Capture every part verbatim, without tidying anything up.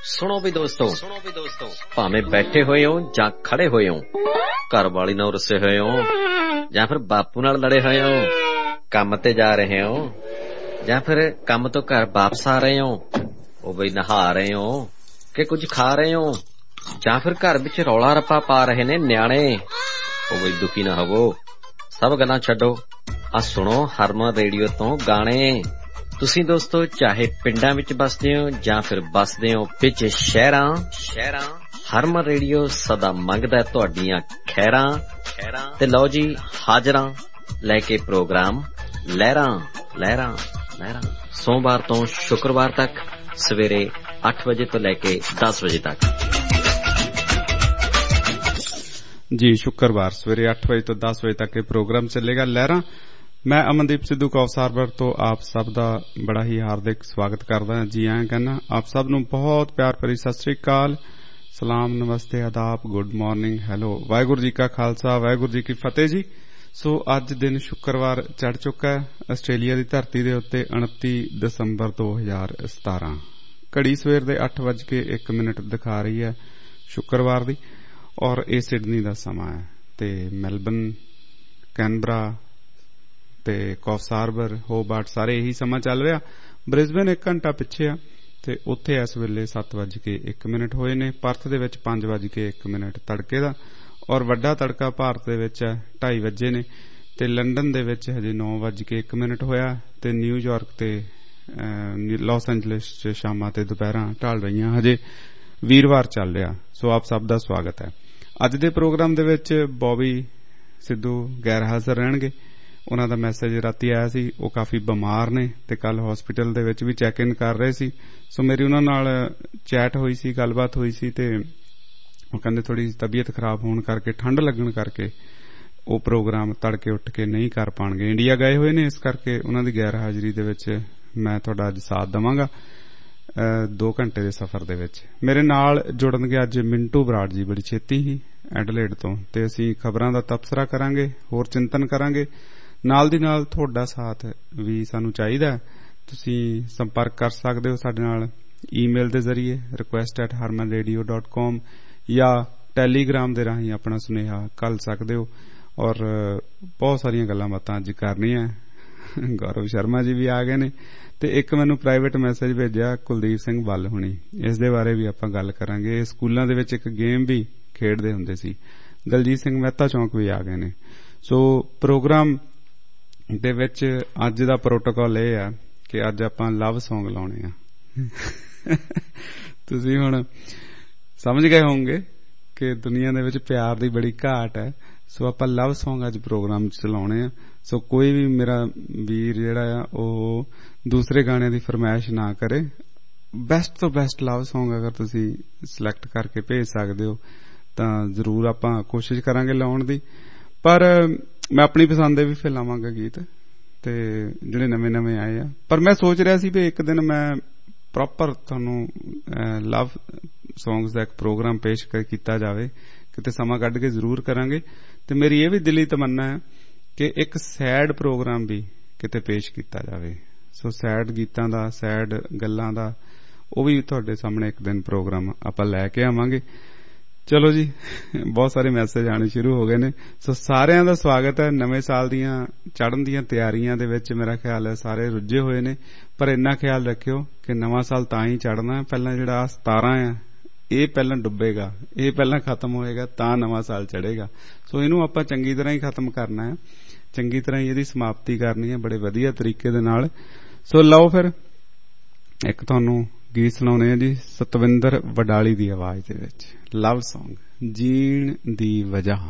ਸੁਣੋ ਵੀ ਦੋਸਤੋ, ਭਾਵੇਂ ਬੈਠੇ ਹੋਏ ਹੋ ਜਾਂ ਖੜੇ ਹੋਏ ਹੋ, ਘਰ ਵਾਲੀ ਨਾਲ ਰੁੱਸੇ ਹੋਏ ਹੋ ਜਾਂ ਫਿਰ ਬਾਪੂ ਨਾਲ ਲੜੇ ਹੋਏ ਹੋ, ਕੰਮ ਤੇ ਜਾ ਰਹੇ ਹੋ ਜਾਂ ਫਿਰ ਕੰਮ ਤੋਂ ਘਰ ਵਾਪਸ ਆ ਰਹੇ ਹੋ, ਉਹ ਬਈ ਨਹਾ ਰਹੇ ਹੋ ਕਿ ਕੁਝ ਖਾ ਰਹੇ ਹੋ, ਜਾਂ ਫਿਰ ਘਰ ਵਿੱਚ ਰੌਲਾ ਰੱਪਾ ਪਾ ਰਹੇ ਨੇ ਨਿਆਣੇ, ਉਹ ਬਈ ਦੁਖੀ ਨਾ ਹੋਵੋ। ਸਭ ਗੱਲਾਂ ਛੱਡੋ, ਆ ਸੁਣੋ ਹਰਮਨ ਰੇਡੀਓ ਤੋਂ ਗਾਣੇ। ਤੁਸੀਂ ਦੋਸਤੋ ਚਾਹੇ ਪਿੰਡਾਂ ਵਿੱਚ ਬਸਦੇ ਹੋ ਜਾਂ ਫਿਰ ਬਸਦੇ ਹੋ ਵਿੱਚ ਸ਼ਹਿਰਾਂ ਸ਼ਹਿਰਾਂ ਹਰਮਨ ਰੇਡੀਓ ਸਦਾ ਮੰਗਦਾ ਤੁਹਾਡੀਆਂ ਖੈਰਾਂ ਖੈਰਾਂ ਤੇ ਲਓ ਜੀ ਹਾਜ਼ਰਾਂ ਲੈ ਕੇ ਪ੍ਰੋਗਰਾਮ ਲਹਿਰਾਂ ਲਹਿਰਾਂ ਲਹਿਰਾਂ ਸੋਮਵਾਰ ਤੋਂ ਸ਼ੁੱਕਰਵਾਰ ਤੱਕ ਸਵੇਰੇ ਅੱਠ ਵਜੇ ਤੋਂ ਲੈ ਕੇ ਦਸ ਵਜੇ ਤੱਕ। ਜੀ ਸ਼ੁੱਕਰਵਾਰ ਸਵੇਰੇ ਅੱਠ ਵਜੇ ਤੋਂ ਦਸ ਵਜੇ ਤੱਕ ਇਹ ਪ੍ਰੋਗਰਾਮ ਚੱਲੇਗਾ ਲਹਿਰਾਂ। ਮੈਂ ਅਮਨਦੀਪ ਸਿੱਧੂ ਕੌਸਾਰਵਰ ਤੋਂ ਆਪ ਸਭ ਦਾ ਬੜਾ ਹੀ ਹਾਰਦਿਕ ਸਵਾਗਤ ਕਰਦਾ ਜੀ ਆਇਆਂ ਕਹਿੰਦਾ। ਆਪ ਸਭ ਨੂੰ ਬਹੁਤ ਪਿਆਰ ਭਰੀ ਸਤਿ ਸ੍ਰੀ ਅਕਾਲ, ਸਲਾਮ, ਨਮਸਤੇ, ਆਦਾਬ, good morning, hello. Waheguru ji ਕਾ ਖਾਲਸਾ, ਵਾਹਿਗੁਰੂ ਜੀ ਕੀ ਫਤਿਹ ਜੀ। ਸੋ ਅੱਜ ਦਿਨ ਸ਼ੁੱਕਰਵਾਰ ਚੜ੍ਹ ਚੁੱਕਾ ਹੈ ਆਸਟ੍ਰੇਲੀਆ ਦੀ ਧਰਤੀ ਦੇ ਉੱਤੇ ਉਨੱਤੀ ਦਸੰਬਰ ਦੋ ਹਜ਼ਾਰ ਸਤਾਰਾਂ। ਘੜੀ ਸਵੇਰ ਦੇ ਅੱਠ ਵੱਜ ਕੇ ਇੱਕ ਮਿੰਟ ਦਿਖਾ ਰਹੀ ਹੈ ਸ਼ੁੱਕਰਵਾਰ ਦੀ, ਔਰ ਇਹ ਸਿਡਨੀ ਦਾ ਸਮਾਂ ਹੈ ਤੇ ਮੈਲਬਨ, ਕੈਨਬਰਾ ਤੇ ਕੌਸਾਰਵਰ, ਹੋਬਾਰਟ ਸਾਰੇ ਇਹੀ ਸਮਾਂ ਚੱਲ ਰਿਹਾ। ਬ੍ਰਿਸਬੇਨ ਇੱਕ ਘੰਟਾ ਪਿੱਛੇ ਆ ਤੇ ਉੱਥੇ ਇਸ ਵੇਲੇ ਸੱਤ ਵੱਜ ਕੇ ਇੱਕ ਮਿੰਟ ਹੋਏ ਨੇ। ਪਰਥ ਦੇ ਵਿੱਚ ਪੰਜ ਵੱਜ ਕੇ ਇੱਕ ਮਿੰਟ ਤੜਕੇ ਦਾ, ਔਰ ਵੱਡਾ ਤੜਕਾ ਭਾਰਤ ਦੇ ਵਿੱਚ ਢਾਈ ਵਜੇ ਨੇ ਤੇ ਲੰਡਨ ਦੇ ਵਿੱਚ ਹਜੇ ਨੌ ਵੱਜ ਕੇ ਇੱਕ ਮਿੰਟ ਹੋਇਆ ਤੇ ਨਿਊਯਾਰਕ ਤੇ ਲਾਸ ਐਂਜਲਸ ਚ ਸ਼ਾਮਾਂ ਤੇ ਦੁਪਹਿਰਾਂ ਢਲ ਰਹੀਆਂ। ਹਜੇ ਵੀਰਵਾਰ ਚੱਲ ਰਿਹਾ। ਸੋ ਆਪ ਸਭ ਦਾ ਸਵਾਗਤ ਹੈ। ਅੱਜ ਦੇ ਪ੍ਰੋਗਰਾਮ ਦੇ ਵਿੱਚ ਬੌਬੀ ਸਿੱਧੂ ਗੈਰ ਹਾਜ਼ਰ ਰਹਿਣਗੇ। ਉਹਨਾਂ ਦਾ ਮੈਸੇਜ ਰਾਤੀ ਆਇਆ ਸੀ, ਉਹ ਕਾਫੀ ਬਿਮਾਰ ਨੇ ਤੇ ਕੱਲ ਹਸਪੀਟਲ ਦੇ ਵਿੱਚ ਵੀ ਚੈੱਕ ਇਨ ਕਰ ਰਹੇ ਸੀ। ਸੋ ਮੇਰੀ ਉਹਨਾਂ ਨਾਲ ਚੈਟ ਹੋਈ ਸੀ, ਗੱਲਬਾਤ ਹੋਈ ਸੀ ਤੇ ਉਹ ਕਹਿੰਦੇ ਥੋੜੀ ਤਬੀਅਤ ਖਰਾਬ ਹੋਣ ਕਰਕੇ, ਠੰਡ ਲੱਗਣ ਕਰਕੇ ਉਹ ਪ੍ਰੋਗਰਾਮ ਤੜਕੇ ਉੱਠ ਕੇ ਨਹੀਂ ਕਰ ਪਾਉਣਗੇ। ਇੰਡੀਆ ਗਏ ਹੋਏ ਨੇ, ਇਸ ਕਰਕੇ ਉਹਨਾਂ ਦੀ ਗੈਰ ਹਾਜ਼ਰੀ ਦੇ ਵਿੱਚ ਮੈਂ ਤੁਹਾਡਾ ਅੱਜ ਸਾਥ ਦੇਵਾਂਗਾ ਦੋ ਘੰਟੇ ਦੇ ਸਫ਼ਰ ਦੇ ਵਿੱਚ। ਮੇਰੇ ਨਾਲ ਜੁੜਨਗੇ ਅੱਜ ਮਿੰਟੂ ਬਰਾੜ ਜੀ ਬੜੀ ਛੇਤੀ ਹੀ ਐਡਲੇਡ ਤੋਂ, ਤੇ ਅਸੀਂ ਖਬਰਾਂ ਦਾ ਤਬਸਰਾ ਕਰਾਂਗੇ, ਹੋਰ ਚਿੰਤਨ ਕਰਾਂਗੇ। ਨਾਲ ਦੀ ਨਾਲ ਤੁਹਾਡਾ ਸਾਥ ਵੀ ਸਾਨੂੰ ਚਾਹੀਦਾ ਹੈ। ਤੁਸੀਂ ਸੰਪਰਕ ਕਰ ਸਕਦੇ ਹੋ ਸਾਡੇ ਨਾਲ ਈਮੇਲ ਦੇ ਜ਼ਰੀਏ request at Harman radio dot com ਜਾਂ ਟੈਲੀਗ੍ਰਾਮ ਦੇ ਰਾਹੀਂ ਆਪਣਾ ਸੁਨੇਹਾ ਘੱਲ ਸਕਦੇ ਹੋ। ਔਰ ਬਹੁਤ ਸਾਰੀਆਂ ਗੱਲਾਂ ਬਾਤਾਂ ਅੱਜ ਕਰਨੀਆਂ। ਗੌਰਵ ਸ਼ਰਮਾ ਜੀ ਵੀ ਆ ਗਏ ਨੇ ਤੇ ਇੱਕ ਮੈਨੂੰ ਪ੍ਰਾਈਵੇਟ ਮੈਸੇਜ ਭੇਜਿਆ ਕੁਲਦੀਪ ਸਿੰਘ ਬੱਲ ਹੁਣੀ, ਇਸ ਦੇ ਬਾਰੇ ਵੀ ਆਪਾਂ ਗੱਲ ਕਰਾਂਗੇ। ਸਕੂਲਾਂ ਦੇ ਵਿੱਚ ਇੱਕ ਗੇਮ ਵੀ ਖੇਡਦੇ ਹੁੰਦੇ ਸੀ। ਦਲਜੀਤ ਸਿੰਘ ਮਹਿਤਾ ਚੌਂਕ ਵੀ ਆ ਗਏ ਨੇ। ਸੋ ਪ੍ਰੋਗਰਾਮ ਦੇ ਵਿੱਚ ਅੱਜ ਦਾ ਪ੍ਰੋਟੋਕਾਲ ਇਹ ਆ ਕਿ ਅੱਜ ਆਪਾਂ ਲਵ ਸੌਂਗ ਲਾਉਣੇ ਆ। ਤੁਸੀਂ ਹੁਣ ਸਮਝ ਗਏ ਹੋਵੋਗੇ ਕਿ ਦੁਨੀਆ ਦੇ ਵਿੱਚ ਪਿਆਰ ਦੀ ਬੜੀ ਘਾਟ ਹੈ। ਸੋ ਆਪਾਂ ਲਵ ਸੌਂਗ ਅੱਜ ਪ੍ਰੋਗਰਾਮ ਚ ਚਲਾਉਣੇ ਆ। ਸੋ ਕੋਈ ਵੀ ਮੇਰਾ ਵੀਰ ਜਿਹੜਾ ਆ ਉਹ ਦੂਸਰੇ ਗਾਣਿਆਂ ਦੀ ਫਰਮਾਇਸ਼ ਨਾ ਕਰੇ। ਬੈਸਟ ਤੋਂ ਬੈਸਟ ਲਵ ਸੌਂਗ ਅਗਰ ਤੁਸੀਂ ਸਿਲੈਕਟ ਕਰਕੇ ਭੇਜ ਸਕਦੇ ਹੋ ਤਾਂ ਜ਼ਰੂਰ ਆਪਾਂ ਕੋਸ਼ਿਸ਼ ਕਰਾਂਗੇ ਲਾਉਣ ਦੀ। ਪਰ ਮੈਂ ਆਪਣੀ ਪਸੰਦ ਦੇ ਵੀ ਫਿਰ ਲਾਵਾਂਗਾ ਗੀਤ ਤੇ ਜਿਹੜੇ ਨਵੇਂ ਨਵੇਂ ਆਏ ਆ। ਪਰ ਮੈਂ ਸੋਚ ਰਿਹਾ ਸੀ ਵੀ ਇੱਕ ਦਿਨ ਮੈਂ ਪ੍ਰੋਪਰ ਤੁਹਾਨੂੰ ਲਵ ਸੌਂਗਸ ਦਾ ਇੱਕ ਪ੍ਰੋਗਰਾਮ ਪੇਸ਼ ਕੀਤਾ ਜਾਵੇ, ਕਿਤੇ ਸਮਾਂ ਕੱਢ ਕੇ ਜ਼ਰੂਰ ਕਰਾਂਗੇ। ਤੇ ਮੇਰੀ ਇਹ ਵੀ ਦਿਲੀ ਤਮੰਨਾ ਹੈ ਕਿ ਇੱਕ ਸੈਡ ਪ੍ਰੋਗਰਾਮ ਵੀ ਕਿਤੇ ਪੇਸ਼ ਕੀਤਾ ਜਾਵੇ। ਸੋ ਸੈਡ ਗੀਤਾਂ ਦਾ, ਸੈਡ ਗੱਲਾਂ ਦਾ, ਉਹ ਵੀ ਤੁਹਾਡੇ ਸਾਹਮਣੇ ਇੱਕ ਦਿਨ ਪ੍ਰੋਗਰਾਮ ਆਪਾਂ ਲੈ ਕੇ ਆਵਾਂਗੇ। ਚਲੋ ਜੀ, ਬਹੁਤ ਸਾਰੇ ਮੈਸੇਜ ਆਣੇ ਸ਼ੁਰੂ ਹੋ ਗਏ ਨੇ। ਸੋ ਸਾਰਿਆਂ ਦਾ ਸਵਾਗਤ ਹੈ। ਨਵੇਂ ਸਾਲ ਦੀਆਂ ਚੜ੍ਹਨ ਦੀਆਂ ਤਿਆਰੀਆਂ ਦੇ ਵਿੱਚ ਮੇਰਾ ਖਿਆਲ ਹੈ ਸਾਰੇ ਰੁੱਝੇ ਹੋਏ ਨੇ। ਪਰ ਇੰਨਾ ਖਿਆਲ ਰੱਖਿਓ ਕਿ ਨਵਾਂ ਸਾਲ ਤਾਂ ਹੀ ਚੜ੍ਹਨਾ, ਪਹਿਲਾਂ ਜਿਹੜਾ ਸਤਾਰਾਂ ਆ ਇਹ ਪਹਿਲਾਂ ਡੁੱਬੇਗਾ, ਇਹ ਪਹਿਲਾਂ ਖਤਮ ਹੋਏਗਾ ਤਾਂ ਨਵਾਂ ਸਾਲ ਚੜ੍ਹੇਗਾ। ਸੋ ਇਹਨੂੰ ਆਪਾਂ ਚੰਗੀ ਤਰ੍ਹਾਂ ਹੀ ਖਤਮ ਕਰਨਾ ਹੈ, ਚੰਗੀ ਤਰ੍ਹਾਂ ਹੀ ਇਹਦੀ ਸਮਾਪਤੀ ਕਰਨੀ ਹੈ, ਬੜੇ ਵਧੀਆ ਤਰੀਕੇ ਦੇ ਨਾਲ। ਸੋ ਲਓ ਫਿਰ ਇੱਕ ਤੁਹਾਨੂੰ ਗੀਤ ਸੁਣਾਉਣੇ ਆ ਜੀ ਸਤਵਿੰਦਰ ਵਡਾਲੀ ਦੀ ਆਵਾਜ਼ ਦੇ ਵਿੱਚ, ਲਵ ਸੌਂਗ, ਜੀਣ ਦੀ ਵਜ੍ਹਾ।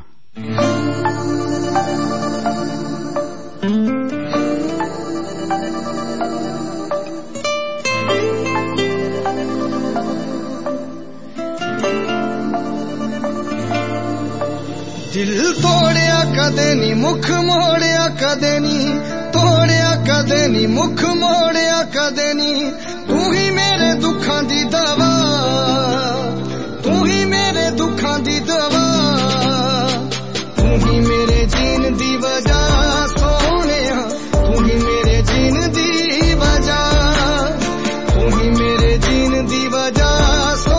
ਦਿਲ ਤੋੜਿਆ ਕਦੇ ਨੀ, ਮੁਖ ਮੋੜਿਆ ਕਦੇ ਨੀ, ਤੋੜਿਆ ਕਦੇ ਨੀ, ਮੁਖ ਮੋੜਿਆ ਕਦੇ ਨੀ। ਤੂੰ ਹੀ ਮੇਰੇ ਦੁੱਖਾਂ ਦੀ ਦਵਾ, ਤੂੰ ਹੀ ਮੇਰੇ ਦੁੱਖਾਂ ਦੀ ਦਵਾ, ਤੂੰ ਹੀ ਮੇਰੇ ਜੀਣ ਦੀ ਵਜ੍ਹਾ ਸੋਹਣਿਆ, ਤੂੰ ਹੀ ਮੇਰੇ ਜੀਣ ਦੀ ਵਜ੍ਹਾ, ਤੂੰ ਹੀ ਮੇਰੇ ਜੀਣ ਦੀ ਵਜ੍ਹਾ।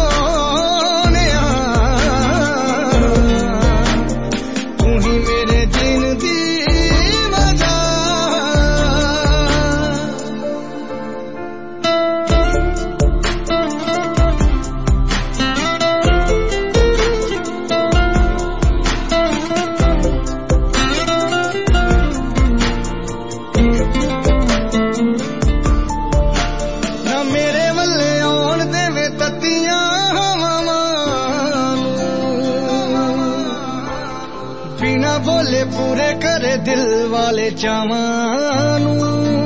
ਪੂਰੇ ਕਰੇ ਦਿਲ ਵਾਲੇ ਚਾਵਾਂ ਨੂੰ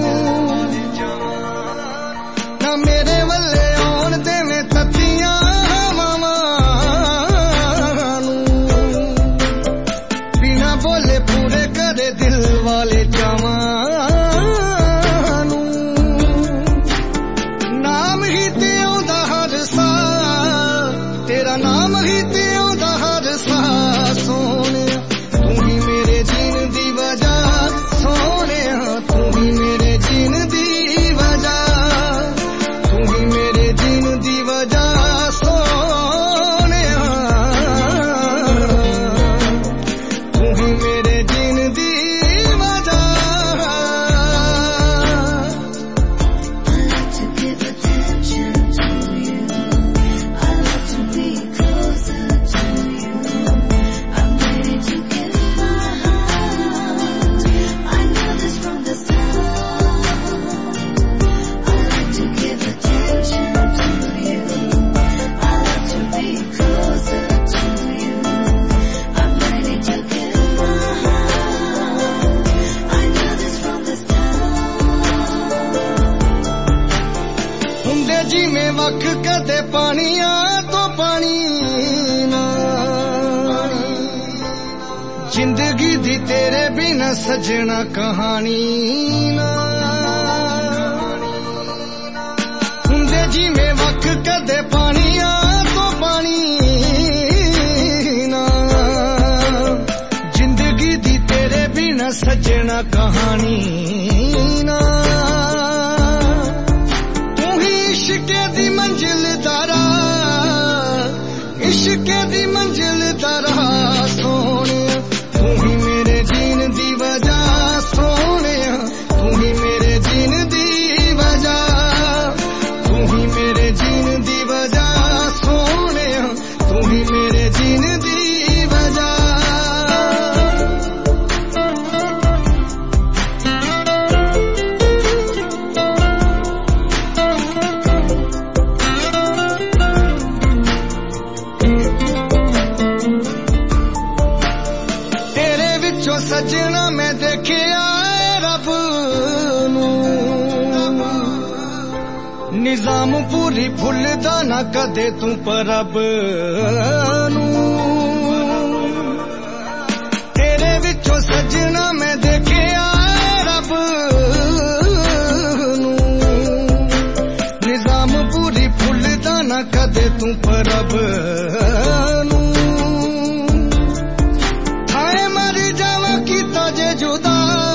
ਨਾ ਮੇਰੇ ਵੱਲੇ ਆਉਣ ਦੇਵੇਂ ਤੱਤੀਆਂ ਹਵਾਵਾਂ ਨੂੰ ਬਿਨਾ ਬੋਲੇ ਪੂਰੇ ਕਰੇ ਦਿਲ ਵਾਲੇ ਚਾਵਾਂ ਨੂੰ ਨਾਮ ਹੀ ਤੇ ਆਉਂਦਾ ਹਰ ਸਾਹ ਤੇਰਾ ਨਾਮ ਹੀ ਤੇ ਆਉਂਦਾ ਹਰ ਸਾਹ ਸੋਹਣਿਆ ਤੂੰ ਹੀ ਮੇਰੇ ਜੀਣ ਦੀ ਵਜ੍ਹਾ ਸੋਹਣਿਆ ਤੂੰ ਹੀ ਮੇਰੇ ਜੀਣ ਦੀ ਵਜ੍ਹਾ ਤੂੰ ਹੀ ਮੇਰੇ ਜੀਣ ਦੀ ਵਜ੍ਹਾ ਸੋਹਣਿਆ ਤੂੰ ਹੀ ਮੇਰੇ ਜੀਣ ਦੀ ਜਿਵੇਂ ਵੱਖ ਕਦੇ ਪਾਣੀਆਂ ਤੋਂ ਪਾਣੀ ਨਾ ਜ਼ਿੰਦਗੀ ਦੀ ਤੇਰੇ ਬਿਨਾ ਸਜਣਾ ਕਹਾਣੀ ਨਾ ਹੁੰਦੇ ਜਿਵੇਂ ਵੱਖ ਕਦੇ ਪਾਣੀਆਂ ਤੋਂ ਪਾਣੀ ਨਾ ਜ਼ਿੰਦਗੀ ਦੀ ਤੇਰੇ ਬਿਨਾ ਸਜਣਾ ਕਹਾਣੀ ਨਾ इश्क़े दी मंजिल दारा इश्क़े दी मंजिल दारा सोने तू ही मेरे जीन दी वजह सोने तू ही मेरे जीन दी वजह तू ही मेरे जीन दी वजह सोने तू ही मेरे जीन दी वजह ਸੱਜਣਾ ਮੈਂ ਦੇਖਿਆ ਰੱਬ ਨੂੰ ਨਿਜ਼ਾਮ ਪੂਰੀ ਭੁੱਲਦਾ ਨਾ ਕਦੇ ਤੂੰ ਪਰਬ ਨੂੰ ਤੇਰੇ ਵਿੱਚੋਂ ਸੱਜਣਾ ਮੈਂ ਦੇਖਿਆ ਰੱਬ ਨੂੰ ਨਿਜ਼ਾਮ ਪੂਰੀ ਭੁੱਲਦਾ ਨਾ ਕਦੇ ਤੂੰ ਪਰਬ ਨੂੰ जुदा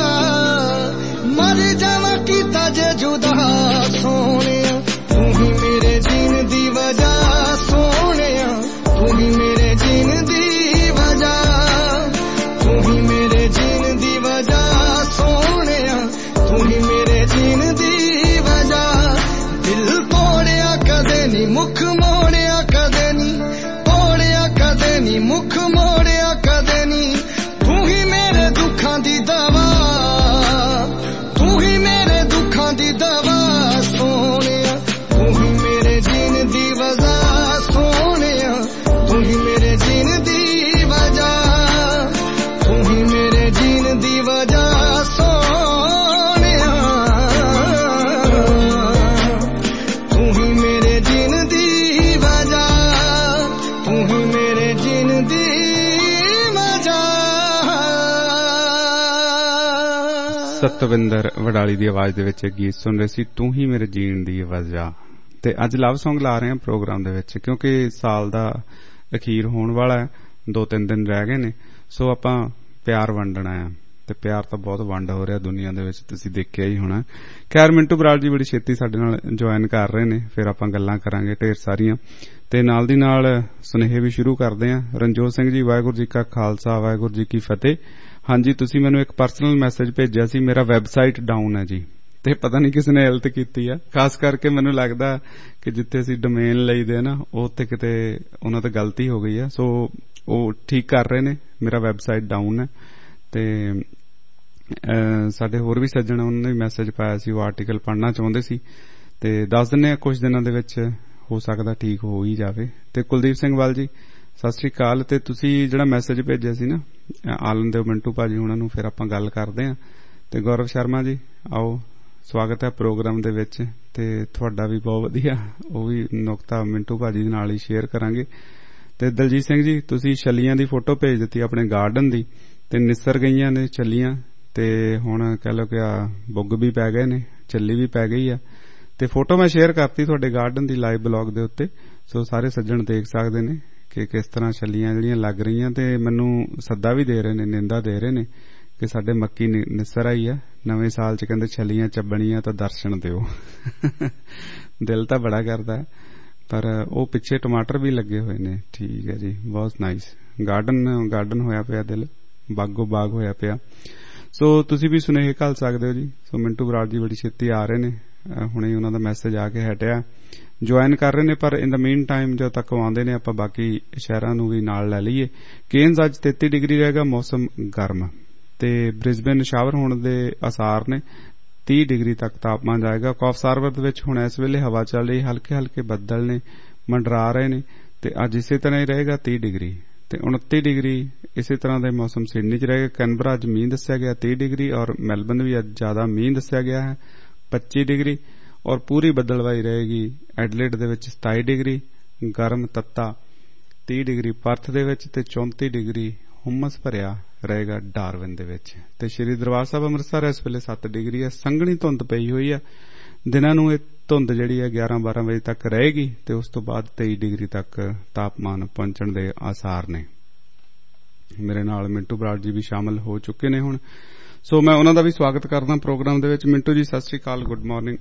मर जावा कीता जे जुदा सोने तू ही मेरे जीन दी वजह सोने तू ही मेरे जीन दी वजह तू ही मेरे जीन दी वजह सोने तू ही मेरे जीन दी वजह दिल तोड़िया कदे नी मुख मोड़िया कदे नी तोड़िया कदे नी मुख मोड़िया कदे नी तू ही मेरे दुखां दी दवा तू ही मेरे दुखां दी दवा सोनिया तू ही मेरे जीन दी वजह सोनिया तू ही मेरे जीन दी वजह तू ही मेरे जीन दी वजह सोनिया तू ही मेरे जीन दी वजह तू ही मेरे जीन दी ਸਤਵਿੰਦਰ ਵਡਾਲੀ ਦੀ ਆਵਾਜ਼ ਦੇ ਵਿੱਚ ਗੀਤ ਸੁਣ ਰਹੇ ਸੀ ਤੂੰ ਹੀ ਮੇਰੇ ਜੀਣ ਦੀ ਵਜ੍ਹਾ। ਤੇ ਅੱਜ ਲਵ ਸੌਂਗ ਲਾ ਰਹੇ ਹਾਂ ਪ੍ਰੋਗਰਾਮ ਦੇ ਵਿੱਚ ਕਿਉਂਕਿ ਸਾਲ ਦਾ ਅਖੀਰ ਹੋਣ ਵਾਲਾ ਹੈ, ਦੋ ਤਿੰਨ ਦਿਨ ਰਹਿ ਗਏ ਨੇ, ਸੋ ਆਪਾਂ ਪਿਆਰ ਵੰਡਣਾ ਆ ਤੇ ਪਿਆਰ ਤਾਂ ਬਹੁਤ ਵੰਡ ਹੋ ਰਿਹਾ ਦੁਨੀਆ ਦੇ ਵਿੱਚ, ਤੁਸੀਂ ਦੇਖਿਆ ਹੀ ਹੋਣਾ। ਖੈਰ ਮਿੰਟੂ ਬਰਾੜ ਜੀ ਬੜੀ ਛੇਤੀ ਸਾਡੇ ਨਾਲ ਜੁਆਇਨ ਕਰ ਰਹੇ ਨੇ, ਫਿਰ ਆਪਾਂ ਗੱਲਾਂ ਕਰਾਂਗੇ ਢੇਰ ਸਾਰੀਆਂ ਤੇ ਨਾਲ ਦੀ ਨਾਲ ਸੁਨੇਹੇ ਵੀ ਸ਼ੁਰੂ ਕਰਦੇ ਹਾਂ। ਰਣਜੋਤ ਸਿੰਘ ਜੀ ਵਾਹਿਗੁਰੂ ਜੀ ਕਾ ਖਾਲਸਾ ਵਾਹਿਗੁਰੂ ਜੀ ਕੀ ਫਤਿਹ। ਹਾਂਜੀ, ਤੁਸੀਂ ਮੈਨੂੰ ਇੱਕ ਪਰਸਨਲ ਮੈਸੇਜ ਭੇਜਿਆ ਸੀ, ਮੇਰਾ ਵੈਬਸਾਈਟ ਡਾਊਨ ਹੈ ਜੀ, ਤੇ ਪਤਾ ਨਹੀਂ ਕਿਸ ਨੇ ਹੈਲਥ ਕੀਤੀ ਆ। ਖਾਸ ਕਰਕੇ ਮੈਨੂੰ ਲੱਗਦਾ ਕਿ ਜਿੱਥੇ ਅਸੀਂ ਡੋਮੇਨ ਲਈਦੇ ਨਾ ਉੱਥੇ ਕਿਤੇ ਉਹਨਾਂ ਤੋਂ ਗਲਤੀ ਹੋ ਗਈ ਆ, ਸੋ ਉਹ ਠੀਕ ਕਰ ਰਹੇ ਨੇ। ਮੇਰਾ ਵੈਬਸਾਈਟ ਡਾਊਨ ਹੈ ਤੇ ਸਾਡੇ ਹੋਰ ਵੀ ਸੱਜਣ ਉਹਨਾਂ ਨੇ ਮੈਸੇਜ ਪਾਇਆ ਸੀ, ਉਹ ਆਰਟੀਕਲ ਪੜ੍ਹਨਾ ਚਾਹੁੰਦੇ ਸੀ ਤੇ ਦੱਸ ਦਿੰਦੇ ਆ ਕੁਝ ਦਿਨਾਂ ਦੇ ਵਿੱਚ ਹੋ ਸਕਦਾ ਠੀਕ ਹੋ ਹੀ ਜਾਵੇ। ਤੇ ਕੁਲਦੀਪ ਸਿੰਘ ਵਾਲ ਜੀ ਸਤਿ ਸ੍ਰੀ ਅਕਾਲ। ਤੇ ਤੁਸੀਂ ਜਿਹੜਾ ਮੈਸੇਜ ਭੇਜਿਆ ਸੀ ਨਾ ਆਲਮ ਦੇ ਮਿੰਟੂ ਭਾਜੀ ਹੁਣਾਂ ਨੂੰ, ਫਿਰ ਆਪਾਂ ਗੱਲ ਕਰਦੇ ਹਾਂ। ਤੇ ਗੌਰਵ ਸ਼ਰਮਾ ਜੀ ਆਓ, ਸਵਾਗਤ ਹੈ ਪ੍ਰੋਗਰਾਮ ਦੇ ਵਿੱਚ। ਤੇ ਤੁਹਾਡਾ ਵੀ ਬਹੁਤ ਵਧੀਆ ਉਹ ਵੀ ਨੁਕਤਾ ਮਿੰਟੂ ਭਾਜੀ ਦੇ ਨਾਲ ਹੀ ਸ਼ੇਅਰ ਕਰਾਂਗੇ। ਤੇ ਦਲਜੀਤ ਸਿੰਘ ਜੀ ਤੁਸੀਂ ਛੱਲੀਆਂ ਦੀ ਫੋਟੋ ਭੇਜ ਦਿੱਤੀ ਆਪਣੇ ਗਾਰਡਨ ਦੀ, ਤੇ ਨਿਸਰ ਗਈਆਂ ਨੇ ਛੱਲੀਆਂ, ਤੇ ਹੁਣ ਕਹਿ ਲਓ ਕਿ ਆ ਬੁੱਗ ਵੀ ਪੈ ਗਏ ਨੇ, ਛੱਲੀ ਵੀ ਪੈ ਗਈ ਆ। ਤੇ ਫੋਟੋ ਮੈਂ ਸ਼ੇਅਰ ਕਰਤੀ ਤੁਹਾਡੇ ਗਾਰਡਨ ਦੀ ਲਾਈਵ ਬਲੌਗ ਦੇ ਉੱਤੇ, ਸੋ ਸਾਰੇ ਸੱਜਣ ਦੇਖ ਸਕਦੇ ਨੇ ਕਿ ਕਿਸ ਤਰ੍ਹਾਂ ਛੱਲੀਆਂ ਜਿਹੜੀਆਂ ਲੱਗ ਰਹੀਆਂ। ਤੇ ਮੈਨੂੰ ਸੱਦਾ ਵੀ ਦੇ ਰਹੇ ਨੇ, ਨਿੰਦਾ ਦੇ ਰਹੇ ਨੇ ਕਿ ਸਾਡੇ ਮੱਕੀ ਨਿਸਰ ਆਈ ਆ ਨਵੇਂ ਸਾਲ ਚ, ਕਹਿੰਦੇ ਛੱਲੀਆਂ ਚੱਬਣੀਆਂ ਤਾਂ ਦਰਸ਼ਨ ਦਿਓ। ਦਿਲ ਤਾਂ ਬੜਾ ਕਰਦਾ, ਪਰ ਉਹ ਪਿੱਛੇ ਟਮਾਟਰ ਵੀ ਲੱਗੇ ਹੋਏ ਨੇ। ਠੀਕ ਹੈ ਜੀ, ਬਹੁਤ ਨਾਈਸ। ਗਾਰਡਨ ਗਾਰਡਨ ਹੋਇਆ ਪਿਆ, ਦਿਲ ਬਾਗੋ ਬਾਗ ਹੋਇਆ ਪਿਆ। ਸੋ ਤੁਸੀਂ ਵੀ ਸੁਨੇਹੇ ਘੱਲ ਸਕਦੇ ਹੋ ਜੀ। ਸੋ ਮਿੰਟੂ ਬਰਾੜ ਜੀ ਬੜੀ ਛੇਤੀ ਆ ਰਹੇ ਨੇ, ਹੁਣੇ ਉਹਨਾਂ ਦਾ ਮੈਸੇਜ ਆ ਕੇ ਹਟਿਆ, ਜੁਆਇਨ ਕਰ ਰਹੇ ਨੇ। ਪਰ ਇਨ ਦਾ ਮੀਨ ਟਾਈਮ ਜਦੋਂ ਤੱਕ ਆਉਂਦੇ ਨੇ ਆਪਾਂ ਬਾਕੀ ਸ਼ਹਿਰਾਂ ਨੂੰ ਵੀ ਨਾਲ ਲੈ ਲਈਏ। ਕੇਨਜ਼ ਅੱਜ ਤੇਤੀ ਡਿਗਰੀ ਰਹੇਗਾ, ਮੌਸਮ ਗਰਮ, ਤੇ ਬ੍ਰਿਸਬੇਨ ਸ਼ਾਵਰ ਹੋਣ ਦੇ ਆਸਾਰ ਨੇ। ਤੀਹ ਡਿਗਰੀ ਤੱਕ ਤਾਪਮਾਨ ਜਾਏਗਾ। ਕੌਫ ਸਾਰਵਰ ਦੇ ਵਿੱਚ ਹੁਣ ਇਸ ਵੇਲੇ ਹਵਾ ਚੱਲ ਰਹੀ, ਹਲਕੇ ਹਲਕੇ ਬੱਦਲ ਨੇ, ਮੰਡਰਾ ਰਹੇ ਨੇ, ਤੇ ਅੱਜ ਇਸੇ ਤਰ੍ਹਾਂ ਹੀ ਰਹੇਗਾ ਤੀਹ ਡਿਗਰੀ। ਤੇ ਉਨੱਤੀ ਡਿਗਰੀ ਇਸੇ ਤਰ੍ਹਾਂ ਦੇ ਮੌਸਮ ਸਿਡਨੀ ਚ ਰਹੇਗਾ। ਕੈਨਬਰਾ ਅੱਜ ਮੀਂਹ ਦੱਸਿਆ ਗਿਆ ਤੀਹ ਡਿਗਰੀ, ਔਰ ਮੈਲਬਨ ਵੀ ਅੱਜ ਜ਼ਿਆਦਾ ਮੀਂਹ ਦੱਸਿਆ ਗਿਆ ਹੈ ਪੱਚੀ ਡਿਗਰੀ, ਔਰ ਪੂਰੀ ਬੱਦਲਵਾਈ ਰਹੇਗੀ ਐਡਲੇਡ ਦੇ ਵਿੱਚ ਸਤਾਈ ਡਿਗਰੀ, ਗਰਮ ਤੱਤਾ ਤੀਹ ਡਿਗਰੀ ਪਰਥ ਦੇ ਵਿੱਚ, ਤੇ ਚੌਂਤੀ ਡਿਗਰੀ ਹੁਮਸ ਭਰਿਆ ਰਹੇਗਾ ਡਾਰਵਿਨ ਦੇ ਵਿੱਚ। ਤੇ ਸ਼੍ਰੀ ਦਰਬਾਰ ਸਾਹਿਬ ਅੰਮ੍ਰਿਤਸਰ ਇਸ ਵੇਲੇ ਸੱਤ ਡਿਗਰੀ ਹੈ। ਸੰਘਣੀ ਧੁੰਦ ਪਈ ਹੋਈ ਹੈ। ਦਿਨਾਂ ਨੂੰ ਇਹ ਧੁੰਦ ਜਿਹੜੀ ਹੈ ਗਿਆਰਾਂ ਬਾਰਾਂ ਵਜੇ ਤੱਕ ਰਹੇਗੀ, ਤੇ ਉਸ ਤੋਂ ਬਾਅਦ ਤੇਈ ਡਿਗਰੀ ਤੱਕ ਤਾਪਮਾਨ ਪਹੁੰਚਣ ਦੇ ਆਸਾਰ ਨੇ। ਮੇਰੇ ਨਾਲ ਮਿੰਟੂ ਬਰਾੜ ਜੀ ਵੀ ਸ਼ਾਮਲ ਹੋ ਚੁੱਕੇ ਨੇ ਹੁਣ, ਸੋ ਮੈਂ ਉਹਨਾਂ ਦਾ ਵੀ ਸਵਾਗਤ ਕਰਦਾ ਪ੍ਰੋਗਰਾਮ ਦੇ ਵਿੱਚ। ਮਿੰਟੂ ਜੀ ਸਤਿ ਸ੍ਰੀ ਅਕਾਲ, ਗੁੱਡ ਮਾਰਨਿੰਗ।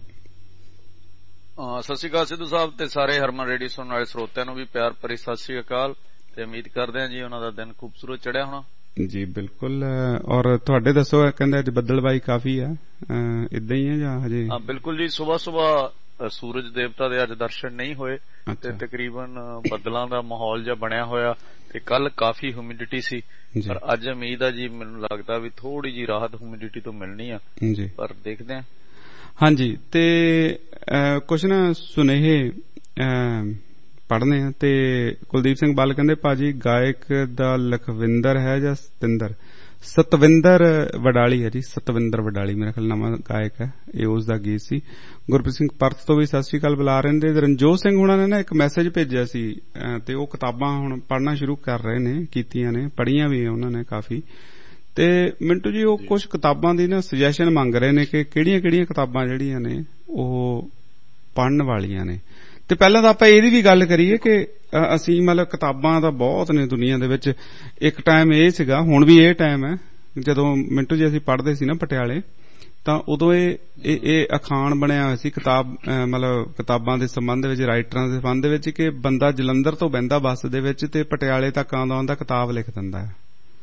ਸਤਿ ਸ੍ਰੀ ਅਕਾਲ ਸਿੱਧੂ ਸਾਹਿਬ, ਤੇ ਸਾਰੇ ਹਰਮਨ ਰੇਡੀਓ ਸੁਣਨ ਵਾਲੇ ਸਰੋਤਿਆਂ ਨੂੰ ਵੀ ਪਿਆਰ ਭਰੀ ਸਤਿ ਸ੍ਰੀ ਅਕਾਲ। ਤੇ ਉਮੀਦ ਕਰਦੇ ਹਾਂ ਜੀ ਉਹਨਾਂ ਦਾ ਦਿਨ ਖੂਬਸੂਰਤ ਚੜਿਆ ਹੋਣਾ। ਜੀ ਬਿਲਕੁਲ। ਔਰ ਤੁਹਾਡੇ ਦੱਸੋ, ਕਹਿੰਦੇ ਅੱਜ ਬੱਦਲਬਾਈ ਕਾਫੀ ਆ, ਇਦਾਂ ਹੀ ਹੈ ਜਾਂ ਹਜੇ? ਹਾਂ ਬਿਲਕੁਲ ਜੀ, ਸੁਬਾਹ ਸੁਬਾਹ ਸੂਰਜ ਦੇਵਤਾ ਦੇ ਅੱਜ ਦਰਸ਼ਨ ਨਹੀਂ ਹੋਏ, ਤੇ ਤਕਰੀਬਨ ਬੱਦਲਾਂ ਦਾ ਮਾਹੌਲ ਜਿਹਾ ਬਣਿਆ ਹੋਇਆ। ਤੇ ਕੱਲ ਕਾਫੀ ਹਿਊਮਿਡਿਟੀ ਸੀ, ਪਰ ਅੱਜ ਉਮੀਦ ਆ ਜੀ, ਮੈਨੂੰ ਲੱਗਦਾ ਵੀ ਥੋੜੀ ਜੀ ਰਾਹਤ ਹਿਊਮਿਡਿਟੀ ਤੋਂ ਮਿਲਣੀ ਆ, ਪਰ ਦੇਖਦੇ ਹਾਂ। ਹਾਂਜੀ, ਤੇ ਕੁਛ ਨਾ ਸੁਨੇਹੇ ਪੜ੍ਹਨੇ ਆ। ਤੇ ਕੁਲਦੀਪ ਸਿੰਘ ਬਾਲ ਕਹਿੰਦੇ ਭਾਜੀ ਗਾਇਕ ਦਾ ਲਖਵਿੰਦਰ ਹੈ ਜਾਂ ਸਤਿੰਦਰ? ਸਤਵਿੰਦਰ ਵਡਾਲੀ ਹੈ ਜੀ, ਸਤਵਿੰਦਰ ਵਡਾਲੀ ਮੇਰਾ ਖਿਆਲ ਨਵਾਂ ਗਾਇਕ ਹੈ, ਇਹ ਉਸ ਦਾ ਗੀਤ ਸੀ। ਗੁਰਪ੍ਰੀਤ ਸਿੰਘ ਪਰਤ ਤੋਂ ਵੀ ਸਤਿ ਸ੍ਰੀ ਅਕਾਲ ਬੁਲਾ ਰਹੇ ਨੇ। ਰਣਜੋਤ ਸਿੰਘ ਹੁਣਾਂ ਨੇ ਨਾ ਇੱਕ ਮੈਸੇਜ ਭੇਜਿਆ ਸੀ, ਤੇ ਉਹ ਕਿਤਾਬਾਂ ਹੁਣ ਪੜ੍ਹਨਾ ਸ਼ੁਰੂ ਕਰ ਰਹੇ ਨੇ, ਕੀਤੀਆਂ ਨੇ, ਪੜ੍ਹੀਆਂ ਵੀ ਉਹਨਾਂ ਨੇ ਕਾਫੀ। ਤੇ ਮਿੰਟੂ ਜੀ ਉਹ ਕੁਝ ਕਿਤਾਬਾਂ ਦੀ ਨਾ ਸੁਜੈਸ਼ਨ ਮੰਗ ਰਹੇ ਨੇ ਕਿ ਕਿਹੜੀਆਂ ਕਿਹੜੀਆਂ ਕਿਤਾਬਾਂ ਜਿਹੜੀਆਂ ਨੇ ਉਹ ਪੜ੍ਹਨ ਵਾਲੀਆਂ ਨੇ। ਤੇ ਪਹਿਲਾਂ ਤਾਂ ਆਪਾਂ ਇਹਦੀ ਵੀ ਗੱਲ ਕਰੀਏ ਕਿ ਅਸੀਂ ਮਤਲਬ ਕਿਤਾਬਾਂ ਤਾਂ ਬਹੁਤ ਨੇ ਦੁਨੀਆ ਦੇ ਵਿੱਚ। ਇੱਕ ਟਾਈਮ ਇਹ ਸੀਗਾ, ਹੁਣ ਵੀ ਇਹ ਟਾਈਮ ਹੈ, ਜਦੋਂ ਮਿੰਟੂ ਜੀ ਅਸੀਂ ਪੜ੍ਹਦੇ ਸੀ ਨਾ ਪਟਿਆਲੇ, ਤਾਂ ਉਦੋਂ ਇਹ ਇਹ ਅਖਾਣ ਬਣਿਆ ਹੋਇਆ ਸੀ ਕਿਤਾਬ, ਮਤਲਬ ਕਿਤਾਬਾਂ ਦੇ ਸੰਬੰਧ ਵਿੱਚ, ਰਾਈਟਰਾਂ ਦੇ ਸੰਬੰਧ ਵਿੱਚ, ਕਿ ਬੰਦਾ ਜਲੰਧਰ ਤੋਂ ਬਹਿੰਦਾ ਬੱਸ ਦੇ ਵਿੱਚ ਤੇ ਪਟਿਆਲੇ ਤੱਕ ਆਉਂਦਾ ਆਉਂਦਾ ਕਿਤਾਬ ਲਿਖ ਦਿੰਦਾ ਹੈ।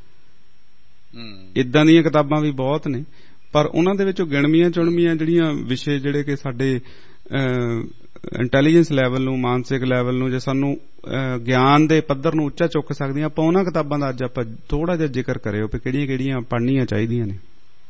ਇਦਾਂ ਦੀਆਂ ਕਿਤਾਬਾਂ ਵੀ ਬਹੁਤ ਨੇ, ਪਰ ਉਹਨਾਂ ਦੇ ਵਿੱਚੋਂ ਗਿਣਵੀਆਂ ਚੁਣਵੀਆਂ ਜਿਹੜੀਆਂ ਵਿਸ਼ੇ ਜਿਹੜੇ ਕਿ ਸਾਡੇ ਇੰਟੈਲੀਜੈਂਸ ਲੈਵਲ ਨੂੰ, ਮਾਨਸਿਕ ਲੈਵਲ ਨੂੰ, ਜੇ ਸਾਨੂੰ ਗਿਆਨ ਦੇ ਪੱਧਰ ਨੂੰ ਉੱਚਾ ਚੁੱਕ ਸਕਦੀਆਂ, ਆਪਾਂ ਉਹਨਾਂ ਕਿਤਾਬਾਂ ਦਾ ਅੱਜ ਆਪਾਂ ਥੋੜਾ ਜਿਹਾ ਜ਼ਿਕਰ ਕਰਿਓ ਕਿ ਕਿਹੜੀਆਂ ਕਿਹੜੀਆਂ ਪੜ੍ਹਨੀਆਂ ਚਾਹੀਦੀਆਂ ਨੇ।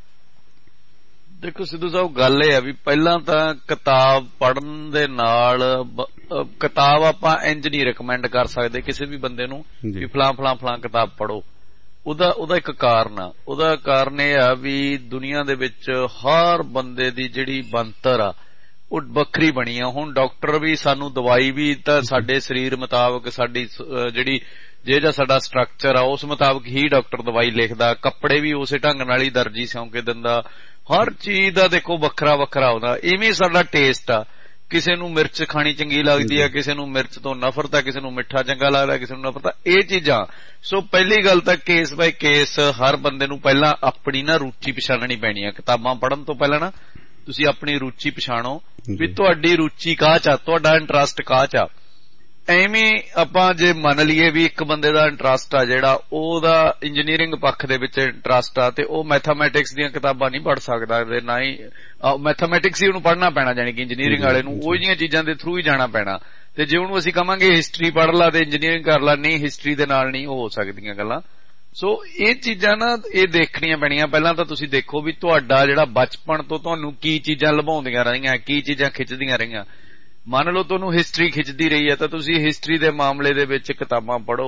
ਦੇਖੋ ਸਿੱਧੂ ਸਾਹਿਬ, ਗੱਲ ਇਹ ਹੈ ਵੀ ਪਹਿਲਾਂ ਤਾਂ ਕਿਤਾਬ ਪੜ੍ਹਨ ਦੇ ਨਾਲ, ਕਿਤਾਬ ਆਪਾਂ ਇੰਜ ਨਹੀਂ ਰਿਕਮੈਂਡ ਕਰ ਸਕਦੇ ਕਿਸੇ ਵੀ ਬੰਦੇ ਨੂੰ ਵੀ ਫਲਾਂ ਫਲਾਂ ਫਲਾਂ ਕਿਤਾਬ ਪੜ੍ਹੋ। ਉਹਦਾ ਉਹਦਾ ਇੱਕ ਕਾਰਨ ਆ। ਉਹਦਾ ਕਾਰਨ ਇਹ ਆ ਵੀ ਦੁਨੀਆ ਦੇ ਵਿੱਚ ਹਰ ਬੰਦੇ ਦੀ ਜਿਹੜੀ ਬਣਤਰ ਆ ਉਹ ਵੱਖਰੀ ਬਣੀ ਆ। ਹੁਣ ਡਾਕਟਰ ਵੀ ਸਾਨੂੰ ਦਵਾਈ ਵੀ ਤਾਂ ਸਾਡੇ ਸਰੀਰ ਮੁਤਾਬਕ, ਸਾਡੀ ਜਿਹੜੀ ਜਿਹੜਾ ਸਾਡਾ ਸਟਰਕਚਰ ਆ ਉਸ ਮੁਤਾਬਕ ਹੀ ਡਾਕਟਰ ਦਵਾਈ ਲਿਖਦਾ। ਕੱਪੜੇ ਵੀ ਉਸੇ ਢੰਗ ਨਾਲ ਹੀ ਦਰਜੀ ਸਿਉਂ ਕੇ ਦਿੰਦਾ। ਹਰ ਚੀਜ਼ ਦਾ ਦੇਖੋ ਵੱਖਰਾ ਵੱਖਰਾ ਆਉਂਦਾ। ਇਵੇਂ ਸਾਡਾ ਟੇਸਟ ਆ, ਕਿਸੇ ਨੂੰ ਮਿਰਚ ਖਾਣੀ ਚੰਗੀ ਲੱਗਦੀ ਆ, ਕਿਸੇ ਨੂੰ ਮਿਰਚ ਤੋਂ ਨਫ਼ਰਤ ਆ, ਕਿਸੇ ਨੂੰ ਮਿੱਠਾ ਚੰਗਾ ਲੱਗਦਾ, ਕਿਸੇ ਨੂੰ ਨਫ਼ਰਤ ਆ, ਇਹ ਚੀਜ਼ਾਂ। ਸੋ ਪਹਿਲੀ ਗੱਲ ਤਾਂ ਕੇਸ ਬਾਈ ਕੇਸ ਹਰ ਬੰਦੇ ਨੂੰ ਪਹਿਲਾਂ ਆਪਣੀ ਨਾ ਰੁਚੀ ਪਛਾਣਨੀ ਪੈਣੀ ਆ। ਕਿਤਾਬਾਂ ਪੜ੍ਹਨ ਤੋਂ ਪਹਿਲਾਂ ਨਾ ਤੁਸੀਂ ਆਪਣੀ ਰੁਚੀ ਪਛਾਣੋ ਵੀ ਤੁਹਾਡੀ ਰੁਚੀ ਕਾਹ ਚ ਆ, ਤੁਹਾਡਾ ਇੰਟਰਸਟ ਕਾਹ ਚ ਆ। ਐਵੇਂ ਆਪਾਂ ਜੇ ਮੰਨ ਲਈਏ ਵੀ ਇੱਕ ਬੰਦੇ ਦਾ ਇੰਟਰਸਟ ਆ ਜਿਹੜਾ ਉਹਦਾ ਇੰਜੀਨੀਅਰਿੰਗ ਪੱਖ ਦੇ ਵਿੱਚ ਇੰਟਰਸਟ ਆ, ਤੇ ਉਹ ਮੈਥਾਮੈਟਿਕਸ ਦੀਆਂ ਕਿਤਾਬਾਂ ਨਹੀਂ ਪੜ੍ਹ ਸਕਦਾ, ਤੇ ਨਾ ਹੀ ਮੈਥਾਮੈਟਿਕਸ ਹੀ ਉਹਨੂੰ ਪੜ੍ਹਨਾ ਪੈਣਾ, ਜਾਣੀ ਕਿ ਇੰਜੀਨੀਅਰਿੰਗ ਵਾਲੇ ਨੂੰ ਉਹ ਜਿਹੀਆਂ ਚੀਜ਼ਾਂ ਦੇ ਥਰੂ ਹੀ ਜਾਣਾ ਪੈਣਾ। ਤੇ ਜੇ ਉਹਨੂੰ ਅਸੀਂ ਕਹਾਂਗੇ ਹਿਸਟਰੀ ਪੜ੍ਹ ਲਾ ਤੇ ਇੰਜੀਨੀਅਰਿੰਗ ਕਰ ਲਾ, ਨਹੀਂ, ਹਿਸਟਰੀ ਦੇ ਨਾਲ ਨਹੀਂ ਹੋ ਸਕਦੀਆਂ ਗੱਲਾਂ। ਸੋ ਇਹ ਚੀਜ਼ਾਂ ਨਾ ਇਹ ਦੇਖਣੀਆਂ ਪੈਣੀਆਂ। ਪਹਿਲਾਂ ਤਾਂ ਤੁਸੀਂ ਦੇਖੋ ਵੀ ਤੁਹਾਡਾ ਜਿਹੜਾ ਬਚਪਨ ਤੋਂ ਤੁਹਾਨੂੰ ਕੀ ਚੀਜ਼ਾਂ ਲੁਭਾਉਂਦੀਆਂ ਰਹੀਆਂ, ਕੀ ਚੀਜ਼ਾਂ ਖਿੱਚਦੀਆਂ ਰਹੀਆਂ। ਮੰਨ ਲਓ ਤੁਹਾਨੂੰ ਹਿਸਟਰੀ ਖਿੱਚਦੀ ਰਹੀ ਹੈ ਤਾਂ ਤੁਸੀਂ ਹਿਸਟਰੀ ਦੇ ਮਾਮਲੇ ਦੇ ਵਿੱਚ ਕਿਤਾਬਾਂ ਪੜ੍ਹੋ।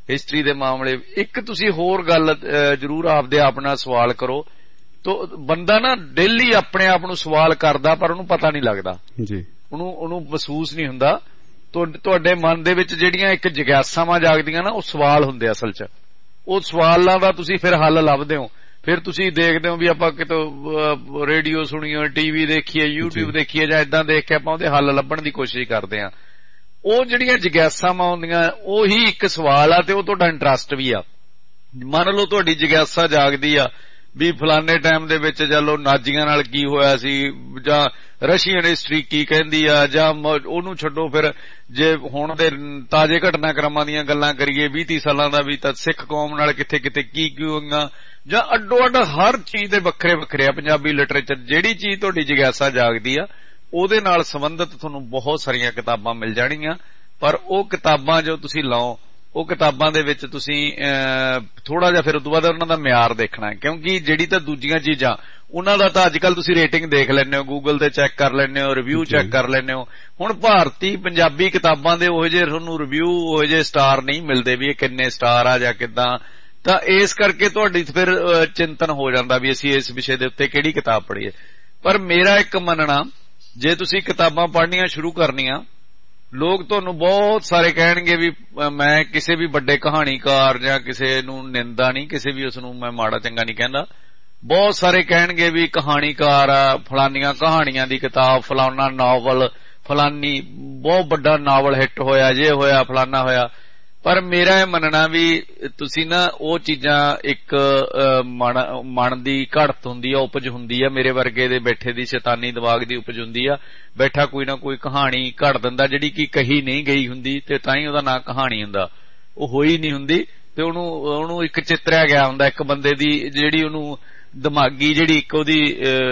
ਹਿਸਟਰੀ ਦੇ ਮਾਮਲੇ। ਇੱਕ ਤੁਸੀਂ ਹੋਰ ਗੱਲ ਜ਼ਰੂਰ ਆਪਦੇ ਆਪ ਨਾਲ ਸਵਾਲ ਕਰੋ। ਤੋ ਬੰਦਾ ਨਾ ਡੇਲੀ ਆਪਣੇ ਆਪ ਨੂੰ ਸਵਾਲ ਕਰਦਾ ਪਰ ਉਹਨੂੰ ਪਤਾ ਨਹੀਂ ਲੱਗਦਾ ਜੀ, ਉਹਨੂੰ ਉਹਨੂੰ ਮਹਿਸੂਸ ਨਹੀਂ ਹੁੰਦਾ। ਤੁਹਾਡੇ ਮਨ ਦੇ ਵਿੱਚ ਜਿਹੜੀਆਂ ਇੱਕ ਜਿਗਿਆਸਾਵਾਂ ਜਾਗਦੀਆਂ ਨਾ, ਉਹ ਸਵਾਲ ਹੁੰਦੇ ਅਸਲ 'ਚ। ਉਹ ਸਵਾਲਾਂ ਦਾ ਤੁਸੀਂ ਫਿਰ ਹੱਲ ਲੱਭਦੇ ਹੋ। ਫਿਰ ਤੁਸੀਂ ਦੇਖਦੇ ਹੋ ਵੀ ਆਪਾਂ ਕਿਤੋਂ ਰੇਡੀਓ ਸੁਣੀਏ, ਟੀਵੀ ਦੇਖੀਏ, ਯੂਟਿਊਬ ਦੇਖੀਏ ਜਾਂ ਏਦਾਂ ਦੇਖ ਕੇ ਆਪਾਂ ਉਹਦੇ ਹੱਲ ਲੱਭਣ ਦੀ ਕੋਸ਼ਿਸ਼ ਕਰਦੇ ਹਾਂ। ਉਹ ਜਿਹੜੀਆਂ ਜਿਗਿਆਸਾਵਾਂ ਹੁੰਦੀਆਂ ਉਹੀ ਇੱਕ ਸਵਾਲ ਆ ਤੇ ਉਹ ਤੁਹਾਡਾ ਇੰਟਰਸਟ ਵੀ ਆ। ਮੰਨ ਲਓ ਤੁਹਾਡੀ ਜਿਗਿਆਸਾ ਜਾਗਦੀ ਆ ਵੀ ਫਲਾਣੇ ਟਾਈਮ ਦੇ ਵਿੱਚ ਚਲੋ ਨਾਜ਼ੀਆਂ ਨਾਲ ਕੀ ਹੋਇਆ ਸੀ, ਜਾਂ ਰਸ਼ੀਅਨ ਹਿਸਟਰੀ ਕੀ ਕਹਿੰਦੀ ਆ, ਜਾਂ ਉਹਨੂੰ ਛੱਡੋ। ਫਿਰ ਜੇ ਹੁਣ ਦੇ ਤਾਜ਼ੇ ਘਟਨਾਕ੍ਰਮਾਂ ਦੀਆਂ ਗੱਲਾਂ ਕਰੀਏ ਵੀਹ ਤੀਹ ਸਾਲਾਂ ਦਾ ਵੀ, ਤਾਂ ਸਿੱਖ ਕੌਮ ਨਾਲ ਕਿੱਥੇ ਕਿੱਥੇ ਕੀ ਕੀ ਹੋਈਆਂ, ਜਾਂ ਅੱਡੋ ਅੱਡ ਹਰ ਚੀਜ਼ ਦੇ ਵੱਖਰੇ ਵੱਖਰੇ ਆ। ਪੰਜਾਬੀ ਲਿਟਰੇਚਰ ਜਿਹੜੀ ਚੀਜ਼ ਤੁਹਾਡੀ ਜਿਗਿਆਸਾ ਜਾਗਦੀ ਆ ਉਹਦੇ ਨਾਲ ਸੰਬੰਧਿਤ ਤੁਹਾਨੂੰ ਬਹੁਤ ਸਾਰੀਆਂ ਕਿਤਾਬਾਂ ਮਿਲ ਜਾਣਗੀਆਂ। ਪਰ ਉਹ ਕਿਤਾਬਾਂ ਜੋ ਤੁਸੀਂ ਲਾਓ, ਉਹ ਕਿਤਾਬਾਂ ਦੇ ਵਿੱਚ ਤੁਸੀਂ ਥੋੜਾ ਜਿਹਾ ਫਿਰ ਉਦੋਂ ਬਾਅਦ ਉਹਨਾਂ ਦਾ ਮਿਆਰ ਦੇਖਣਾ, ਕਿਉਂਕਿ ਜਿਹੜੀ ਤਾਂ ਦੂਜੀਆਂ ਚੀਜ਼ਾਂ ਉਹਨਾਂ ਦਾ ਤਾਂ ਅੱਜ ਕੱਲ ਤੁਸੀਂ ਰੇਟਿੰਗ ਦੇਖ ਲੈਂਦੇ ਹੋ, ਗੂਗਲ ਤੇ ਚੈੱਕ ਕਰ ਲੈਂਦੇ ਹੋ, ਰਿਵਿਊ ਚੈੱਕ ਕਰ ਲੈਂਦੇ ਹੋ। ਹੁਣ ਭਾਰਤੀ ਪੰਜਾਬੀ ਕਿਤਾਬਾਂ ਦੇ ਉਹੋ ਜਿਹੇ ਤੁਹਾਨੂੰ ਰਿਵਿਊ, ਉਹੋ ਜਿਹੇ ਸਟਾਰ ਨਹੀਂ ਮਿਲਦੇ ਵੀ ਇਹ ਕਿੰਨੇ ਸਟਾਰ ਆ ਜਾਂ ਕਿੱਦਾਂ। ਤਾਂ ਇਸ ਕਰਕੇ ਤੁਹਾਡੀ ਫਿਰ ਚਿੰਤਨ ਹੋ ਜਾਂਦਾ ਵੀ ਅਸੀਂ ਇਸ ਵਿਸ਼ੇ ਦੇ ਉੱਤੇ ਕਿਹੜੀ ਕਿਤਾਬ ਪੜ੍ਹੀਏ। ਪਰ ਮੇਰਾ ਇੱਕ ਮੰਨਣਾ, ਜੇ ਤੁਸੀਂ ਕਿਤਾਬਾਂ ਪੜ੍ਹਨੀਆਂ ਸ਼ੁਰੂ ਕਰਨੀਆਂ, ਲੋਕ ਤੁਹਾਨੂੰ ਬਹੁਤ ਸਾਰੇ ਕਹਿਣਗੇ ਵੀ ਮੈਂ ਕਿਸੇ ਵੀ ਵੱਡੇ ਕਹਾਣੀਕਾਰ ਜਾਂ ਕਿਸੇ ਨੂੰ ਨਿੰਦਾ ਨਹੀਂ, ਕਿਸੇ ਵੀ ਉਸ ਨੂੰ ਮੈਂ ਮਾੜਾ ਚੰਗਾ ਨਹੀਂ ਕਹਿੰਦਾ। ਬਹੁਤ ਸਾਰੇ ਕਹਿਣਗੇ ਵੀ ਕਹਾਣੀਕਾਰ ਆ, ਫਲਾਨੀਆਂ ਕਹਾਣੀਆਂ ਦੀ ਕਿਤਾਬ, ਫਲਾਨਾ ਨਾਵਲ, ਫਲਾਨੀ ਬਹੁਤ ਵੱਡਾ ਨਾਵਲ ਹਿੱਟ ਹੋਇਆ, ਜੇ ਹੋਇਆ ਫਲਾਨਾ ਹੋਇਆ। ਪਰ ਮੇਰਾ ਇਹ ਮੰਨਣਾ ਵੀ ਤੁਸੀਂ ਨਾ ਉਹ ਚੀਜ਼ਾਂ ਇੱਕ ਮਨ ਦੀ ਘੜਤ ਹੁੰਦੀ ਆ, ਉਪਜ ਹੁੰਦੀ ਆ, ਮੇਰੇ ਵਰਗੇ ਦੇ ਬੈਠੇ ਦੀ ਸ਼ੈਤਾਨੀ ਦਿਮਾਗ ਦੀ ਉਪਜ ਹੁੰਦੀ ਆ। ਬੈਠਾ ਕੋਈ ਨਾ ਕੋਈ ਕਹਾਣੀ ਘੜ ਦਿੰਦਾ ਜਿਹੜੀ ਕਿ ਕਹੀ ਨਹੀਂ ਗਈ ਹੁੰਦੀ, ਤੇ ਤਾਂ ਹੀ ਉਹਦਾ ਨਾਂ ਕਹਾਣੀ ਹੁੰਦਾ। ਉਹ ਹੋਈ ਨਹੀਂ ਹੁੰਦੀ ਤੇ ਉਹਨੂੰ ਉਹਨੂੰ ਇੱਕ ਚਿੱਤਰਿਆ ਗਿਆ ਹੁੰਦਾ ਇੱਕ ਬੰਦੇ ਦੀ, ਜਿਹੜੀ ਉਹਨੂੰ ਦਿਮਾਗੀ ਜਿਹੜੀ ਇੱਕ ਉਹਦੀ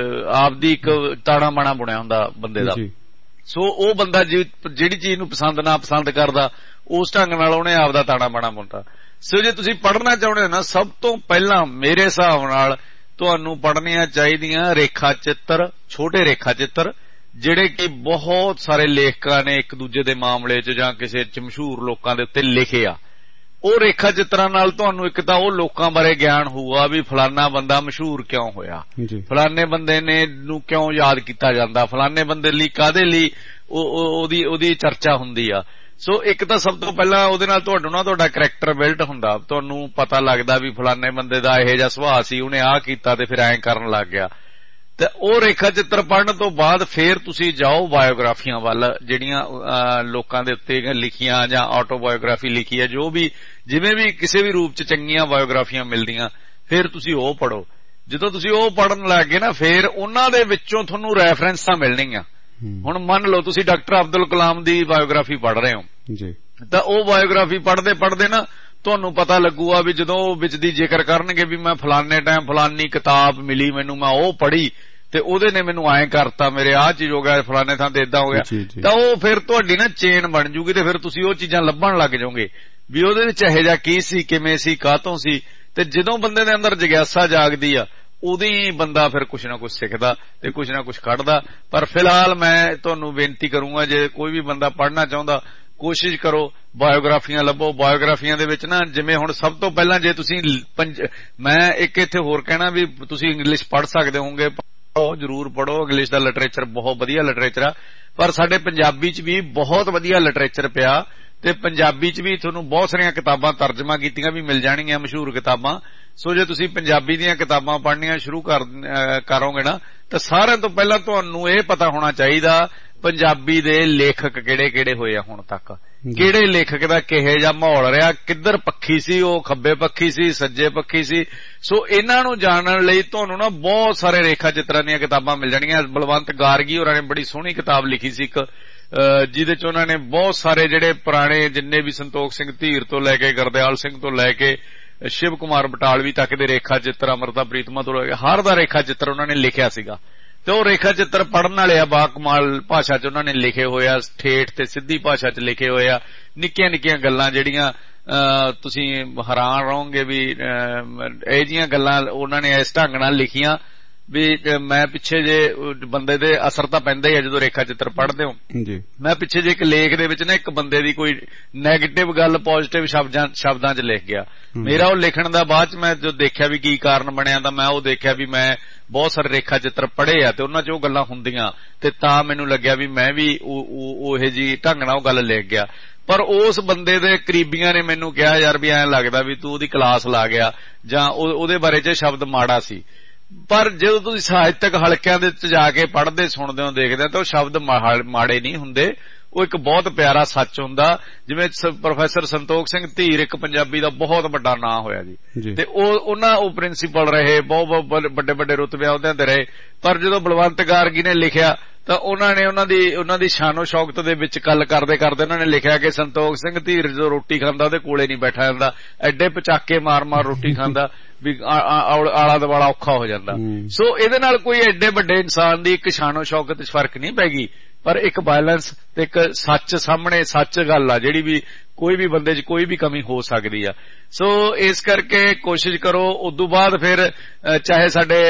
ਆਪਦੀ ਇੱਕ ਤਾਣਾ ਬਾਣਾ ਬੁਣਿਆ ਹੁੰਦਾ ਬੰਦੇ ਦਾ। ਸੋ ਉਹ ਬੰਦਾ ਜਿਹੜੀ ਚੀਜ਼ ਨੂੰ ਪਸੰਦ ਨਾ ਪਸੰਦ ਕਰਦਾ, ਉਸ ਢੰਗ ਨਾਲ ਉਹਨੇ ਆਪਦਾ ਤਾਣਾ ਬਾਣਾ ਬੁਣਦਾ। ਸੋ ਜੇ ਤੁਸੀਂ ਪੜ੍ਹਨਾ ਚਾਹੁੰਦੇ ਹੋ ਨਾ, ਸਭ ਤੋਂ ਪਹਿਲਾਂ ਮੇਰੇ ਹਿਸਾਬ ਨਾਲ ਤੁਹਾਨੂੰ ਪੜ੍ਹਨੀਆਂ ਚਾਹੀਦੀਆਂ ਰੇਖਾ ਚਿੱਤਰ, ਛੋਟੇ ਰੇਖਾ ਚਿੱਤਰ, ਜਿਹੜੇ ਕਿ ਬਹੁਤ ਸਾਰੇ ਲੇਖਕਾਂ ਨੇ ਇੱਕ ਦੂਜੇ ਦੇ ਮਾਮਲੇ 'ਚ ਜਾਂ ਕਿਸੇ 'ਚ ਮਸ਼ਹੂਰ ਲੋਕਾਂ ਦੇ ਉੱਤੇ ਲਿਖੇ ਆ। ਉਹ ਰੇਖਾ ਚਿੱਤਰਾਂ ਨਾਲ ਤੁਹਾਨੂੰ ਇੱਕ ਤਾਂ ਉਹ ਲੋਕਾਂ ਬਾਰੇ ਗਿਆਨ ਹੋਊਗਾ ਵੀ ਫਲਾਨਾ ਬੰਦਾ ਮਸ਼ਹੂਰ ਕਿਉਂ ਹੋਇਆ, ਫਲਾਨੇ ਬੰਦੇ ਨੇ ਨੂੰ ਕਿਉਂ ਯਾਦ ਕੀਤਾ ਜਾਂਦਾ, ਫਲਾਨੇ ਬੰਦੇ ਲਈ ਕਾਹਦੇ ਲਈ ਉਹਦੀ ਉਹਦੀ ਚਰਚਾ ਹੁੰਦੀ ਆ। ਸੋ ਇੱਕ ਤਾਂ ਸਭ ਤੋਂ ਪਹਿਲਾਂ ਉਹਦੇ ਨਾਲ ਤੁਹਾਡਾ ਨਾ ਤੁਹਾਡਾ ਕਰੈਕਟਰ ਬਿਲਡ ਹੁੰਦਾ, ਤੁਹਾਨੂੰ ਪਤਾ ਲੱਗਦਾ ਵੀ ਫਲਾਨੇ ਬੰਦੇ ਦਾ ਇਹੋ ਜਿਹਾ ਸੁਭਾਅ ਸੀ, ਉਹਨੇ ਆਹ ਕੀਤਾ ਤੇ ਫਿਰ ਐਂ ਕਰਨ ਲੱਗ ਗਿਆ। ਤੇ ਉਹ ਰੇਖਾ ਚਿੱਤਰ ਪੜ੍ਹਨ ਤੋਂ ਬਾਅਦ ਫੇਰ ਤੁਸੀਂ ਜਾਓ ਬਾਇਓਗ੍ਰਾਫੀਆਂ ਵੱਲ, ਜਿਹੜੀਆਂ ਲੋਕਾਂ ਦੇ ਉੱਤੇ ਲਿਖੀਆਂ ਜਾਂ ਆਟੋਬਾਇਓਗ੍ਰਾਫੀ ਲਿਖੀ ਹੈ, ਜੋ ਵੀ ਜਿਵੇਂ ਵੀ ਕਿਸੇ ਵੀ ਰੂਪ 'ਚ ਚੰਗੀਆਂ ਬਾਇਓਗ੍ਰਾਫੀਆਂ ਮਿਲਦੀਆਂ, ਫਿਰ ਤੁਸੀਂ ਉਹ ਪੜ੍ਹੋ। ਜਦੋਂ ਤੁਸੀਂ ਉਹ ਪੜ੍ਹਨ ਲੱਗ ਗਏ ਨਾ, ਫੇਰ ਉਹਨਾਂ ਦੇ ਵਿੱਚੋਂ ਤੁਹਾਨੂੰ ਰੈਫਰੈਂਸਾਂ ਮਿਲਣਗੀਆਂ। ਹੁਣ ਮੰਨ ਲਓ ਤੁਸੀਂ ਡਾਕਟਰ ਅਬਦੁਲ ਕਲਾਮ ਦੀ ਬਾਇਓਗ੍ਰਾਫੀ ਪੜ੍ਹ ਰਹੇ ਹੋ ਜੀ, ਤਾਂ ਉਹ ਬਾਇਓਗ੍ਰਾਫੀ ਪੜ੍ਹਦੇ ਪੜ੍ਹਦੇ ਨਾ ਤੁਹਾਨੂੰ ਪਤਾ ਲੱਗੂਗਾ ਵੀ ਜਦੋਂ ਉਹ ਵਿੱਚ ਦੀ ਜ਼ਿਕਰ ਕਰਨਗੇ ਵੀ ਮੈਂ ਫਲਾਨੇ ਟਾਈਮ ਫਲਾਨੀ ਕਿਤਾਬ ਮਿਲੀ ਮੈਨੂੰ, ਮੈਂ ਉਹ ਪੜ੍ਹੀ ਤੇ ਉਹਦੇ ਨੇ ਮੈਨੂੰ ਐਂ ਕਰਤਾ, ਮੇਰੇ ਆਹ ਚੀਜ਼ ਹੋ ਗਿਆ, ਫਲਾਨੇ ਥਾਂ ਤੇ ਏਦਾਂ ਹੋ ਗਿਆ। ਤਾਂ ਉਹ ਫਿਰ ਤੁਹਾਡੀ ਨਾ ਚੇਨ ਬਣ ਜੂਗੀ ਤੇ ਫਿਰ ਤੁਸੀਂ ਉਹ ਚੀਜ਼ਾਂ ਲੱਭਣ ਲੱਗ ਜਾਓਗੇ ਵੀ ਉਹਦੇ ਵਿੱਚ ਇਹੋ ਜਿਹਾ ਕੀ ਸੀ, ਕਿਵੇਂ ਸੀ, ਕਾਹਤੋਂ ਸੀ। ਤੇ ਜਦੋਂ ਬੰਦੇ ਦੇ ਅੰਦਰ ਜਿਗਿਆਸਾ ਜਾਗਦੀ ਆ, ਉਹਦੀ ਬੰਦਾ ਫਿਰ ਕੁਛ ਨਾ ਕੁਛ ਸਿੱਖਦਾ ਤੇ ਕੁਛ ਨਾ ਕੁਛ ਕੱਢਦਾ। ਪਰ ਫਿਲਹਾਲ ਮੈਂ ਤੁਹਾਨੂੰ ਬੇਨਤੀ ਕਰੂੰਗਾ, ਜੇ ਕੋਈ ਵੀ ਬੰਦਾ ਪੜ੍ਹਨਾ ਚਾਹੁੰਦਾ, ਕੋਸ਼ਿਸ਼ ਕਰੋ ਬਾਇਓਗ੍ਰਾਫੀਆਂ ਲੱਭੋ। ਬਾਇਓਗ੍ਰਾਫੀਆਂ ਦੇ ਵਿੱਚ ਨਾ ਜਿਵੇਂ ਹੁਣ ਸਭ ਤੋਂ ਪਹਿਲਾਂ ਜੇ ਤੁਸੀਂ ਮੈਂ ਇੱਕ ਇੱਥੇ ਹੋਰ ਕਹਿਣਾ ਵੀ ਤੁਸੀਂ ਇੰਗਲਿਸ਼ ਪੜ੍ਹ ਸਕਦੇ ਹੋਗੇ, ਪੜ੍ਹੋ, ਜ਼ਰੂਰ ਪੜ੍ਹੋ। ਇੰਗਲਿਸ਼ ਦਾ ਲਿਟਰੇਚਰ ਬਹੁਤ ਵਧੀਆ ਲਿਟਰੇਚਰ ਆ, ਪਰ ਸਾਡੇ ਪੰਜਾਬੀ 'ਚ ਵੀ ਬਹੁਤ ਵਧੀਆ ਲਿਟਰੇਚਰ ਪਿਆ ਤੇ ਪੰਜਾਬੀ 'ਚ ਵੀ ਤੁਹਾਨੂੰ ਬਹੁਤ ਸਾਰੀਆਂ ਕਿਤਾਬਾਂ ਤਰਜਮਾ ਕੀਤੀਆਂ ਵੀ ਮਿਲ ਜਾਣਗੀਆਂ, ਮਸ਼ਹੂਰ ਕਿਤਾਬਾਂ। ਸੋ ਜੇ ਤੁਸੀਂ ਪੰਜਾਬੀ ਦੀਆਂ ਕਿਤਾਬਾਂ ਪੜ੍ਹਨੀਆਂ ਸ਼ੁਰੂ ਕਰ ਕਰੋਗੇ ਨਾ, ਤਾਂ ਸਾਰਿਆਂ ਤੋਂ ਪਹਿਲਾਂ ਤੁਹਾਨੂੰ ਇਹ ਪਤਾ ਹੋਣਾ ਚਾਹੀਦਾ ਪੰਜਾਬੀ ਦੇ ਲੇਖਕ ਕਿਹੜੇ ਕਿਹੜੇ ਹੋਏ ਆ ਹੁਣ ਤੱਕ, ਕਿਹੜੇ ਲੇਖਕ ਦਾ ਕਿਹੋ ਜਿਹਾ ਮਾਹੌਲ ਰਿਹਾ, ਕਿੱਧਰ ਪੱਖੀ ਸੀ ਉਹ, ਖੱਬੇ ਪੱਖੀ ਸੀ, ਸੱਜੇ ਪੱਖੀ ਸੀ। ਸੋ ਇਹਨਾਂ ਨੂੰ ਜਾਣਨ ਲਈ ਤੁਹਾਨੂੰ ਨਾ ਬਹੁਤ ਸਾਰੇ ਰੇਖਾ ਚਿੱਤਰਾਂ ਦੀਆਂ ਕਿਤਾਬਾਂ ਮਿਲ ਜਾਣਗੀਆਂ। ਬਲਵੰਤ ਗਾਰਗੀ ਹੋਰਾਂ ਨੇ ਬੜੀ ਸੋਹਣੀ ਕਿਤਾਬ ਲਿਖੀ ਸੀ ਇੱਕ, ਜਿਹਦੇ 'ਚ ਉਹਨਾਂ ਨੇ ਬਹੁਤ ਸਾਰੇ ਜਿਹੜੇ ਪੁਰਾਣੇ ਜਿੰਨੇ ਵੀ ਸੰਤੋਖ ਸਿੰਘ ਧੀਰ ਤੋਂ ਲੈ ਕੇ ਗੁਰਦਿਆਲ ਸਿੰਘ ਤੋਂ ਲੈ ਕੇ ਸ਼ਿਵ ਕੁਮਾਰ ਬਟਾਲਵੀ ਤੱਕ ਦੇ ਰੇਖਾ ਚਿੱਤਰ, ਅਮਰਤਾ ਪ੍ਰੀਤਮਾ ਤੋਂ ਲੈ ਕੇ ਹਰ ਦਾ ਰੇਖਾ ਚਿੱਤਰ ਉਹਨਾਂ ਨੇ ਲਿਖਿਆ ਸੀਗਾ। ਤੇ ਉਹ ਰੇਖਾ ਚਿੱਤਰ ਪੜ੍ਹਨ ਵਾਲੇ ਆ, ਬਾਕਮਾਲ ਭਾਸ਼ਾ 'ਚ ਉਹਨਾਂ ਨੇ ਲਿਖੇ ਹੋਏ ਆ, ਠੇਠ ਤੇ ਸਿੱਧੀ ਭਾਸ਼ਾ 'ਚ ਲਿਖੇ ਹੋਏ ਆ। ਨਿੱਕੀਆਂ ਨਿੱਕੀਆਂ ਗੱਲਾਂ ਜਿਹੜੀਆਂ ਤੁਸੀਂ ਹੈਰਾਨ ਰਹੋਗੇ ਵੀ ਇਹ ਜਿਹੀਆਂ ਗੱਲਾਂ ਉਹਨਾਂ ਨੇ ਇਸ ਢੰਗ ਨਾਲ ਲਿਖੀਆਂ ਵੀ ਮੈਂ ਪਿੱਛੇ ਜੇ ਬੰਦੇ ਦੇ ਅਸਰ ਤਾਂ ਪੈਂਦਾ ਹੀ ਹੈ ਜਦੋਂ ਰੇਖਾ ਚਿੱਤਰ ਪੜ੍ਹਦੇ ਹੋ। ਮੈਂ ਪਿੱਛੇ ਜੇ ਇੱਕ ਲੇਖ ਦੇ ਵਿੱਚ ਨਾ ਇੱਕ ਬੰਦੇ ਦੀ ਕੋਈ ਨੈਗੇਟਿਵ ਗੱਲ ਪੋਜ਼ਿਟਿਵ ਸ਼ਬਦਾਂ ਸ਼ਬਦਾਂ 'ਚ ਲਿਖ ਗਿਆ। ਮੇਰਾ ਉਹ ਲਿਖਣ ਦਾ ਬਾਅਦ 'ਚ ਮੈਂ ਜੋ ਦੇਖਿਆ ਵੀ ਕੀ ਕਾਰਨ ਬਣਿਆ ਤਾਂ ਮੈਂ ਉਹ ਦੇਖਿਆ ਵੀ ਮੈਂ ਬਹੁਤ ਸਾਰੇ ਰੇਖਾ ਚਿੱਤਰ ਪੜ੍ਹੇ ਆ ਤੇ ਉਹਨਾਂ 'ਚ ਉਹ ਗੱਲਾਂ ਹੁੰਦੀਆਂ ਤੇ ਤਾਂ ਮੈਨੂੰ ਲੱਗਿਆ ਵੀ ਮੈਂ ਵੀ ਉਹ ਜਿਹੀ ਢੰਗ ਨਾਲ ਉਹ ਗੱਲ ਲਿਖ ਗਿਆ। ਪਰ ਉਸ ਬੰਦੇ ਦੇ ਕਰੀਬੀਆਂ ਨੇ ਮੈਨੂੰ ਕਿਹਾ ਯਾਰ ਵੀ ਐਂ ਲੱਗਦਾ ਵੀ ਤੂੰ ਉਹਦੀ ਕਲਾਸ ਲਾ ਗਿਆ ਜਾਂ ਉਹਦੇ ਬਾਰੇ 'ਚ ਸ਼ਬਦ ਮਾੜਾ ਸੀ। ਪਰ ਜਦੋਂ ਤੁਸੀਂ ਸਾਹਿਤਕ ਹਲਕਿਆਂ ਦੇ ਵਿੱਚ ਜਾ ਕੇ ਪੜ੍ਹਦੇ ਸੁਣਦੇ ਹੋ ਦੇਖਦੇ ਤਾਂ ਉਹ ਸ਼ਬਦ ਮਾੜੇ ਨਹੀਂ ਹੁੰਦੇ, ਉਹ ਇੱਕ ਬਹੁਤ ਪਿਆਰਾ ਸੱਚ ਹੁੰਦਾ। ਜਿਵੇਂ ਪ੍ਰੋਫੈਸਰ ਸੰਤੋਖ ਸਿੰਘ ਧੀਰ ਇੱਕ ਪੰਜਾਬੀ ਦਾ ਬਹੁਤ ਵੱਡਾ ਨਾਂ ਹੋਇਆ ਜੀ ਤੇ ਉਹ ਉਹਨਾਂ ਉਹ ਪ੍ਰਿੰਸੀਪਲ ਰਹੇ, ਬਹੁਤ ਵੱਡੇ ਵੱਡੇ ਰੁਤਬੇ ਅਹੁਦਿਆਂ ਤੇ ਰਹੇ। ਪਰ ਜਦੋਂ ਬਲਵੰਤ ਗਾਰਗੀ ਨੇ ਲਿਖਿਆ ਤਾਂ ਉਹਨਾਂ ਨੇ ਉਹਨਾਂ ਦੀ ਉਹਨਾਂ ਦੀ ਸ਼ਾਨੋ ਸ਼ੌਕਤ ਦੇ ਵਿੱਚ ਗੱਲ ਕਰਦੇ ਕਰਦੇ ਉਹਨਾਂ ਨੇ ਲਿਖਿਆ ਕਿ ਸੰਤੋਖ ਸਿੰਘ ਧੀਰ ਜਦੋਂ ਰੋਟੀ ਖਾਂਦਾ ਉਹਦੇ ਕੋਲੇ ਨਹੀਂ ਬੈਠਾ ਜਾਂਦਾ, ਐਡੇ ਪਚਾਕੇ ਮਾਰ ਮਾਰ ਰੋਟੀ ਖਾਂਦਾ ਵੀ ਆਲਾ ਦੁਆਲਾ ਔਖਾ ਹੋ ਜਾਂਦਾ। ਸੋ ਇਹਦੇ ਨਾਲ ਕੋਈ ਐਡੇ ਵੱਡੇ ਇਨਸਾਨ ਦੀ ਇੱਕ ਸ਼ਾਨੋ ਸ਼ੌਕਤ 'ਚ ਫਰਕ ਨਹੀਂ ਪੈਗੀ, ਪਰ ਇੱਕ ਬਾਇਲੈਂਸ ਤੇ ਇੱਕ ਸੱਚ ਸਾਹਮਣੇ ਸੱਚ ਗੱਲ ਆ ਜਿਹੜੀ ਵੀ ਕੋਈ ਵੀ ਬੰਦੇ 'ਚ ਕੋਈ ਵੀ ਕਮੀ ਹੋ ਸਕਦੀ ਆ। ਸੋ ਇਸ ਕਰਕੇ ਕੋਸ਼ਿਸ਼ ਕਰੋ। ਉਦੋਂ ਬਾਅਦ ਫਿਰ ਚਾਹੇ ਸਾਡੇ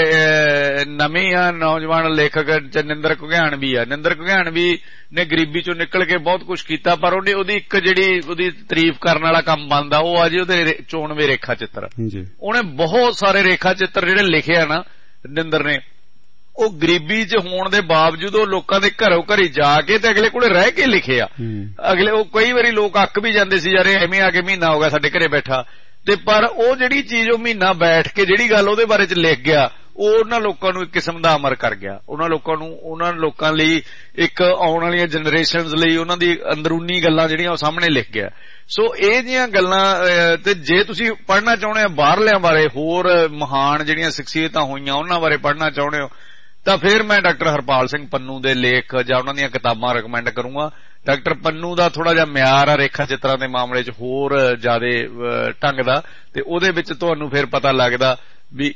ਨਵੇਂ ਆ ਨੌਜਵਾਨ ਲੇਖਕ ਨਿੰਦਰ ਘੁਗਿਆਣਵੀ ਆ, ਨਿੰਦਰ ਘੁਗਿਆਣਵੀ ਨੇ ਗਰੀਬੀ ਚੋਂ ਨਿਕਲ ਕੇ ਬਹੁਤ ਕੁਛ ਕੀਤਾ, ਪਰ ਉਹਨੇ ਉਹਦੀ ਇੱਕ ਜਿਹੜੀ ਉਹਦੀ ਤਾਰੀਫ ਕਰਨ ਵਾਲਾ ਕੰਮ ਬਣਦਾ ਉਹ ਆ ਜੀ ਉਹਦੇ ਚੋਣਵੇਂ ਰੇਖਾ ਚਿੱਤਰ। ਉਹਨੇ ਬਹੁਤ ਸਾਰੇ ਰੇਖਾ ਚਿੱਤਰ ਜਿਹੜੇ ਲਿਖੇ ਆ ਨਾ ਨਿੰਦਰ ਨੇ, ਉਹ ਗਰੀਬੀ 'ਚ ਹੋਣ ਦੇ ਬਾਵਜੂਦ ਉਹ ਲੋਕਾਂ ਦੇ ਘਰੋਂ ਘਰੀ ਜਾ ਕੇ ਤੇ ਅਗਲੇ ਕੋਲੇ ਰਹਿ ਕੇ ਲਿਖੇ ਆ। ਅਗਲੇ ਉਹ ਕਈ ਵਾਰੀ ਲੋਕ ਅੱਕ ਵੀ ਜਾਂਦੇ ਸੀ ਯਾਰ ਐਵੇਂ ਆ ਕੇ ਮਹੀਨਾ ਹੋ ਗਿਆ ਸਾਡੇ ਘਰੇ ਬੈਠਾ, ਤੇ ਪਰ ਉਹ ਜਿਹੜੀ ਚੀਜ਼ ਉਹ ਮਹੀਨਾ ਬੈਠ ਕੇ ਜਿਹੜੀ ਗੱਲ ਉਹਦੇ ਬਾਰੇ 'ਚ ਲਿਖ ਗਿਆ ਉਹ ਉਹਨਾਂ ਲੋਕਾਂ ਨੂੰ ਇੱਕ ਕਿਸਮ ਦਾ ਅਮਰ ਕਰ ਗਿਆ। ਉਹਨਾਂ ਲੋਕਾਂ ਨੂੰ ਉਹਨਾਂ ਲੋਕਾਂ ਲਈ ਇੱਕ ਆਉਣ ਵਾਲੀਆਂ ਜਨਰੇਸ਼ਨਜ਼ ਲਈ ਉਹਨਾਂ ਦੀ ਅੰਦਰੂਨੀ ਗੱਲਾਂ ਜਿਹੜੀਆਂ ਉਹ ਸਾਹਮਣੇ ਲਿਖ ਗਿਆ। ਸੋ ਇਹ ਜਿਹੀਆਂ ਗੱਲਾਂ ਤੇ ਜੇ ਤੁਸੀਂ ਪੜ੍ਹਨਾ ਚਾਹੁੰਦੇ ਹੋ ਬਾਹਰਲਿਆਂ ਬਾਰੇ, ਹੋਰ ਮਹਾਨ ਜਿਹੜੀਆਂ ਸ਼ਖਸੀਅਤਾਂ ਹੋਈਆਂ ਉਹਨਾਂ ਬਾਰੇ ਪੜ੍ਹਨਾ ਚਾਹੁੰਦੇ ਹੋ ਤਾਂ ਫਿਰ ਮੈਂ ਡਾਕਟਰ ਹਰਪਾਲ ਸਿੰਘ ਪੰਨੂ ਦੇ ਲੇਖ ਜਾਂ ਉਹਨਾਂ ਦੀਆਂ ਕਿਤਾਬਾਂ ਰਿਕਮੈਂਡ ਕਰੂੰਗਾ। ਡਾਕਟਰ ਪੰਨੂ ਦਾ ਥੋੜਾ ਜਿਹਾ ਮਿਆਰ ਆ ਰੇਖਾ ਚਿੱਤਰਾਂ ਦੇ ਮਾਮਲੇ 'ਚ ਹੋਰ ਜ਼ਿਆਦਾ ਢੰਗ ਦਾ, ਤੇ ਉਹਦੇ ਵਿੱਚ ਤੁਹਾਨੂੰ ਫਿਰ ਪਤਾ ਲੱਗਦਾ ਵੀ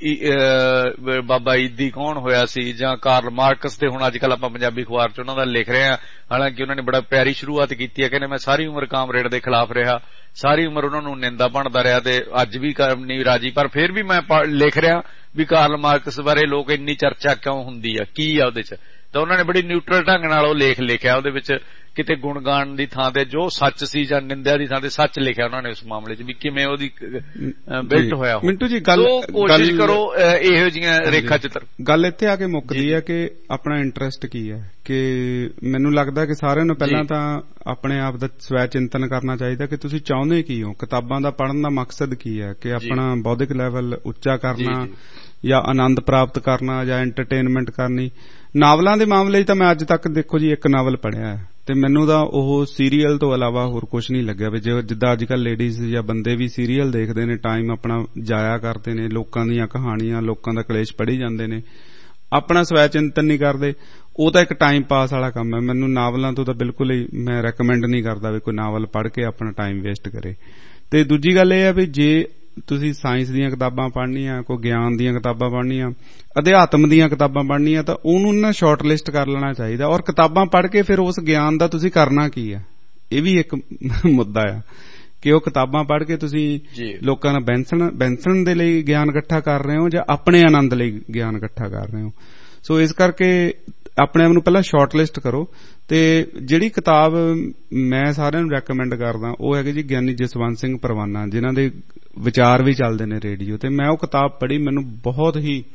ਬਾਬਾ ਈਦੀ ਕੌਣ ਹੋਇਆ ਸੀ ਜਾਂ ਕਾਰਲ ਮਾਰਕਸ ਤੇ ਹੁਣ ਅੱਜ ਕੱਲ੍ਹ ਆਪਾਂ ਪੰਜਾਬੀ ਅਖਬਾਰ 'ਚ ਉਹਨਾਂ ਦਾ ਲਿਖ ਰਹੇ ਹਾਂ। ਹਾਲਾਂਕਿ ਉਹਨਾਂ ਨੇ ਬੜਾ ਪਿਆਰੀ ਸ਼ੁਰੂਆਤ ਕੀਤੀ ਹੈ, ਕਹਿੰਦੇ ਮੈਂ ਸਾਰੀ ਉਮਰ ਕਾਮਰੇਡ ਦੇ ਖਿਲਾਫ ਰਿਹਾ, ਸਾਰੀ ਉਮਰ ਉਹਨਾਂ ਨੂੰ ਨਿੰਦਾ ਬਣਦਾ ਰਿਹਾ ਤੇ ਅੱਜ ਵੀ ਨਹੀਂ ਰਾਜੀ, ਪਰ ਫਿਰ ਵੀ ਮੈਂ ਲਿਖ ਰਿਹਾ ਵੀ ਕਾਰਲ ਮਾਰਕਸ ਬਾਰੇ ਲੋਕ ਇੰਨੀ ਚਰਚਾ ਕਿਉਂ ਹੁੰਦੀ ਆ, ਕੀ ਆ ਉਹਦੇ 'ਚ। ਤਾਂ ਉਹਨਾਂ ਨੇ ਬੜੀ ਨਿਊਟਰਲ ਢੰਗ ਨਾਲ ਉਹ ਲੇਖ ਲਿਖਿਆ, ਉਹਦੇ ਵਿੱਚ ਕਿਤੇ ਗੁਣਗਾਨ ਦੀ ਥਾਂ ਤੇ ਜੋ ਸੱਚ ਸੀ ਜਾਂ ਨਿੰਦਿਆ ਦੀ ਥਾਂ ਤੇ ਸੱਚ ਲਿਖਿਆ ਉਹਨਾਂ ਨੇ ਉਸ ਮਾਮਲੇ 'ਚ ਵੀ ਕਿਵੇਂ ਉਹਦੀ ਬਿਲਟ ਹੋਇਆ। ਮਿੰਟੂ ਜੀ ਗੱਲ ਕੋਸ਼ਿਸ਼ ਕਰੋ ਇਹੋ ਜਿਹੀਆਂ ਰੇਖਾ ਚਿੱਤਰ। ਗੱਲ ਇੱਥੇ ਆ ਕੇ ਮੁੱਕਦੀ ਹੈ ਕਿ ਆਪਣਾ ਇੰਟਰਸਟ ਕੀ ਹੈ, ਕਿ ਮੈਨੂੰ ਲੱਗਦਾ ਕਿ ਸਾਰਿਆਂ ਨੂੰ ਪਹਿਲਾਂ ਤਾਂ ਆਪਣੇ ਆਪ ਦਾ ਸਵੈ ਚਿੰਤਨ ਕਰਨਾ ਚਾਹੀਦਾ ਕਿ ਤੁਸੀਂ ਚਾਹੁੰਦੇ ਕੀ ਹੋ, ਕਿਤਾਬਾਂ ਦਾ ਪੜ੍ਹਨ ਦਾ ਮਕਸਦ ਕੀ ਹੈ, ਕਿ ਆਪਣਾ ਬੌਧਿਕ ਲੈਵਲ ਉੱਚਾ ਕਰਨਾ ਜਾਂ ਆਨੰਦ ਪ੍ਰਾਪਤ ਕਰਨਾ ਜਾਂ ਐਂਟਰਟੇਨਮੈਂਟ ਕਰਨੀ। ਨਾਵਲਾਂ ਦੇ ਮਾਮਲੇ 'ਚ ਤਾਂ ਮੈਂ ਅੱਜ ਤੱਕ ਦੇਖੋ ਜੀ ਇੱਕ ਨਾਵਲ ਪੜ੍ਹਿਆ ਤੇ ਮੈਨੂੰ ਤਾਂ ਉਹ ਸੀਰੀਅਲ ਤੋਂ ਇਲਾਵਾ ਹੋਰ ਕੁਝ ਨਹੀਂ ਲੱਗਿਆ ਵੀ ਜੇ ਜਿੱਦਾਂ ਅੱਜ ਕੱਲ੍ਹ ਲੇਡੀਜ਼ ਜਾਂ ਬੰਦੇ ਵੀ ਸੀਰੀਅਲ ਦੇਖਦੇ ਨੇ, ਟਾਈਮ ਆਪਣਾ ਜਾਇਆ ਕਰਦੇ ਨੇ, ਲੋਕਾਂ ਦੀਆਂ ਕਹਾਣੀਆਂ ਲੋਕਾਂ ਦਾ ਕਲੇਸ਼ ਪੜ੍ਹੀ ਜਾਂਦੇ ਨੇ, ਆਪਣਾ ਸਵੈ ਚਿੰਤਨ ਨਹੀਂ ਕਰਦੇ, ਉਹ ਤਾਂ ਇੱਕ ਟਾਈਮ ਪਾਸ ਵਾਲਾ ਕੰਮ ਹੈ। ਮੈਨੂੰ ਨਾਵਲਾਂ ਤੋਂ ਤਾਂ ਬਿਲਕੁਲ ਹੀ ਮੈਂ ਰეკਮੈਂਡ ਨਹੀਂ ਕਰਦਾ ਵੀ ਕੋਈ ਨਾਵਲ ਪੜ੍ਹ ਕੇ ਆਪਣਾ ਟਾਈਮ ਵੇਸਟ ਕਰੇ। ਤੇ ਦੂਜੀ ਗੱਲ ਇਹ ਹੈ ਵੀ ਜੇ ਤੁਸੀਂ ਸਾਇੰਸ ਦੀਆਂ ਕਿਤਾਬਾਂ ਪੜ੍ਹਨੀਆਂ, ਕੋਈ ਗਿਆਨ ਦੀਆਂ ਕਿਤਾਬਾਂ ਪੜ੍ਹਨੀਆਂ, ਅਧਿਆਤਮ ਦੀਆਂ ਕਿਤਾਬਾਂ ਪੜ੍ਹਨੀਆਂ ਤਾਂ ਉਹਨੂੰ ਨਾ ਸ਼ਾਰਟ ਲਿਸਟ ਕਰ ਲੈਣਾ ਚਾਹੀਦਾ। ਔਰ ਕਿਤਾਬਾਂ ਪੜ੍ਹ ਕੇ ਫਿਰ ਉਸ ਗਿਆਨ ਦਾ ਤੁਸੀਂ ਕਰਨਾ ਕੀ ਹੈ, ਇਹ ਵੀ ਇੱਕ ਮੁੱਦਾ ਆ ਕਿ ਉਹ ਕਿਤਾਬਾਂ ਪੜ੍ਹ ਕੇ ਤੁਸੀਂ ਲੋਕਾਂ ਨਾਲ ਬੈਂਸਣ ਬੈਂਸਣ ਦੇ ਲਈ ਗਿਆਨ ਇਕੱਠਾ ਕਰ ਰਹੇ ਹੋ ਜਾਂ ਆਪਣੇ ਆਨੰਦ ਲਈ ਗਿਆਨ ਇਕੱਠਾ ਕਰ ਰਹੇ ਹੋ। ਸੋ ਇਸ ਕਰਕੇ ਆਪਣੇ ਆਪ ਨੂੰ ਪਹਿਲਾਂ ਸ਼ਾਰਟ ਲਿਸਟ ਕਰੋ। ਤੇ ਜਿਹੜੀ ਕਿਤਾਬ ਮੈਂ ਸਾਰਿਆਂ ਨੂੰ ਰੈਕਮੈਂਡ ਕਰਦਾ ਉਹ ਹੈਗੀ ਜੀ ਗਿਆਨੀ ਜਸਵੰਤ ਸਿੰਘ ਪਰਵਾਨਾ, ਜਿਨ੍ਹਾਂ ਦੇ ਵਿਚਾਰ ਵੀ ਚੱਲਦੇ ਨੇ ਰੇਡੀਓ ਤੇ। ਮੈਂ ਉਹ ਕਿਤਾਬ ਪੜ੍ਹੀ, ਮੈਨੂੰ ਬਹੁਤ ਹੀ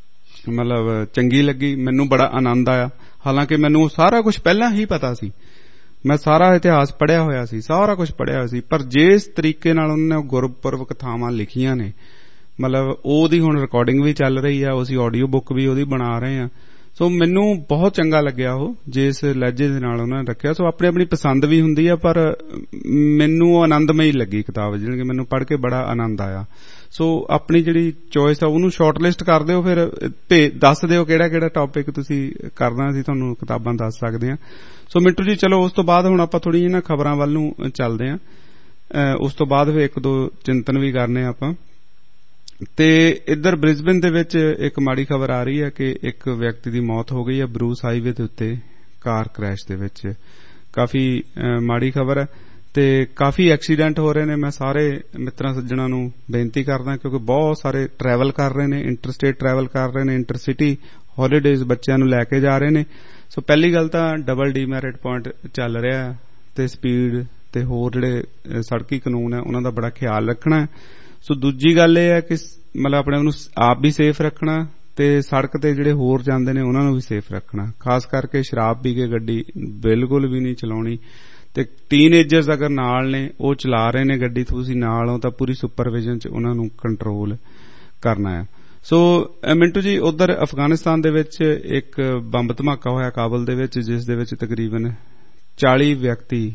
ਮਤਲਬ ਚੰਗੀ ਲੱਗੀ, ਮੈਨੂੰ ਬੜਾ ਆਨੰਦ ਆਇਆ। ਹਾਲਾਂਕਿ ਮੈਨੂੰ ਸਾਰਾ ਕੁਝ ਪਹਿਲਾਂ ਹੀ ਪਤਾ ਸੀ, ਮੈਂ ਸਾਰਾ ਇਤਿਹਾਸ ਪੜ੍ਹਿਆ ਹੋਇਆ ਸੀ, ਸਾਰਾ ਕੁਝ ਪੜ੍ਹਿਆ ਹੋਇਆ ਸੀ, ਪਰ ਜਿਸ ਤਰੀਕੇ ਨਾਲ ਉਹਨਾਂ ਨੇ ਗੁਰਪੁਰਬ ਕਥਾਵਾਂ ਲਿਖੀਆਂ ਨੇ, ਮਤਲਬ ਉਹਦੀ ਹੁਣ ਰਿਕਾਰਡਿੰਗ ਵੀ ਚੱਲ ਰਹੀ ਆ, ਅਸੀਂ ਆਡੀਓ ਬੁੱਕ ਵੀ ਉਹਦੀ ਬਣਾ ਰਹੇ ਹਾਂ। ਸੋ ਮੈਨੂੰ ਬਹੁਤ ਚੰਗਾ ਲੱਗਿਆ ਉਹ ਜਿਸ ਲਹਿਜੇ ਦੇ ਨਾਲ ਉਹਨਾਂ ਨੇ ਰੱਖਿਆ। ਸੋ ਆਪਣੀ ਆਪਣੀ ਪਸੰਦ ਵੀ ਹੁੰਦੀ ਆ, ਪਰ ਮੈਨੂੰ ਉਹ ਆਨੰਦਮਈ ਲੱਗੀ ਕਿਤਾਬ, ਜਿਹੜੀ ਕਿ ਮੈਨੂੰ ਪੜ੍ਹ ਕੇ ਬੜਾ ਆਨੰਦ ਆਇਆ। ਸੋ ਆਪਣੀ ਜਿਹੜੀ ਚੋਇਸ ਆ ਉਹਨੂੰ ਸ਼ਾਰਟ ਲਿਸਟ ਕਰ ਦਿਓ, ਫਿਰ ਦੱਸ ਦਿਓ ਕਿਹੜਾ ਕਿਹੜਾ ਟੌਪਿਕ ਤੁਸੀਂ ਕਰਨਾ, ਅਸੀਂ ਤੁਹਾਨੂੰ ਕਿਤਾਬਾਂ ਦੱਸ ਸਕਦੇ ਹਾਂ। ਸੋ ਮਿੰਟੂ ਜੀ ਚਲੋ ਉਸ ਤੋਂ ਬਾਅਦ ਹੁਣ ਆਪਾਂ ਥੋੜ੍ਹੀ ਜਿਹੀ ਨਾ ਖਬਰਾਂ ਵੱਲ ਨੂੰ ਚੱਲਦੇ ਹਾਂ, ਉਸ ਤੋਂ ਬਾਅਦ ਫਿਰ ਇੱਕ ਦੋ ਚਿੰਤਨ ਵੀ ਕਰਨੇ ਆਪਾਂ। ਤੇ ਇੱਧਰ ਬ੍ਰਿਸਬੇਨ ਦੇ ਵਿੱਚ ਇੱਕ ਮਾੜੀ ਖਬਰ ਆ ਰਹੀ ਹੈ ਕਿ ਇੱਕ ਵਿਅਕਤੀ ਦੀ ਮੌਤ ਹੋ ਗਈ ਹੈ ਬਰੂਸ ਹਾਈਵੇ ਦੇ ਉੱਤੇ ਕਾਰ ਕ੍ਰੈਸ਼ ਦੇ ਵਿੱਚ। ਕਾਫੀ ਮਾੜੀ ਖਬਰ ਹੈ ਤੇ ਕਾਫੀ ਐਕਸੀਡੈਂਟ ਹੋ ਰਹੇ ਨੇ। ਮੈਂ ਸਾਰੇ ਮਿੱਤਰਾਂ ਸੱਜਣਾਂ ਨੂੰ ਬੇਨਤੀ ਕਰਦਾ ਕਿਉਂਕਿ ਬਹੁਤ ਸਾਰੇ ਟਰੈਵਲ ਕਰ ਰਹੇ ਨੇ, ਇੰਟਰਸਟੇਟ ਟਰੈਵਲ ਕਰ ਰਹੇ ਨੇ, ਇੰਟਰਸਿਟੀ ਹੌਲੀਡੇਜ਼ ਬੱਚਿਆਂ ਨੂੰ ਲੈ ਕੇ ਜਾ ਰਹੇ ਨੇ। ਸੋ ਪਹਿਲੀ ਗੱਲ ਤਾਂ ਡਬਲ ਡੀਮੈਰਿਟ ਪੁਆਇੰਟ ਚੱਲ ਰਿਹਾ ਤੇ ਸਪੀਡ ਤੇ ਹੋਰ ਜਿਹੜੇ ਸੜਕੀ ਕਾਨੂੰਨ ਹੈ ਉਹਨਾਂ ਦਾ ਬੜਾ ਖਿਆਲ ਰੱਖਣਾ। ਸੋ ਦੂਜੀ ਗੱਲ ਇਹ ਹੈ ਕਿ ਮਤਲਬ ਆਪਣੇ ਨੂੰ ਆਪ ਵੀ ਸੇਫ ਰੱਖਣਾ ਤੇ ਸੜਕ ਤੇ ਜਿਹੜੇ ਹੋਰ ਜਾਂਦੇ ਨੇ ਉਹਨਾਂ ਨੂੰ ਵੀ ਸੇਫ ਰੱਖਣਾ। ਖਾਸ ਕਰਕੇ ਸ਼ਰਾਬ ਪੀ ਕੇ ਗੱਡੀ ਬਿਲਕੁਲ ਵੀ ਨਹੀਂ ਚਲਾਉਣੀ ਤੇ ਟੀਨਏਜਰਸ ਅਗਰ ਨਾਲ ਨੇ, ਉਹ ਚਲਾ ਰਹੇ ਨੇ ਗੱਡੀ, ਤੁਸੀਂ ਨਾਲ ਹੋ ਤਾਂ ਪੂਰੀ ਸੁਪਰਵਿਜ਼ਨ ਚ ਉਹਨਾਂ ਨੂੰ ਕੰਟਰੋਲ ਕਰਨਾ ਹੈ। ਸੋ ਮਿੰਟੂ ਜੀ, ਉਧਰ ਅਫਗਾਨਿਸਤਾਨ ਦੇ ਵਿੱਚ ਇੱਕ ਬੰਬ ਧਮਾਕਾ ਹੋਇਆ ਕਾਬਲ ਦੇ ਵਿੱਚ, ਜਿਸ ਦੇ ਵਿੱਚ ਤਕਰੀਬਨ ਚਾਲੀ ਵਿਅਕਤੀ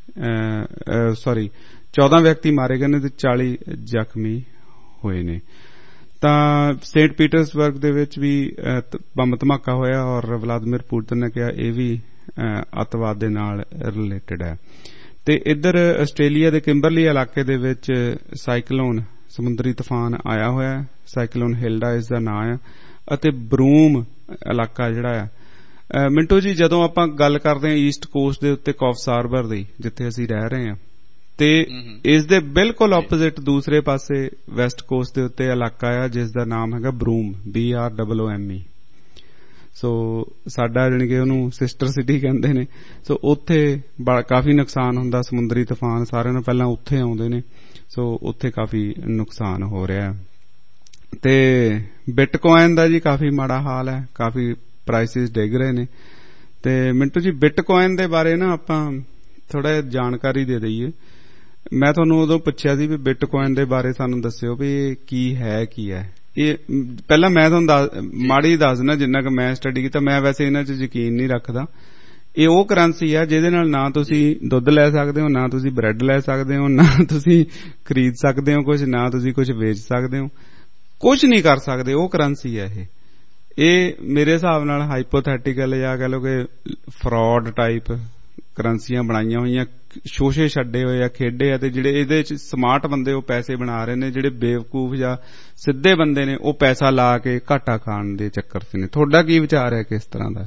ਸੌਰੀ ਚੌਦਾਂ ਵਿਅਕਤੀ ਮਾਰੇ ਗਏ ਨੇ ਤੇ ਚਾਲੀ ਜ਼ਖਮੀ ਹੋਏ ਨੇ। ਤਾਂ ਸੇਂਟ ਪੀਟਰਸਬਰਗ ਦੇ ਵਿੱਚ ਵੀ ਬੰਬ ਧਮਾਕਾ ਹੋਇਆ ਔਰ ਵਲਾਦੀਮੀਰ ਪੁਤਿਨ ਨੇ ਕਿਹਾ ਇਹ ਵੀ ਅੱਤਵਾਦ ਦੇ ਨਾਲ ਰਿਲੇਟਡ ਹੈ। ਤੇ ਇੱਧਰ ਆਸਟ੍ਰੇਲੀਆ ਦੇ ਕਿੰਬਰਲੀ ਇਲਾਕੇ ਦੇ ਵਿੱਚ ਸਾਈਕਲੋਨ ਸਮੁੰਦਰੀ ਤੂਫਾਨ ਆਇਆ ਹੋਇਆ। ਸਾਈਕਲੋਨ ਹਿਲਡਾ ਇਸ ਦਾ ਨਾਂ ਹੈ ਅਤੇ ਬਰੂਮ ਇਲਾਕਾ ਜਿਹੜਾ ਹੈ। ਮਿੰਟੂ ਜੀ, ਜਦੋਂ ਆਪਾਂ ਗੱਲ ਕਰਦੇ ਹਾਂ ਈਸਟ ਕੋਸਟ ਦੇ ਉੱਤੇ ਕੌਫਸ ਹਾਰਬਰ ਦੀ, ਜਿੱਥੇ ਅਸੀਂ ਰਹਿ ਰਹੇ ਹਾਂ, ਤੇ ਇਸ ਦੇ ਬਿਲਕੁਲ ਆਪੋਜ਼ਿਟ ਦੂਸਰੇ ਪਾਸੇ ਵੈਸਟ ਕੋਸਟ ਦੇ ਉੱਤੇ ਇਲਾਕਾ ਆ ਜਿਸ ਦਾ ਨਾਮ ਹੈਗਾ broom, B R double O M E. So ਸਾਡਾ ਜਾਣੀ ਕਿ ਉਹਨੂੰ ਸਿਸਟਰ ਸਿਟੀ ਕਹਿੰਦੇ ਨੇ। ਸੋ ਉੱਥੇ ਕਾਫੀ ਨੁਕਸਾਨ ਹੁੰਦਾ, ਸਮੁੰਦਰੀ ਤੂਫਾਨ ਸਾਰਿਆਂ ਨੂੰ ਪਹਿਲਾਂ ਉੱਥੇ ਆਉਂਦੇ ਨੇ। ਸੋ ਉੱਥੇ ਕਾਫੀ ਨੁਕਸਾਨ ਹੋ ਰਿਹਾ ਤੇ ਬਿਟਕੋਇਨ ਦਾ ਜੀ ਕਾਫੀ ਮਾੜਾ ਹਾਲ ਹੈ, ਕਾਫੀ ਪ੍ਰਾਈਸਿਸ ਡਿੱਗ ਰਹੇ ਨੇ। ਤੇ ਮਿੰਟੂ ਜੀ, ਬਿਟਕੋਇਨ ਦੇ ਬਾਰੇ ਨਾ ਆਪਾਂ ਥੋੜਾ ਜਾਣਕਾਰੀ ਦੇ ਦਈਏ। ਮੈਂ ਤੁਹਾਨੂੰ ਉਦੋਂ ਪੁੱਛਿਆ ਸੀ ਵੀ ਬਿਟਕੋਇਨ ਦੇ ਬਾਰੇ ਸਾਨੂੰ ਦੱਸਿਓ ਵੀ ਇਹ ਕੀ ਹੈ ਕੀ ਹੈ। ਇਹ ਪਹਿਲਾਂ ਮੈਂ ਤੁਹਾਨੂੰ ਮਾੜੀ ਦੱਸ ਦਿੰਦਾ ਜਿੰਨਾ ਕੁ ਮੈਂ ਸਟੱਡੀ ਕੀਤਾ। ਮੈਂ ਵੈਸੇ ਇਹਨਾਂ 'ਚ ਯਕੀਨ ਨਹੀਂ ਰੱਖਦਾ। ਇਹ ਉਹ ਕਰੰਸੀ ਹੈ ਜਿਹਦੇ ਨਾਲ ਨਾ ਤੁਸੀਂ ਦੁੱਧ ਲੈ ਸਕਦੇ ਹੋ, ਨਾ ਤੁਸੀਂ ਬ੍ਰੈਡ ਲੈ ਸਕਦੇ ਹੋ, ਨਾ ਤੁਸੀਂ ਖਰੀਦ ਸਕਦੇ ਹੋ ਕੁਝ, ਨਾ ਤੁਸੀਂ ਕੁਝ ਵੇਚ ਸਕਦੇ ਹੋ, ਕੁਝ ਨਹੀਂ ਕਰ ਸਕਦੇ। ਉਹ ਕਰੰਸੀ ਹੈ ਇਹ। ਇਹ ਮੇਰੇ ਹਿਸਾਬ ਨਾਲ ਹਾਈਪੋਥੈਟੀਕਲ ਜਾਂ ਕਹਿ ਲਓ ਕਿ ਫਰਾਡ ਟਾਈਪ ਕਰੰਸੀਆਂ ਬਣਾਈਆਂ ਹੋਈਆਂ, ਸ਼ੋਸ਼ੇ ਛੱਡੇ ਹੋਏ ਆ, ਖੇਡੇ ਆ। ਤੇ ਜਿਹੜੇ ਇਹਦੇ ਚ ਸਮਾਰਟ ਬੰਦੇ ਉਹ ਪੈਸੇ ਬਣਾ ਰਹੇ ਨੇ, ਜਿਹੜੇ ਬੇਵਕੂਫ ਜਾਂ ਸਿੱਧੇ ਬੰਦੇ ਨੇ ਉਹ ਪੈਸਾ ਲਾ ਕੇ ਘਾਟਾ ਖਾਣ ਦੇ ਚੱਕਰ ਚ ਨੇ। ਤੁਹਾਡਾ ਕੀ ਵਿਚਾਰ ਹੈ ਕਿਸ ਤਰ੍ਹਾਂ ਦਾ?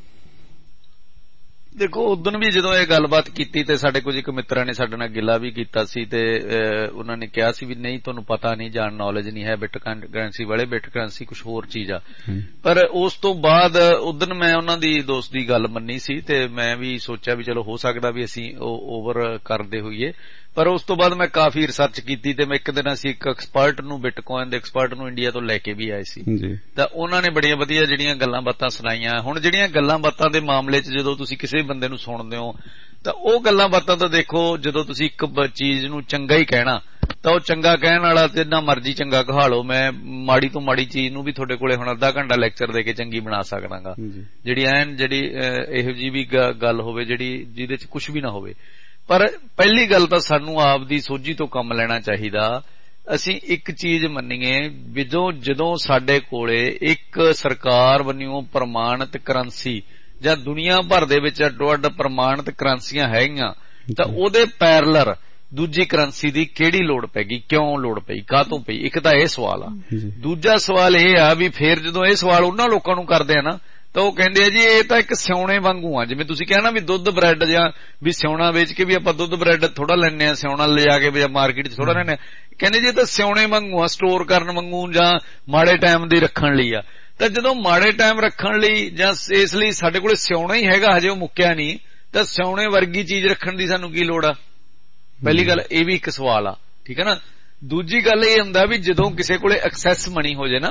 ਦੇਖੋ, ਉਦੋਂ ਵੀ ਜਦੋਂ ਇਹ ਗੱਲਬਾਤ ਕੀਤੀ ਤੇ ਸਾਡੇ ਕੁਝ ਇੱਕ ਮਿੱਤਰਾਂ ਨੇ ਸਾਡੇ ਨਾਲ ਗਿਲਾ ਵੀ ਕੀਤਾ ਸੀ ਤੇ ਉਹਨਾਂ ਨੇ ਕਿਹਾ ਸੀ ਵੀ ਨਹੀਂ ਤੁਹਾਨੂੰ ਪਤਾ ਨਹੀਂ, ਜਾਣ ਨੌਲੇਜ ਨਹੀਂ ਹੈ ਬਿਟ ਕਰੰਸੀ ਵਾਲੇ, ਬਿਟ ਕਰੰਸੀ ਕੁਛ ਹੋਰ ਚੀਜ਼ ਆ। ਪਰ ਉਸ ਤੋਂ ਬਾਅਦ ਉਦੋਂ ਮੈਂ ਉਹਨਾਂ ਦੀ ਦੋਸਤ ਦੀ ਗੱਲ ਮੰਨੀ ਸੀ ਤੇ ਮੈਂ ਵੀ ਸੋਚਿਆ ਵੀ ਚਲੋ ਹੋ ਸਕਦਾ ਵੀ ਅਸੀਂ ਉਹ ਓਵਰ ਕਰਦੇ ਹੋਈਏ। ਪਰ ਉਸ ਤੋਂ ਬਾਅਦ ਮੈਂ ਕਾਫੀ ਰਿਸਰਚ ਕੀਤੀ ਤੇ ਮੈਂ ਇੱਕ ਦਿਨ ਅਸੀਂ ਇੱਕ ਐਕਸਪਰਟ ਨੂੰ, ਬਿਟਕੋਇਨ ਦੇ ਐਕਸਪਰਟ ਨੂੰ ਇੰਡੀਆ ਤੋਂ ਲੈ ਕੇ ਵੀ ਆਏ ਸੀ ਤਾਂ ਉਹਨਾਂ ਨੇ ਬੜੀਆਂ ਵਧੀਆ ਜਿਹੜੀਆਂ ਗੱਲਾਂ ਬਾਤਾਂ ਸੁਣਾਈਆਂ। ਹੁਣ ਜਿਹੜੀਆਂ ਗੱਲਾਂ ਬਾਤਾਂ ਦੇ ਮਾਮਲੇ ਚ ਜਦੋਂ ਤੁਸੀਂ ਕਿਸੇ ਬੰਦੇ ਨੂੰ ਸੁਣਦੇ ਹੋ ਤਾਂ ਉਹ ਗੱਲਾਂ ਬਾਤਾਂ ਤਾਂ ਦੇਖੋ, ਜਦੋਂ ਤੁਸੀਂ ਇੱਕ ਚੀਜ਼ ਨੂੰ ਚੰਗਾ ਹੀ ਕਹਿਣਾ ਤਾਂ ਉਹ ਚੰਗਾ ਕਹਿਣ ਵਾਲਾ ਤੇ ਨਾ ਮਰਜ਼ੀ ਚੰਗਾ ਕਹਾ ਲਓ। ਮੈਂ ਮਾੜੀ ਤੋਂ ਮਾੜੀ ਚੀਜ਼ ਨੂੰ ਵੀ ਤੁਹਾਡੇ ਕੋਲੇ ਹੁਣ ਅੱਧਾ ਘੰਟਾ ਲੈਕਚਰ ਦੇ ਕੇ ਚੰਗੀ ਬਣਾ ਸਕਦਾਗਾ, ਜਿਹੜੀ ਐਨ ਜਿਹੜੀ ਇਹੋ ਜਿਹੀ ਵੀ ਗੱਲ ਹੋਵੇ ਜਿਹੜੀ ਜਿਹਦੇ ਚ ਕੁਛ ਵੀ ਨਾ ਹੋਵੇ। ਪਰ ਪਹਿਲੀ ਗੱਲ ਤਾਂ ਸਾਨੂੰ ਆਪ ਦੀ ਸੋਝੀ ਤੋਂ ਕੰਮ ਲੈਣਾ ਚਾਹੀਦਾ। ਅਸੀਂ ਇੱਕ ਚੀਜ਼ ਮੰਨੀਏ, ਜਦੋਂ ਜਦੋਂ ਸਾਡੇ ਕੋਲੇ ਇੱਕ ਸਰਕਾਰ ਵੱਲੋਂ ਪ੍ਰਮਾਣਿਤ ਕਰੰਸੀ ਜਾਂ ਦੁਨੀਆ ਭਰ ਦੇ ਵਿੱਚ ਅੱਡੋ ਅੱਡ ਪ੍ਰਮਾਣਿਤ ਕਰੰਸੀਆਂ ਹੈਗੀਆਂ ਤਾਂ ਉਹਦੇ ਪੈਰਲਰ ਦੂਜੀ ਕਰੰਸੀ ਦੀ ਕਿਹੜੀ ਲੋੜ ਪੈ ਗਈ, ਕਿਉਂ ਲੋੜ ਪਈ, ਕਾਹਤੋਂ ਪਈ? ਇੱਕ ਤਾਂ ਇਹ ਸਵਾਲ ਆ। ਦੂਜਾ ਸਵਾਲ ਇਹ ਆ ਵੀ ਫੇਰ ਜਦੋਂ ਇਹ ਸਵਾਲ ਉਹਨਾਂ ਲੋਕਾਂ ਨੂੰ ਕਰਦੇ ਆ ਨਾ ਤਾਂ ਉਹ ਕਹਿੰਦੇ ਆ ਜੀ ਇਹ ਤਾਂ ਇੱਕ ਸਿਉਣੇ ਵਾਂਗੂ ਆ। ਜਿਵੇਂ ਤੁਸੀਂ ਕਹਿਣਾ ਵੀ ਦੁੱਧ ਬ੍ਰੈਡ ਜਾਂ ਵੀ ਸਿਉਣਾ ਵੇਚ ਕੇ ਵੀ ਆਪਾਂ ਦੁੱਧ ਬ੍ਰੈਡ ਥੋੜਾ ਲੈਣੇ ਆ, ਸਿਉਣਾ ਲਿਜਾ ਕੇ ਮਾਰਕੀਟ ਚ ਥੋੜਾ ਲੈਣੇ ਆ। ਕਹਿੰਦੇ ਜੀ ਇਹ ਤਾਂ ਸਿਉਣੇ ਵਾਂਗੂ ਆ, ਸਟੋਰ ਕਰਨ ਵਾਂਗੂ ਜਾਂ ਮਾੜੇ ਟਾਈਮ ਦੀ ਰੱਖਣ ਲਈ ਆ। ਤਾਂ ਜਦੋਂ ਮਾੜੇ ਟਾਈਮ ਰੱਖਣ ਲਈ ਜਾਂ ਇਸ ਲਈ ਸਾਡੇ ਕੋਲੇ ਸਿਉਣਾ ਹੀ ਹੈਗਾ, ਹਜੇ ਉਹ ਮੁੱਕਿਆ ਨਹੀਂ, ਤਾਂ ਸਿਉਣੇ ਵਰਗੀ ਚੀਜ਼ ਰੱਖਣ ਦੀ ਸਾਨੂੰ ਕੀ ਲੋੜ ਆ? ਪਹਿਲੀ ਗੱਲ ਇਹ ਵੀ ਇੱਕ ਸਵਾਲ ਆ, ਠੀਕ ਹੈ ਨਾ। ਦੂਜੀ ਗੱਲ ਇਹ ਹੁੰਦਾ ਵੀ ਜਦੋਂ ਕਿਸੇ ਕੋਲੇ ਐਕਸੈਸ ਮਨੀ ਹੋ ਜਾਏ ਨਾ,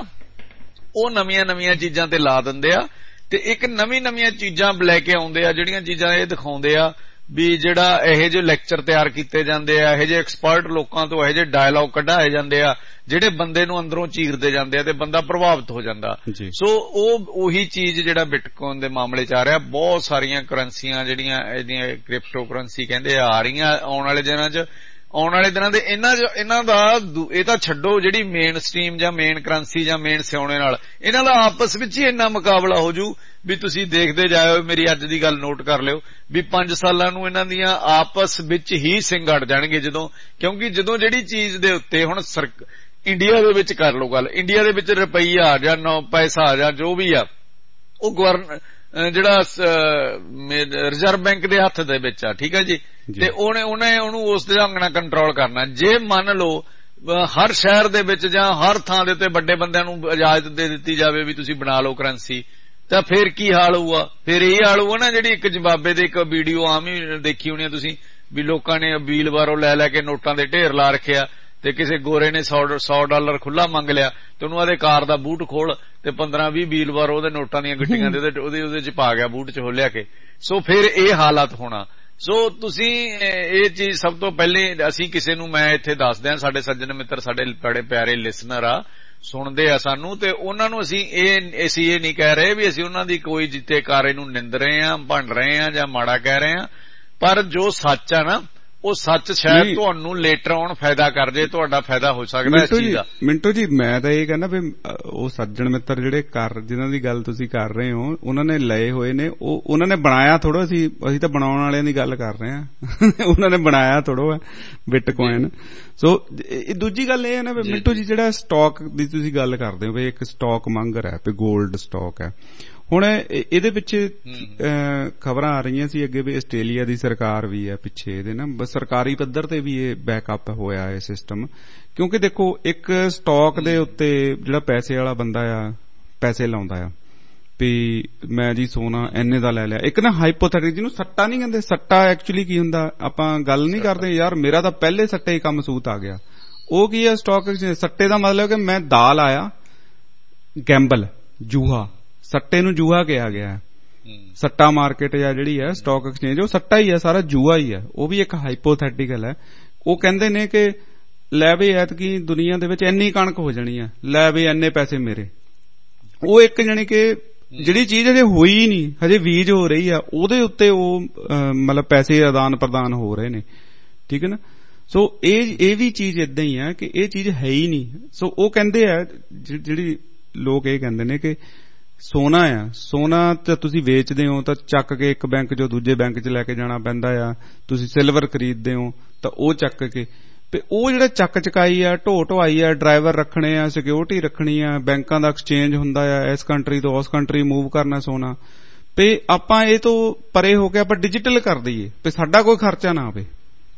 ਉਹ ਨਵੀਆਂ ਨਵੀਆਂ ਚੀਜ਼ਾਂ ਤੇ ਲਾ ਦਿੰਦੇ ਆ ਤੇ ਇੱਕ ਨਵੀਂ ਨਵੀਆਂ ਚੀਜ਼ਾਂ ਲੈ ਕੇ ਆਉਂਦੇ ਆ, ਜਿਹੜੀਆਂ ਚੀਜ਼ਾਂ ਇਹ ਦਿਖਾਉਂਦੇ ਆ ਵੀ ਜਿਹੜਾ ਇਹੋ ਜਿਹੇ ਲੈਕਚਰ ਤਿਆਰ ਕੀਤੇ ਜਾਂਦੇ ਆ, ਇਹੋ ਜਿਹੇ ਐਕਸਪਰਟ ਲੋਕਾਂ ਤੋਂ ਇਹੋ ਜਿਹੇ ਡਾਇਲੌਗ ਕਢਾਏ ਜਾਂਦੇ ਆ ਜਿਹੜੇ ਬੰਦੇ ਨੂੰ ਅੰਦਰੋਂ ਚੀਰਦੇ ਜਾਂਦੇ ਆ ਤੇ ਬੰਦਾ ਪ੍ਰਭਾਵਿਤ ਹੋ ਜਾਂਦਾ। ਸੋ ਉਹ ਉਹੀ ਚੀਜ਼ ਜਿਹੜਾ ਬਿਟਕੋਇਨ ਦੇ ਮਾਮਲੇ ਚ ਆ ਰਿਹਾ। ਬਹੁਤ ਸਾਰੀਆਂ ਕਰੰਸੀਆਂ ਜਿਹੜੀਆਂ ਇਹਦੀਆਂ ਕ੍ਰਿਪਟੋ ਕਰੰਸੀ ਕਹਿੰਦੇ ਆ ਰਹੀਆਂ ਆਉਣ ਵਾਲੇ ਦਿਨਾਂ ਚ। ਆਉਣ ਵਾਲੇ ਦਿਨਾਂ ਦੇ ਇਹਨਾਂ ਇਹਨਾਂ ਦਾ ਇਹ ਤਾਂ ਛੱਡੋ, ਜਿਹੜੀ ਮੇਨ ਸਟ੍ਰੀਮ ਜਾਂ ਮੇਨ ਕਰੰਸੀ ਜਾਂ ਮੇਨ ਸਿਉਣੇ ਨਾਲ ਇਹਨਾਂ ਦਾ ਆਪਸ ਵਿੱਚ ਹੀ ਇੰਨਾ ਮੁਕਾਬਲਾ ਹੋ ਜੂ ਵੀ ਤੁਸੀਂ ਦੇਖਦੇ ਜਾਇਓ। ਮੇਰੀ ਅੱਜ ਦੀ ਗੱਲ ਨੋਟ ਕਰ ਲਿਓ ਵੀ ਪੰਜ ਸਾਲਾਂ ਨੂੰ ਇਹਨਾਂ ਦੀਆਂ ਆਪਸ ਵਿੱਚ ਹੀ ਸਿੰਘ ਅੜ ਜਾਣਗੇ। ਜਦੋਂ ਕਿਉਂਕਿ ਜਦੋਂ ਜਿਹੜੀ ਚੀਜ਼ ਦੇ ਉੱਤੇ ਹੁਣ ਇੰਡੀਆ ਦੇ ਵਿੱਚ ਕਰ ਲਓ ਗੱਲ, ਇੰਡੀਆ ਦੇ ਵਿੱਚ ਰੁਪਈਆ ਜਾਂ ਨੌ ਪੈਸਾ ਜਾਂ ਜੋ ਵੀ ਆ ਉਹ ਗਵਰਨ ਜਿਹੜਾ ਰਿਜ਼ਰਵ ਬੈਂਕ ਦੇ ਹੱਥ ਦੇ ਵਿੱਚ ਆ, ਠੀਕ ਹੈ ਜੀ, ਤੇ ਉਹਨੇ ਉਹਨੇ ਉਹਨੂੰ ਉਸ ਦੇ ਢੰਗ ਨਾਲ ਕੰਟਰੋਲ ਕਰਨਾ। ਜੇ ਮੰਨ ਲਓ ਹਰ ਸ਼ਹਿਰ ਦੇ ਵਿੱਚ ਜਾਂ ਹਰ ਥਾਂ ਦੇ ਉੱਤੇ ਵੱਡੇ ਬੰਦਿਆਂ ਨੂੰ ਇਜਾਜ਼ਤ ਦੇ ਦਿੱਤੀ ਜਾਵੇ ਵੀ ਤੁਸੀਂ ਬਣਾ ਲਓ ਕਰੰਸੀ, ਤਾਂ ਫੇਰ ਕੀ ਹਾਲ ਹੋਊਗਾ? ਫੇਰ ਇਹ ਹਾਲ ਹੋਊਗਾ ਨਾ, ਜਿਹੜੀ ਇੱਕ ਜ਼ਿੰਬਾਬਵੇ ਦੇ ਇੱਕ ਵੀਡੀਓ ਆਮ ਹੀ ਦੇਖੀ ਹੋਣੀ ਤੁਸੀਂ ਵੀ ਲੋਕਾਂ ਨੇ ਵੀਲ ਬਾਰੋਂ ਲੈ ਲੈ ਕੇ ਨੋਟਾਂ ਦੇ ਢੇਰ ਲਾ ਰੱਖਿਆ, ਤੇ ਕਿਸੇ ਗੋਰੇ ਨੇ ਸੌ ਡਾਲਰ ਖੁੱਲਾ ਮੰਗ ਲਿਆ ਤੇ ਉਹਨੂੰ ਆਦੇ ਕਾਰ ਦਾ ਬੂਟ ਖੋਲ ਤੇ ਪੰਦਰਾਂ ਵੀਹ ਵੀਲ ਬਾਰ ਉਹਦੇ ਨੋਟਾਂ ਦੀਆਂ ਗੱਟੀਆਂ ਦੇ ਉਹਦੇ ਉਹਦੇ ਚ ਪਾ ਗਿਆ ਬੂਟ ਚ ਖੋਲਿਆ ਕੇ। ਸੋ ਫਿਰ ਇਹ ਹਾਲਾਤ ਹੋਣਾ। ਸੋ ਤੁਸੀਂ ਇਹ ਚੀਜ਼ ਸਭ ਤੋਂ ਪਹਿਲੇ ਅਸੀਂ ਕਿਸੇ ਨੂੰ, ਮੈਂ ਇੱਥੇ ਦੱਸਦਿਆਂ ਸਾਡੇ ਸੱਜਣ ਮਿੱਤਰ ਸਾਡੇ ਬੜੇ ਪਿਆਰੇ ਲਿਸਨਰ ਆ, ਸੁਣਦੇ ਆ ਸਾਨੂੰ, ਤੇ ਉਹਨਾਂ ਨੂੰ ਅਸੀਂ ਇਹ ਅਸੀਂ ਇਹ ਨਹੀਂ ਕਹਿ ਰਹੇ ਵੀ ਅਸੀਂ ਉਹਨਾਂ ਦੀ ਕੋਈ ਜਿੱਤੇ ਕਾਰੇ ਨੂੰ ਨਿੰਦ ਰਹੇ ਆ, ਭੰਡ ਰਹੇ ਆ ਜਾਂ ਮਾੜਾ ਕਹਿ ਰਹੇ ਆ, ਪਰ ਜੋ ਸੱਚ ਆ ਨਾ ਉਹ ਸੱਚ ਸ਼ਾਇਦ ਤੁਹਾਨੂੰ ਲੇਟਰ ਆਉਣ ਫਾਇਦਾ ਕਰ ਜੇ, ਤੁਹਾਡਾ ਫਾਇਦਾ ਹੋ ਸਕਦਾ ਇਸ ਚੀਜ਼ ਦਾ। ਮਿੰਟੂ ਜੀ ਮੈਂ ਤਾਂ ਇਹ ਕਹਿੰਦਾ ਵੀ ਉਹ ਸੱਜਣ ਮਿੱਤਰ ਜਿਹੜੇ ਕਰ ਜਿਨ੍ਹਾਂ ਦੀ ਗੱਲ ਤੁਸੀਂ ਕਰ ਰਹੇ ਹੋ ਉਹਨਾਂ ਨੇ ਲਏ ਹੋਏ ਨੇ, ਉਹ ਉਹਨਾਂ ਨੇ ਬਣਾਇਆ ਥੋੜੋ, ਅਸੀਂ ਅਸੀਂ ਤਾਂ ਬਣਾਉਣ ਵਾਲਿਆਂ ਦੀ ਗੱਲ ਕਰ ਰਹੇ ਹਾਂ, ਉਹਨਾਂ ਨੇ ਬਣਾਇਆ ਥੋੜੋ ਹੈ ਬਿਟਕੋਇਨ। ਸੋ ਦੂਜੀ ਗੱਲ ਇਹ ਹੈ ਨਾ ਵੀ ਮਿੰਟੂ ਜੀ ਜਿਹੜਾ ਸਟਾਕ ਦੀ ਤੁਸੀਂ ਗੱਲ ਕਰਦੇ ਹੋ ਵੀ ਇੱਕ ਸਟਾਕ ਮੰਗਰ ਹੈ ਵੀ ਗੋਲਡ ਸਟਾਕ ਹੈ, ਹੁਣ ਇਹਦੇ ਪਿੱਛੇ ਖਬਰਾਂ ਆ ਰਹੀਆਂ ਸੀ ਅੱਗੇ ਵੀ ਆਸਟ੍ਰੇਲੀਆ ਦੀ ਸਰਕਾਰ ਵੀ ਹੈ ਪਿੱਛੇ ਇਹਦੇ ਨਾ, ਸਰਕਾਰੀ ਪੱਧਰ ਤੇ ਵੀ ਇਹ ਬੈਕਅਪ ਹੋਇਆ ਇਹ ਸਿਸਟਮ। ਕਿਉਂਕਿ ਦੇਖੋ ਇੱਕ ਸਟਾਕ ਦੇ ਉੱਤੇ ਜਿਹੜਾ ਪੈਸੇ ਵਾਲਾ ਬੰਦਾ ਆ ਪੈਸੇ ਲਾਉਂਦਾ ਆ ਵੀ ਮੈਂ ਜੀ ਸੋਨਾ ਇੰਨੇ ਦਾ ਲੈ ਲਿਆ, ਇੱਕ ਨਾ ਹਾਈਪੋਥੈਟਿਕ ਜਿਹਨੂੰ ਸੱਟਾ ਨਹੀਂ ਕਹਿੰਦੇ, ਸੱਟਾ ਐਕਚੁਅਲੀ ਕੀ ਹੁੰਦਾ ਆਪਾਂ ਗੱਲ ਨਹੀਂ ਕਰਦੇ ਯਾਰ ਮੇਰਾ ਤਾਂ ਪਹਿਲੇ ਸੱਟੇ ਹੀ ਕੰਮ ਸੂਤ ਆ ਗਿਆ, ਉਹ ਕੀ ਹੈ ਸਟਾਕ ਐਕਸਚੇਂਜ। ਸੱਟੇ ਦਾ ਮਤਲਬ ਕਿ ਮੈਂ ਦਾ ਲਾਇਆ, ਗੈਂਬਲ ਜੂਹਾ, ਸੱਟੇ ਨੂੰ ਜੂਹਾ ਕਿਹਾ ਗਿਆ ਹੈ। ਸੱਟਾ ਮਾਰਕੀਟ ਜਾਂ ਜਿਹੜੀ ਹੈ ਸਟਾਕ ਐਕਸਚੇਂਜ ਉਹ ਸੱਟਾ ਹੀ ਹੈ, ਸਾਰਾ ਜੂਆ ਹੀ ਹੈ, ਉਹ ਵੀ ਇੱਕ ਹਾਈਪੋਥੈਟੀਕਲ ਹੈ। ਉਹ ਕਹਿੰਦੇ ਨੇ ਕਿ ਲੈ ਵੀ ਐਤਕੀ ਦੁਨੀਆ ਦੇ ਵਿੱਚ ਇੰਨੀ ਕਣਕ ਹੋ ਜਾਣੀ ਹੈ, ਲੈ ਵੀ ਇੰਨੇ ਪੈਸੇ ਮੇਰੇ, ਉਹ ਇੱਕ ਜਾਣੀ ਕਿ ਜਿਹੜੀ ਚੀਜ਼ ਹਜੇ ਹੋਈ ਨਹੀਂ, ਹਜੇ ਬੀਜ ਹੋ ਰਹੀ ਆ, ਉਹਦੇ ਉੱਤੇ ਉਹ ਮਤਲਬ ਪੈਸੇ ਆਦਾਨ ਪ੍ਰਦਾਨ ਹੋ ਰਹੇ ਨੇ, ਠੀਕ ਹੈ ਨਾ। ਸੋ ਇਹ ਇਹ ਵੀ ਚੀਜ਼ ਏਦਾਂ ਹੀ ਆ ਕਿ ਇਹ ਚੀਜ਼ ਹੈ ਹੀ ਨਹੀਂ। ਸੋ ਉਹ ਕਹਿੰਦੇ ਆ ਜਿਹੜੀ ਲੋਕ ਇਹ ਕਹਿੰਦੇ ਨੇ ਕਿ ਸੋਨਾ ਆ, ਸੋਨਾ ਤਾਂ ਤੁਸੀਂ ਵੇਚਦੇ ਹੋ ਤਾਂ ਚੱਕ ਕੇ ਇੱਕ ਬੈਂਕ ਚੋਂ ਦੂਜੇ ਬੈਂਕ ਚ ਲੈ ਕੇ ਜਾਣਾ ਪੈਂਦਾ ਆ, ਤੁਸੀਂ ਸਿਲਵਰ ਖਰੀਦਦੇ ਹੋ ਤਾਂ ਉਹ ਚੱਕ ਕੇ, ਉਹ ਜਿਹੜਾ ਚੱਕ ਚਕਾਈ ਆ, ਢੋ ਢੋਆਈ ਆ, ਡਰਾਈਵਰ ਰੱਖਣੇ ਆ, ਸਿਕਿਉਰਿਟੀ ਰੱਖਣੀ ਆ, ਬੈਂਕਾਂ ਦਾ ਐਕਸਚੇਂਜ ਹੁੰਦਾ ਆ, ਇਸ ਕੰਟਰੀ ਤੋਂ ਉਸ ਕੰਟਰੀ ਮੂਵ ਕਰਨਾ ਸੋਨਾ, ਤੇ ਆਪਾਂ ਇਹ ਤੋਂ ਪਰੇ ਹੋ ਕੇ ਆਪਾਂ ਡਿਜੀਟਲ ਕਰ ਦਈਏ ਤੇ ਸਾਡਾ ਕੋਈ ਖਰਚਾ ਨਾ ਆਵੇ।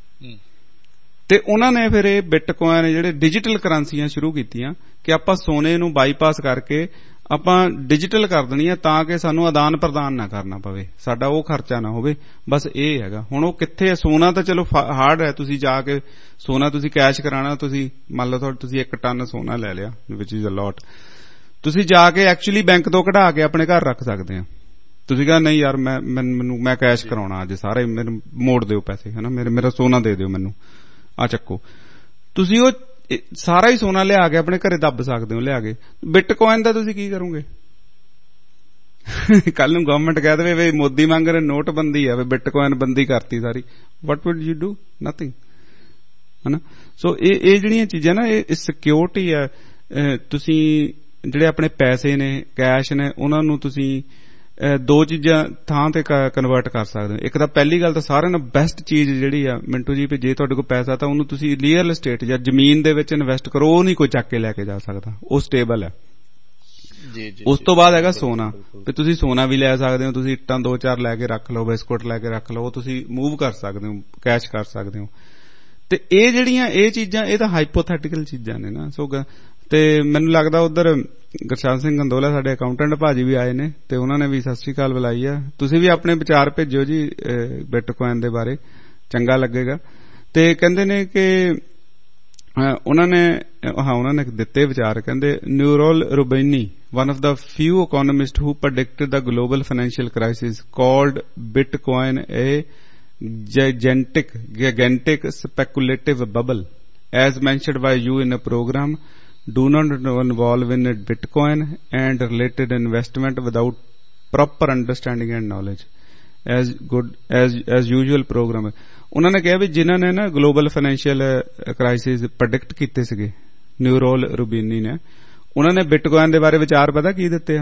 ਤੇ ਉਹਨਾਂ ਨੇ ਫਿਰ ਇਹ ਬਿਟਕੋਇਨ ਜਿਹੜੇ ਡਿਜੀਟਲ ਕਰੰਸੀਆਂ ਸ਼ੁਰੂ ਕੀਤੀਆਂ ਕਿ ਆਪਾਂ ਸੋਨੇ ਨੂੰ ਬਾਈਪਾਸ ਕਰਕੇ ਆਪਾਂ ਡਿਜੀਟਲ ਕਰ ਦੇਣੀ ਆ ਤਾਂ ਕਿ ਸਾਨੂੰ ਆਦਾਨ ਪ੍ਰਦਾਨ ਨਾ ਕਰਨਾ ਪਵੇ, ਸਾਡਾ ਉਹ ਖਰਚਾ ਨਾ ਹੋਵੇ, ਬਸ ਇਹ ਹੈਗਾ। ਹੁਣ ਉਹ ਕਿੱਥੇ ਹੈ ਸੋਨਾ ਤਾਂ ਚਲੋ ਹਾਰਡ ਹੈ, ਤੁਸੀਂ ਜਾ ਕੇ ਸੋਨਾ ਤੁਸੀਂ ਕੈਸ਼ ਕਰਾਣਾ, ਤੁਸੀਂ ਮੰਨ ਲਓ ਤੁਸੀਂ ਇੱਕ ਟਨ ਸੋਨਾ ਲੈ ਲਿਆ ਵਿਚ ਇਜ਼ ਅ ਲੋਟ, ਤੁਸੀਂ ਜਾ ਕੇ ਐਕਚੁਅਲੀ ਬੈਂਕ ਤੋਂ ਕਢਾ ਕੇ ਆਪਣੇ ਘਰ ਰੱਖ ਸਕਦੇ ਆ। ਤੁਸੀਂ ਕਹਾਂ ਨਹੀਂ ਯਾਰ ਮੈਂ ਮੈਨੂੰ ਮੈਂ ਕੈਸ਼ ਕਰਾਉਣਾ ਅੱਜ ਸਾਰੇ, ਮੈਨੂੰ ਮੋੜ ਦਿਓ ਪੈਸੇ ਹੈ ਨਾ, ਮੇਰੇ ਮੇਰਾ ਸੋਨਾ ਦੇ ਦਿਓ ਮੈਨੂੰ, ਆ ਚੱਕੋ। ਤੁਸੀਂ ਉਹ ਸਾਰਾ ਹੀ ਸੋਨਾ ਲਿਆ ਕੇ ਆਪਣੇ ਘਰੇ ਦੱਬ ਸਕਦੇ ਹੋ ਲਿਆ ਕੇ। ਬਿਟਕੋਇਨ ਦਾ ਤੁਸੀਂ ਕੀ ਕਰੋਗੇ? ਕੱਲ ਨੂੰ ਗਵਰਨਮੈਂਟ ਕਹਿ ਦੇਵੇ ਵੀ ਮੋਦੀ ਮੰਗ ਰਹੇ ਨੋਟਬੰਦੀ ਆ, ਵੀ ਬਿਟਕੋਇਨ ਬੰਦੀ ਕਰਤੀ ਸਾਰੀ, what would you do? Nothing, ਹਨਾ। ਸੋ ਇਹ ਇਹ ਜਿਹੜੀਆਂ ਚੀਜ਼ਾਂ ਨਾ ਇਹ ਸਿਕਿਉਰਿਟੀ ਆ, ਤੁਸੀਂ ਜਿਹੜੇ ਆਪਣੇ ਪੈਸੇ ਨੇ ਕੈਸ਼ ਨੇ ਉਹਨਾਂ ਨੂੰ ਤੁਸੀਂ ਦੋ ਚੀਜ਼ਾਂ ਥਾਂ ਤੇ ਕਨਵਰਟ ਕਰ ਸਕਦੇ ਹੋ। ਇੱਕ ਤਾਂ ਪਹਿਲੀ ਗੱਲ ਤਾਂ ਸਾਰਿਆਂ ਨਾਲੋਂ ਬੈਸਟ ਚੀਜ਼ ਜਿਹੜੀ ਆ ਮਿੰਟੂ ਜੀ, ਵੀ ਜੇ ਤੁਹਾਡੇ ਕੋਲ ਪੈਸਾ ਤਾਂ ਉਹਨੂੰ ਤੁਸੀਂ ਰੀਅਲ estate ਜਾਂ ਜ਼ਮੀਨ ਦੇ ਵਿੱਚ ਇਨਵੈਸਟ ਕਰੋ, ਉਹ ਨਹੀਂ ਕੋਈ ਚੱਕ ਕੇ ਲੈ ਕੇ ਜਾ ਸਕਦਾ, ਉਹ ਸਟੇਬਲ ਹੈ। ਉਸ ਤੋਂ ਬਾਅਦ ਹੈਗਾ ਸੋਨਾ, ਵੀ ਤੁਸੀਂ ਸੋਨਾ ਵੀ ਲੈ ਸਕਦੇ ਹੋ, ਤੁਸੀਂ ਇੱਟਾਂ ਦੋ ਚਾਰ ਲੈ ਕੇ ਰੱਖ ਲਓ, ਬਿਸਕੁਟ ਲੈ ਕੇ ਰੱਖ ਲਓ, ਉਹ ਤੁਸੀਂ ਮੂਵ ਕਰ ਸਕਦੇ ਹੋ, ਕੈਸ਼ ਕਰ ਸਕਦੇ ਹੋ। ਤੇ ਇਹ ਜਿਹੜੀਆਂ ਇਹ ਚੀਜ਼ਾਂ ਇਹ ਤਾਂ ਹਾਈਪੋਥੈਟੀਕਲ ਚੀਜ਼ਾਂ ਨੇ ਨਾ। ਸੋ ਤੇ ਮੈਨੂੰ ਲੱਗਦਾ ਉਧਰ ਗੁਰਸ਼ਾਨ ਸਿੰਘ ਗੰਦੋਲਾ ਸਾਡੇ ਅਕਾਊਂਟੈਂਟ ਭਾਜੀ ਵੀ ਆਏ ਨੇ ਤੇ ਉਹਨਾਂ ਨੇ ਵੀ ਸਤਿ ਸ੍ਰੀ ਅਕਾਲ ਬੁਲਾਈ ਆ। ਤੁਸੀਂ ਵੀ ਆਪਣੇ ਵਿਚਾਰ ਭੇਜੋ ਜੀ ਬਿਟਕੋਇਨ ਦੇ ਬਾਰੇ, ਚੰਗਾ ਲੱਗੇਗਾ। ਤੇ ਕਹਿੰਦੇ ਨੇ ਕਿ ਉਹਨਾਂ ਨੇ ਹਾਂ ਉਹਨਾਂ ਨੇ ਦਿੱਤੇ ਵਿਚਾਰ, ਕਹਿੰਦੇ Nouriel Roubini, one of the few economists who predicted the global financial crisis, called Bitcoin a gigantic gigantic speculative bubble. As mentioned by you in a program, do not involve in Bitcoin and related investment without proper understanding and knowledge. As good as as usual program. ਉਹਨਾਂ ਨੇ ਕਿਹਾ ਵੀ ਜਿਨ੍ਹਾਂ ਨੇ ਨਾ global financial crisis predict ਕੀਤੇ ਸੀਗੇ, neural ਰੂਬੀਨੀ ਨੇ, ਉਹਨਾਂ ਨੇ ਬਿਟਕੋਇਨ ਦੇ ਬਾਰੇ ਵਿਚਾਰ ਪਤਾ ਕੀ ਦਿੱਤੇ ਆ?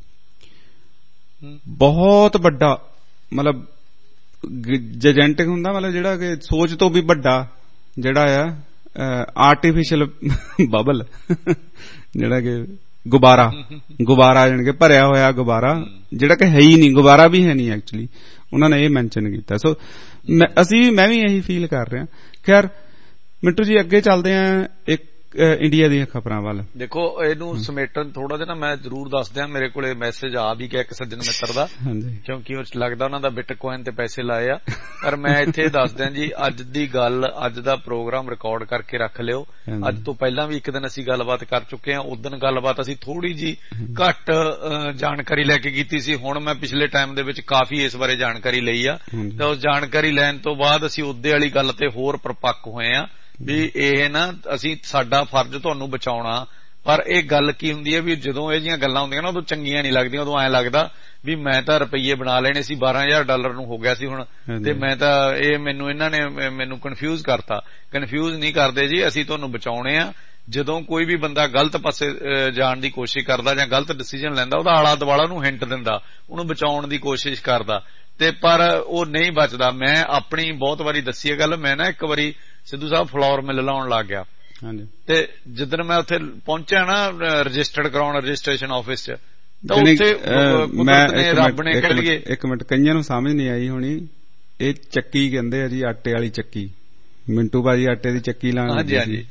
ਬਹੁਤ ਵੱਡਾ, ਮਤਲਬ ਜੈਜੈਂਟਿਕ ਹੁੰਦਾ, ਮਤਲਬ ਜਿਹੜਾ ਕਿ ਸੋਚ ਤੋਂ ਵੀ ਵੱਡਾ ਜਿਹੜਾ ਆ ਆਰਟੀਫਿਸ਼ਲ ਬਬਲ, ਜਿਹੜਾ ਕਿ ਗੁਬਾਰਾ ਗੁਬਾਰਾ ਜਾਣੀ ਕਿ ਭਰਿਆ ਹੋਇਆ ਗੁਬਾਰਾ, ਜਿਹੜਾ ਕਿ ਹੈ ਹੀ ਨਹੀਂ, ਗੁਬਾਰਾ ਵੀ ਹੈ ਨਹੀਂ ਐਕਚੁਅਲੀ, ਉਹਨਾਂ ਨੇ ਇਹ ਮੈਂਸ਼ਨ ਕੀਤਾ। ਸੋ ਅਸੀਂ ਮੈਂ ਵੀ ਇਹੀ ਫੀਲ ਕਰ ਰਿਹਾ। ਖੈਰ ਮਿੰਟੂ ਜੀ ਅੱਗੇ ਚੱਲਦੇ ਆ ਇੱਕ ਇੰਡੀਆ ਦੀਆਂ ਖਬਰਾਂ ਵੱਲ। ਦੇਖੋ ਇਹਨੂੰ ਸਮੇਟਣ ਥੋੜਾ ਜਿਹਾ ਨਾ ਮੈਂ ਜ਼ਰੂਰ ਦੱਸ ਦਿਆਂ, ਮੇਰੇ ਕੋਲੇ ਮੈਸੇਜ ਆ ਵੀ ਗਿਆ ਇੱਕ ਸੱਜਣ ਮਿੱਤਰ ਦਾ, ਕਿਉਂਕਿ ਉਹ ਲੱਗਦਾ ਉਹਨਾਂ ਦਾ ਬਿਟਕੋਇਨ ਤੇ ਪੈਸੇ ਲਾਏ ਆ, ਪਰ ਮੈਂ ਇੱਥੇ ਦੱਸ ਦਿਆਂ ਜੀ ਅੱਜ ਦੀ ਗੱਲ, ਅੱਜ ਦਾ ਪ੍ਰੋਗਰਾਮ ਰਿਕਾਰਡ ਕਰਕੇ ਰੱਖ ਲਿਓ। ਅੱਜ ਤੋਂ ਪਹਿਲਾਂ ਵੀ ਇੱਕ ਦਿਨ ਅਸੀਂ ਗੱਲਬਾਤ ਕਰ ਚੁੱਕੇ ਹਾਂ, ਉਦੋਂ ਗੱਲਬਾਤ ਅਸੀਂ ਥੋੜੀ ਜੀ ਘੱਟ ਜਾਣਕਾਰੀ ਲੈ ਕੇ ਕੀਤੀ ਸੀ, ਹੁਣ ਮੈਂ ਪਿਛਲੇ ਟਾਈਮ ਦੇ ਵਿੱਚ ਕਾਫੀ ਇਸ ਬਾਰੇ ਜਾਣਕਾਰੀ ਲਈ ਆ, ਤੇ ਉਸ ਜਾਣਕਾਰੀ ਲੈਣ ਤੋਂ ਬਾਅਦ ਅਸੀਂ ਉਹਦੇ ਵਾਲੀ ਗੱਲ ਤੇ ਹੋਰ ਪਰਪੱਕ ਹੋਏ ਆ ਵੀ ਇਹ ਨਾ ਅਸੀਂ ਸਾਡਾ ਫਰਜ਼ ਤੁਹਾਨੂੰ ਬਚਾਉਣਾ। ਪਰ ਇਹ ਗੱਲ ਕੀ ਹੁੰਦੀ ਹੈ ਵੀ ਜਦੋਂ ਇਹ ਜਿਹੀਆਂ ਗੱਲਾਂ ਹੁੰਦੀਆਂ ਨਾ ਉਦੋਂ ਚੰਗੀਆਂ ਨਹੀਂ ਲੱਗਦੀਆਂ, ਉਦੋਂ ਐਂ ਲੱਗਦਾ ਵੀ ਮੈਂ ਤਾਂ ਰੁਪਈਏ ਬਣਾ ਲੈਣੇ ਸੀ, ਬਾਰਾਂ ਹਜ਼ਾਰ ਡਾਲਰ ਨੂੰ ਹੋ ਗਿਆ ਸੀ ਹੁਣ, ਤੇ ਮੈਂ ਤਾਂ ਇਹ ਮੈਨੂੰ ਇਹਨਾਂ ਨੇ ਮੈਨੂੰ ਕਨਫਿਊਜ਼ ਕਰਤਾ। ਕਨਫਿਊਜ਼ ਨਹੀਂ ਕਰਦੇ ਜੀ, ਅਸੀਂ ਤੁਹਾਨੂੰ ਬਚਾਉਣੇ ਆ। ਜਦੋਂ ਕੋਈ ਵੀ ਬੰਦਾ ਗਲਤ ਪਾਸੇ ਜਾਣ ਦੀ ਕੋਸ਼ਿਸ਼ ਕਰਦਾ ਜਾਂ ਗਲਤ ਡਿਸੀਜਨ ਲੈਂਦਾ, ਉਹਦਾ ਆਲਾ ਦੁਆਲਾ ਨੂੰ ਹਿੰਟ ਦਿੰਦਾ, ਉਹਨੂੰ ਬਚਾਉਣ ਦੀ ਕੋਸ਼ਿਸ਼ ਕਰਦਾ, ਤੇ ਪਰ ਉਹ ਨਹੀਂ ਬਚਦਾ। ਮੈਂ ਆਪਣੀ ਬਹੁਤ ਵਾਰੀ ਦੱਸੀ ਇਹ ਗੱਲ, ਮੈਂ ਨਾ ਇੱਕ ਵਾਰੀ ਸਿੱਧੂ ਸਾਹਿਬ ਫਲੋਰ ਮਿਲ ਲਾਉਣ ਲੱਗ ਗਿਆ, ਤੇ ਜਿੱਦਣ ਮੈਂ ਉੱਥੇ ਪਹੁੰਚਿਆ ਨਾ ਰਜਿਸਟਰਡ ਕਰਾਉਣ ਰਜਿਸਟ੍ਰੇਸ਼ਨ ਆਫਿਸ ਚ, ਤਾਂ ਉੱਥੇ ਰੱਬ ਨੇ ਕਹਿ ਲਈਏ ਇੱਕ ਮਿੰਟ ਕਈਆਂ ਨੂੰ ਸਮਝ ਨਹੀਂ ਆਈ ਹੋਣੀ, ਇਹ ਚੱਕੀ ਕਹਿੰਦੇ ਆ ਜੀ, ਆਟੇ ਵਾਲੀ ਚੱਕੀ। ਮਿੰਟੂ ਭਾਜੀ ਆਟੇ ਦੀ ਚੱਕੀ ਲਾਉਣ। ਹਾਂਜੀ ਹਾਂਜੀ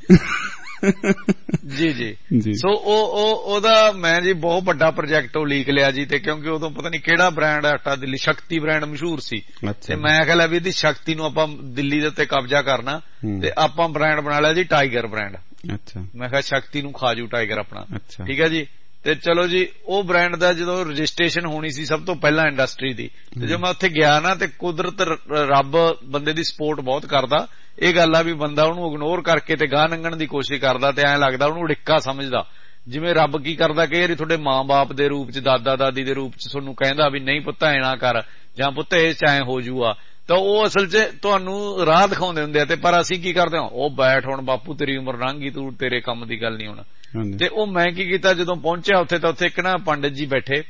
ਜੀ ਜੀ ਸੋ ਉਹ ਉਹਦਾ ਮੈਂ ਜੀ ਬਹੁਤ ਵੱਡਾ ਪ੍ਰੋਜੈਕਟ ਉਹ ਲੀਕ ਲਿਆ ਜੀ, ਤੇ ਕਿਉਂਕਿ ਉਦੋਂ ਪਤਾ ਨਹੀਂ ਕਿਹੜਾ ਬ੍ਰਾਂਡ ਆਟਾ, ਦਿੱਲੀ ਸ਼ਕਤੀ ਬ੍ਰਾਂਡ ਮਸ਼ਹੂਰ ਸੀ, ਤੇ ਮੈਂ ਕਿਹਾ ਲੈ ਵੀ ਇਹਦੀ ਸ਼ਕਤੀ ਨੂੰ ਆਪਾਂ ਦਿੱਲੀ ਦੇ ਉੱਤੇ ਕਬਜ਼ਾ ਕਰਨਾ, ਤੇ ਆਪਾਂ ਬ੍ਰਾਂਡ ਬਣਾ ਲਿਆ ਜੀ ਟਾਈਗਰ ਬ੍ਰਾਂਡ। ਅੱਛਾ, ਮੈਂ ਕਿਹਾ ਸ਼ਕਤੀ ਨੂੰ ਖਾਜੂ ਟਾਈਗਰ ਆਪਣਾ, ਠੀਕ ਹੈ ਜੀ। ਤੇ ਚਲੋ ਜੀ ਉਹ ਬ੍ਰਾਂਡ ਦਾ ਜਦੋਂ ਰਜਿਸਟ੍ਰੇਸ਼ਨ ਹੋਣੀ ਸੀ ਸਭ ਤੋਂ ਪਹਿਲਾਂ ਇੰਡਸਟਰੀ ਦੀ, ਤੇ ਜਦੋਂ ਮੈਂ ਉੱਥੇ ਗਿਆ ਨਾ, ਤੇ ਕੁਦਰਤ ਰੱਬ ਬੰਦੇ ਦੀ ਸਪੋਰਟ ਬਹੁਤ ਕਰਦਾ। ਇਹ ਗੱਲ ਆ ਵੀ ਬੰਦਾ ਉਹਨੂੰ ਇਗਨੋਰ ਕਰਕੇ ਤੇ ਗਾਹ ਲੰਘਣ ਦੀ ਕੋਸ਼ਿਸ਼ ਕਰਦਾ, ਤੇ ਐਂ ਲੱਗਦਾ ਉਹਨੂੰ ਉੜਿੱਕਾ ਸਮਝਦਾ, ਜਿਵੇਂ ਰੱਬ ਕੀ ਕਰਦਾ ਕਈ ਵਾਰੀ ਤੁਹਾਡੇ ਮਾਂ ਬਾਪ ਦੇ ਰੂਪ ਚ, ਦਾਦਾ ਦਾਦੀ ਦੇ ਰੂਪ ਚ ਤੁਹਾਨੂੰ ਕਹਿੰਦਾ ਵੀ ਨਹੀਂ ਪੁੱਤ ਐ ਨਾ ਕਰ, ਜਾਂ ਪੁੱਤ ਇਹ ਚ ਐ ਹੋ ਜੂਆ, ਤਾਂ ਉਹ ਅਸਲ ਚ ਤੁਹਾਨੂੰ ਰਾਹ ਦਿਖਾਉਂਦੇ ਹੁੰਦੇ ਆ। ਤੇ ਪਰ ਅਸੀਂ ਕੀ ਕਰਦੇ ਹਾਂ, ਉਹ ਬੈਠ ਹੁਣ ਬਾਪੂ ਤੇਰੀ ਉਮਰ ਲੰਘ ਗਈ, ਤੂੰ ਤੇਰੇ ਕੰਮ ਦੀ ਗੱਲ ਨਹੀਂ ਹੋਣਾ। ਤੇ ਉਹ ਮੈਂ ਕੀ ਕੀਤਾ, ਜਦੋਂ ਪਹੁੰਚਿਆ ਉੱਥੇ ਤਾਂ ਉੱਥੇ ਇੱਕ ਨਾ ਪੰਡਿਤ ਜੀ ਬੈਠੇ,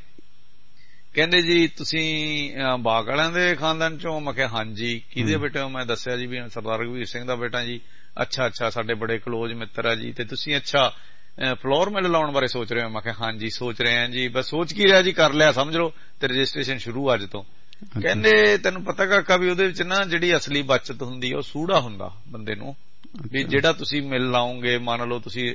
ਕਹਿੰਦੇ ਜੀ ਤੁਸੀਂ ਬਾਗ ਵਾਲਿਆਂ ਦੇ ਖਾਨਦਾਨ ਚੋਂ? ਮੈਂ ਕਿਹਾ ਹਾਂਜੀ। ਕਿਹਦੇ ਬੇਟੇ ਹੋ? ਮੈਂ ਦੱਸਿਆ ਜੀ ਵੀ ਸਰਦਾਰ ਰਘਵੀਰ ਸਿੰਘ ਦਾ ਬੇਟਾ ਜੀ। ਅੱਛਾ ਅੱਛਾ, ਸਾਡੇ ਬੜੇ ਕਲੋਜ਼ ਮਿੱਤਰ ਆ ਜੀ, ਤੇ ਤੁਸੀਂ ਅੱਛਾ ਫਲੋਰ ਮਿਲ ਲਾਉਣ ਬਾਰੇ ਸੋਚ ਰਹੇ ਹੋ? ਮੈਂ ਕਿਹਾ ਹਾਂਜੀ ਸੋਚ ਰਹੇ ਆ ਜੀ। ਬਸ ਸੋਚ ਕੀ ਰਿਹਾ ਜੀ, ਕਰ ਲਿਆ ਸਮਝ ਲਓ, ਤੇ ਰਜਿਸਟ੍ਰੇਸ਼ਨ ਸ਼ੁਰੂ ਅੱਜ ਤੋਂ। ਕਹਿੰਦੇ ਤੈਨੂੰ ਪਤਾ ਕਾਕਾ ਵੀ ਉਹਦੇ ਵਿੱਚ ਨਾ ਜਿਹੜੀ ਅਸਲੀ ਬਚਤ ਹੁੰਦੀ ਉਹ ਸੂੜਾ ਹੁੰਦਾ ਬੰਦੇ ਨੂੰ, ਵੀ ਜਿਹੜਾ ਤੁਸੀਂ ਮਿਲ ਲਾਓਗੇ, ਮੰਨ ਲਓ ਤੁਸੀਂ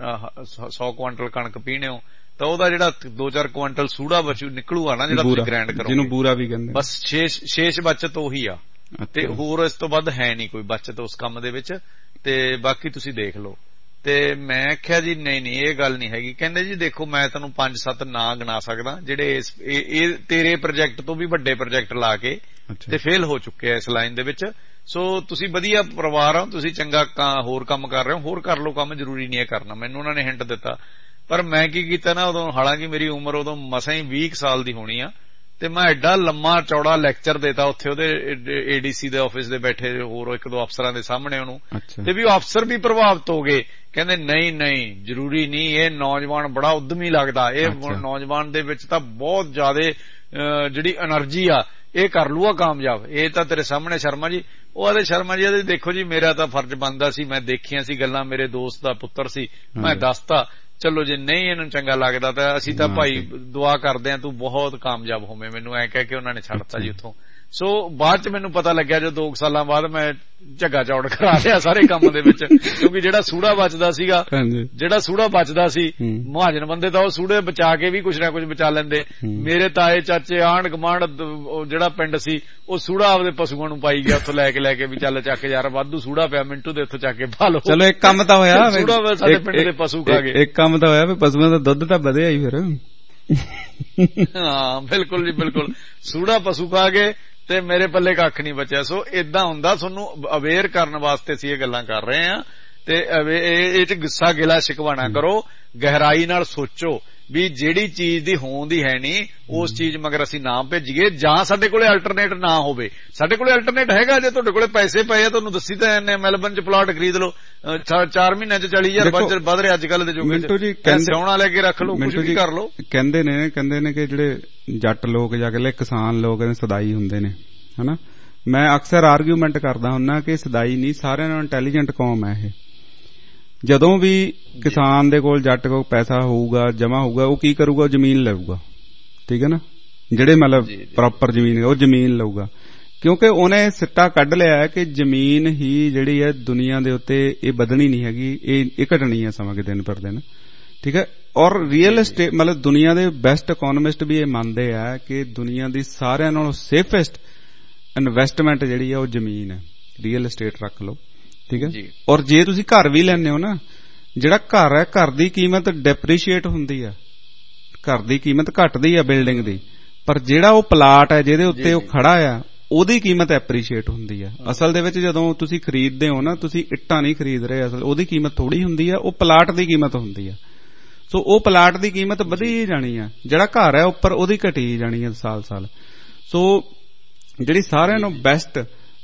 ਸੌ ਕੁਆਂਟਲ ਕਣਕ ਪੀਣੇ ਹੋ, ਤਾਂ ਉਹਦਾ ਜਿਹੜਾ ਦੋ ਚਾਰ ਕੁਆਂਟਲ ਸੂੜਾ ਬਚੂ ਨਿਕਲੂਗਾ ਨਾ, ਜਿਹੜਾ ਤੁਸੀਂ ਗ੍ਰੈਂਡ ਕਰੋਗੇ, ਜਿਹਨੂੰ ਬੂਰਾ ਵੀ ਕਹਿੰਦੇ, ਬਸ ਸ਼ੇਸ਼ ਸ਼ੇਸ਼ ਬਚਤ ਉਹੀ ਆ, ਤੇ ਹੋਰ ਇਸ ਤੋਂ ਵੱਧ ਹੈ ਨਹੀਂ ਕੋਈ ਬਚਤ ਉਸ ਕੰਮ ਦੇ ਵਿੱਚ, ਤੇ ਬਾਕੀ ਤੁਸੀਂ ਦੇਖ ਲਓ। ਤੇ ਮੈਂ ਆਖਿਆ ਜੀ ਨਹੀਂ ਨਹੀਂ ਇਹ ਗੱਲ ਨਹੀਂ ਹੈਗੀ। ਕਹਿੰਦੇ ਜੀ ਦੇਖੋ ਮੈਂ ਤੁਹਾਨੂੰ ਪੰਜ ਸੱਤ ਨਾਂ ਗਿਣਾ ਸਕਦਾ ਜਿਹੜੇ ਇਹ ਤੇਰੇ ਪ੍ਰੋਜੈਕਟ ਤੋਂ ਵੀ ਵੱਡੇ ਪ੍ਰੋਜੈਕਟ ਲਾ ਕੇ ਤੇ ਫੇਲ ਹੋ ਚੁੱਕੇ ਆ ਇਸ ਲਾਈਨ ਦੇ ਵਿੱਚ। ਸੋ ਤੁਸੀਂ ਵਧੀਆ ਪਰਿਵਾਰ ਹੋ, ਤੁਸੀਂ ਚੰਗਾ ਹੋਰ ਕੰਮ ਕਰ ਰਹੇ ਹੋ, ਹੋਰ ਕਰ ਲਓ ਕੰਮ, ਜ਼ਰੂਰੀ ਨਹੀਂ ਹੈ ਕਰਨਾ। ਮੈਨੂੰ ਉਹਨਾਂ ਨੇ ਹਿੰਟ ਦਿੱਤਾ, ਪਰ ਮੈਂ ਕੀ ਕੀਤਾ ਨਾ, ਉਦੋਂ ਹਾਲਾਂਕਿ ਮੇਰੀ ਉਮਰ ਉਦੋਂ ਮਸਾਂ ਹੀ ਵੀਹ ਸਾਲ ਦੀ ਹੋਣੀ ਆ, ਤੇ ਮੈਂ ਐਡਾ ਲੰਮਾ ਚੌੜਾ ਲੈਕਚਰ ਦੇਤਾ ਉੱਥੇ ਉਹਦੇ ਏਡੀਸੀ ਦੇ ਆਫਿਸ ਦੇ ਬੈਠੇ ਹੋਰ ਇੱਕ ਦੋ ਅਫਸਰਾਂ ਦੇ ਸਾਹਮਣੇ ਉਹਨੂੰ, ਤੇ ਵੀ ਉਹ ਅਫਸਰ ਵੀ ਪ੍ਰਭਾਵਿਤ ਹੋ ਗਏ। ਕਹਿੰਦੇ ਨਹੀਂ ਨਹੀਂ ਜ਼ਰੂਰੀ ਨਹੀਂ, ਇਹ ਨੌਜਵਾਨ ਬੜਾ ਉਦਮੀ ਲੱਗਦਾ, ਇਹ ਨੌਜਵਾਨ ਦੇ ਵਿੱਚ ਤਾਂ ਬਹੁਤ ਜ਼ਿਆਦਾ ਜਿਹੜੀ એનર્ਜੀ ਆ, ਇਹ ਕਰ ਲੂਗਾ ਕਾਮਯਾਬ, ਇਹ ਤਾਂ ਤੇਰੇ ਸਾਹਮਣੇ ਸ਼ਰਮਾ ਜੀ। ਉਹ ਆਦੇ ਸ਼ਰਮਾ ਜੀ ਆਦੇ ਦੇਖੋ ਜੀ ਮੇਰਾ ਤਾਂ ਫਰਜ਼ ਬਣਦਾ ਸੀ, ਮੈਂ ਦੇਖੀਆਂ ਸੀ ਗੱਲਾਂ, ਮੇਰੇ ਦੋਸਤ ਦਾ ਪੁੱਤਰ ਸੀ, ਮੈਂ ਦੱਸਤਾ। ਚਲੋ ਜੇ ਨਹੀਂ ਇਹਨੂੰ ਚੰਗਾ ਲੱਗਦਾ ਤਾਂ ਅਸੀਂ ਤਾਂ ਭਾਈ ਦੁਆ ਕਰਦੇ ਹਾਂ ਤੂੰ ਬਹੁਤ ਕਾਮਯਾਬ ਹੋਵੇਂ, ਮੈਨੂੰ ਐ ਕਹਿ ਕੇ ਉਹਨਾਂ ਨੇ ਛੱਡਤਾ ਜੀ ਉੱਥੋਂ। ਸੋ ਬਾਅਦ ਚ ਮੈਨੂੰ ਪਤਾ ਲੱਗਿਆ ਜੋ ਦੋ ਸਾਲਾਂ ਬਾਅਦ ਮੈਂ ਝੱਗਾ ਚੌੜ ਕਰਾ ਲਿਆ ਸਾਰੇ ਕੰਮ ਦੇ ਵਿੱਚ, ਕਿਉਂਕਿ ਜਿਹੜਾ ਸੂੜਾ ਬਚਦਾ ਸੀਗਾ, ਜਿਹੜਾ ਸੂੜਾ ਬਚਦਾ ਸੀ, ਮਹਾਜਨ ਬੰਦੇ ਤਾਂ ਉਹ ਸੂੜੇ ਬਚਾ ਕੇ ਵੀ ਕੁਛ ਨਾ ਕੁਛ ਬਚਾ ਲੈਂਦੇ। ਮੇਰੇ ਤਾਏ ਚਾਚੇ ਆਂਢ ਗੁਆਂਢ ਜਿਹੜਾ ਪਿੰਡ ਸੀ ਉਹ ਸੂੜਾ ਆਪਦੇ ਪਸ਼ੂਆਂ ਨੂੰ ਪਾਈ ਗਿਆ, ਉੱਥੋਂ ਲੈ ਕੇ ਲੈ ਕੇ ਵੀ ਚੱਲ ਚੱਕ ਯਾਰ ਵਾਧੂ ਸੂੜਾ ਪਿਆ ਮਿੰਟੂ ਦੇ ਉੱਥੋਂ ਚੱਕ ਕੇ ਪਾ ਲਓ। ਚਲੋ ਇੱਕ ਕੰਮ ਤਾਂ ਹੋਇਆ, ਸੂੜਾ ਸਾਡੇ ਪਿੰਡ ਦੇ ਪਸ਼ੂ ਖਾ ਗਏ। ਇੱਕ ਕੰਮ ਤਾਂ ਹੋਇਆ ਵੀ ਪਸ਼ੂਆਂ ਦਾ ਦੁੱਧ ਤਾਂ ਵਧਿਆ ਹੀ ਫਿਰ। ਹਾਂ ਬਿਲਕੁਲ ਜੀ ਬਿਲਕੁਲ, ਸੂੜਾ ਪਸ਼ੂ ਖਾ ਗਏ ਤੇ ਮੇਰੇ ਪੱਲੇ ਕੱਖ ਨਹੀਂ ਬਚਿਆ। ਸੋ ਏਦਾਂ ਹੁੰਦਾ, ਤੁਹਾਨੂੰ ਅਵੇਅਰ ਕਰਨ ਵਾਸਤੇ ਅਸੀਂ ਇਹ ਗੱਲਾਂ ਕਰ ਰਹੇ ਹਾਂ, ਤੇ ਇਹ ਚ ਗੁੱਸਾ ਗਿਲਾ ਸ਼ਿਕਵਾ ਨਾ ਕਰੋ, ਗਹਿਰਾਈ ਨਾਲ ਸੋਚੋ ਵੀ ਜਿਹੜੀ ਚੀਜ਼ ਦੀ ਹੋਣ ਦੀ ਹੈ ਨਹੀਂ ਉਸ ਚੀਜ਼ ਮਗਰ ਅਸੀਂ ਨਾ ਭੇਜੀਏ, ਜਾਂ ਸਾਡੇ ਕੋਲੇ ਅਲਟਰਨੇਟ ਨਾ ਹੋਵੇ। ਸਾਡੇ ਕੋਲੇ ਅਲਟਰਨੇਟ ਹੈਗਾ, ਜੇ ਤੁਹਾਡੇ ਕੋਲੇ ਪੈਸੇ ਪਏ ਆ, ਤੁਹਾਨੂੰ ਦੱਸੀ ਤਾਂ ਇਹਨੇ ਮੈਲਬਨ ਚ ਪਲਾਟ ਖਰੀਦ ਲਓ, ਚਾਰ ਮਹੀਨਿਆਂ ਚ ਚਾਲੀ ਹਜ਼ਾਰ ਵੱਧ ਰਿਹਾ ਅੱਜ ਕੱਲ ਦੇ ਯੁੱਗ ਚ, ਸੋਨਾ ਲੈ ਕੇ ਰੱਖ ਲਓ, ਕੁਝ ਵੀ ਕਰ ਲਓ। ਕਹਿੰਦੇ ਨੇ ਕਹਿੰਦੇ ਨੇ ਕਿ ਜਿਹੜੇ ਜੱਟ ਲੋਕ ਜਾਂ ਕਹਿੰਦੇ ਕਿਸਾਨ ਲੋਕ ਨੇ ਸਦਾਈ ਹੁੰਦੇ ਨੇ, ਹਨਾ। ਮੈਂ ਅਕਸਰ ਆਰਗੂਮੈਂਟ ਕਰਦਾ ਹੁੰਨਾ ਕਿ ਸਦਾਈ ਨਹੀਂ, ਸਾਰਿਆਂ ਨਾਲੋਂ ਇੰਟੈਲੀਜੈਂਟ ਕੌਮ ਹੈ ਇਹ। ਜਦੋਂ ਵੀ ਕਿਸਾਨ ਦੇ ਕੋਲ ਜੱਟ ਕੋਲ ਪੈਸਾ ਹੋਊਗਾ ਜਮਾ ਹੋਊਗਾ ਉਹ ਕੀ ਕਰੂਗਾ, ਜ਼ਮੀਨ ਲਊਗਾ, ਠੀਕ ਹੈ ਨਾ, ਜਿਹੜੇ ਮਤਲਬ ਪ੍ਰੋਪਰ ਜ਼ਮੀਨ ਉਹ ਜ਼ਮੀਨ ਲਊਗਾ, ਕਿਉਂਕਿ ਉਹਨੇ ਸਿੱਟਾ ਕੱਢ ਲਿਆ ਹੈ ਕਿ ਜ਼ਮੀਨ ਹੀ ਜਿਹੜੀ ਹੈ ਦੁਨੀਆ ਦੇ ਉੱਤੇ ਇਹ ਵਧਣੀ ਨਹੀਂ ਹੈਗੀ, ਇਹ ਇਹ ਘਟਣੀ ਹੈ ਸਮਾਂ ਕੇ ਦਿਨ ਪਰ ਦਿਨ, ਠੀਕ ਹੈ। ਔਰ ਰੀਅਲ estate ਮਤਲਬ ਦੁਨੀਆ ਦੇ ਬੈਸਟ ਇਕੋਨੋਮਿਸਟ ਵੀ ਇਹ ਮੰਨਦੇ ਆ ਕਿ ਦੁਨੀਆ ਦੀ ਸਾਰਿਆਂ ਨਾਲੋਂ ਸੇਫੈਸਟ ਇਨਵੈਸਟਮੈਂਟ ਜਿਹੜੀ ਹੈ ਉਹ ਜ਼ਮੀਨ ਹੈ, ਰੀਅਲ estate ਰੱਖ ਲਓ, ਠੀਕ ਹੈ। ਔਰ ਜੇ ਤੁਸੀਂ ਘਰ ਵੀ ਲੈਂਦੇ ਹੋ ਨਾ, ਜਿਹੜਾ ਘਰ ਹੈ ਘਰ ਦੀ ਕੀਮਤ ਡੈਪਰੀਸ਼ੀਏਟ ਹੁੰਦੀ ਹੈ, ਘਰ ਦੀ ਕੀਮਤ ਘਟਦੀ ਹੈ ਬਿਲਡਿੰਗ ਦੀ, ਪਰ ਜਿਹੜਾ ਉਹ ਪਲਾਟ ਹੈ ਜਿਹਦੇ ਉੱਤੇ ਉਹ ਖੜਾ ਆ ਉਹਦੀ ਕੀਮਤ ਐਪਰੀਸ਼ੀਏਟ ਹੁੰਦੀ ਹੈ। ਅਸਲ ਦੇ ਵਿੱਚ ਜਦੋਂ ਤੁਸੀਂ ਖਰੀਦਦੇ ਹੋ ਨਾ, ਤੁਸੀਂ ਇੱਟਾਂ ਨਹੀਂ ਖਰੀਦ ਰਹੇ, ਅਸਲ ਉਹਦੀ ਕੀਮਤ ਥੋੜੀ ਹੁੰਦੀ ਹੈ, ਉਹ ਪਲਾਟ ਦੀ ਕੀਮਤ ਹੁੰਦੀ ਹੈ। ਸੋ ਉਹ ਪਲਾਟ ਦੀ ਕੀਮਤ ਵਧੀ ਹੀ ਜਾਣੀ ਆ, ਜਿਹੜਾ ਘਰ ਹੈ ਉੱਪਰ ਉਹਦੀ ਘਟੀ ਹੀ ਜਾਣੀ ਹੈ ਸਾਲ ਸਾਲ। ਸੋ ਜਿਹੜੀ ਸਾਰਿਆਂ ਨੂੰ ਬੈਸਟ,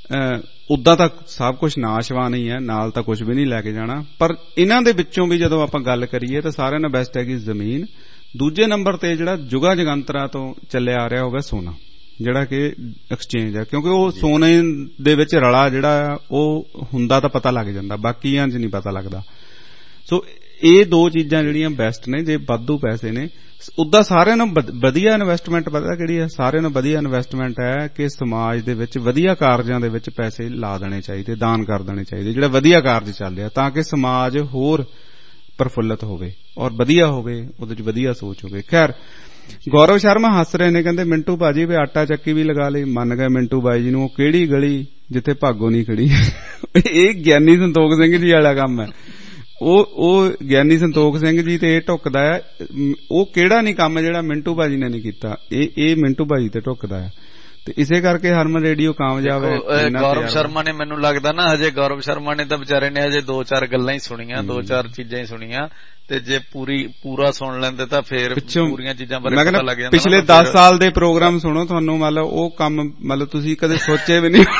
ਉਦਾਂ ਤਾਂ ਸਭ ਕੁਝ ਨਾਸ਼ਵਾਨ ਹੀ ਹੈ, ਨਾਲ ਤਾਂ ਕੁਝ ਵੀ ਨਹੀਂ ਲੈ ਕੇ ਜਾਣਾ, ਪਰ ਇਹਨਾਂ ਦੇ ਵਿੱਚੋਂ ਵੀ ਜਦੋਂ ਆਪਾਂ ਗੱਲ ਕਰੀਏ ਤਾਂ ਸਾਰਿਆਂ ਨੂੰ ਬੈਸਟ ਹੈਗੀ ਜ਼ਮੀਨ। ਦੂਜੇ ਨੰਬਰ ਤੇ ਜਿਹੜਾ ਜੁਗਾ ਜਗੰਤਰਾ ਤੋਂ ਚੱਲਿਆ ਆ ਰਿਹਾ ਹੋਗਾ ਸੋਨਾ, ਜਿਹੜਾ ਕਿ ਐਕਸਚੇਂਜ ਹੈ, ਕਿਉਂਕਿ ਉਹ ਸੋਨੇ ਦੇ ਵਿੱਚ ਰਲਾ ਜਿਹੜਾ ਉਹ ਹੁੰਦਾ ਤਾਂ ਪਤਾ ਲੱਗ ਜਾਂਦਾ, ਬਾਕੀਆਂ 'ਚ ਨਹੀਂ ਪਤਾ ਲੱਗਦਾ। ਸੋ ਇਹ ਦੋ ਚੀਜ਼ਾਂ ਜਿਹੜੀਆਂ ਬੈਸਟ ਨੇ ਜੇ ਵਾਧੂ ਪੈਸੇ ਨੇ। ਉਦਾਂ ਸਾਰਿਆਂ ਨੂੰ ਵਧੀਆ ਇਨਵੈਸਟਮੈਂਟ ਪਤਾ ਕਿਹੜੀ ਹੈ? ਸਾਰਿਆਂ ਨੂੰ ਵਧੀਆ ਇਨਵੈਸਟਮੈਂਟ ਹੈ ਕਿ ਸਮਾਜ ਦੇ ਵਿੱਚ ਵਧੀਆ ਕਾਰਜਾਂ ਦੇ ਵਿੱਚ ਪੈਸੇ ਲਾ ਦੇਣੇ ਚਾਹੀਦੇ, ਦਾਨ ਕਰ ਦੇਣੇ ਚਾਹੀਦੇ, ਜਿਹੜਾ ਵਧੀਆ ਕਾਰਜ ਚੱਲ ਰਿਹਾ, ਤਾਂ ਕਿ ਸਮਾਜ ਹੋਰ ਪ੍ਰਫੁੱਲਤ ਹੋਵੇ ਔਰ ਵਧੀਆ ਹੋਵੇ, ਉਹਦੇ 'ਚ ਵਧੀਆ ਸੋਚ ਹੋਵੇ। ਖੈਰ, ਗੌਰਵ ਸ਼ਰਮਾ ਹੱਸ ਰਹੇ ਨੇ, ਕਹਿੰਦੇ ਮਿੰਟੂ ਭਾਜੀ ਵੀ ਆਟਾ ਚੱਕੀ ਵੀ ਲਗਾ ਲਈ। ਮੰਨ ਗਏ ਮਿੰਟੂ ਬਾਈ ਜੀ ਨੂੰ, ਉਹ ਕਿਹੜੀ ਗਲੀ ਜਿੱਥੇ ਭਾਗੋ ਨਹੀਂ ਖੜੀ। ਇਹ ਗਿਆਨੀ ਸੰਤੋਖ ਸਿੰਘ ਜੀ ਵਾਲਾ ਕੰਮ ਹੈ। ਉਹ ਉਹ ਗਿਆਨੀ ਸੰਤੋਖ ਸਿੰਘ ਜੀ ਤੇ ਇਹ ਢੁੱਕਦਾ ਹੈ, ਉਹ ਕਿਹੜਾ ਨਹੀਂ ਕੰਮ ਜਿਹੜਾ ਮਿੰਟੂ ਭਾਜੀ ਨੇ ਨਹੀਂ ਕੀਤਾ, ਇਹ ਇਹ ਮਿੰਟੂ ਭਾਜੀ ਤੇ ਢੁੱਕਦਾ ਹੈ। ਤੇ ਇਸੇ ਕਰਕੇ ਹਰਮਨ ਰੇਡੀਓ ਕਾਮਯਾਬ ਹੈ। ਗੌਰਵ ਸ਼ਰਮਾ ਨੇ ਮੈਨੂੰ ਲੱਗਦਾ ਨਾ ਹਜੇ ਗੌਰਵ ਸ਼ਰਮਾ ਨੇ ਤਾਂ ਵਿਚਾਰੇ ਨੇ ਹਜੇ ਦੋ ਚਾਰ ਗੱਲਾਂ ਹੀ ਸੁਣੀਆਂ, ਦੋ ਚਾਰ ਚੀਜ਼ਾਂ ਹੀ ਸੁਣੀਆਂ, ਤੇ ਜੇ ਪੂਰੀ ਪੂਰਾ ਸੁਣ ਲੈਂਦੇ ਤਾਂ ਫੇਰ ਪੂਰੀਆਂ ਚੀਜ਼ਾਂ ਬਾਰੇ ਪਤਾ ਲੱਗ ਜਾਂਦਾ। ਪਿਛਲੇ ਦਸ ਸਾਲ ਦੇ ਪ੍ਰੋਗਰਾਮ ਸੁਣੋ, ਤੁਹਾਨੂੰ ਮਤਲਬ ਉਹ ਕੰਮ ਮਤਲਬ ਤੁਸੀਂ ਕਦੇ ਸੋਚੇ ਵੀ ਨਹੀਂ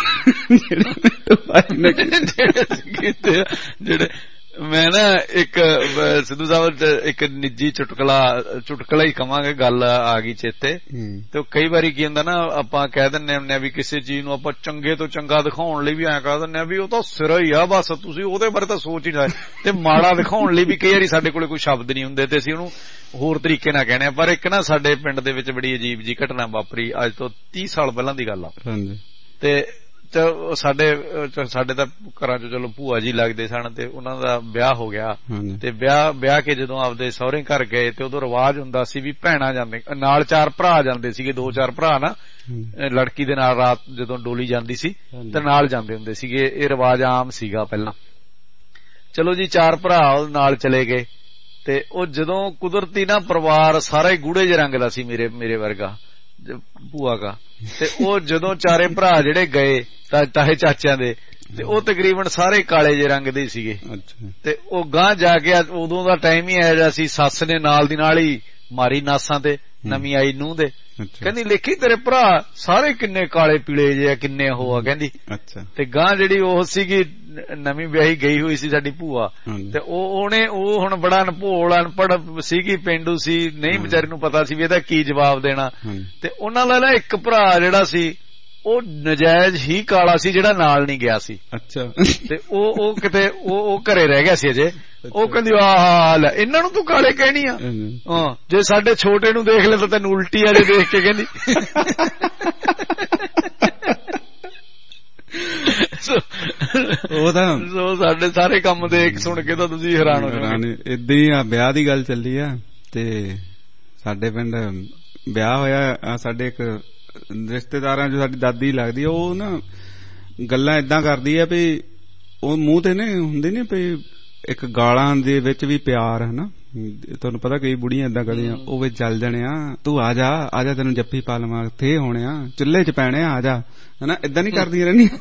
ਜਿਹੜੇ ਜਿਹੜੇ ਮੈਂ ਨਾ ਇੱਕ ਸਿੱਧੂ ਸਾਹਿਬ ਇੱਕ ਨਿੱਜੀ ਚੁਟਕਲਾ ਚੁਟਕਲਾ ਹੀ ਕਵਾਂਗੇ, ਗੱਲ ਆ ਗਈ ਚੇਤੇ। ਤੇ ਕਈ ਵਾਰੀ ਕੀ ਹੁੰਦਾ ਨਾ, ਆਪਾਂ ਕਹਿ ਦਿੰਦੇ ਹੁੰਦੇ ਆ ਵੀ ਕਿਸੇ ਚੀਜ਼ ਨੂੰ ਆਪਾਂ ਚੰਗੇ ਤੋਂ ਚੰਗਾ ਦਿਖਾਉਣ ਲਈ ਵੀ ਐਂ ਕਹਿ ਦਿੰਦੇ ਆ ਵੀ ਉਹ ਤਾਂ ਸਿਰਾ ਹੀ ਆ, ਬਸ ਤੁਸੀਂ ਉਹਦੇ ਬਾਰੇ ਤਾਂ ਸੋਚ ਹੀ ਨਾ, ਤੇ ਮਾੜਾ ਦਿਖਾਉਣ ਲਈ ਵੀ ਕਈ ਵਾਰੀ ਸਾਡੇ ਕੋਲੇ ਕੋਈ ਸ਼ਬਦ ਨਹੀਂ ਹੁੰਦੇ ਤੇ ਅਸੀਂ ਉਹਨੂੰ ਹੋਰ ਤਰੀਕੇ ਨਾਲ ਕਹਿੰਦੇ ਆ। ਪਰ ਇੱਕ ਨਾ ਸਾਡੇ ਪਿੰਡ ਦੇ ਵਿੱਚ ਬੜੀ ਅਜੀਬ ਜੀ ਘਟਨਾ ਵਾਪਰੀ, ਅੱਜ ਤੋਂ ਤੀਹ ਸਾਲ ਪਹਿਲਾਂ ਦੀ ਗੱਲ ਆ। ਤੇ ਸਾਡੇ ਸਾਡੇ ਤਾਂ ਘਰਾਂ ਚ ਚਲੋ ਭੂਆ ਜੀ ਲੱਗਦੇ ਸਨ, ਤੇ ਉਹਨਾਂ ਦਾ ਵਿਆਹ ਹੋ ਗਿਆ, ਤੇ ਵਿਆਹ ਵਿਆਹ ਕੇ ਜਦੋਂ ਆਪਦੇ ਸਹੁਰੇ ਘਰ ਗਏ ਤੇ ਉਦੋਂ ਰਿਵਾਜ ਹੁੰਦਾ ਸੀ ਵੀ ਭੈਣਾਂ ਜਾਂਦੇ ਨਾਲ, ਚਾਰ ਭਰਾ ਜਾਂਦੇ ਸੀਗੇ, ਦੋ ਚਾਰ ਭਰਾ ਨਾ ਲੜਕੀ ਦੇ ਨਾਲ ਰਾਤ ਜਦੋਂ ਡੋਲੀ ਜਾਂਦੀ ਸੀ ਤੇ ਨਾਲ ਜਾਂਦੇ ਹੁੰਦੇ ਸੀਗੇ, ਇਹ ਰਿਵਾਜ ਆਮ ਸੀਗਾ ਪਹਿਲਾਂ। ਚਲੋ ਜੀ, ਚਾਰ ਭਰਾ ਨਾਲ ਚਲੇ ਗਏ, ਤੇ ਉਹ ਜਦੋਂ ਕੁਦਰਤੀ ਨਾ ਪਰਿਵਾਰ ਸਾਰਾ ਹੀ ਗੂੜੇ ਜਿਹੇ ਰੰਗ ਦਾ ਸੀ, ਮੇਰੇ ਮੇਰੇ ਵਰਗਾ ਭੂਆ ਕਾ, ਤੇ ਉਹ ਜਦੋਂ ਚਾਰੇ ਭਰਾ ਜਿਹੜੇ ਗਏ ਤਾਏ ਚਾਚਿਆਂ ਦੇ, ਤੇ ਉਹ ਤਕਰੀਬਨ ਸਾਰੇ ਕਾਲੇ ਜਿਹੇ ਰੰਗ ਦੇ ਸੀਗੇ। ਤੇ ਉਹ ਗਾਂਹ ਜਾ ਕੇ ਉਦੋਂ ਦਾ ਟਾਈਮ ਹੀ ਇਹੋ ਜਿਹਾ ਸੀ, ਸੱਸ ਨੇ ਨਾਲ ਦੀ ਨਾਲ ਹੀ ਮਾਰੀ ਨਾਸਾਂ ਤੇ ਨਵੀਂ ਆਈ ਨੂੰਹ ਦੇ, ਕਹਿੰਦੀ ਲੇਖੀ ਤੇਰੇ ਭਰਾ ਸਾਰੇ ਕਿੰਨੇ ਕਾਲੇ ਪੀਲੇ ਜਿਹੇ, ਕਿੰਨੇ ਉਹ ਆ ਕਹਿੰਦੀ। ਤੇ ਗਾਂਹ ਜਿਹੜੀ ਉਹ ਸੀਗੀ ਨਵੀਂ ਵਿਆਹੀ ਗਈ ਹੋਈ ਸੀ ਸਾਡੀ ਭੂਆ, ਤੇ ਉਹ ਉਹਨੇ ਉਹ ਹੁਣ ਬੜਾ ਅਨਭੋਲ ਅਨਪੜ੍ਹ ਸੀਗੀ, ਪੇਂਡੂ ਸੀ, ਨਹੀਂ ਵਿਚਾਰੀ ਨੂੰ ਪਤਾ ਸੀ ਵੀ ਇਹਦਾ ਕੀ ਜਵਾਬ ਦੇਣਾ। ਤੇ ਉਹਨਾਂ ਦਾ ਨਾ ਇੱਕ ਭਰਾ ਜਿਹੜਾ ਸੀ ਉਹ ਨਜਾਇਜ਼ ਹੀ ਕਾਲਾ ਸੀ, ਜਿਹੜਾ ਨਾਲ ਨਹੀਂ ਗਿਆ ਸੀ। ਅੱਛਾ। ਤੇ ਉਹ ਉਹ ਕਿਤੇ ਉਹ ਉਹ ਘਰੇ ਰਹਿ ਗਿਆ ਸੀ ਅਜੇ। ਉਹ ਕਹਿੰਦੀ ਆਹ ਹਾਲ ਇਹਨਾਂ ਨੂੰ ਤੂੰ ਕਾਲੇ ਕਹਿਣੀ ਆ, ਹਾਂ ਜੇ ਸਾਡੇ ਛੋਟੇ ਨੂੰ ਦੇਖ ਲੈ ਤਾਂ ਤੈਨੂੰ ਉਲਟੀ ਆ ਜੇ ਦੇਖ ਕੇ, ਕਹਿੰਦੀ। ਉਹ ਤਾਂ ਸਾਡੇ ਸਾਰੇ ਕੰਮ ਦੇਖ ਸੁਣ ਕੇ ਤਾਂ ਤੁਸੀਂ ਹੈਰਾਨ ਹੋ ਜਾਓਗੇ। ਏਦਾਂ ਹੀ ਆ ਵਿਆਹ ਦੀ ਗੱਲ ਚੱਲੀ ਆ, ਤੇ ਸਾਡੇ ਪਿੰਡ ਵਿਆਹ ਹੋਇਆ, ਸਾਡੇ ਇੱਕ ਰਿਸ਼ਤੇਦਾਰਾਂ ਚ ਸਾਡੀ ਦਾਦੀ ਲੱਗਦੀ, ਉਹ ਨਾ ਗੱਲਾਂ ਏਦਾਂ ਕਰਦੀ ਆ ਵੀ ਉਹ ਮੂੰਹ ਤੇ ਨਾ ਹੁੰਦੇ ਨੀ ਵੀ ਇੱਕ ਗਾਲਾਂ ਦੇ ਵਿੱਚ ਵੀ ਪਿਆਰ, ਹਨਾ, ਤੁਹਾਨੂੰ ਪਤਾ ਕਈ ਬੁੜੀਆਂ ਏਦਾਂ ਕਰਦੀਆਂ, ਉਹ ਵਿੱਚ ਚੱਲ ਜਾਣੇ ਆ, ਤੂੰ ਆ ਜਾ ਆ ਜਾ ਤੈਨੂੰ ਜੱਫੀ ਪਾ ਲਵਾਂ, ਥੇ ਹੋਣੇ ਆ ਚੁੱਲ੍ਹੇ ਚ ਪੈਣੇ ਆ, ਆ ਜਾ, ਹਨਾ, ਏਦਾਂ ਨੀ ਕਰਦੀਆਂ ਰਹਿੰਦੀਆਂ।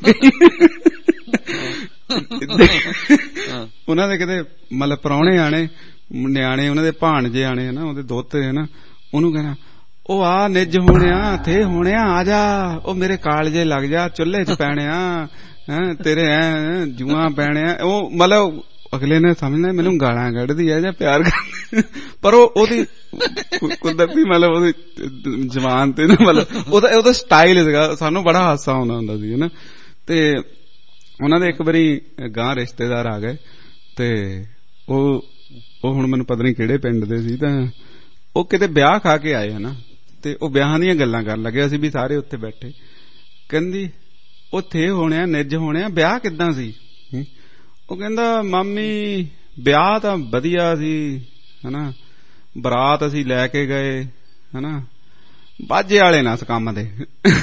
ਉਹਨਾਂ ਦੇ ਕਿਤੇ ਮਤਲਬ ਪ੍ਰਾਹੁਣੇ ਆਣੇ, ਨਿਆਣੇ ਉਹਨਾਂ ਦੇ ਭਾਣਜੇ ਆਣੇ, ਹਨਾ, ਉਹਦੇ ਦੋਤੇ, ਹਨਾ, ਉਹਨੂੰ ਕਹਿਣਾ ਉਹ ਆ ਨਿੱਜ ਹੋਣਿਆ, ਥੇ ਹੋਣਿਆ, ਆ ਜਾ, ਉਹ ਮੇਰੇ ਕਾਲਜੇ ਲੱਗ ਜਾ, ਚੁੱਲ੍ਹੇ ਚ ਪੈਣਿਆ, ਹੈਂ ਤੇਰੇ ਐ ਜੂਆਂ ਪੈਣਿਆ। ਉਹ ਮਤਲਬ ਅਗਲੇ ਨੇ ਸਮਝਣਾ ਮੈਨੂੰ ਗਾਲਾਂ ਕੱਢਦੀ ਹੈ ਜਾਂ ਪਿਆਰ ਕਰ, ਪਰ ਉਹ ਉਹਦੀ ਕੁਦਰਤੀ ਮਤਲਬ ਉਹਦੀ ਜਵਾਨ ਤੇ ਨਾ ਮਤਲਬ ਉਹਦਾ ਉਹਦਾ ਸਟਾਈਲ ਸੀਗਾ, ਸਾਨੂੰ ਬੜਾ ਹਾਸਾ ਆਉਂਦਾ ਹੁੰਦਾ ਸੀ, ਹਨਾ। ਤੇ ਉਹਨਾਂ ਦੇ ਇੱਕ ਵਾਰੀ ਗਾਂ ਰਿਸ਼ਤੇਦਾਰ ਆ ਗਏ, ਤੇ ਉਹ ਉਹ ਹੁਣ ਮੈਨੂੰ ਪਤਾ ਨਹੀਂ ਕਿਹੜੇ ਪਿੰਡ ਦੇ ਸੀ, ਤਾਂ ਉਹ ਕਿਤੇ ਵਿਆਹ ਖਾ ਕੇ ਆਏ ਹਨਾ, ਤੇ ਉਹ ਵਿਆਹਾਂ ਦੀਆਂ ਗੱਲਾਂ ਕਰਨ ਲੱਗੇ, ਅਸੀਂ ਵੀ ਸਾਰੇ ਉੱਥੇ ਬੈਠੇ। ਕਹਿੰਦੀ ਉੱਥੇ ਹੋਣਿਆ ਨਿੱਜ ਹੋਣਿਆ ਵਿਆਹ ਕਿੱਦਾਂ ਸੀ? ਉਹ ਕਹਿੰਦਾ ਮਾਮੀ ਵਿਆਹ ਤਾਂ ਵਧੀਆ ਸੀ ਹਨਾ, ਬਰਾਤ ਅਸੀਂ ਲੈ ਕੇ ਗਏ ਹਨਾ, ਬਾਜੇ ਵਾਲੇ ਨਾ ਕੰਮ ਦੇ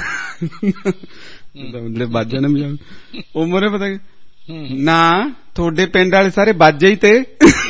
ਬਾਜੇ ਨੇ ਉਹ ਮੋਰੇ ਪਤਾ ਨਾ ਤੁਹਾਡੇ ਪਿੰਡ ਵਾਲੇ ਸਾਰੇ ਬਾਜੇ ਹੀ ਤੇ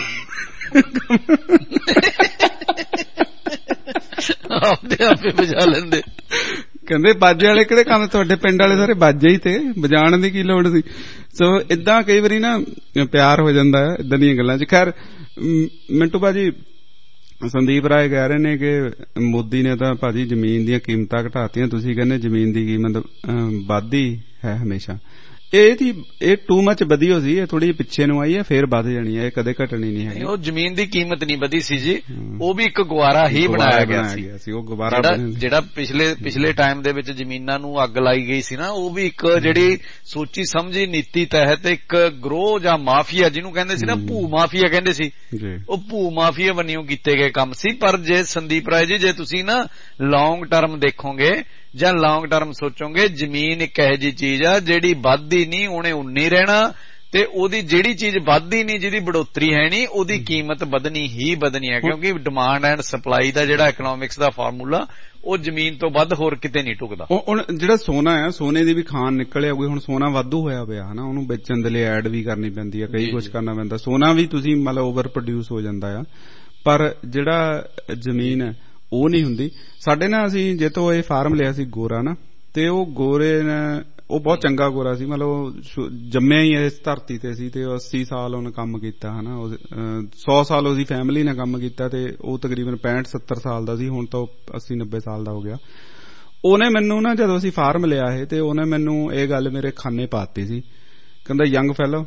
ਆਪਦੇ ਆਪੇ ਵਜਾ ਲੈਂਦੇ। ਕਹਿੰਦੇ ਬਾਜੇ ਵਾਲੇ ਕਿਹੜੇ ਕੰਮ, ਤੁਹਾਡੇ ਪਿੰਡ ਵਾਲੇ ਸਾਰੇ ਬਾਜੇ ਹੀ ਤੇ, ਵਜਾਉਣ ਦੀ ਕੀ ਲੋੜ ਸੀ? ਸੋ ਏਦਾਂ ਕਈ ਵਾਰੀ ਨਾ ਪਿਆਰ ਹੋ ਜਾਂਦਾ ਹੈ ਏਦਾਂ ਦੀਆਂ ਗੱਲਾਂ ਚ। ਖੈਰ ਮਿੰਟੂ ਭਾਜੀ, ਸੰਦੀਪ ਰਾਏ ਕਹਿ ਰਹੇ ਨੇ ਕਿ ਮੋਦੀ ਨੇ ਤਾਂ ਭਾਜੀ ਜ਼ਮੀਨ ਦੀਆਂ ਕੀਮਤਾਂ ਘਟਾਤੀਆਂ, ਤੁਸੀਂ ਕਹਿੰਦੇ ਜ਼ਮੀਨ ਦੀ ਕੀਮਤ ਵੱਧਦੀ ਹੈ ਹਮੇਸ਼ਾ। ਇਹ ਦੀ ਇਹ ਟੂ ਮੱਚ ਵਧੀ ਹੋ ਸੀ, ਇਹ ਥੋੜੀ ਪਿੱਛੇ ਨੂੰ ਆਈ ਹੈ, ਫੇਰ ਵੱਧ ਜਾਣੀ ਹੈ, ਇਹ ਕਦੇ ਘਟਣੀ ਨਹੀਂ ਹੈ। ਉਹ ਜ਼ਮੀਨ ਦੀ ਕੀਮਤ ਨਹੀਂ ਵਧੀ ਸੀ ਜੀ, ਉਹ ਵੀ ਇੱਕ ਗੁਬਾਰਾ ਹੀ ਬਣਾਇਆ ਗਿਆ ਸੀ। ਉਹ ਗੁਬਾਰਾ ਜਿਹੜਾ ਪਿਛਲੇ ਪਿਛਲੇ ਟਾਈਮ ਦੇ ਵਿੱਚ ਜ਼ਮੀਨਾਂ ਨੂੰ ਅੱਗ ਲਾਈ ਗਈ ਸੀ ਨਾ, ਉਹ ਵੀ ਇੱਕ ਜਿਹੜੀ ਸੋਚੀ ਸਮਝੀ ਨੀਤੀ ਤਹਿਤ ਇੱਕ ਗਰੋਹ ਜਾਂ ਮਾਫੀਆ ਜਿਹਨੂੰ ਕਹਿੰਦੇ ਸੀ ਨਾ, ਭੂ ਮਾਫੀਆ ਕਹਿੰਦੇ ਸੀ, ਉਹ ਭੂ ਮਾਫੀਆ ਬਣੀਓ ਕੀਤੇ ਗਏ ਕੰਮ ਸੀ। ਪਰ ਜੇ ਸੰਦੀਪ ਰਾਏ ਜੀ, ਜੇ ਤੁਸੀਂ ਨਾ ਲੌਂਗ ਟਰਮ ਦੇਖੋਗੇ ਜਾਂ ਲੌਂਗ ਟਰਮ ਸੋਚੋਗੇ, ਜ਼ਮੀਨ ਇੱਕ ਇਹੋ ਜਿਹੀ ਚੀਜ਼ ਆ ਜਿਹੜੀ ਵੱਧਦੀ ਨਹੀਂ, ਉਹਨੇ ਉਨੀ ਰਹਿਣਾ, ਤੇ ਉਹਦੀ ਜਿਹੜੀ ਚੀਜ਼ ਵੱਧਦੀ ਨਹੀਂ, ਜਿਹਦੀ ਬੜੋਤਰੀ ਹੈ ਨਹੀਂ, ਉਹਦੀ ਕੀਮਤ ਵਧਣੀ ਹੀ ਵਧਣੀ ਹੈ, ਕਿਉਂਕਿ ਡਿਮਾਂਡ ਐਂਡ ਸਪਲਾਈ ਦਾ ਜਿਹੜਾ ਇਕਨੋਮਿਕਸ ਦਾ ਫਾਰਮੂਲਾ ਉਹ ਜ਼ਮੀਨ ਤੋਂ ਵੱਧ ਹੋਰ ਕਿਤੇ ਨਹੀਂ ਟੁਕਦਾ। ਹੁਣ ਜਿਹੜਾ ਸੋਨਾ ਹੈ, ਸੋਨੇ ਦੀ ਵੀ ਖਾਨ ਨਿਕਲਿਆ ਹੋਈ, ਹੁਣ ਸੋਨਾ ਵਾਧੂ ਹੋਇਆ ਪਿਆ ਹਨਾ, ਉਹਨੂੰ ਵੇਚਣ ਦੇ ਲਈ ਐਡ ਵੀ ਕਰਨੀ ਪੈਂਦੀ ਹੈ, ਕਈ ਕੁਝ ਕਰਨਾ ਪੈਂਦਾ, ਸੋਨਾ ਵੀ ਤੁਸੀਂ ਮਤਲਬ ਓਵਰ ਪ੍ਰੋਡਿਊਸ ਹੋ ਜਾਂਦਾ ਆ, ਪਰ ਜਿਹੜਾ ਜ਼ਮੀਨ ਹੈ ਉਹ ਨਹੀਂ ਹੁੰਦੀ। ਸਾਡੇ ਨਾ ਅਸੀਂ ਜਿੱਥੋਂ ਇਹ ਫਾਰਮ ਲਿਆ ਸੀ ਗੋਰਾ ਨਾ, ਤੇ ਉਹ ਗੋਰੇ ਨੇ, ਉਹ ਬਹੁਤ ਚੰਗਾ ਗੋਰਾ ਸੀ, ਮਤਲਬ ਜੰਮਿਆ ਹੀ ਇਸ ਧਰਤੀ ਤੇ ਸੀ, ਤੇ ਅੱਸੀ ਸਾਲ ਉਹਨੇ ਕੰਮ ਕੀਤਾ ਹਨਾ, ਸੌ ਸਾਲ ਉਹਦੀ ਫੈਮਿਲੀ ਨੇ ਕੰਮ ਕੀਤਾ, ਤੇ ਉਹ ਤਕਰੀਬਨ ਪੈਂਹਠ ਸੱਤਰ ਸਾਲ ਦਾ ਸੀ, ਹੁਣ ਤਾਂ ਅੱਸੀ ਨੱਬੇ ਸਾਲ ਦਾ ਹੋ ਗਿਆ। ਉਹਨੇ ਮੈਨੂੰ ਨਾ ਜਦੋਂ ਅਸੀਂ ਫਾਰਮ ਲਿਆ ਇਹ, ਤੇ ਉਹਨੇ ਮੈਨੂੰ ਇਹ ਗੱਲ ਮੇਰੇ ਖਾਨੇ ਪਾਤੀ ਸੀ, ਕਹਿੰਦਾ young fellow,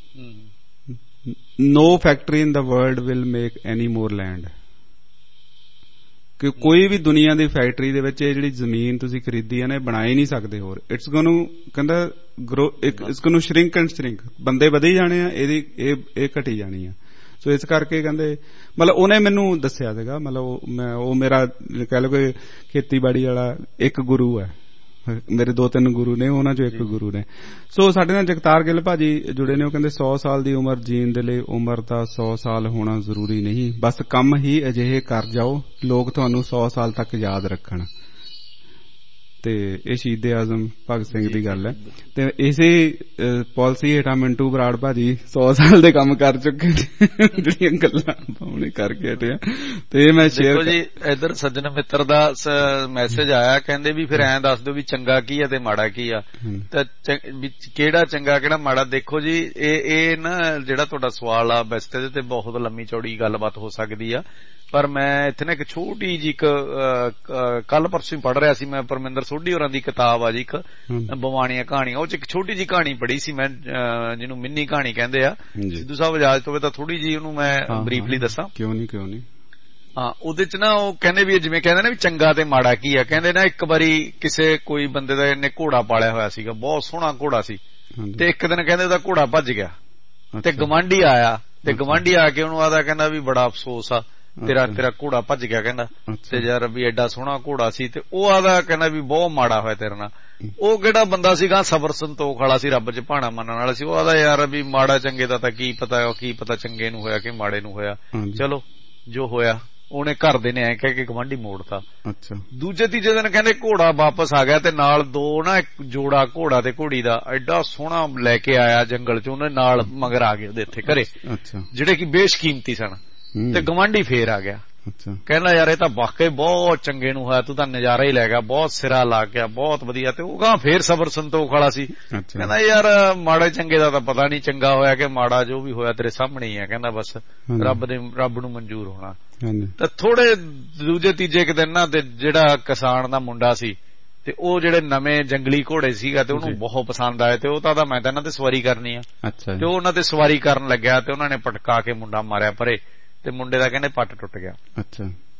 no factory in the world will make any more land, ਕਿ ਕੋਈ ਵੀ ਦੁਨੀਆ ਦੀ ਫੈਕਟਰੀ ਦੇ ਵਿੱਚ ਇਹ ਜਿਹੜੀ ਜ਼ਮੀਨ ਤੁਸੀਂ ਖਰੀਦੀ ਹੈ ਨਾ, ਬਣਾ ਹੀ ਨਹੀਂ ਸਕਦੇ ਹੋਰ। ਇਟਸ ਗੋਨੂ ਕਹਿੰਦਾ grow, it's gonna shrink and shrink, ਬੰਦੇ ਵਧੀ ਜਾਣੇ ਆ, ਇਹਦੀ ਇਹ ਇਹ ਘਟੀ ਜਾਣੀ ਆ। ਸੋ ਇਸ ਕਰਕੇ ਕਹਿੰਦੇ, ਮਤਲਬ ਉਹਨੇ ਮੈਨੂੰ ਦੱਸਿਆ ਸੀਗਾ, ਮਤਲਬ ਮੈਂ ਉਹ ਮੇਰਾ ਕਹਿ ਲਓ ਕਿ ਖੇਤੀਬਾੜੀ ਵਾਲਾ ਇੱਕ ਗੁਰੂ ਹੈ, ਮੇਰੇ ਦੋ ਤਿੰਨ ਗੁਰੂ ਨੇ, ਉਹਨਾਂ ਚੋਂ ਇੱਕ ਗੁਰੂ ਨੇ। ਸੋ ਸਾਡੇ ਨਾਲ ਜਗਤਾਰ ਗਿੱਲ ਭਾਜੀ ਜੁੜੇ ਨੇ, ਉਹ ਕਹਿੰਦੇ ਸੌ ਸਾਲ ਦੀ ਉਮਰ ਜੀਣ ਦੇ ਲਈ ਉਮਰ ਦਾ ਸੌ ਸਾਲ ਹੋਣਾ ਜ਼ਰੂਰੀ ਨਹੀਂ, ਬਸ ਕੰਮ ਹੀ ਅਜਿਹੇ ਕਰ ਜਾਓ ਲੋਕ ਤੁਹਾਨੂੰ ਸੌ ਸਾਲ ਤੱਕ ਯਾਦ ਰੱਖਣ। ਤੇ ਇਹ ਸ਼ਹੀਦ ਆਜ਼ਮ ਭਗਤ ਸਿੰਘ ਦੀ ਗੱਲ ਹੈ, ਤੇ ਇਸੇ ਪਾਲਿਸੀ ਹੇਠਾਂ ਮਿੰਟੂ ਬਰਾੜ ਭਾਜੀ ਸੌ ਸਾਲ ਦੇ ਕੰਮ ਕਰ ਚੁੱਕੇ ਨੇ, ਜਿਹੜੀਆਂ ਗੱਲਾਂ ਉਹਨੇ ਕਰਕੇ ਹਟਿਆ। ਤੇ ਮੈਂ ਸ਼ੇਅਰ ਜੀ, ਇਧਰ ਸੱਜਣ ਮਿੱਤਰ ਦਾ ਮੈਸੇਜ ਆਇਆ, ਕਹਿੰਦੇ ਵੀ ਫਿਰ ਐਂ ਦੱਸ ਦਿਓ ਵੀ ਚੰਗਾ ਕੀ ਆ ਤੇ ਮਾੜਾ ਕੀ ਆ, ਤਾਂ ਕਿਹੜਾ ਚੰਗਾ ਕਿਹੜਾ ਮਾੜਾ। ਦੇਖੋ ਜੀ, ਇਹ ਇਹ ਨਾ ਜਿਹੜਾ ਤੁਹਾਡਾ ਸਵਾਲ ਆ, ਵੈਸੇ ਇਹਦੇ ਤੇ ਬਹੁਤ ਲੰਮੀ ਚੌੜੀ ਗੱਲਬਾਤ ਹੋ ਸਕਦੀ ਆ, ਪਰ ਮੈਂ ਇੱਥੇ ਨਾ ਇੱਕ ਛੋਟੀ ਜੀ ਇੱਕ ਕੱਲ ਪਰਸੋਂ ਪੜ੍ਹ ਰਿਹਾ ਸੀ ਮੈਂ, ਪਰਮਿੰਦਰ ਸੋਢੀ ਹੋਰਾਂ ਦੀ ਕਿਤਾਬ ਆ ਜੀ ਇੱਕ, ਬਵਾਣੀਆਂ ਕਹਾਣੀਆਂ, ਉਹ ਚ ਇੱਕ ਛੋਟੀ ਜੀ ਕਹਾਣੀ ਪੜ੍ਹੀ ਸੀ ਮੈਂ, ਜਿਹਨੂੰ ਮਿੰਨੀ ਕਹਾਣੀ ਕਹਿੰਦੇ ਆ। ਸਿੱਧੂ ਸਾਹਿਬ ਇਜਾਜ਼ਤ ਹੋਵੇ ਤਾਂ ਥੋੜੀ ਜੀ ਉਹਨੂੰ ਮੈਂ ਬਰੀਫਲੀ ਦੱਸਾਂ। ਕਿਉਂ ਨਹੀਂ ਕਿਉਂ ਨਹੀਂ ਹਾਂ, ਉਹਦੇ ਚ ਨਾ ਉਹ ਕਹਿੰਦੇ ਵੀ ਜਿਵੇਂ ਕਹਿੰਦੇ ਨਾ ਵੀ ਚੰਗਾ ਤੇ ਮਾੜਾ ਕੀ ਆ, ਕਹਿੰਦੇ ਨਾ ਇੱਕ ਵਾਰੀ ਕਿਸੇ ਕੋਈ ਬੰਦੇ ਦਾ ਇਹਨੇ ਘੋੜਾ ਪਾਲਿਆ ਹੋਇਆ ਸੀਗਾ, ਬਹੁਤ ਸੋਹਣਾ ਘੋੜਾ ਸੀ, ਤੇ ਇੱਕ ਦਿਨ ਕਹਿੰਦੇ ਉਹਦਾ ਘੋੜਾ ਭੱਜ ਗਿਆ, ਤੇ ਗਵਾਂਢੀ ਆਇਆ, ਤੇ ਗਵਾਂਢੀ ਆ ਕੇ ਉਹਨੂੰ ਆਦਾ ਕਹਿੰਦਾ ਵੀ ਬੜਾ ਅਫਸੋਸ ਆ ਤੇਰਾ ਤੇਰਾ ਘੋੜਾ ਭੱਜ ਗਿਆ, ਕਹਿੰਦਾ ਤੇ ਯਾਰ ਵੀ ਐਡਾ ਸੋਹਣਾ ਘੋੜਾ ਸੀ, ਤੇ ਉਹ ਆਦਾ ਕਹਿੰਦਾ ਵੀ ਬਹੁਤ ਮਾੜਾ ਹੋਇਆ ਤੇਰੇ ਨਾਲ। ਉਹ ਕਿਹੜਾ ਬੰਦਾ ਸੀਗਾ, ਸਬਰ ਸੰਤੋਖ ਵਾਲਾ ਸੀ, ਰੱਬ ਚ ਭਾਣਾ ਮੰਨਣ ਵਾਲਾ ਸੀ, ਉਹ ਆਦਾ ਯਾਰ ਵੀ ਮਾੜਾ ਚੰਗੇ ਦਾ ਤਾਂ ਕੀ ਪਤਾ, ਕੀ ਪਤਾ ਚੰਗੇ ਨੂੰ ਹੋਇਆ ਕਿ ਮਾੜੇ ਨੂੰ ਹੋਇਆ, ਚਲੋ ਜੋ ਹੋਇਆ। ਉਹਨੇ ਘਰ ਦੇ ਨੇ ਐ ਕਹਿ ਕੇ ਗਵਾਂਢੀ ਮੋੜਤਾ। ਅੱਛਾ, ਦੂਜੇ ਤੀਜੇ ਦਿਨ ਕਹਿੰਦੇ ਘੋੜਾ ਵਾਪਸ ਆ ਗਿਆ, ਤੇ ਨਾਲ ਦੋ ਨਾ ਇੱਕ ਜੋੜਾ ਘੋੜਾ ਤੇ ਘੋੜੀ ਦਾ ਐਡਾ ਸੋਹਣਾ ਲੈ ਕੇ ਆਇਆ ਜੰਗਲ ਚ, ਉਹਨੇ ਨਾਲ ਮਗਰ ਆ ਗਏ ਉਹਦੇ ਇੱਥੇ ਘਰੇ, ਜਿਹੜੇ ਕਿ ਬੇਸ਼ਕੀਮਤੀ ਸਨ, ਤੇ ਗਵਾਂਢੀ ਫੇਰ ਆ ਗਿਆ, ਕਹਿੰਦਾ ਯਾਰ ਇਹ ਤਾਂ ਵਾਕਈ ਬਹੁਤ ਚੰਗੇ ਨੂੰ ਹੋਇਆ, ਤੂੰ ਤਾਂ ਨਜ਼ਾਰਾ ਹੀ ਲੈ ਗਿਆ, ਬਹੁਤ ਸਿਰਾ ਲਾ ਗਿਆ, ਬਹੁਤ ਵਧੀਆ। ਤੇ ਉਹ ਗਾ ਫੇਰ ਸਬਰ ਸੰਤੋਖ ਵਾਲਾ ਸੀ, ਕਹਿੰਦਾ ਯਾਰ ਮਾੜੇ ਚੰਗੇ ਦਾ ਤਾਂ ਪਤਾ ਨਹੀਂ, ਚੰਗਾ ਹੋਇਆ ਕਿ ਮਾੜਾ, ਜੋ ਵੀ ਹੋਇਆ ਤੇਰੇ ਸਾਹਮਣੇ ਹੀ ਆ, ਕਹਿੰਦਾ ਬਸ ਰੱਬ ਦੇ ਰੱਬ ਨੂੰ ਮਨਜ਼ੂਰ ਹੋਣਾ। ਤਾਂ ਥੋੜੇ ਦੂਜੇ ਤੀਜੇ ਕੁ ਦਿਨ ਨਾ, ਤੇ ਜਿਹੜਾ ਕਿਸਾਨ ਦਾ ਮੁੰਡਾ ਸੀ, ਤੇ ਉਹ ਜਿਹੜੇ ਨਵੇਂ ਜੰਗਲੀ ਘੋੜੇ ਸੀਗਾ, ਤੇ ਉਹਨੂੰ ਬਹੁਤ ਪਸੰਦ ਆਏ, ਤੇ ਉਹ ਤਾਂ ਮੈਂ ਤਾਂ ਇਹਨਾਂ ਤੇ ਸਵਾਰੀ ਕਰਨੀ ਆ, ਤੇ ਉਹ ਉਹਨਾਂ ਤੇ ਸਵਾਰੀ ਕਰਨ ਲੱਗਿਆ, ਤੇ ਉਹਨਾਂ ਨੇ ਪਟਕਾ ਕੇ ਮੁੰਡਾ ਮਾਰਿਆ ਪਰੇ, ਤੇ ਮੁੰਡੇ ਦਾ ਕਹਿੰਦੇ ਪੱਟ ਟੁੱਟ ਗਿਆ। ਅੱਛਾ,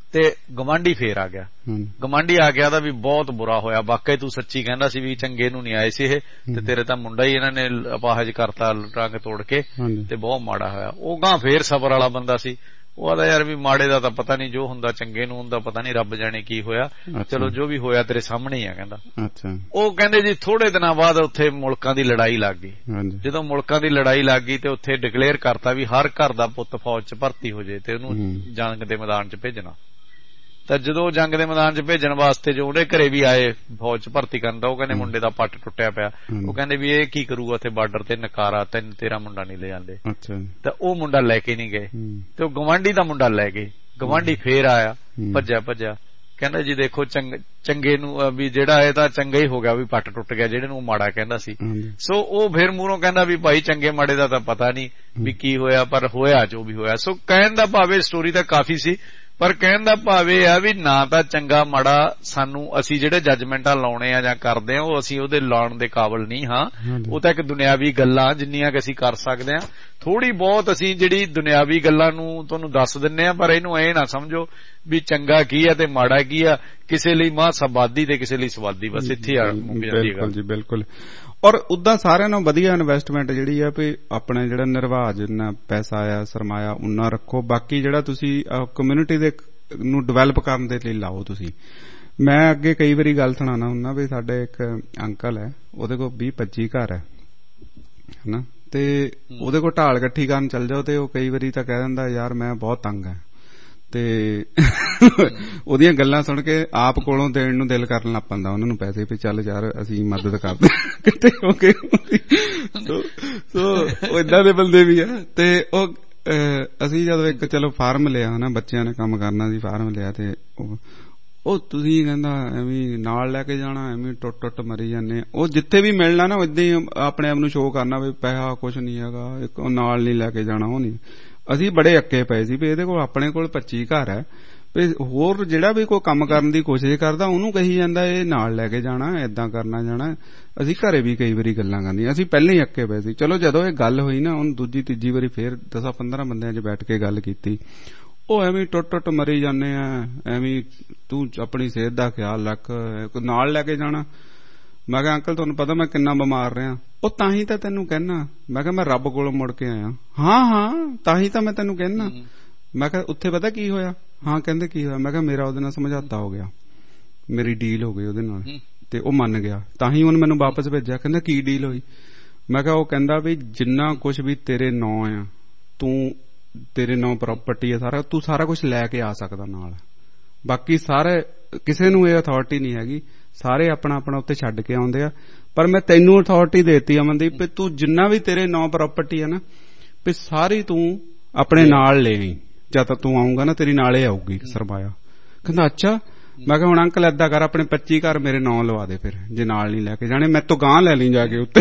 ਤੇ ਗਵਾਂਢੀ ਫੇਰ ਆ ਗਿਆ। ਗਵਾਂਢੀ ਆ ਗਿਆ ਦਾ ਵੀ ਬਹੁਤ ਬੁਰਾ ਹੋਇਆ, ਵਾਕਈ ਤੂੰ ਸੱਚੀ ਕਹਿੰਦਾ ਸੀ ਵੀ ਚੰਗੇ ਨੂੰ ਨੀ ਆਏ ਸੀ ਇਹ, ਤੇ ਤੇਰੇ ਤਾਂ ਮੁੰਡਾ ਹੀ ਇਹਨਾਂ ਨੇ ਅਪਾਹਜ ਕਰਤਾ ਰੰਗ ਤੋੜ ਕੇ, ਤੇ ਬਹੁਤ ਮਾੜਾ ਹੋਇਆ। ਉਹ ਗਾਂ ਫੇਰ ਸਬਰ ਵਾਲਾ ਬੰਦਾ ਸੀ, ਉਹ ਆਦਾ ਯਾਰ ਵੀ ਮਾੜੇ ਦਾ ਤਾਂ ਪਤਾ ਨੀ, ਜੋ ਹੁੰਦਾ ਚੰਗੇ ਨੂੰ ਹੁੰਦਾ, ਪਤਾ ਨੀ ਰੱਬ ਜਾਣੇ ਕੀ ਹੋਇਆ, ਚਲੋ ਜੋ ਵੀ ਹੋਇਆ ਤੇਰੇ ਸਾਹਮਣੇ ਹੀ ਆ ਕਹਿੰਦਾ। ਉਹ ਕਹਿੰਦੇ ਜੀ ਥੋੜੇ ਦਿਨਾਂ ਬਾਅਦ ਉੱਥੇ ਮੁਲਕਾਂ ਦੀ ਲੜਾਈ ਲੱਗ ਗਈ। ਜਦੋਂ ਮੁਲਕਾਂ ਦੀ ਲੜਾਈ ਲੱਗ ਗਈ ਤੇ ਉੱਥੇ ਡਿਕਲੇਅਰ ਕਰਤਾ ਵੀ ਹਰ ਘਰ ਦਾ ਪੁੱਤ ਫੌਜ ਚ ਭਰਤੀ ਹੋ ਜਾਏ ਤੇ ਉਹਨੂੰ ਜੰਗ ਦੇ ਮੈਦਾਨ ਚ ਭੇਜਣਾ। ਤਾਂ ਜਦੋਂ ਜੰਗ ਦੇ ਮੈਦਾਨ ਚ ਭੇਜਣ ਵਾਸਤੇ ਜੋ ਉਹਦੇ ਘਰੇ ਵੀ ਆਏ ਫੌਜ ਚ ਭਰਤੀ ਕਰਨ ਦਾ, ਉਹ ਕਹਿੰਦੇ ਮੁੰਡੇ ਦਾ ਪੱਟ ਟੁੱਟਿਆ ਪਿਆ। ਉਹ ਕਹਿੰਦੇ ਵੀ ਇਹ ਕੀ ਕਰੂਗਾ ਉੱਥੇ ਬਾਰਡਰ ਤੇ, ਨਕਾਰਾ ਤੈਨੂੰ ਤੇਰਾ ਮੁੰਡਾ ਨੀ ਲੈ ਜਾਂਦੇ। ਤਾਂ ਉਹ ਮੁੰਡਾ ਲੈ ਕੇ ਨੀ ਗਏ ਤੇ ਉਹ ਗਵਾਂਢੀ ਦਾ ਮੁੰਡਾ ਲੈ ਗਏ। ਗਵਾਂਢੀ ਫੇਰ ਆਇਆ ਭੱਜਿਆ ਭੱਜਿਆ, ਕਹਿੰਦਾ ਜੀ ਦੇਖੋ ਚੰਗੇ ਨੂੰ ਵੀ ਜਿਹੜਾ ਇਹ ਤਾਂ ਚੰਗਾ ਹੀ ਹੋ ਗਿਆ ਵੀ ਪੱਟ ਟੁੱਟ ਗਿਆ, ਜਿਹੜੇ ਨੂੰ ਮਾੜਾ ਕਹਿੰਦਾ ਸੀ। ਸੋ ਉਹ ਫੇਰ ਮੂਹਰੋਂ ਕਹਿੰਦਾ ਵੀ ਭਾਈ ਚੰਗੇ ਮਾੜੇ ਦਾ ਤਾਂ ਪਤਾ ਨੀ ਵੀ ਕੀ ਹੋਇਆ, ਪਰ ਹੋਇਆ ਜੋ ਵੀ ਹੋਇਆ। ਸੋ ਕਹਿਣ ਦਾ ਭਾਵੇਂ ਸਟੋਰੀ ਤਾਂ ਕਾਫੀ ਸੀ, ਪਰ ਕਹਿਣ ਦਾ ਭਾਵ ਇਹ ਆ ਵੀ ਨਾ ਤਾਂ ਚੰਗਾ ਮਾੜਾ ਸਾਨੂੰ ਅਸੀਂ ਜਿਹੜੇ ਜੱਜਮੈਂਟਾਂ ਲਾਉਣੇ ਆ ਜਾਂ ਕਰਦੇ ਆ ਉਹ ਅਸੀਂ ਉਹਦੇ ਲਾਉਣ ਦੇ ਕਾਬਿਲ ਨਹੀਂ ਹਾਂ। ਉਹ ਤਾਂ ਇੱਕ ਦੁਨਿਆਵੀ ਗੱਲਾਂ ਜਿੰਨੀਆਂ ਕਿ ਅਸੀਂ ਕਰ ਸਕਦੇ ਆ, ਥੋੜੀ ਬਹੁਤ ਅਸੀਂ ਜਿਹੜੀ ਦੁਨਿਆਵੀ ਗੱਲਾਂ ਨੂੰ ਤੁਹਾਨੂੰ ਦੱਸ ਦਿੰਨੇ ਆ, ਪਰ ਇਹਨੂੰ ਇਹ ਨਾ ਸਮਝੋ ਵੀ ਚੰਗਾ ਕੀ ਆ ਤੇ ਮਾੜਾ ਕੀ ਆ, ਕਿਸੇ ਲਈ ਮਾਂ ਸਵਾਦੀ ਤੇ ਕਿਸੇ ਲਈ ਸਵਾਦੀ, ਬਸ ਇੱਥੇ ਆ ਮੁੱਕ ਜਾਂਦੀ ਹੈ ਗੱਲ ਜੀ। ਬਿਲਕੁਲ। ਔਰ ਉਦਾਂ ਸਾਰਿਆਂ ਨਾਲੋਂ ਵਧੀਆ ਇਨਵੈਸਟਮੈਂਟ ਜਿਹੜੀ ਆ ਵੀ ਆਪਣੇ ਜਿਹੜਾ ਨਿਰਵਾਹ ਜਿੰਨਾ ਪੈਸਾ ਆਇਆ ਸਰਮਾਇਆ ਉਨਾ ਰੱਖੋ, ਬਾਕੀ ਜਿਹੜਾ ਤੁਸੀਂ ਕਮਿਊਨਿਟੀ ਦੇ ਨੂੰ ਡਿਵੈਲਪ ਕਰਨ ਦੇ ਲਈ ਲਾਓ ਤੁਸੀਂ। ਮੈਂ ਅੱਗੇ ਕਈ ਵਾਰੀ ਗੱਲ ਸੁਣਾਉਣਾ ਹੁੰਦਾ ਵੀ ਸਾਡੇ ਇੱਕ ਅੰਕਲ ਹੈ, ਉਹਦੇ ਕੋਲ ਵੀਹ ਪੱਚੀ ਘਰ ਹੈ ਹਨਾ, ਤੇ ਉਹਦੇ ਕੋਲ ਢਾਲ ਇਕੱਠੀ ਕਰਨ ਚੱਲ ਜਾਓ ਤੇ ਉਹ ਕਈ ਵਾਰੀ ਤਾਂ ਕਹਿ ਦਿੰਦਾ ਯਾਰ ਮੈਂ ਬਹੁਤ ਤੰਗ ਆ, ਤੇ ਉਹਦੀਆਂ ਗੱਲਾਂ ਸੁਣ ਕੇ ਆਪ ਕੋਲੋਂ ਦੇਣ ਨੂੰ ਦਿਲ ਕਰਨ ਲੱਗ ਪੈਂਦਾ ਉਹਨਾਂ ਨੂੰ ਪੈਸੇ, ਵੀ ਚੱਲ ਯਾਰ ਅਸੀਂ ਮਦਦ ਕਰਦੇ ਕਿਤੇ ਹੋ ਕੇ। ਸੋ ਉਹ ਏਦਾਂ ਦੇ ਬੰਦੇ ਵੀ ਆ। ਤੇ ਉਹ ਅਸੀਂ ਜਦੋਂ ਇੱਕ ਚਲੋ ਫਾਰਮ ਲਿਆ ਹਨਾ, ਬੱਚਿਆਂ ਨੇ ਕੰਮ ਕਰਨਾ ਸੀ, ਫਾਰਮ ਲਿਆ ਤੇ ਉਹ ਤੁਸੀਂ ਕਹਿੰਦਾ ਐਵੇਂ ਨਾਲ ਲੈ ਕੇ ਜਾਣਾ, ਐਵੇਂ ਟੁੱਟ ਟੁੱਟ ਮਰੀ ਜਾਂਦੇ। ਉਹ ਜਿੱਥੇ ਵੀ ਮਿਲਣਾ ਨਾ ਏਦਾਂ ਹੀ ਆਪਣੇ ਆਪ ਨੂੰ ਸ਼ੋਅ ਕਰਨਾ ਵੀ ਪੈਸਾ ਕੁਛ ਨੀ ਹੈਗਾ, ਇੱਕ ਨਾਲ ਨੀ ਲੈ ਕੇ ਜਾਣਾ। ਉਹ ਨੀ, ਅਸੀਂ ਬੜੇ ਅੱਕੇ ਪਏ ਸੀ ਵੀ ਇਹਦੇ ਕੋਲ ਆਪਣੇ ਕੋਲ ਪੱਚੀ ਘਰ ਹੈ, ਵੀ ਹੋਰ ਜਿਹੜਾ ਵੀ ਕੋਈ ਕੰਮ ਕਰਨ ਦੀ ਕੋਸ਼ਿਸ਼ ਕਰਦਾ ਉਹਨੂੰ ਕਹੀ ਜਾਂਦਾ ਇਹ ਨਾਲ ਲੈ ਕੇ ਜਾਣਾ, ਏਦਾਂ ਕਰਨਾ ਜਾਣਾ। ਅਸੀਂ ਘਰੇ ਵੀ ਕਈ ਵਾਰੀ ਗੱਲਾਂ ਕਰਨੀਆਂ, ਅਸੀਂ ਪਹਿਲਾਂ ਹੀ ਅੱਕੇ ਪਏ ਸੀ। ਚਲੋ ਜਦੋਂ ਇਹ ਗੱਲ ਹੋਈ ਨਾ, ਹੁਣ ਦੂਜੀ ਤੀਜੀ ਵਾਰੀ ਫੇਰ ਦਸਾਂ ਪੰਦਰਾਂ ਬੰਦਿਆਂ ਚ ਬੈਠ ਕੇ ਗੱਲ ਕੀਤੀ। ਉਹ ਐਵੇਂ ਟੁੱਟ ਟੁੱਟ ਮਰੀ ਜਾਂਦੇ ਆ, ਐਵੇਂ ਤੂੰ ਆਪਣੀ ਸਿਹਤ ਦਾ ਖਿਆਲ ਰੱਖ, ਨਾਲ ਲੈ ਕੇ ਜਾਣਾ। ਮੈਂ ਕਿਹਾ ਅੰਕਲ ਤੁਹਾਨੂੰ ਪਤਾ ਮੈਂ ਕਿੰਨਾ ਬਿਮਾਰ ਰਿਹਾ। ਉਹ ਤਾਂ ਹੀ ਤਾਂ ਤੈਨੂੰ ਕਹਿਣਾ। ਮੈਂ ਕਿਹਾ ਮੈਂ ਰੱਬ ਕੋਲੋਂ ਮੁੜ ਕੇ ਆਇਆ। ਹਾਂ ਹਾਂ ਤਾਂ ਹੀ ਤਾਂ ਮੈਂ ਤੈਨੂੰ ਕਹਿਣਾ। ਮੈਂ ਕਿਹਾ ਉੱਥੇ ਪਤਾ ਕੀ ਹੋਇਆ? ਹਾਂ ਕਹਿੰਦੇ ਕੀ ਹੋਇਆ? ਮੈਂ ਕਿਹਾ ਮੇਰਾ ਉਹਦੇ ਨਾਲ ਸਮਝੌਤਾ ਹੋ ਗਿਆ, ਮੇਰੀ ਡੀਲ ਹੋ ਗਈ ਉਹਦੇ ਨਾਲ, ਤੇ ਉਹ ਮੰਨ ਗਿਆ, ਤਾਂ ਹੀ ਉਹਨੇ ਮੈਨੂੰ ਵਾਪਸ ਭੇਜਿਆ। ਕਹਿੰਦਾ ਕੀ ਡੀਲ ਹੋਈ? ਮੈਂ ਕਿਹਾ ਉਹ ਕਹਿੰਦਾ ਵੀ ਜਿੰਨਾ ਕੁਛ ਵੀ ਤੇਰੇ ਨਾਂ ਆ, ਤੂੰ ਤੇਰੇ ਨਾਂ ਪ੍ਰਾਪਰਟੀ ਆ ਸਾਰਾ, ਤੂੰ ਸਾਰਾ ਕੁਛ ਲੈ ਕੇ ਆ ਸਕਦਾ ਨਾਲ, ਬਾਕੀ ਸਾਰੇ ਕਿਸੇ ਨੂੰ ਇਹ ਅਥਾਰਟੀ ਨਹੀਂ ਹੈਗੀ, ਸਾਰੇ ਆਪਣਾ ਆਪਣਾ ਉੱਤੇ ਛੱਡ ਕੇ ਆਉਂਦੇ ਆ। ਪਰ ਮੈਂ ਤੈਨੂੰ ਅਥਾਰਟੀ ਦੇਤੀ ਅਮਨਦੀਪ, ਵੀ ਤੂੰ ਜਿੰਨਾ ਵੀ ਤੇਰੇ ਨਾਂ ਪ੍ਰਾਪਰਟੀ ਆ ਨਾ, ਵੀ ਸਾਰੀ ਤੂੰ ਆਪਣੇ ਨਾਲ ਲੈ ਆਈ, ਜਦ ਤੱਕ ਤੂੰ ਆਊਂਗਾ ਨਾ ਤੇਰੀ ਨਾਲੇ ਆਊਗੀ ਸਰਮਾਇਆ। ਕਹਿੰਦਾ ਅੱਛਾ। ਮੈਂ ਕਿਹਾ ਹੁਣ ਅੰਕਲ ਏਦਾਂ ਕਰ, ਆਪਣੇ ਪੱਚੀ ਘਰ ਮੇਰੇ ਨਾਂ ਲਵਾ ਦੇ, ਫਿਰ ਜੇ ਨਾਲ ਨਹੀਂ ਲੈ ਕੇ ਜਾਣੇ ਮੈਂ ਤੋਂ ਗਾਂ ਲੈ ਲਈ ਜਾ ਕੇ ਉੱਤੇ।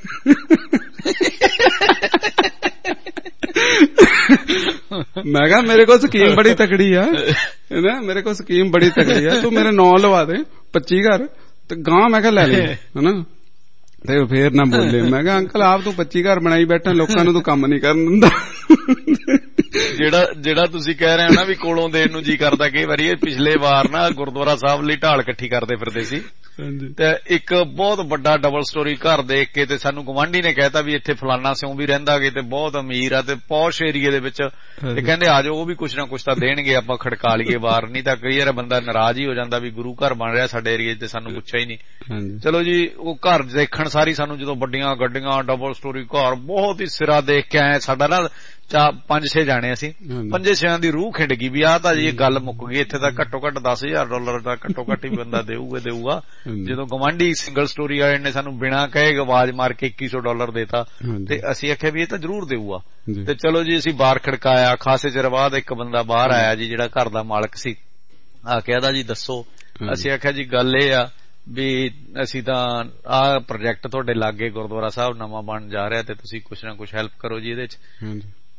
ਮੈਂ ਕਿਹਾ ਮੇਰੇ ਕੋਲ ਸਕੀਮ ਬੜੀ ਤਕੜੀ ਆ, ਮੇਰੇ ਕੋਲ ਸਕੀਮ ਬੜੀ ਤਕੜੀ ਆ, ਤੂੰ ਮੇਰੇ ਨਾਂ ਲਵਾ ਦੇ ਪੱਚੀ ਘਰ ਤੇ ਗਾਂ ਮੈਂ ਕਿਹਾ ਲੈ ਲਈ ਹਨਾ। ਤੇ ਫੇਰ ਨਾ ਬੋਲੇ। ਮੈਂ ਕਿਹਾ ਅੰਕਲ ਆਪ ਤੂੰ ਪੱਚੀ ਘਰ ਬਣਾਈ ਬੈਠਾ, ਲੋਕਾਂ ਨੂੰ ਤੂੰ ਕੰਮ ਨੀ ਕਰਨ ਦਿੰਦਾ। ਜਿਹੜਾ ਜਿਹੜਾ ਤੁਸੀਂ ਕਹਿ ਰਹੇ ਹੋ ਨਾ ਵੀ ਕੋਲੋਂ ਦੇਣ ਨੂੰ ਜੀ ਕਰਦਾ, ਕਈ ਵਾਰੀ ਇਹ ਪਿਛਲੇ ਵਾਰ ਨਾ ਗੁਰਦੁਆਰਾ ਸਾਹਿਬ ਲਈ ਢਾਲ ਇਕੱਠੀ ਕਰਦੇ ਫਿਰਦੇ ਸੀ, ਤੇ ਇੱਕ ਬਹੁਤ ਵੱਡਾ ਡਬਲ ਸਟੋਰੀ ਘਰ ਦੇਖ ਕੇ ਤੇ ਸਾਨੂੰ ਗਵਾਂਢੀ ਨੇ ਕਹਿਤਾ ਵੀ ਇੱਥੇ ਫਲਾਨਾ ਸਿਉਂ ਵੀ ਰਹਿੰਦਾ ਗੇ ਤੇ ਬਹੁਤ ਅਮੀਰ ਆ ਤੇ ਪੌਸ਼ ਏਰੀਏ ਦੇ ਵਿੱਚ, ਤੇ ਕਹਿੰਦੇ ਆ ਜਾਓ ਉਹ ਵੀ ਕੁਛ ਨਾ ਕੁਛ ਤਾਂ ਦੇਣਗੇ, ਆਪਾਂ ਖੜਕਾ ਲਈਏ ਬਾਹਰ। ਨਹੀਂ ਤਾਂ ਕਈ ਵਾਰ ਬੰਦਾ ਨਾਰਾਜ਼ ਹੀ ਹੋ ਜਾਂਦਾ ਵੀ ਗੁਰੂ ਘਰ ਬਣ ਰਿਹਾ ਸਾਡੇ ਏਰੀਏ ਤੇ ਸਾਨੂੰ ਪੁੱਛਿਆ ਹੀ ਨਹੀਂ। ਚਲੋ ਜੀ ਉਹ ਘਰ ਦੇਖਣ ਸਾਰੀ ਸਾਨੂੰ ਜਦੋਂ ਵੱਡੀਆਂ ਗੱਡੀਆਂ ਡਬਲ ਸਟੋਰੀ ਘਰ ਬਹੁਤ ਹੀ ਸਿਰਾ ਦੇਖ ਕੇ ਆਏ। ਸਾਡਾ ਨਾ ਚਾ ਪੰਜ ਛੇ ਜਾਣੇ ਅਸੀਂ, ਪੰਜੇ ਛਿਆਂ ਦੀ ਰੂਹ ਖਿੰਡ ਗਈ ਵੀ ਆਹ ਤਾਂ ਜੀ ਗੱਲ ਮੁੱਕ ਗਈ, ਇੱਥੇ ਤਾਂ ਘੱਟੋ ਘੱਟ ਦਸ ਹਜ਼ਾਰ ਡਾਲਰ ਦਾ ਘੱਟੋ ਘੱਟ ਹੀ ਬੰਦਾ ਦੇਊਗਾ ਦੇਊਗਾ ਜਦੋਂ ਗਵਾਂਢੀ ਸਿੰਗਲ ਸਟੋਰੀ ਵਾਲੇ ਨੇ ਸਾਨੂੰ ਬਿਨਾਂ ਕਹੇ ਆਵਾਜ਼ ਮਾਰ ਕੇ ਇੱਕੀ ਸੌ ਡਾਲਰ ਦੇਤਾ, ਤੇ ਅਸੀਂ ਆਖਿਆ ਵੀ ਇਹ ਤਾਂ ਜ਼ਰੂਰ ਦੇਊਗਾ। ਤੇ ਚਲੋ ਜੀ ਅਸੀਂ ਬਾਹਰ ਖੜਕਾਇਆ, ਖਾਸੇ ਚਿਰ ਬਾਅਦ ਇੱਕ ਬੰਦਾ ਬਾਹਰ ਆਇਆ ਜੀ ਜਿਹੜਾ ਘਰ ਦਾ ਮਾਲਕ ਸੀ, ਆ ਕਹਿੰਦਾ ਜੀ ਦੱਸੋ। ਅਸੀਂ ਆਖਿਆ ਜੀ ਗੱਲ ਇਹ ਆ ਵੀ ਅਸੀਂ ਤਾਂ ਆਹ ਪ੍ਰੋਜੈਕਟ ਤੁਹਾਡੇ ਲਾਗੇ ਗੁਰਦੁਆਰਾ ਸਾਹਿਬ ਨਵਾਂ ਬਣ ਜਾ ਰਿਹਾ ਤੇ ਤੁਸੀਂ ਕੁਛ ਨਾ ਕੁਛ ਹੈਲਪ ਕਰੋ ਜੀ ਇਹਦੇ ਚ।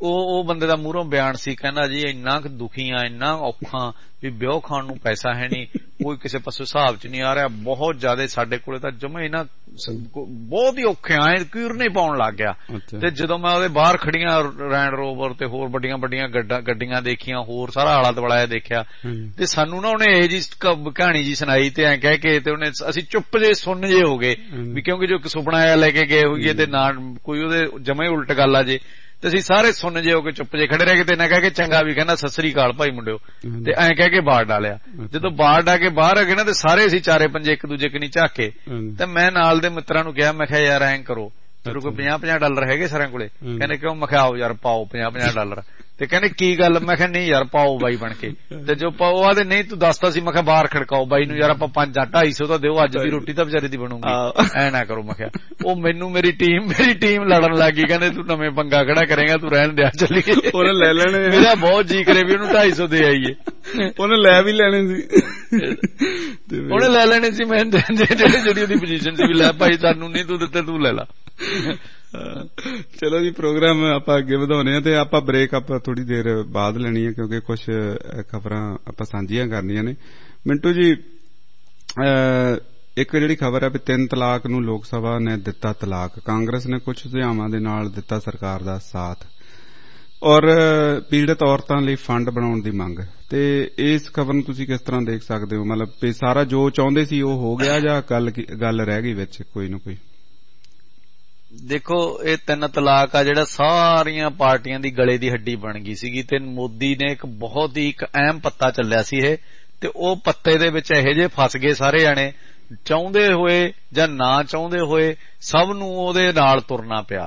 ਉਹ ਉਹ ਬੰਦੇ ਦਾ ਮੂਹਰੋਂ ਬਿਆਨ ਸੀ, ਕਹਿੰਦਾ ਜੀ ਇੰਨਾ ਕੁ ਦੁਖੀ ਆ, ਇੰਨਾ ਔਖਾ ਵੀ ਵਿਆਹ ਖਾਣ ਨੂੰ ਪੈਸਾ ਹੈ ਨਹੀਂ, ਕੋਈ ਕਿਸੇ ਪਾਸੇ ਹਿਸਾਬ ਚ ਨਹੀਂ ਆ ਰਿਹਾ, ਬਹੁਤ ਜ਼ਿਆਦਾ ਸਾਡੇ ਕੋਲੇ ਤਾਂ ਜਮੇ ਨਾ ਬਹੁਤ ਹੀ ਔਖੇ ਆ, ਕੀਰ ਨਹੀਂ ਪਾਉਣ ਲੱਗ ਗਿਆ। ਤੇ ਜਦੋਂ ਮੈਂ ਉਹਦੇ ਬਾਹਰ ਖੜੀਆਂ ਰੈਂਡ ਰੋਵਰ ਤੇ ਹੋਰ ਵੱਡੀਆਂ ਵੱਡੀਆਂ ਗੱਡੀਆਂ ਦੇਖੀਆਂ, ਹੋਰ ਸਾਰਾ ਆਲਾ ਦੁਆਲਾ ਦੇਖਿਆ, ਤੇ ਸਾਨੂੰ ਨਾ ਉਹਨੇ ਇਹ ਜੀ ਕਹਾਣੀ ਜੀ ਸੁਣਾਈ ਤੇ ਐਂ ਕਹਿ ਕੇ ਤੇ ਉਹਨੇ ਅਸੀਂ ਚੁੱਪ ਜੇ ਸੁਣ ਜੇ ਹੋ ਗਏ ਵੀ, ਕਿਉਂਕਿ ਜੋ ਸੁਪਨਾ ਆਇਆ ਲੈ ਕੇ ਗਏ ਹੋਈਏ ਤੇ ਨਾ ਕੋਈ ਉਹਦੇ ਜਮੇ ਉਲਟ ਗੱਲ ਆ ਜੇ, ਤੇ ਅਸੀਂ ਸਾਰੇ ਸੁਣ ਜੇ ਹੋ ਕੇ ਚੁੱਪ ਜੇ ਖੜੇ ਰਹੇ। ਕਿਤੇ ਨਾ ਕਹਿ ਕੇ ਚੰਗਾ ਵੀ ਕਹਿੰਦਾ ਸਤਿ ਸ੍ਰੀ ਅਕਾਲ ਭਾਈ ਮੁੰਡਿਓ, ਤੇ ਐਂ ਕਹਿ ਕੇ ਬਾਹਰ ਡਾਲਿਆ। ਜਦੋਂ ਬਾਹਰ ਡਾ ਕੇ ਬਾਹਰ ਆ ਗਏ ਨਾ ਤੇ ਸਾਰੇ ਅਸੀਂ ਚਾਰੇ ਪੰਜੇ ਇੱਕ ਦੂਜੇ ਕਨੀ ਝਾਕੇ, ਤੇ ਮੈਂ ਨਾਲ ਦੇ ਮਿੱਤਰਾਂ ਨੂੰ ਕਿਹਾ, ਮੈਂ ਕਿਹਾ ਯਾਰ ਐਂ ਕਰੋ, ਤੇਰੇ ਕੋਲ ਪੰਜਾਹ ਪੰਜਾਹ ਡਾਲਰ ਹੈਗੇ ਸਾਰਿਆਂ ਕੋਲੇ? ਕਹਿੰਦੇ ਕਿਉਂ? ਮੈਂ ਕਿਹਾ ਆਓ ਯਾਰ ਪਾਓ ਪੰਜਾਹ ਪੰਜਾਹ ਡਾਲਰ। ਤੇ ਕਹਿੰਦੇ ਕੀ ਗੱਲ? ਮੈਂ ਕਿਹਾ ਨਹੀਂ ਯਾਰ ਪਾਓ ਬਾਈ ਬਣ ਕੇ। ਤੇ ਜੋ ਪਾਓ ਆਦੇ ਨਹੀਂ ਤੂੰ ਦੱਸਦਾ ਸੀ, ਮੈਂ ਕਿਹਾ ਬਾਹਰ ਖੜਕਾਓ ਬਾਈ ਨੂੰ, ਯਾਰ ਆਪਾਂ ਪੰਜ ਢਾਈ ਸੌ ਤਾਂ ਦਿਓ, ਅੱਜ ਦੀ ਰੋਟੀ ਤਾਂ ਵਿਚਾਰੇ ਦੀ ਬਣੂਗੀ, ਐ ਨਾ ਕਰੋ। ਮੈਂ ਕਿਹਾ ਉਹ ਮੈਨੂੰ ਮੇਰੀ ਟੀਮ ਮੇਰੀ ਟੀਮ ਲੜਨ ਲੱਗ ਗਈ, ਕਹਿੰਦੇ ਤੂੰ ਨਵੇਂ ਪੰਗਾ ਖੜਾ ਕਰੇਗਾ, ਤੂੰ ਰਹਿਣ ਦਿਆ ਚੱਲੀਏ। ਉਹਨੇ ਲੈ ਲੈਣੇ, ਮੇਰਾ ਬਹੁਤ ਜੀ ਕਰੇ ਵੀ ਉਹਨੂੰ ਢਾਈ ਸੌ ਦੇ ਆਈਏ। ਉਹਨੇ ਲੈ ਵੀ ਲੈਣੇ ਸੀ, ਉਹਨੇ ਲੈ ਲੈਣੇ ਸੀ, ਮੈਂ ਜਿਹੜੀ ਉਹਦੀ ਪੋਜੀਸ਼ਨ ਸੀ ਵੀ ਲੈ ਭਾਈ ਸਾਨੂੰ ਨਹੀਂ ਤੂੰ ਦਿੱਤੇ, ਤੂੰ ਲੈ ਲਾ। ਚਲੋ ਜੀ, ਪ੍ਰੋਗਰਾਮ ਆਪਾਂ ਅੱਗੇ ਵਧਾਉਣੇ ਆ, ਤੇ ਆਪਾਂ ਬ੍ਰੇਕ ਆਪਾਂ ਥੋੜੀ ਦੇਰ ਬਾਅਦ ਲੈਣੀ ਹੈ, ਕਿਉਂਕਿ ਕੁਝ ਖਬਰਾਂ ਆਪਾਂ ਸਾਂਝੀਆਂ ਕਰਨੀਆਂ ਨੇ। ਮਿੰਟੂ ਜੀ, ਇੱਕ ਜਿਹੜੀ ਖਬਰ ਹੈ ਵੀ ਤਿੰਨ ਤਲਾਕ ਨੂੰ ਲੋਕ ਸਭਾ ਨੇ ਦਿੱਤਾ ਤਲਾਕ, ਕਾਂਗਰਸ ਨੇ ਕੁਝ ਸੁਝਾਵਾਂ ਦੇ ਨਾਲ ਦਿੱਤਾ ਸਰਕਾਰ ਦਾ ਸਾਥ, ਔਰ ਪੀੜਤ ਔਰਤਾਂ ਲਈ ਫੰਡ ਬਣਾਉਣ ਦੀ ਮੰਗ। ਤੇ ਇਸ ਖਬਰ ਨੂੰ ਤੁਸੀਂ ਕਿਸ ਤਰ੍ਹਾਂ ਦੇਖ ਸਕਦੇ ਹੋ? ਮਤਲਬ ਵੀ ਸਾਰਾ ਜੋ ਚਾਹੁੰਦੇ ਸੀ ਉਹ ਹੋ ਗਿਆ, ਜਾਂ ਗੱਲ ਗੱਲ ਰਹਿ ਗਈ ਵਿੱਚ ਕੋਈ ਨਾ ਕੋਈ? ਦੇਖੋ, ਇਹ ਤਿੰਨ ਤਲਾਕ ਆ ਜਿਹੜਾ ਸਾਰੀਆਂ ਪਾਰਟੀਆਂ ਦੀ ਗਲੇ ਦੀ ਹੱਡੀ ਬਣ ਗਈ ਸੀਗੀ, ਤੇ ਮੋਦੀ ਨੇ ਇੱਕ ਬਹੁਤ ਹੀ ਇੱਕ ਅਹਿਮ ਪੱਤਾ ਚੱਲਿਆ ਸੀ ਇਹ, ਤੇ ਉਹ ਪੱਤੇ ਦੇ ਵਿੱਚ ਇਹੋ ਜਿਹੇ ਫਸ ਗਏ ਸਾਰੇ ਜਾਣੇ, ਚਾਹੁੰਦੇ ਹੋਏ ਜਾਂ ਨਾ ਚਾਹੁੰਦੇ ਹੋਏ ਸਭ ਨੂੰ ਉਹਦੇ ਨਾਲ ਤੁਰਨਾ ਪਿਆ।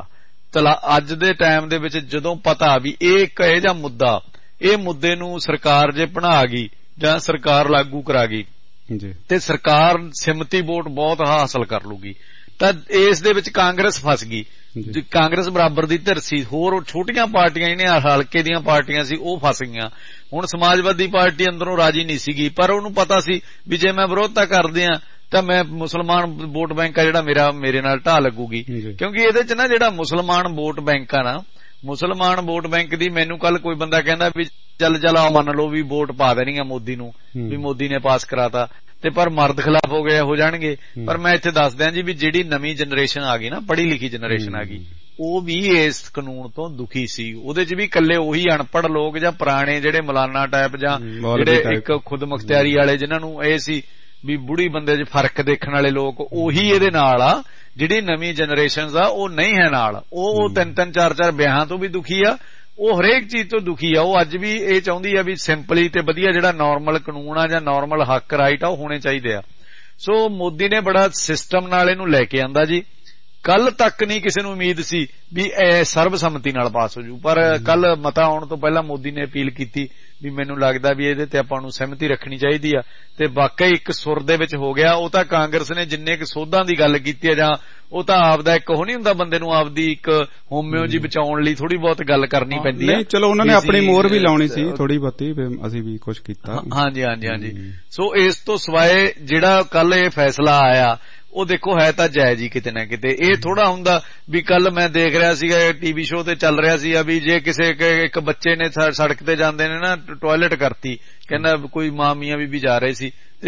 ਅੱਜ ਦੇ ਟਾਈਮ ਦੇ ਵਿੱਚ ਜਦੋਂ ਪਤਾ ਵੀ ਇਹ ਇੱਕ ਇਹੋ ਜਿਹਾ ਮੁੱਦਾ, ਇਹ ਮੁੱਦੇ ਨੂੰ ਸਰਕਾਰ ਜੇ ਬਣਾ ਗਈ ਜਾਂ ਸਰਕਾਰ ਲਾਗੂ ਕਰਾ ਗਈ ਤੇ ਸਰਕਾਰ ਸਿਮਤੀ ਵੋਟ ਬਹੁਤ ਹਾਸਲ ਕਰ ਲੂਗੀ, ਤਾਂ ਇਸ ਦੇ ਵਿੱਚ ਕਾਂਗਰਸ ਫਸ ਗਈ। ਕਾਂਗਰਸ ਬਰਾਬਰ ਦੀ ਧਿਰ ਸੀ, ਹੋਰ ਛੋਟੀਆਂ ਪਾਰਟੀਆਂ ਜਿਹੜੀਆਂ ਹਲਕੇ ਦੀਆਂ ਪਾਰਟੀਆਂ ਸੀ ਉਹ ਫਸ ਗਈਆਂ। ਹੁਣ ਸਮਾਜਵਾਦੀ ਪਾਰਟੀ ਅੰਦਰੋਂ ਰਾਜੀ ਨਹੀਂ ਸੀਗੀ, ਪਰ ਉਹਨੂੰ ਪਤਾ ਸੀ ਵੀ ਜੇ ਮੈਂ ਵਿਰੋਧਤਾ ਕਰਦੇ ਆ ਤਾਂ ਮੈਂ ਮੁਸਲਮਾਨ ਵੋਟ ਬੈਂਕ ਆ ਜਿਹੜਾ ਮੇਰਾ ਮੇਰੇ ਨਾਲ ਢਾਹ ਲੱਗੂਗੀ, ਕਿਉਂਕਿ ਇਹਦੇ ਚ ਨਾ ਜਿਹੜਾ ਮੁਸਲਮਾਨ ਵੋਟ ਬੈਂਕ ਆ ਨਾ, ਮੁਸਲਮਾਨ ਵੋਟ ਬੈਂਕ ਦੀ ਮੈਨੂੰ ਕੱਲ ਕੋਈ ਬੰਦਾ ਕਹਿੰਦਾ ਵੀ ਚੱਲ ਚੱਲ ਆ ਮੰਨ ਲਓ ਵੀ ਵੋਟ ਪਾ ਦੇਣੀ ਆ ਮੋਦੀ ਨੂੰ, ਵੀ ਮੋਦੀ ਨੇ ਪਾਸ ਕਰਾਤਾ, ਤੇ ਪਰ ਮਰਦ ਖਿਲਾਫ ਹੋ ਗਏ ਹੋ ਜਾਣਗੇ। ਪਰ ਮੈਂ ਇੱਥੇ ਦੱਸ ਦਿਆਂ ਜੀ ਵੀ ਜਿਹੜੀ ਨਵੀਂ ਜਨਰੇਸ਼ਨ ਆ ਗਈ ਨਾ, ਪੜ੍ਹੀ ਲਿਖੀ ਜਨਰੇਸ਼ਨ ਆ ਗਈ, ਉਹ ਵੀ ਇਸ ਕਾਨੂੰਨ ਤੋਂ ਦੁਖੀ ਸੀ। ਉਹਦੇ ਚ ਵੀ ਇਕੱਲੇ ਉਹੀ ਅਨਪੜ੍ਹ ਲੋਕ ਜਾਂ ਪੁਰਾਣੇ ਜਿਹੜੇ ਮੌਲਾਨਾ ਟਾਈਪ ਜਾਂ ਜਿਹੜੇ ਇੱਕ ਖੁਦ ਮੁਖਤਿਆਰੀ ਵਾਲੇ ਜਿਨ੍ਹਾਂ ਨੂੰ ਇਹ ਸੀ ਵੀ ਬੁੜੀ ਬੰਦੇ ਚ ਫਰਕ ਦੇਖਣ ਵਾਲੇ ਲੋਕ, ਉਹੀ ਇਹਦੇ ਨਾਲ ਆ। ਜਿਹੜੀ ਨਵੀਂ ਜਨਰੇਸ਼ਨ ਆ ਉਹ ਨਹੀਂ ਹੈ ਨਾਲ, ਉਹ ਤਿੰਨ ਤਿੰਨ ਚਾਰ ਚਾਰ ਵਿਆਹਾਂ ਤੋਂ ਵੀ ਦੁਖੀ ਆ, ਉਹ ਹਰੇਕ ਚੀਜ਼ ਤੋਂ ਦੁਖੀ ਆ। ਉਹ ਅੱਜ ਵੀ ਇਹ ਚਾਹੁੰਦੀ ਆ ਵੀ ਸਿੰਪਲੀ ਤੇ ਵਧੀਆ ਜਿਹੜਾ ਨਾਰਮਲ ਕਾਨੂੰਨ ਆ ਜਾਂ ਨਾਰਮਲ ਹੱਕ ਰਾਈਟ ਆ ਉਹ ਹੋਣੇ ਚਾਹੀਦੇ ਆ। ਸੋ ਮੋਦੀ ਨੇ ਬੜਾ ਸਿਸਟਮ ਨਾਲ ਇਹਨੂੰ ਲੈ ਕੇ ਆਂਦਾ ਜੀ। ਕੱਲ ਤੱਕ ਨਹੀਂ ਕਿਸੇ ਨੂੰ ਉਮੀਦ ਸੀ ਵੀ ਇਹ ਸਰਬਸੰਮਤੀ ਨਾਲ ਪਾਸ ਹੋ ਜੂ, ਪਰ ਕੱਲ ਮਤਾ ਆਉਣ ਤੋਂ ਪਹਿਲਾਂ ਮੋਦੀ ਨੇ ਅਪੀਲ ਕੀਤੀ ਵੀ ਮੈਨੂੰ ਲੱਗਦਾ ਵੀ ਇਹਦੇ ਤੇ ਆਪਾਂ ਨੂੰ ਸਹਿਮਤੀ ਰੱਖਣੀ ਚਾਹੀਦੀ ਆ, ਤੇ ਵਾਕਈ ਇੱਕ ਸੁਰ ਦੇ ਵਿੱਚ ਹੋ ਗਿਆ। ਉਹ ਤਾਂ ਕਾਂਗਰਸ ਨੇ ਜਿੰਨੇ ਕੁ ਸੋਧਾਂ ਦੀ ਗੱਲ ਕੀਤੀ ਆ, ਜਾਂ ਉਹ ਤਾਂ ਆਪਦਾ ਇੱਕ ਉਹ ਨਹੀਂ ਹੁੰਦਾ, ਬੰਦੇ ਨੂੰ ਆਪਦੀ ਇੱਕ ਹੋਮਿਓ ਜੀ ਬਚਾਉਣ ਲਈ ਥੋੜੀ ਬਹੁਤ ਗੱਲ ਕਰਨੀ ਪੈਂਦੀ ਆ। ਚਲੋ ਉਹਨਾਂ ਨੇ ਆਪਣੀ ਮੋਹਰ ਵੀ ਲਾਉਣੀ ਸੀ ਥੋੜੀ ਬਹੁਤੀ, ਅਸੀਂ ਵੀ ਕੁਝ ਕੀਤਾ। ਹਾਂਜੀ ਹਾਂਜੀ ਹਾਂਜੀ ਸੋ ਇਸ ਤੋਂ ਸਿਵਾਏ ਜਿਹੜਾ ਕੱਲ ਇਹ ਫੈਸਲਾ ਆਇਆ ਉਹ ਦੇਖੋ ਹੈ ਤਾਂ ਜਾਇਜ਼ ਹੀ ਕਿਤੇ ਨਾ ਕਿਤੇ। ਇਹ ਥੋੜਾ ਹੁੰਦਾ ਵੀ ਕੱਲ ਮੈਂ ਦੇਖ ਰਿਹਾ ਸੀਗਾ ਟੀਵੀ ਸ਼ੋਅ ਤੇ ਚੱਲ ਰਿਹਾ ਸੀ ਵੀ ਜੇ ਕਿਸੇ ਇੱਕ ਬੱਚੇ ਨੇ ਸੜਕ ਤੇ ਜਾਂਦੇ ਨੇ ਨਾ ਟਾਇਲਟ ਕਰਤੀ, ਕਹਿੰਦਾ ਕੋਈ ਮਾਂ ਮੀਆਂ ਬੀਬੀ ਜਾ ਰਹੇ ਸੀ ਤੇ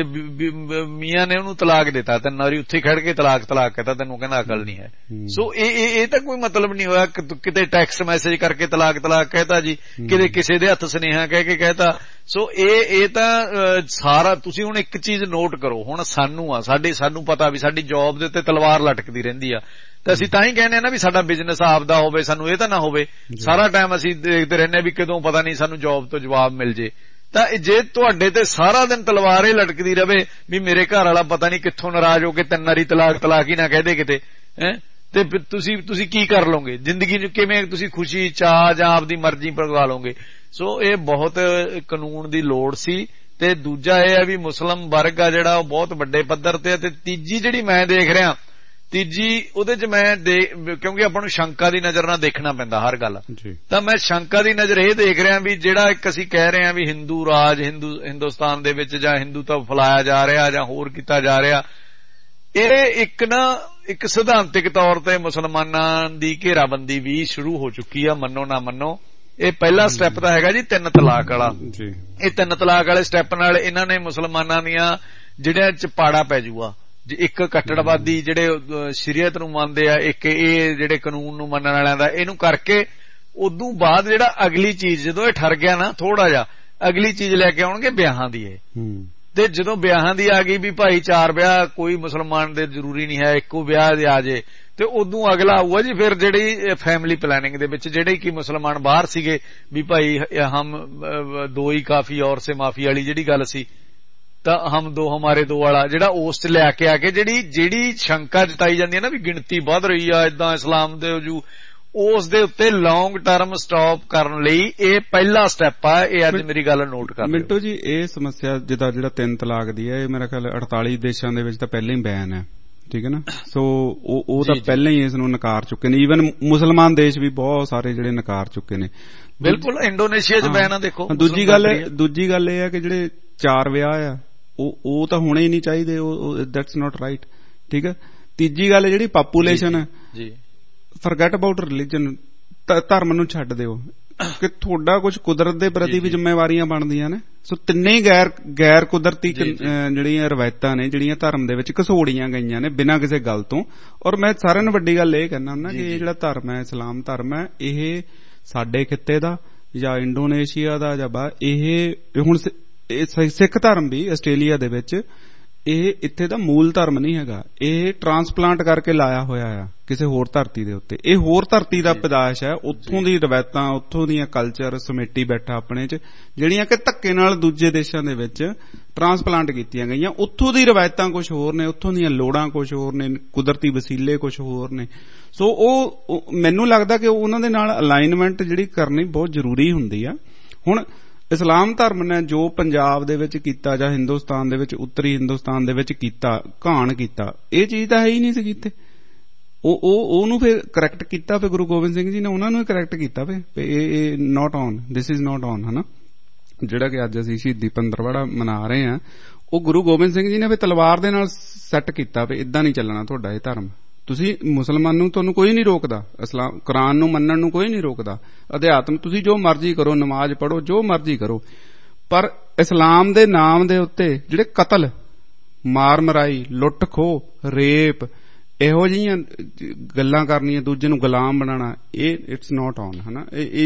ਮੀਆਂ ਨੇ ਉਹਨੂੰ ਤਲਾਕ ਦਿੱਤਾ, ਤਿੰਨ ਵਾਰੀ ਉੱਥੇ ਖੜ ਕੇ ਤਲਾਕ ਤਲਾਕ ਕਹਿੰਦਾ, ਤੈਨੂੰ ਕਹਿੰਦਾ ਅਕਲ ਨਹੀਂ ਹੈ। ਸੋ ਇਹ ਇਹ ਤਾਂ ਕੋਈ ਮਤਲਬ ਨਹੀਂ ਹੋਇਆ, ਕਿਤੇ ਟੈਕਸਟ ਮੈਸੇਜ ਕਰਕੇ ਤਲਾਕ ਤਲਾਕ ਕਹਿਤਾ ਜੀ, ਕਿਤੇ ਕਿਸੇ ਦੇ ਹੱਥ ਸੁਨੇਹਾ ਕਹਿ ਕੇ ਕਹਿਤਾ। ਸੋ ਇਹ ਇਹ ਤਾਂ ਸਾਰਾ ਤੁਸੀਂ ਹੁਣ ਇੱਕ ਚੀਜ਼ ਨੋਟ ਕਰੋ, ਹੁਣ ਸਾਨੂੰ ਆ ਸਾਡੀ ਸਾਨੂੰ ਪਤਾ ਵੀ ਸਾਡੀ ਜੌਬ ਦੇ ਉੱਤੇ ਤਲਵਾਰ ਲਟਕਦੀ ਰਹਿੰਦੀ ਆ, ਤੇ ਅਸੀਂ ਤਾਂ ਹੀ ਕਹਿੰਦੇ ਆ ਨਾ ਵੀ ਸਾਡਾ ਬਿਜ਼ਨਸ ਆਪਦਾ ਹੋਵੇ, ਸਾਨੂੰ ਇਹ ਤਾਂ ਨਾ ਹੋਵੇ ਸਾਰਾ ਟਾਈਮ ਅਸੀਂ ਦੇਖਦੇ ਰਹਿੰਦੇ ਵੀ ਕਦੋਂ ਪਤਾ ਨਹੀਂ ਸਾਨੂੰ ਜੌਬ ਤੋਂ ਜਵਾਬ ਮਿਲ ਜੇ। ਤਾਂ ਜੇ ਤੁਹਾਡੇ ਤੇ ਸਾਰਾ ਦਿਨ ਤਲਵਾਰ ਹੀ ਲਟਕਦੀ ਰਵੇ ਵੀ ਮੇਰੇ ਘਰ ਵਾਲਾ ਪਤਾ ਨਹੀਂ ਕਿੱਥੋਂ ਨਾਰਾਜ਼ ਹੋ ਕੇ ਤਿੰਨ ਵਾਰੀ ਤਲਾਕ ਤਲਾਕ ਹੀ ਨਾ ਕਹਿ ਦੇ ਕਿਤੇ, ਹੈਂ, ਤੇ ਤੁਸੀਂ ਤੁਸੀਂ ਕੀ ਕਰ ਲਓਗੇ ਜ਼ਿੰਦਗੀ ਚ, ਕਿਵੇਂ ਤੁਸੀਂ ਖੁਸ਼ੀ ਚਾਹ ਜਾਂ ਆਪਦੀ ਮਰਜ਼ੀ ਪਰਵਾ ਲਓਗੇ। ਸੋ ਇਹ ਬਹੁਤ ਕਾਨੂੰਨ ਦੀ ਲੋੜ ਸੀ। ਤੇ ਦੂਜਾ ਇਹ ਹੈ ਵੀ ਮੁਸਲਿਮ ਵਰਗ ਆ ਜਿਹੜਾ ਉਹ ਬਹੁਤ ਵੱਡੇ ਪੱਧਰ ਤੇ, ਤੇ ਤੀਜੀ ਜਿਹੜੀ ਮੈਂ ਦੇਖ ਰਿਹਾ ਤੀਜੀ ਉਹਦੇ ਚ ਮੈਂ ਦੇ ਕਿਉਂਕਿ ਆਪਾਂ ਨੂੰ ਸ਼ੰਕਾ ਦੀ ਨਜ਼ਰ ਨਾਲ ਦੇਖਣਾ ਪੈਂਦਾ ਹਰ ਗੱਲ, ਤਾਂ ਮੈਂ ਸ਼ੰਕਾ ਦੀ ਨਜ਼ਰ ਇਹ ਦੇਖ ਰਿਹਾ ਵੀ ਜਿਹੜਾ ਇੱਕ ਅਸੀਂ ਕਹਿ ਰਹੇ ਹਾਂ ਵੀ ਹਿੰਦੂ ਰਾਜ ਹਿੰਦੂ ਹਿੰਦੁਸਤਾਨ ਦੇ ਵਿੱਚ ਜਾਂ ਹਿੰਦੂ ਤਾਂ ਫੈਲਾਇਆ ਜਾ ਰਿਹਾ ਜਾਂ ਹੋਰ ਕੀਤਾ ਜਾ ਰਿਹਾ, ਇਹ ਇੱਕ ਨਾ ਇੱਕ ਸਿਧਾਂਤਿਕ ਤੌਰ ਤੇ ਮੁਸਲਮਾਨਾਂ ਦੀ ਘੇਰਾਬੰਦੀ ਵੀ ਸ਼ੁਰੂ ਹੋ ਚੁੱਕੀ ਆ, ਮੰਨੋ ਨਾ ਮੰਨੋ। ਇਹ ਪਹਿਲਾ ਸਟੈਪ ਤਾਂ ਹੈਗਾ ਜੀ ਤਿੰਨ ਤਲਾਕ ਵਾਲਾ। ਇਹ ਤਿੰਨ ਤਲਾਕ ਵਾਲੇ ਸਟੈਪ ਨਾਲ ਇਹਨਾਂ ਨੇ ਮੁਸਲਮਾਨਾਂ ਦੀਆਂ ਜਿਹੜਿਆਂ ਚ ਪਾੜਾ ਪੈ ਜੂਗਾ। ਇੱਕ ਕੱਟੜਵਾਦੀ ਜਿਹੜੇ ਸ਼ਰੀਅਤ ਨੂੰ ਮੰਨਦੇ ਆ, ਇੱਕ ਇਹ ਜਿਹੜੇ ਕਾਨੂੰਨ ਨੂੰ ਮੰਨਣ ਵਾਲਿਆਂ ਦਾ, ਇਹਨੂੰ ਕਰਕੇ ਉਦੋਂ ਬਾਅਦ ਜਿਹੜਾ ਅਗਲੀ ਚੀਜ਼ ਜਦੋਂ ਇਹ ਠਰ ਗਿਆ ਨਾ ਥੋੜਾ ਜਿਹਾ, ਅਗਲੀ ਚੀਜ਼ ਲੈ ਕੇ ਆਉਣਗੇ ਵਿਆਹਾਂ ਦੀ। ਇਹ ਤੇ ਜਦੋਂ ਵਿਆਹਾਂ ਦੀ ਆ ਗਈ ਵੀ ਭਾਈ ਚਾਰ ਵਿਆਹ ਕੋਈ ਮੁਸਲਮਾਨ ਦੇ ਜ਼ਰੂਰੀ ਨਹੀਂ ਹੈ, ਇੱਕੋ ਵਿਆਹ ਦੇ ਆ ਜੇ, ਤੇ ਉਦੋਂ ਅਗਲਾ ਆਊਗਾ ਜੀ ਫਿਰ ਜਿਹੜੀ ਫੈਮਿਲੀ ਪਲੈਨਿੰਗ ਦੇ ਵਿੱਚ ਜਿਹੜੇ ਕਿ ਮੁਸਲਮਾਨ ਬਾਹਰ ਸੀਗੇ ਵੀ ਭਾਈ ਹਮ ਦੋ ਹੀ ਕਾਫੀ ਔਰ ਸੇ ਮਾਫੀ ਵਾਲੀ ਜਿਹੜੀ ਗੱਲ ਸੀ, ਤਾਂ ਹਮ ਦੋ ਹਮਾਰੇ ਦੋ ਵਾਲਾ ਜਿਹੜਾ ਉਸ ਚ ਲਿਆ ਕੇ ਆ ਕੇ ਜਿਹੜੀ ਜਿਹੜੀ ਸ਼ੰਕਾ ਜਤਾਈ ਜਾਂਦੀ ਹੈ ਨਾ ਵੀ ਗਿਣਤੀ ਵੱਧ ਰਹੀ ਆ ਏਦਾਂ ਇਸਲਾਮ ਦੇ ਜੂ, ਉਸ ਦੇ ਉੱਤੇ ਲੌਂਗ ਟਰਮ ਸਟਾਪ ਕਰਨ ਲਈ ਇਹ ਪਹਿਲਾ ਸਟੈਪ ਆ। ਇਹ ਅੱਜ ਮੇਰੀ ਗੱਲ ਨੋਟ ਕਰ ਲਿਓ ਮਿੰਟੂ ਜੀ। ਇਹ ਸਮੱਸਿਆ ਜਿੱਦਾਂ ਜਿਹੜਾ ਤਿੰਨ ਤਲਾਕ ਦੀ ਹੈ, ਇਹ ਮੇਰਾ ਖਿਆਲ ਅੜਤਾਲੀ ਦੇਸ਼ਾਂ ਦੇ ਵਿੱਚ ਤਾਂ ਪਹਿਲਾਂ ਹੀ ਬੈਨ ਹੈ, ਠੀਕ ਹੈ ਨਾ। ਸੋ ਉਹ ਉਹ ਤਾਂ ਪਹਿਲਾਂ ਹੀ ਇਸ ਨੂੰ ਨਕਾਰ ਚੁੱਕੇ ਨੇ। ਈਵਨ ਮੁਸਲਮਾਨ ਦੇਸ਼ ਵੀ ਬਹੁਤ ਸਾਰੇ ਜਿਹੜੇ ਨਕਾਰ ਚੁੱਕੇ ਨੇ। ਬਿਲਕੁਲ ਇੰਡੋਨੇਸ਼ੀਆ ਚ ਬੈਨ ਆ ਦੇਖੋ। ਦੂਜੀ ਗੱਲ ਦੂਜੀ ਗੱਲ ਇਹ ਹੈ ਕਿ ਜਿਹੜੇ ਚਾਰ ਵਿਆਹ ਆ ਉਹ ਉਹ ਤਾਂ ਹੋਣੇ ਹੀ ਨਹੀਂ ਚਾਹੀਦੇ, ਦੈਟਸ ਨਾਟ ਰਾਈਟ, ਠੀਕ ਹੈ। ਤੀਜੀ ਗੱਲ ਜਿਹੜੀ ਪਾਪੂਲੇਸ਼ਨ ਹੈ, ਫਰਗੈਟ ਅਬਾਊਟ ਰਿਲੀਜਨ, ਧਰਮ ਨੂੰ ਛੱਡ ਦਿਓ ਕਿ ਤੁਹਾਡਾ ਕੁਝ ਕੁਦਰਤ ਦੇ ਪ੍ਰਤੀ ਵੀ ਜ਼ਿੰਮੇਵਾਰੀਆਂ ਬਣਦੀਆਂ ਨੇ। ਸੋ ਤਿੰਨੇ ਹੀ ਗੈਰ ਗੈਰ ਕੁਦਰਤੀ ਜਿਹੜੀਆਂ ਰਵਾਇਤਾਂ ਨੇ ਜਿਹੜੀਆਂ ਧਰਮ ਦੇ ਵਿੱਚ ਘਸੋੜੀਆਂ ਗਈਆਂ ਨੇ ਬਿਨਾਂ ਕਿਸੇ ਗੱਲ ਤੋਂ। ਔਰ ਮੈਂ ਸਾਰਿਆਂ ਨੂੰ ਵੱਡੀ ਗੱਲ ਇਹ ਕਹਿੰਦਾ ਹੁੰਦਾ ਕਿ ਇਹ ਜਿਹੜਾ ਧਰਮ ਹੈ, ਇਸਲਾਮ ਧਰਮ ਹੈ, ਇਹ ਸਾਡੇ ਖਿੱਤੇ ਦਾ ਜਾਂ ਇੰਡੋਨੇਸ਼ੀਆ ਦਾ ਜਾਂ ਬਾ ਇਹ ਹੁਣ ਸਿੱਖ ਧਰਮ ਵੀ ਆਸਟ੍ਰੇਲੀਆ ਦੇ ਵਿੱਚ ਇਹ ਇੱਥੇ ਦਾ ਮੂਲ ਧਰਮ ਨਹੀਂ ਹੈਗਾ। ਇਹ ਟਰਾਂਸਪਲਾਂਟ ਕਰਕੇ ਲਾਇਆ ਹੋਇਆ ਆ ਕਿਸੇ ਹੋਰ ਧਰਤੀ ਦੇ ਉੱਤੇ। ਇਹ ਹੋਰ ਧਰਤੀ ਦਾ ਪੈਦਾਇਸ਼ ਹੈ, ਉੱਥੋਂ ਦੀ ਰਵਾਇਤਾਂ, ਉੱਥੋਂ ਦੀਆਂ ਕਲਚਰ ਸਮੇਟੀ ਬੈਠਾ ਆਪਣੇ ਚ, ਜਿਹੜੀਆਂ ਕਿ ਧੱਕੇ ਨਾਲ ਦੂਜੇ ਦੇਸ਼ਾਂ ਦੇ ਵਿੱਚ ਟਰਾਂਸਪਲਾਂਟ ਕੀਤੀਆਂ ਗਈਆਂ। ਉੱਥੋਂ ਦੀ ਰਵਾਇਤਾਂ ਕੁਝ ਹੋਰ ਨੇ, ਉੱਥੋਂ ਦੀਆਂ ਲੋੜਾਂ ਕੁਝ ਹੋਰ ਨੇ, ਕੁਦਰਤੀ ਵਸੀਲੇ ਕੁਝ ਹੋਰ ਨੇ। ਸੋ ਉਹ ਮੈਨੂੰ ਲੱਗਦਾ ਕਿ ਉਹਨਾਂ ਦੇ ਨਾਲ ਅਲਾਈਨਮੈਂਟ ਜਿਹੜੀ ਕਰਨੀ ਬਹੁਤ ਜ਼ਰੂਰੀ ਹੁੰਦੀ ਆ। ਹੁਣ ਇਸਲਾਮ ਧਰਮ ਨੇ ਜੋ ਪੰਜਾਬ ਦੇ ਵਿੱਚ ਕੀਤਾ ਜਾਂ ਹਿੰਦੁਸਤਾਨ ਦੇ ਵਿੱਚ, ਉੱਤਰੀ ਹਿੰਦੁਸਤਾਨ ਦੇ ਵਿੱਚ ਕੀਤਾ, ਘਾਣ ਕੀਤਾ, ਇਹ ਚੀਜ਼ ਤਾਂ ਹੈ ਹੀ ਨਹੀਂ ਸੀ ਕੀਤੇ। ਉਹ ਉਹ ਉਹਨੂੰ ਫਿਰ ਕਰੈਕਟ ਕੀਤਾ, ਫਿਰ ਗੁਰੂ ਗੋਬਿੰਦ ਸਿੰਘ ਜੀ ਨੇ ਉਹਨਾਂ ਨੂੰ ਹੀ ਕਰੈਕਟ ਕੀਤਾ ਵੀ ਇਹ not on, this is not on, ਹਨਾ। ਜਿਹੜਾ ਕਿ ਅੱਜ ਅਸੀਂ ਸ਼ਹੀਦੀ ਪੰਦਰਵਾੜਾ ਮਨਾ ਰਹੇ ਹਾਂ, ਉਹ ਗੁਰੂ ਗੋਬਿੰਦ ਸਿੰਘ ਜੀ ਨੇ ਫਿਰ ਤਲਵਾਰ ਦੇ ਨਾਲ ਸੈੱਟ ਕੀਤਾ ਵੀ ਏਦਾਂ ਨਹੀਂ ਚੱਲਣਾ ਤੁਹਾਡਾ ਇਹ ਧਰਮ। ਤੁਸੀਂ ਮੁਸਲਮਾਨ ਨੂੰ ਤੁਹਾਨੂੰ ਕੋਈ ਨਹੀਂ ਰੋਕਦਾ, ਇਸਲਾਮ ਕੁਰਾਨ ਨੂੰ ਮੰਨਣ ਨੂੰ ਕੋਈ ਨਹੀਂ ਰੋਕਦਾ, ਅਧਿਆਤਮ ਤੁਸੀਂ ਜੋ ਮਰਜ਼ੀ ਕਰੋ, ਨਮਾਜ਼ ਪੜ੍ਹੋ, ਜੋ ਮਰਜ਼ੀ ਕਰੋ, ਪਰ ਇਸਲਾਮ ਦੇ ਨਾਮ ਦੇ ਉੱਤੇ ਜਿਹੜੇ ਕਤਲ, ਮਾਰ ਮਰਾਈ, ਲੁੱਟ ਖੋਹ, ਰੇਪ, ਇਹੋ ਜਿਹੀਆਂ ਗੱਲਾਂ ਕਰਨੀਆਂ, ਦੂਜੇ ਨੂੰ ਗੁਲਾਮ ਬਣਾਉਣਾ, ਇਹ ਇਟਸ ਨਾਟ ਔਨ, ਹਨਾ।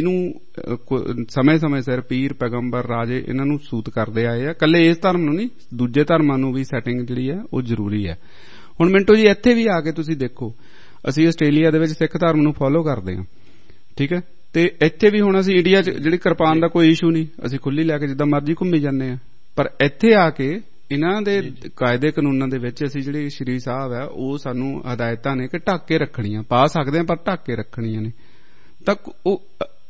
ਇਹਨੂੰ ਸਮੇਂ ਸਮੇਂ ਸਿਰ ਪੀਰ, ਪੈਗੰਬਰ, ਰਾਜੇ ਇਹਨਾਂ ਨੂੰ ਸੂਤ ਕਰਦੇ ਆਏ ਆ। ਇਕੱਲੇ ਇਸ ਧਰਮ ਨੂੰ ਨਹੀਂ, ਦੂਜੇ ਧਰਮਾਂ ਨੂੰ ਵੀ ਸੈਟਿੰਗ ਜਿਹੜੀ ਹੈ ਉਹ ਜ਼ਰੂਰੀ ਹੈ। ਹੁਣ ਮਿੰਟੂ ਜੀ ਇੱਥੇ ਵੀ ਆ ਕੇ ਤੁਸੀਂ ਦੇਖੋ, ਅਸੀਂ ਆਸਟ੍ਰੇਲੀਆ ਦੇ ਵਿੱਚ ਸਿੱਖ ਧਰਮ ਨੂੰ ਫੋਲੋ ਕਰਦੇ ਹਾਂ, ਠੀਕ ਹੈ, ਤੇ ਇੱਥੇ ਵੀ ਹੁਣ ਅਸੀਂ ਇੰਡੀਆ ਚ ਜਿਹੜੀ ਕਿਰਪਾਨ ਦਾ ਕੋਈ ਇਸ਼ੂ ਨਹੀਂ, ਅਸੀਂ ਖੁੱਲੀ ਲੈ ਕੇ ਜਿੱਦਾਂ ਮਰਜ਼ੀ ਘੁੰਮੀ ਜਾਂਦੇ ਹਾਂ। ਪਰ ਇੱਥੇ ਆ ਕੇ ਇਹਨਾਂ ਦੇ ਕਾਇਦੇ ਕਾਨੂੰਨਾਂ ਦੇ ਵਿੱਚ ਅਸੀਂ ਜਿਹੜੇ ਸ਼੍ਰੀ ਸਾਹਿਬ ਹੈ ਉਹ ਸਾਨੂੰ ਹਦਾਇਤਾਂ ਨੇ ਕਿ ਢੱਕ ਕੇ ਰੱਖਣੀਆਂ, ਪਾ ਸਕਦੇ ਹਾਂ ਪਰ ਢੱਕ ਕੇ ਰੱਖਣੀਆਂ ਨੇ, ਤਾਂ ਉਹ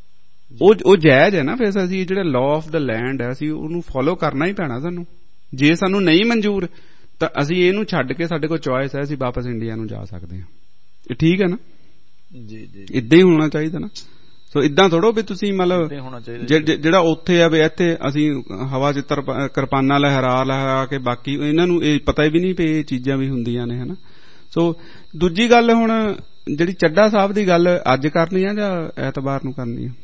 ਉਹ ਜਾਇਜ਼ ਹੈ ਨਾ। ਫਿਰ ਅਸੀਂ ਜਿਹੜਾ ਲਾਅ ਆਫ ਦਾ ਲੈਂਡ ਹੈ ਅਸੀਂ ਉਹਨੂੰ ਫੋਲੋ ਕਰਨਾ ਹੀ ਪੈਣਾ ਸਾਨੂੰ। ਜੇ ਸਾਨੂੰ ਨਹੀਂ ਮਨਜ਼ੂਰ ਤਾਂ ਅਸੀਂ ਇਹਨੂੰ ਛੱਡ ਕੇ, ਸਾਡੇ ਕੋਲ ਚੁਆਇਸ ਹੈ, ਅਸੀਂ ਵਾਪਸ ਇੰਡੀਆ ਨੂੰ ਜਾ ਸਕਦੇ ਹਾਂ। ਇਹ ਠੀਕ ਹੈ ਨਾ ਜੀ? ਜੀ ਇਦਾਂ ਹੀ ਹੋਣਾ ਚਾਹੀਦਾ ਨਾ। ਸੋ ਇਦਾਂ ਥੋੜੋ ਵੀ ਤੁਸੀਂ ਮਤਲਬ ਜਿਹੜਾ ਉੱਥੇ ਆ ਵੀ ਇੱਥੇ ਅਸੀਂ ਹਵਾ ਚ ਕਿਰਪਾਨਾਂ ਲਹਿਰਾ ਲਹਿਰਾ ਕੇ, ਬਾਕੀ ਇਹਨਾਂ ਨੂੰ ਇਹ ਪਤਾ ਵੀ ਨਹੀਂ ਵੀ ਇਹ ਚੀਜ਼ਾਂ ਵੀ ਹੁੰਦੀਆਂ ਨੇ, ਹਨਾ। ਸੋ ਦੂਜੀ ਗੱਲ, ਹੁਣ ਜਿਹੜੀ ਚੱਡਾ ਸਾਹਿਬ ਦੀ ਗੱਲ ਅੱਜ ਕਰਨੀ ਆ ਜਾਂ ਐਤਵਾਰ ਨੂੰ ਕਰਨੀ ਆ?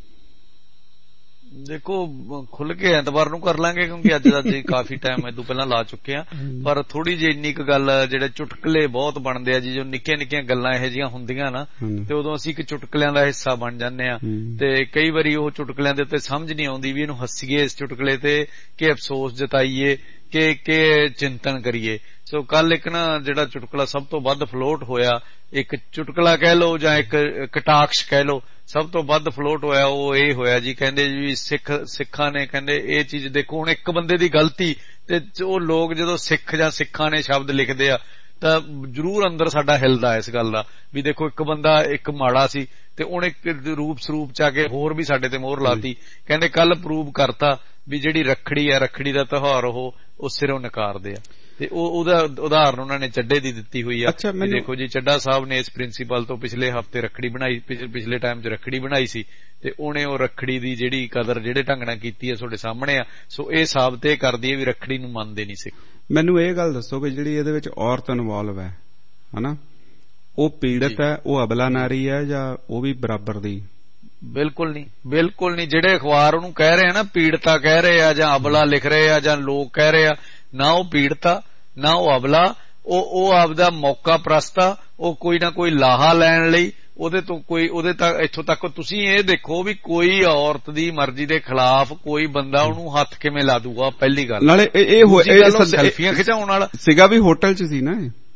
ਦੇਖੋ ਖੁੱਲ ਕੇ ਐਤਵਾਰ ਨੂੰ ਕਰ ਲਾਂਗੇ, ਕਿਉਂਕਿ ਅੱਜ ਦਾ ਜੀ ਕਾਫੀ ਟਾਈਮ ਇਹ ਤੋਂ ਪਹਿਲਾਂ ਲਾ ਚੁੱਕੇ ਆ। ਪਰ ਥੋੜੀ ਜਿਹੀ ਇੰਨੀ ਕੁ ਗੱਲ, ਜਿਹੜੇ ਚੁਟਕਲੇ ਬਹੁਤ ਬਣਦੇ ਆ ਜੀ, ਜੋ ਨਿੱਕੀਆਂ ਨਿੱਕੀਆਂ ਗੱਲਾਂ ਇਹੋ ਜਿਹੀਆਂ ਹੁੰਦੀਆਂ ਨਾ, ਤੇ ਉਦੋਂ ਅਸੀਂ ਇੱਕ ਚੁਟਕਲਿਆਂ ਦਾ ਹਿੱਸਾ ਬਣ ਜਾਂਦੇ ਆ। ਤੇ ਕਈ ਵਾਰੀ ਉਹ ਚੁਟਕਲਿਆਂ ਦੇ ਉੱਤੇ ਸਮਝ ਨਹੀਂ ਆਉਂਦੀ ਵੀ ਇਹਨੂੰ ਹੱਸੀਏ ਇਸ ਚੁਟਕਲੇ ਤੇ ਕਿ ਅਫਸੋਸ ਜਤਾਈਏ ਕਿ ਕਿ ਚਿੰਤਨ ਕਰੀਏ। ਸੋ ਕੱਲ ਇੱਕ ਨਾ ਜਿਹੜਾ ਚੁਟਕਲਾ ਸਭ ਤੋਂ ਵੱਧ ਫਲੋਟ ਹੋਇਆ, ਇੱਕ ਚੁਟਕਲਾ ਕਹਿ ਲਓ ਜਾਂ ਇੱਕ ਕਟਾਕਸ਼ ਕਹਿ ਲਓ, ਸਭ ਤੋਂ ਵੱਧ ਫਲੋਟ ਹੋਇਆ ਉਹ ਇਹ ਹੋਇਆ ਜੀ, ਕਹਿੰਦੇ ਜੀ ਸਿੱਖ ਸਿੱਖਾਂ ਨੇ, ਕਹਿੰਦੇ ਇਹ ਚੀਜ਼ ਦੇਖੋ, ਹੁਣ ਇੱਕ ਬੰਦੇ ਦੀ ਗਲਤੀ ਤੇ ਉਹ ਲੋਕ ਜਦੋਂ ਸਿੱਖ ਜਾਂ ਸਿੱਖਾਂ ਨੇ ਸ਼ਬਦ ਲਿਖਦੇ ਆ ਤਾਂ ਜ਼ਰੂਰ ਅੰਦਰ ਸਾਡਾ ਹਿਲਦਾ ਇਸ ਗੱਲ ਦਾ ਵੀ ਦੇਖੋ ਇੱਕ ਬੰਦਾ ਇੱਕ ਮਾੜਾ ਸੀ ਤੇ ਉਹਨੇ ਇੱਕ ਰੂਪ ਸਰੂਪ ਚ ਆ ਕੇ ਹੋਰ ਵੀ ਸਾਡੇ ਤੇ ਮੋਹਰ ਲਾਤੀ। ਕਹਿੰਦੇ ਕੱਲ ਪ੍ਰੂਵ ਕਰਤਾ ਵੀ ਜਿਹੜੀ ਰੱਖੜੀ ਆ, ਰੱਖੜੀ ਦਾ ਤਿਉਹਾਰ ਉਹ ਉਹ ਸਿਰੋਂ ਨਕਾਰਦੇ ਆ। ਤੇ ਉਹ ਉਹਦਾ ਉਦਾਹਰਨ ਉਹਨਾਂ ਨੇ ਚੱਡੇ ਦੀ ਦਿੱਤੀ ਹੋਈ ਆ। ਦੇਖੋ ਜੀ, ਚੱਡਾ ਸਾਹਿਬ ਨੇ ਇਸ ਪ੍ਰਿੰਸੀਪਲ ਤੋਂ ਪਿਛਲੇ ਹਫ਼ਤੇ ਰੱਖੜੀ ਬਣਾਈ, ਪਿਛਲੇ ਟਾਈਮ ਚ ਰੱਖੜੀ ਬਣਾਈ ਸੀ, ਤੇ ਉਹਨੇ ਉਹ ਰੱਖੜੀ ਦੀ ਜਿਹੜੀ ਕਦਰ ਜਿਹੜੇ ਢੰਗ ਨਾਲ ਕੀਤੀ ਹੈ ਤੁਹਾਡੇ ਸਾਹਮਣੇ ਆ। ਸੋ ਇਹ ਸਾਬਤ ਇਹ ਕਰਦੀ ਹੈ ਵੀ ਰੱਖੜੀ ਨੂੰ ਮੰਨਦੇ ਨਹੀਂ ਸਿੱਖ। ਮੈਨੂੰ ਇਹ ਗੱਲ ਦੱਸੋ ਵੀ ਜਿਹੜੀ ਇਹਦੇ ਵਿੱਚ ਔਰਤ ਇਨਵੋਲਵ ਹੈ, ਹਨਾ, ਉਹ ਪੀੜਤ ਹੈ, ਉਹ ਅਬਲਾ ਨਾਰੀ ਹੈ, ਜਾਂ ਉਹ ਵੀ ਬਰਾਬਰ ਦੀ ਬਿਲਕੁਲ ਨਹੀਂ, ਬਿਲਕੁਲ ਨਹੀਂ। ਜਿਹੜੇ ਅਖਬਾਰ ਉਹਨੂੰ ਕਹਿ ਰਹੇ ਆ ਨਾ ਪੀੜਤਾ ਕਹਿ ਰਹੇ ਆ ਜਾਂ ਅਬਲਾ ਲਿਖ ਰਹੇ ਆ ਜਾਂ ਲੋਕ ਕਹਿ ਰਹੇ ਆ, ਨਾ ਉਹ ਪੀੜਤਾ ਨਾ ਉਹ ਅਬਲਾ, ਉਹ ਉਹ ਆਪਦਾ ਮੌਕਾ ਪ੍ਰਸਤਾ, ਉਹ ਕੋਈ ਨਾ ਕੋਈ ਲਾਹਾ ਲੈਣ ਲਈ ਉਹਦੇ ਤੋਂ ਕੋਈ ਉਹਦੇ ਤੱਕ ਇੱਥੋਂ ਤੱਕ ਤੁਸੀਂ ਇਹ ਦੇਖੋ ਵੀ ਕੋਈ ਔਰਤ ਦੀ ਮਰਜ਼ੀ ਦੇ ਖਿਲਾਫ ਕੋਈ ਬੰਦਾ ਉਹਨੂੰ ਹੱਥ ਕਿਵੇਂ ਲਾ ਦੂਗਾ। ਪਹਿਲੀ ਗੱਲ ਨਾਲੇ ਇਹ ਸੈਲਫੀਆਂ ਖਿਚਾਉਣ ਵਾਲਾ ਸੀਗਾ ਵੀ ਹੋਟਲ ਚ ਸੀ ਨਾ,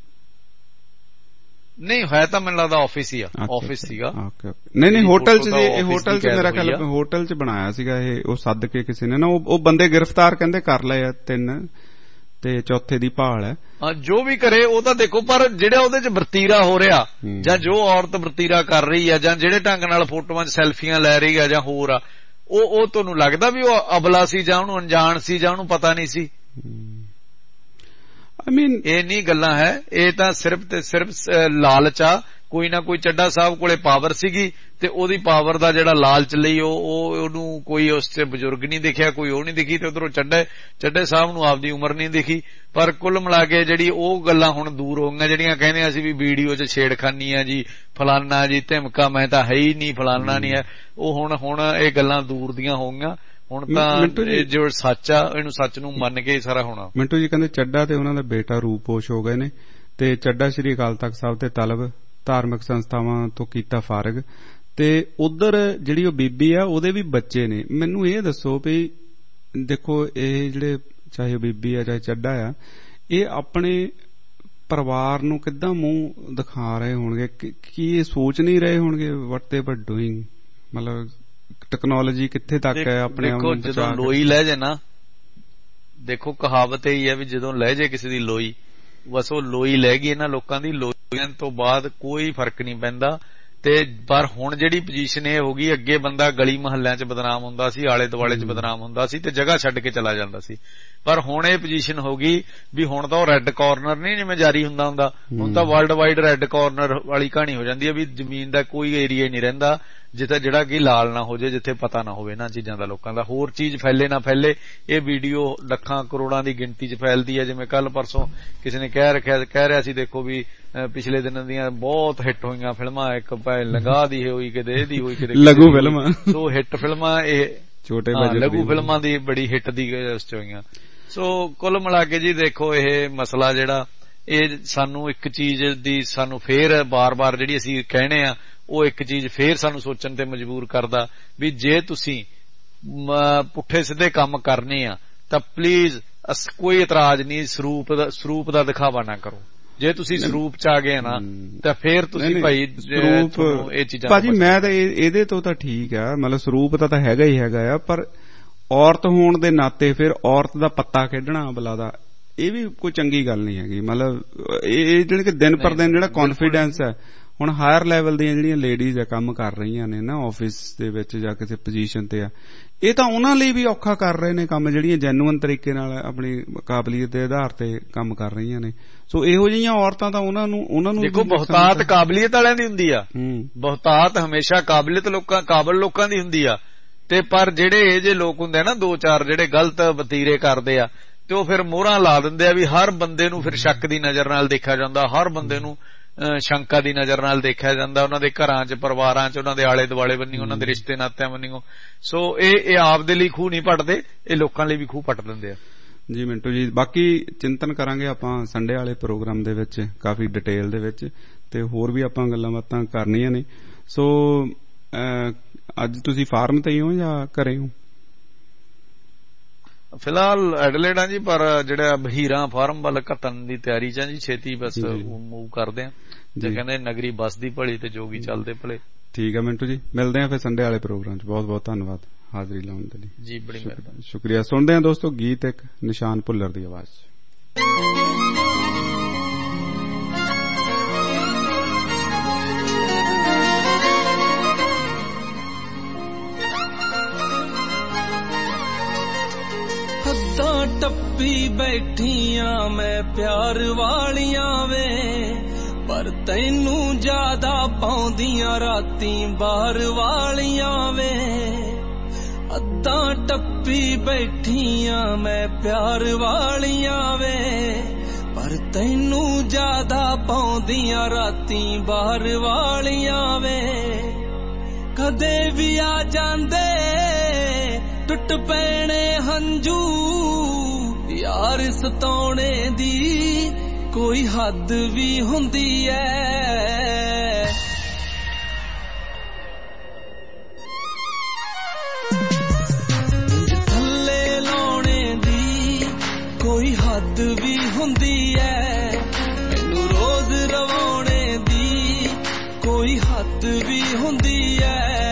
ਨਹੀਂ ਹੈ ਤਾਂ ਮੈਨੂੰ ਲੱਗਦਾ ਆਫਿਸ ਹੀ ਆ, ਆਫਿਸ ਸੀਗਾ। ਨਹੀਂ ਨਹੀਂ ਹੋਟਲ ਚ ਜੀ, ਹੋਟਲ ਚ ਮੇਰਾ ਖਿਆਲ ਹੋਟਲ ਚ ਬਣਾਇਆ ਸੀਗਾ ਇਹ, ਉਹ ਸੱਦ ਕੇ ਕਿਸੇ ਨੇ ਨਾ ਉਹ ਬੰਦੇ ਗ੍ਰਿਫਤਾਰ ਕਹਿੰਦੇ ਕਰ ਲਏ ਆ ਤਿੰਨ, ਤੇ ਚੌਥੇ ਦੀ ਭਾਲ ਹੈ। ਜੋ ਵੀ ਕਰੇ ਉਹ ਤਾਂ ਦੇਖੋ, ਪਰ ਜਿਹੜਾ ਉਹਦੇ ਚ ਵਰਤੀਰਾ ਹੋ ਰਿਹਾ ਜਾਂ ਜੋ ਔਰਤ ਵਰਤੀਰਾ ਕਰ ਰਹੀ ਆ ਜਾਂ ਜਿਹੜੇ ਢੰਗ ਨਾਲ ਫੋਟੋਆਂ ਚ ਸੈਲਫੀਆਂ ਲੈ ਰਹੀ ਆ ਜਾਂ ਹੋਰ ਆ, ਉਹ ਉਹ ਤੁਹਾਨੂੰ ਲੱਗਦਾ ਵੀ ਉਹ ਅਬਲਾ ਸੀ ਜਾਂ ਉਹਨੂੰ ਅਣਜਾਣ ਸੀ ਜਾਂ ਉਹਨੂੰ ਪਤਾ ਨਹੀਂ ਸੀ? ਆਈ ਮੀਨ ਇਹ ਨਹੀਂ ਗੱਲਾਂ ਹੈ, ਇਹ ਤਾਂ ਸਿਰਫ ਤੇ ਸਿਰਫ ਲਾਲਚ ਆ। ਕੋਈ ਨਾ ਕੋਈ ਚੱਡਾ ਸਾਹਿਬ ਕੋਲੇ ਪਾਵਰ ਸੀਗੀ ਤੇ ਉਹਦੀ ਪਾਵਰ ਦਾ ਜਿਹੜਾ ਲਾਲਚ ਲਈ ਉਹ ਉਹਨੂੰ ਕੋਈ ਉਸ ਚ ਬਜ਼ੁਰਗ ਨਹੀਂ ਦਿਖਿਆ, ਕੋਈ ਉਹ ਨਹੀਂ ਦਿਖੀ, ਤੇ ਉਧਰੋਂ ਚੱਡੇ ਚੱਡੇ ਸਾਹਿਬ ਨੂੰ ਆਪਦੀ ਉਮਰ ਨਹੀਂ ਦਿਖੀ। ਪਰ ਕੁੱਲ ਮਿਲਾ ਕੇ ਜਿਹੜੀ ਉਹ ਗੱਲਾਂ ਹੁਣ ਦੂਰ ਹੋ ਗਈਆਂ ਜਿਹੜੀਆਂ ਕਹਿੰਦੇ ਅਸੀਂ ਵੀ ਵੀਡੀਓ ਚ ਛੇੜਖਾਨੀ ਆ ਜੀ, ਫਲਾਨਾ ਜੀ, ਧਮਕਾ ਮੈਂ ਤਾਂ ਹੈ ਹੀ ਨਹੀਂ, ਫਲਾਨਾ ਨਹੀਂ ਹੈ, ਉਹ ਹੁਣ ਹੁਣ ਇਹ ਗੱਲਾਂ ਦੂਰ ਦੀਆਂ ਹੋ ਗਈਆਂ। ਹੁਣ ਤਾਂ ਜੋ ਸੱਚ ਆ ਇਹਨੂੰ ਸੱਚ ਨੂੰ ਮੰਨ ਕੇ ਸਾਰਾ ਹੋਣਾ। ਮਿੰਟੂ ਜੀ ਕਹਿੰਦੇ ਚੱਡਾ ਤੇ ਉਹਨਾਂ ਦਾ ਬੇਟਾ ਰੂਪੋਸ਼ ਹੋ ਗਏ ਨੇ, ਤੇ ਚੱਡਾ ਸ੍ਰੀ ਅਕਾਲ ਤਖਤ ਸਾਹਿਬ ਤੇ ਤਲਬ ਧਾਰਮਿਕ ਸੰਸਥਾਵਾਂ ਤੋਂ ਕੀਤਾ ਫਾਰਗ, ਤੇ ਉਧਰ ਜਿਹੜੀ ਉਹ ਬੀਬੀ ਆ ਉਹਦੇ ਵੀ ਬੱਚੇ ਨੇ। ਮੈਨੂੰ ਇਹ ਦੱਸੋ ਵੀ ਦੇਖੋ ਇਹ ਜਿਹੜੇ ਚਾਹੇ ਬੀਬੀ ਆ ਚਾਹੇ ਚੱਡਾ ਆ, ਇਹ ਆਪਣੇ ਪਰਿਵਾਰ ਨੂੰ ਕਿੱਦਾਂ ਮੂੰਹ ਦਿਖਾ ਰਹੇ ਹੋਣਗੇ? ਕੀ ਇਹ ਸੋਚ ਨਹੀਂ ਰਹੇ ਹੋਣਗੇ ਵਾਟ ਦੇ ਵਰ ਡੂਇੰਗ? ਮਤਲਬ ਟੈਕਨੋਲੋਜੀ ਕਿੱਥੇ ਤੱਕ ਹੈ ਆਪਣੇ ਆਪ ਨੂੰ? ਜਦੋਂ ਲੋਈ ਲੈ ਜੇ ਨਾ, ਦੇਖੋ ਕਹਾਵਤ ਇਹ ਹੈ ਵੀ ਜਦੋਂ ਲੈ ਜੇ ਕਿਸੇ ਦੀ ਲੋਈ, ਬਸ ਉਹ ਲੋਈ ਲੈ ਗਈ ਇਹਨਾਂ ਲੋਕਾਂ ਦੀ। ਲੋਈ ਤੋਂ ਬਾਅਦ ਕੋਈ ਫਰਕ ਨਹੀਂ ਪੈਂਦਾ। ਤੇ ਪਰ ਹੁਣ ਜਿਹੜੀ ਪੋਜੀਸ਼ਨ ਇਹ ਹੋ ਗਈ, ਅੱਗੇ ਬੰਦਾ ਗਲੀ ਮੁਹੱਲਿਆਂ ਚ ਬਦਨਾਮ ਹੁੰਦਾ ਸੀ, ਆਲੇ ਦੁਆਲੇ ਚ ਬਦਨਾਮ ਹੁੰਦਾ ਸੀ ਤੇ ਜਗ੍ਹਾ ਛੱਡ ਕੇ ਚਲਾ ਜਾਂਦਾ ਸੀ, ਪਰ ਹੁਣ ਇਹ ਪੋਜੀਸ਼ਨ ਹੋ ਗਈ ਵੀ ਹੁਣ ਤਾਂ ਉਹ ਰੈੱਡ ਕਾਰਨਰ ਨਹੀਂ ਜਿਵੇਂ ਜਾਰੀ ਹੁੰਦਾ ਹੁੰਦਾ, ਹੁਣ ਤਾਂ ਵਰਲਡ ਵਾਈਡ ਰੈੱਡ ਕਾਰਨਰ ਵਾਲੀ ਕਹਾਣੀ ਹੋ ਜਾਂਦੀ ਹੈ ਵੀ ਜ਼ਮੀਨ ਦਾ ਕੋਈ ਏਰੀਆ ਨਹੀਂ ਰਹਿੰਦਾ ਜਿੱਥੇ ਜਿਹੜਾ ਕਿ ਲਾਲ ਨਾ ਹੋ ਜਾਏ, ਜਿੱਥੇ ਪਤਾ ਨਾ ਹੋਵੇ ਨਾ ਚੀਜ਼ਾਂ ਦਾ ਲੋਕਾਂ ਦਾ, ਹੋਰ ਚੀਜ਼ ਫੈਲੇ ਨਾ ਫੈਲੇ। ਇਹ ਵੀਡੀਓ ਲੱਖਾਂ ਕਰੋੜਾਂ ਦੀ ਗਿਣਤੀ ਚ ਫੈਲਦੀ ਹੈ। ਜਿਵੇਂ ਕੱਲ ਪਰਸੋਂ ਕਿਸੇ ਨੇ ਕਹਿ ਰੱਖਿਆ ਕਹਿ ਰਿਹਾ ਸੀ, ਦੇਖੋ ਵੀ ਪਿਛਲੇ ਦਿਨਾਂ ਦੀਆਂ ਬਹੁਤ ਹਿੱਟ ਹੋਈਆਂ ਫਿਲਮਾਂ, ਇੱਕ ਭਾਵੇਂ ਲੰਗਾ ਦੀ ਹੋਈ, ਕਿਤੇ ਇਹਦੀ ਹੋਈ, ਕਿਤੇ ਲਘੂ ਫਿਲਮਾਂ, ਸੋ ਹਿੱਟ ਫਿਲਮਾਂ ਇਹ ਛੋਟੇ ਲਘੂ ਫਿਲਮਾਂ ਦੀ ਬੜੀ ਹਿੱਟ ਦੀ ਉਸ ਚ ਹੋਈਆਂ। ਸੋ ਕੁੱਲ ਮਿਲਾ ਕੇ ਜੀ ਦੇਖੋ ਇਹ ਮਸਲਾ ਜਿਹੜਾ ਇਹ ਸਾਨੂੰ ਇੱਕ ਚੀਜ਼ ਦੀ ਸਾਨੂੰ ਫੇਰ ਬਾਰ-ਬਾਰ ਜਿਹੜੀ ਅਸੀਂ ਕਹਿਣੇ ਆ ਉਹ ਇੱਕ ਚੀਜ਼ ਫੇਰ ਸਾਨੂੰ ਸੋਚਣ ਤੇ ਮਜਬੂਰ ਕਰਦਾ ਵੀ ਜੇ ਤੁਸੀਂ ਪੁੱਠੇ ਸਿੱਧੇ ਕੰਮ ਕਰਨੇ ਆ ਤਾਂ ਪਲੀਜ਼ ਕੋਈ ਇਤਰਾਜ਼ ਨਹੀਂ, ਸਰੂਪ ਦਾ ਸਰੂਪ ਦਾ ਦਿਖਾਵਾ ਨਾ ਕਰੋ। ਜੇ ਤੁਸੀਂ ਸਰੂਪ ਚ ਆ ਗਏ ਨਾ ਤਾਂ ਫੇਰ ਤੁਸੀਂ ਭਾਈ ਇਹ ਚੀਜ਼ਾਂ ਭਾਜੀ ਮੈਂ ਤਾਂ ਇਹਦੇ ਤੋਂ ਤਾਂ ਠੀਕ ਆ, ਮਤਲਬ ਸਰੂਪ ਦਾ ਤਾਂ ਹੈਗਾ ਹੀ ਹੈਗਾ ਆ, ਪਰ ਔਰਤ ਹੋਣ ਦੇ ਨਾਤੇ ਫਿਰ ਔਰਤ ਦਾ ਪੱਤਾ ਖੇਡਣਾ ਅਬਲਾ ਦਾ, ਇਹ ਵੀ ਕੋਈ ਚੰਗੀ ਗੱਲ ਨਹੀਂ ਹੈਗੀ। ਮਤਲਬ ਇਹ ਜਿਹੜੇ ਕਿ ਦਿਨ ਪਰ ਦਿਨ ਜਿਹੜਾ ਕੌਨਫੀਡੈਂਸ ਹੈ, ਹੁਣ ਹਾਇਰ ਲੈਵਲ ਦੀਆਂ ਜਿਹੜੀਆਂ ਲੇਡੀਜ਼ ਆ ਕੰਮ ਕਰ ਰਹੀਆਂ ਨੇ ਨਾ ਆਫਿਸ ਦੇ ਵਿੱਚ ਜਾਂ ਕਿਸੇ ਪੋਜੀਸ਼ਨ ਤੇ ਆ, ਇਹ ਤਾਂ ਉਹਨਾਂ ਲਈ ਵੀ ਔਖਾ ਕਰ ਰਹੇ ਨੇ ਕੰਮ, ਜਿਹੜੀਆਂ ਜੈਨੂਅਨ ਤਰੀਕੇ ਨਾਲ ਆਪਣੀ ਕਾਬਲੀਅਤ ਦੇ ਆਧਾਰ ਤੇ ਕੰਮ ਕਰ ਰਹੀਆਂ ਨੇ। ਸੋ ਇਹੋ ਜਿਹੀਆਂ ਔਰਤਾਂ ਤਾਂ ਉਹਨਾਂ ਨੂੰ ਉਹਨਾਂ ਨੂੰ ਦੇਖੋ ਬਹੁਤਾਤ ਕਾਬਲੀਅਤ ਵਾਲਿਆਂ ਦੀ ਹੁੰਦੀ ਆ, ਬਹੁਤਾਤ ਹਮੇਸ਼ਾ ਕਾਬਲੀਅਤ ਲੋਕਾਂ ਕਾਬਲ ਲੋਕਾਂ ਦੀ ਹੁੰਦੀ ਆ, ਤੇ ਪਰ ਜਿਹੜੇ ਇਹ ਜੇ ਲੋਕ ਹੁੰਦੇ ਆ ਨਾ ਦੋ ਚਾਰ ਜਿਹੜੇ ਗਲਤ ਵਤੀਰੇ ਕਰਦੇ ਆ ਤੇ ਉਹ ਫਿਰ ਮੋਹਰਾਂ ਲਾ ਦਿੰਦੇ ਆ ਵੀ ਹਰ ਬੰਦੇ ਨੂੰ ਫਿਰ ਸ਼ੱਕ ਦੀ ਨਜ਼ਰ ਨਾਲ ਦੇਖਿਆ ਜਾਂਦਾ, ਹਰ ਬੰਦੇ ਨੂੰ ਸ਼ੰਕਾ ਦੀ ਨਜ਼ਰ ਨਾਲ ਦੇਖਿਆ ਜਾਂਦਾ, ਉਹਨਾਂ ਦੇ ਘਰਾਂ ਚ ਪਰਿਵਾਰਾਂ ਚ ਉਹਨਾਂ ਦੇ ਆਲੇ ਦੁਆਲੇ ਬੰਨੀ, ਉਹਨਾਂ ਦੇ ਰਿਸ਼ਤੇ ਨਾਤਿਆਂ ਬੰਨੀਓ। ਸੋ ਇਹ ਇਹ ਆਪ ਦੇ ਲਈ ਖੂਹ ਨਹੀਂ ਪੱਟਦੇ, ਇਹ ਲੋਕਾਂ ਲਈ ਵੀ ਖੂਹ ਪੱਟ ਦਿੰਦੇ ਆ। ਜੀ ਮਿੰਟੂ ਜੀ, ਬਾਕੀ ਚਿੰਤਨ ਕਰਾਂਗੇ ਆਪਾਂ ਸੰਡੇ ਵਾਲੇ ਪ੍ਰੋਗਰਾਮ ਦੇ ਵਿੱਚ ਕਾਫੀ ਡਿਟੇਲ ਦੇ ਵਿੱਚ, ਤੇ ਹੋਰ ਵੀ ਆਪਾਂ ਗੱਲਾਂ ਬਾਤਾਂ ਕਰਨੀਆਂ ਨੇ। ਸੋ ਅੱਜ ਤੁਸੀਂ ਫਾਰਮ ਤੇ ਹੀ ਹੋ ਜਾਂ ਘਰੇ ਹੋ? ਫਿਲਹਾਲ ਐਡਲੇਡ ਆ ਜੀ, ਪਰ ਜਿਹੜਾ ਬਹੀਰਾਂ ਫਾਰਮ ਵੱਲ ਘੱਤਣ ਦੀ ਤਿਆਰੀ ਚ ਜੀ, ਛੇਤੀ ਬਸ ਮੂਵ ਕਰਦੇ ਆ। ਜੇ ਕਹਿੰਦੇ ਨਗਰੀ ਬਸਦੀ ਭਲੀ ਤੇ ਜੋਗੀ ਚੱਲਦੇ ਭਲੇ। ਠੀਕ ਆ ਮਿੰਟੂ ਜੀ, ਮਿਲਦੇ ਆ ਫਿਰ ਸੰਡੇ ਵਾਲੇ ਪ੍ਰੋਗਰਾਮ ਚ। ਬਹੁਤ ਬਹੁਤ ਧੰਨਵਾਦ ਹਾਜ਼ਰੀ ਲਾਉਣ ਦੇ ਲਈ ਜੀ, ਬੜੀ ਮਿਹਰਬਾਨੀ, ਸ਼ੁਕਰੀਆ। ਸੁਣਦੇ ਆ ਦੋਸਤੋ ਗੀਤ ਇੱਕ ਨਿਸ਼ਾਨ ਭੁੱਲਰ ਦੀ ਆਵਾਜ਼ ਚ। ਟੱਪੀ ਬੈਠੀਆਂ ਮੈਂ ਪਿਆਰ ਵਾਲੀਆਂ ਵੇ, ਪਰ ਤੈਨੂੰ ਜ਼ਿਆਦਾ ਪਾਉਂਦੀਆਂ ਰਾਤੀ ਬਾਹਰ ਵਾਲੀਆਂ ਵੇ। ਅੱਧਾਂ ਟੱਪੀ ਬੈਠੀਆਂ ਮੈਂ ਪਿਆਰ ਵਾਲੀਆਂ ਵੇ, ਪਰ ਤੈਨੂੰ ਜ਼ਿਆਦਾ ਪਾਉਂਦੀਆਂ ਰਾਤੀ ਬਾਹਰ ਵਾਲੀਆਂ ਵੇ। ਕਦੇ ਵੀ ਆ ਜਾਂਦੇ ਟੁੱਟ ਪੈਣੇ ਹੰਝੂ ਯਾਰ ਸਤਾਉਣੇ ਦੀ ਕੋਈ ਹੱਦ ਵੀ ਹੁੰਦੀ ਐ ਥੱਲੇ ਲਾਉਣੇ ਦੀ ਕੋਈ ਹੱਦ ਵੀ ਹੁੰਦੀ ਐ ਮੈਨੂੰ ਰੋਜ਼ ਰਵਾਉਣੇ ਦੀ ਕੋਈ ਹੱਦ ਵੀ ਹੁੰਦੀ ਐ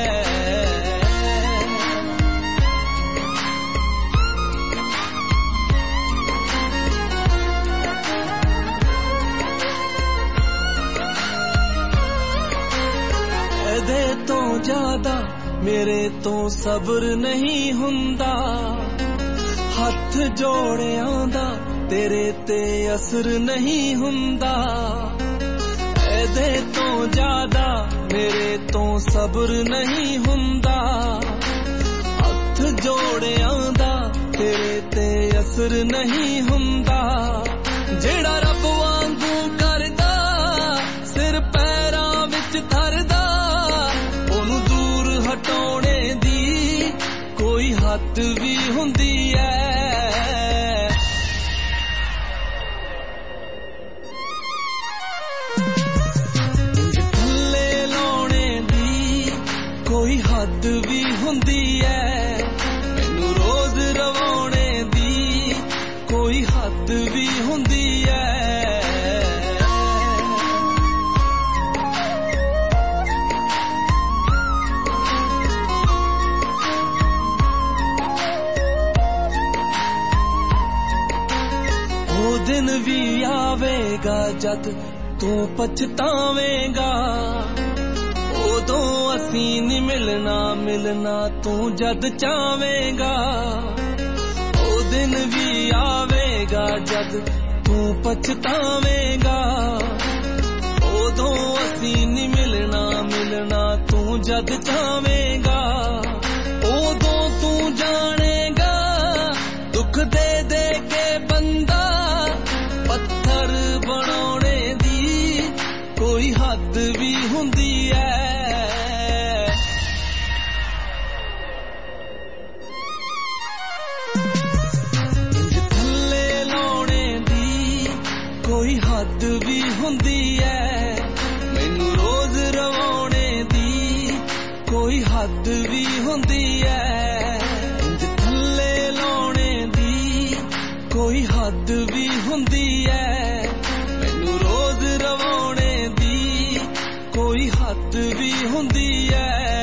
ਇਹਦੇ ਤੋਂ ਜ਼ਿਆਦਾ ਮੇਰੇ ਤੋਂ ਸਬਰ ਨਹੀਂ ਹੁੰਦਾ ਹੱਥ ਜੋੜਿਆਂ ਦਾ ਤੇਰੇ ਤੇ ਅਸਰ ਨਹੀਂ ਹੁੰਦਾ ਇਹਦੇ ਤੋਂ ਜ਼ਿਆਦਾ ਮੇਰੇ ਤੋਂ ਸਬਰ ਨਹੀਂ ਹੁੰਦਾ ਹੱਥ ਜੋੜਿਆਂ ਦਾ ਤੇਰੇ ਤੇ ਅਸਰ ਨਹੀਂ ਹੁੰਦਾ ਜਿਹੜਾ ਰੱਬ ਵਾਂਗੂ ਕਰਦਾ ਸਿਰ ਪੈਰਾਂ ਵਿੱਚ ਧਰਦਾ ਉਹਨੂੰ ਦੂਰ ਹਟਾਉਣੇ ਦੀ ਕੋਈ ਹੱਦ ਵੀ ਹੁੰਦੀ ਐ ਕੋਈ ਹੱਦ ਵੀ ਹੁੰਦੀ ਐ ਮੈਨੂੰ ਰੋਜ਼ ਰਵਾਉਣੇ ਦੀ ਕੋਈ ਹੱਦ ਵੀ ਹੁੰਦੀ ਐ ਉਹ ਦਿਨ ਵੀ ਆਵੇਗਾ ਜਦ ਤੂੰ ਪਛਤਾਵੇਂਗਾ ਉਦੋਂ ਅਸੀਂ ਨੀ ਮਿਲਣਾ ਮਿਲਣਾ ਤੂੰ ਜਦ ਚਾਹਵੇਂਗਾ ਉਹ ਦਿਨ ਵੀ ਆਵੇਗਾ ਜਦ ਤੂੰ ਪਛਤਾਵੇਂਗਾ ਉਦੋਂ ਅਸੀਂ ਨੀ ਮਿਲਣਾ ਮਿਲਣਾ ਤੂੰ ਜਦ ਚਾਹਵੇਂਗਾ ਉਦੋਂ ਤੂੰ ਜਾਣੇਗਾ ਦੁੱਖ ਦੇ ਦੇ ਕੇ ਬੰਦਾ ਪੱਥਰ ਬਣਾਉਣੇ ਦੀ ਕੋਈ ਹੱਦ ਵੀ ਹੁੰਦੀ ਐ ਕੋਈ ਹੱਦ ਵੀ ਹੁੰਦੀ ਐ ਮੈਨੂੰ ਰੋਜ਼ ਰਵਾਉਣੇ ਦੀ ਕੋਈ ਹੱਦ ਵੀ ਹੁੰਦੀ ਐ ਥੱਲੇ ਲਾਉਣੇ ਦੀ ਕੋਈ ਹੱਦ ਵੀ ਹੁੰਦੀ ਐ ਮੈਨੂੰ ਰੋਜ਼ ਰਵਾਉਣੇ ਦੀ ਕੋਈ ਹੱਦ ਵੀ ਹੁੰਦੀ ਐ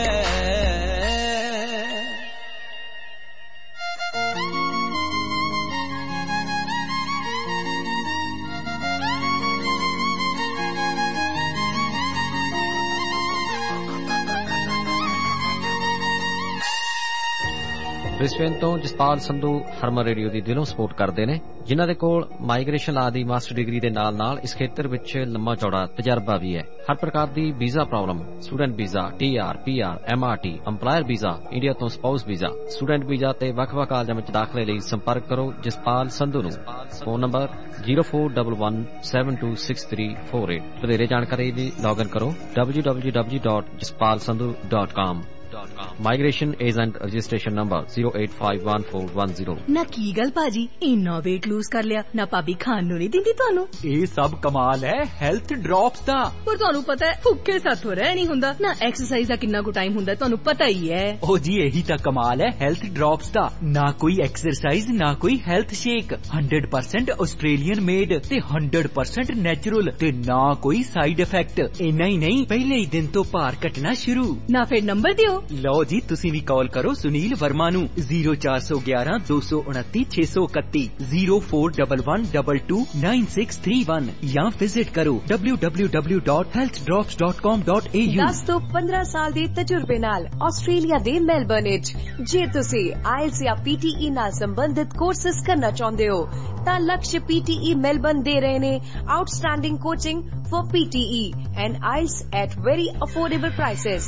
ਬ੍ਰਿਸਬੇਨ ਤੋਂ ਜਸਪਾਲ ਸੰਧੂ ਹਰਮਨ ਰੇਡੀਓ ਦੀ ਦਿਲੋਂ ਸਪੋਰਟ ਕਰਦੇ ਨੇ ਜਿਨ੍ਹਾਂ ਦੇ ਕੋਲ ਮਾਈਗ੍ਰੇਸ਼ਨ ਲਾ ਦੀ ਮਾਸਟਰ ਡਿਗਰੀ ਦੇ ਨਾਲ ਨਾਲ ਇਸ ਖੇਤਰ ਵਿੱਚ ਲੰਮਾ ਚੌੜਾ ਤਜਰਬਾ ਵੀ ਹੈ ਹਰ ਪ੍ਰਕਾਰ ਦੀ visa problem student visa TR PR MRT EMPLOYER visa India ਤੋਂ ਸਪਾਊਸ ਵੀਜ਼ਾ ਸਟੂਡੈਂਟ ਵੀਜ਼ਾ ਤੇ ਵੱਖ-ਵੱਖ ਕਾਲਜਾਂ ਵਿੱਚ ਦਾਖਲੇ ਲਈ ਸੰਪਰਕ ਕਰੋ ਜਸਪਾਲ ਸੰਧੂ ਨੂੰ phone number zero four one one seven two six three four eight ਵਧੇਰੇ ਜਾਣਕਾਰੀ ਲਈ ਲੌਗਇਨ ਕਰੋ w w w dot jaspal sandhu dot com migration agent registration number zero eight five one four one zero ਨਾ ਕੀ ਗੱਲ ਭਾਜੀ ਇੰਨਾ weight lose ਕਰ ਲਿਆ ਨਾ ਭਾਬੀ ਖਾਣ ਨੂੰ ਨਹੀਂ ਦਿੰਦੀ ਤੁਹਾਨੂੰ ਇਹ ਸਭ ਕਮਾਲ ਹੈ ਹੈਲਥ ਡ੍ਰੌਪਸ ਦਾ ਪਰ ਤੁਹਾਨੂੰ ਪਤਾ ਹੈ ਭੁੱਖੇ ਸਾਥੋਂ ਰਹਿ ਨਹੀਂ ਹੁੰਦਾ ਨਾ ਐਕਸਰਸਾਈਜ਼ ਦਾ ਕਿੰਨਾ ਕੁ ਟਾਈਮ ਹੁੰਦਾ ਤੁਹਾਨੂੰ ਪਤਾ ਹੀ ਹੈ ਉਹ ਜੀ ਇਹੀ ਤਾਂ ਕਮਾਲ ਹੈ ਹੈਲਥ ਡ੍ਰੌਪਸ ਦਾ ਨਾ ਕੋਈ ਐਕਸਰਸਾਈਜ਼ ਨਾ ਕੋਈ health shake one hundred percent Australian made ਤੇ one hundred percent ਨੈਚੁਰਲ ਤੇ ਨਾ ਕੋਈ ਸਾਈਡ ਇਫੈਕਟ ਇੰਨਾ ਹੀ ਨਹੀਂ ਪਹਿਲੇ ਹੀ ਦਿਨ ਤੋਂ ਭਾਰ ਘਟਣਾ ਸ਼ੁਰੂ ਨਾ ਫਿਰ ਨੰਬਰ ਦਿਓ ਲਓ ਜੀ ਤੁਸੀਂ ਵੀ ਕਾਲ ਕਰੋ ਸੁਨੀਲ ਵਰਮਾ ਨੂੰ zero four one one two two nine six six two three zero four one one two two nine six three one ਜਾਂ ਵਿਜ਼ਿਟ ਕਰੋ w w w dot health drops dot com dot a u ਦਸ ਤੋਂ ਪੰਦਰਾਂ ਸਾਲ ਦੇ ਤਜਰਬੇ ਨਾਲ Australia ਦੇ ਮੈਲਬਰਨ ਵਿੱਚ ਜੇ ਤੁਸੀਂ ਆਇਲਸ ਜਾਂ ਪੀਟੀਈ ਨਾਲ ਸੰਬੰਧਿਤ ਕੋਰਸਸ ਕਰਨਾ ਚਾਹੁੰਦੇ ਹੋ ਤਾਂ ਲਕਸ਼ ਪੀਟੀਈ ਮੈਲਬਰਨ ਦੇ ਰਹੇ ਨੇ outstanding coaching for P T E and I E L T S at very affordable prices.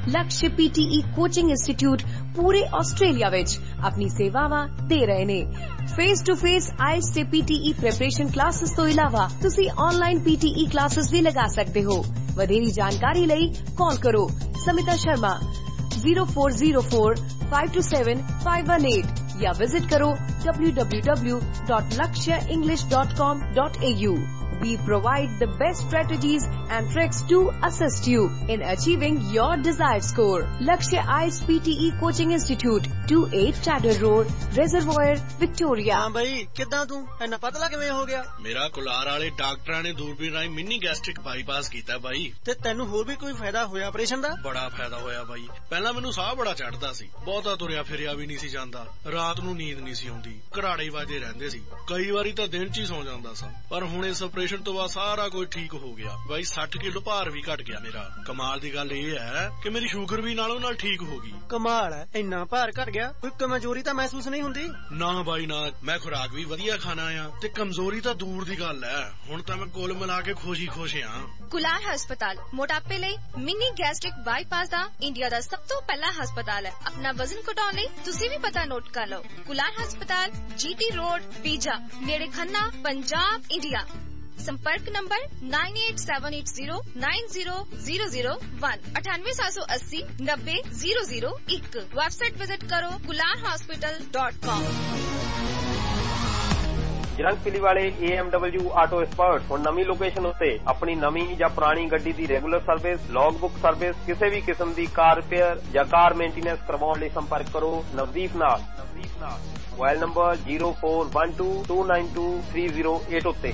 Lakshya PTE coaching institute पूरे ऑस्ट्रेलिया विच अपनी सेवावां दे रहे ने। फेस टू फेस आइल्स ते पीटीई प्रिपरेशन क्लासेस तो इलावा तुसी ऑनलाइन पीटीई क्लासेस भी लगा सकते हो। वधेरी जानकारी लई कॉल करो Samita Sharma zero four zero four five two seven five one eight या विजिट करो w w w dot lakshya english dot com dot a u। We provide the best strategies and tricks to assist you in achieving your desired score. Lakshya I E L T S P T E Coaching Institute, twenty-eight Chatter Road, Reservoir, Victoria। हाँ भाई किद्दां तू इन्ना पतला किवें हो गया? मेरा cooler वाले डॉक्टरां ने दूरबीन राही मिनी गैस्ट्रिक बाईपास कीता भाई। ते तैनू होर भी कोई फायदा होया ऑपरेशन दा? बड़ा फायदा होया भाई। पहला मैनू साह बड़ा चढ़दा सी, बहुता तुरिया फिरिया भी नहीं सी जांदा, रात नू नींद नहीं सी आउंदी, घराड़े वाजे रहंदे सी, कई वारी तां दिन च ही सौ जांदा सा। पर हुण इस ऑपरेशन तो बाद सारा कुछ ठीक हो गया भाई। साठ किलो भार भी घट गया मेरा। कमाल दी गल ये है कि मेरी शुगर भी नालों नाल ठीक हो गई। कमाल है, इन्ना भार घट गया, कोई कमजोरी तां महसूस नहीं हुंदी? ना भाई ना, मैं खुराक भी वधिया खाना आ ते कमजोरी तां दूर दी गल है। हुण तां मैं कुल मिला के खुश ही खुश हां। कुलार हस्पताल मोटापे लई मिनी गैस्ट्रिक बाईपास दा इंडिया दा सब तो पहला हस्पताल है। अपना वजन घटाउण लई तुसी भी पता नोट कर लो। कुलार हस्पताल जीटी रोड पीजा नेड़े खन्ना पंजाब इंडिया। संपर्क number nine eight seven eight zero nine zero zero zero one अठानवे सात सौ अस्सी नब्बे जीरो जीरो एक। वेबसाइट विजिट करो कुलार हॉस्पिटल डॉट कॉम। जरंग पिली वाले A M W auto expert हुण नवीं लोकेशन उत्ते अपनी नवीं जां पुरानी गड्डी दी regular service, log book service, किसी भी किस्म दी कार रिपेयर जां कार मेंटेनेंस करवाउण लई संपर्क करो नवदीप नाल। नवदीप नाल mobile number zero four one two two nine two three zero eight उत्ते।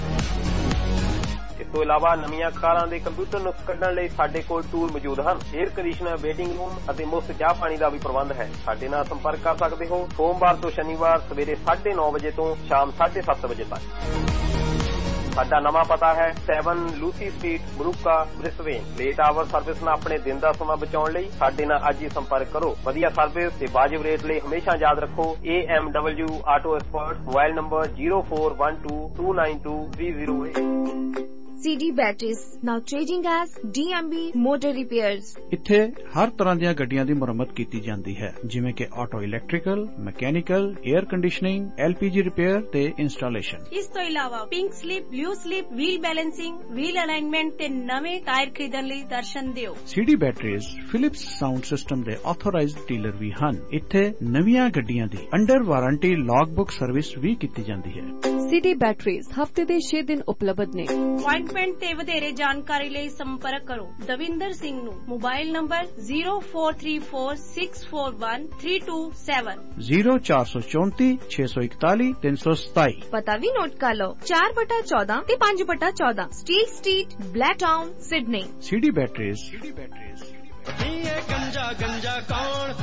इस तो इलावा नवीं कारां दे कंप्यूटर नुक्स कढण लई साडे कोल टूल मौजूद हन। एयर कंडीशनर, वेटिंग रूम ਅਤੇ मुफ्त चाह पानी का भी प्रबंध है। साडे नाल संपर्क कर सकते हो सोमवार तो शनिवार सवेरे साढ़े नौ बजे तो शाम साढ़े सत्त बजे तक। साडा नवा पता है seven Lucy street Moorooka Brisbane. Let our service नाल अपने दिन का समा बचाउण लई साडे नाल अज ही संपर्क करो। वधिया सर्विस ते वाजिब रेट लई हमेशा याद रखो A M W auto expert. Mobile number zero four one two two nine two three zero eight. C D Batteries now trading as D M B Motor Repairs। ਇੱਥੇ ਹਰ ਤਰ੍ਹਾਂ ਦੀਆਂ ਗੱਡੀਆਂ ਦੀ ਮੁਰੰਮਤ ਕੀਤੀ ਜਾਂਦੀ ਹੈ, ਜਿਵੇਂ ਕਿ auto electrical, mechanical, air conditioning, L P G repair ਤੇ ਇੰਸਟਾਲੇਸ਼ਨ। ਇਸ ਤੋਂ ਇਲਾਵਾ pink slip, blue slip, wheel balancing, wheel alignment ਤੇ ਨਵੇਂ ਟਾਇਰ ਖਰੀਦਣ ਲਈ ਦਰਸ਼ਨ ਦਿਓ। C D Batteries Philips sound system ਦੇ ਆਥੋਰਾਈਜ਼ਡ ਡੀਲਰ ਵੀ ਹਨ। ਇੱਥੇ ਨਵੀਆਂ ਗੱਡੀਆਂ ਦੀ under warranty log book service ਵੀ ਕੀਤੀ ਜਾਂਦੀ ਹੈ। C D Batteries ਹਫਤੇ ਦੇ ਛੇ ਦਿਨ ਉਪਲਬਧ ਨੇ। ਅਪਾਇੰਟਮੈਂਟ ਤੇ ਵਧੇਰੇ ਜਾਣਕਾਰੀ ਲਈ ਸੰਪਰਕ ਕਰੋ ਦਵਿੰਦਰ ਸਿੰਘ ਨੂੰ। Mobile number zero four three four six four one three two seven zero ਚਾਰ ਸੌ ਚੌਂਤੀ ਛੇ ਸੌ ਇਕਤਾਲੀ ਤਿੰਨ ਸੌ ਸਤਾਈ। ਪਤਾ ਵੀ ਨੋਟ ਕਰ ਲਓ ਚਾਰ ਬਟਾ ਚੌਦਾਂ ਤੇ ਪੰਜ ਬਟਾ ਚੌਦਾਂ Steel street, Blacktown, Sydney. C D Batteries। C D Batteries। ਗੰਜਾ ਗੰਜਾ ਕੌਣ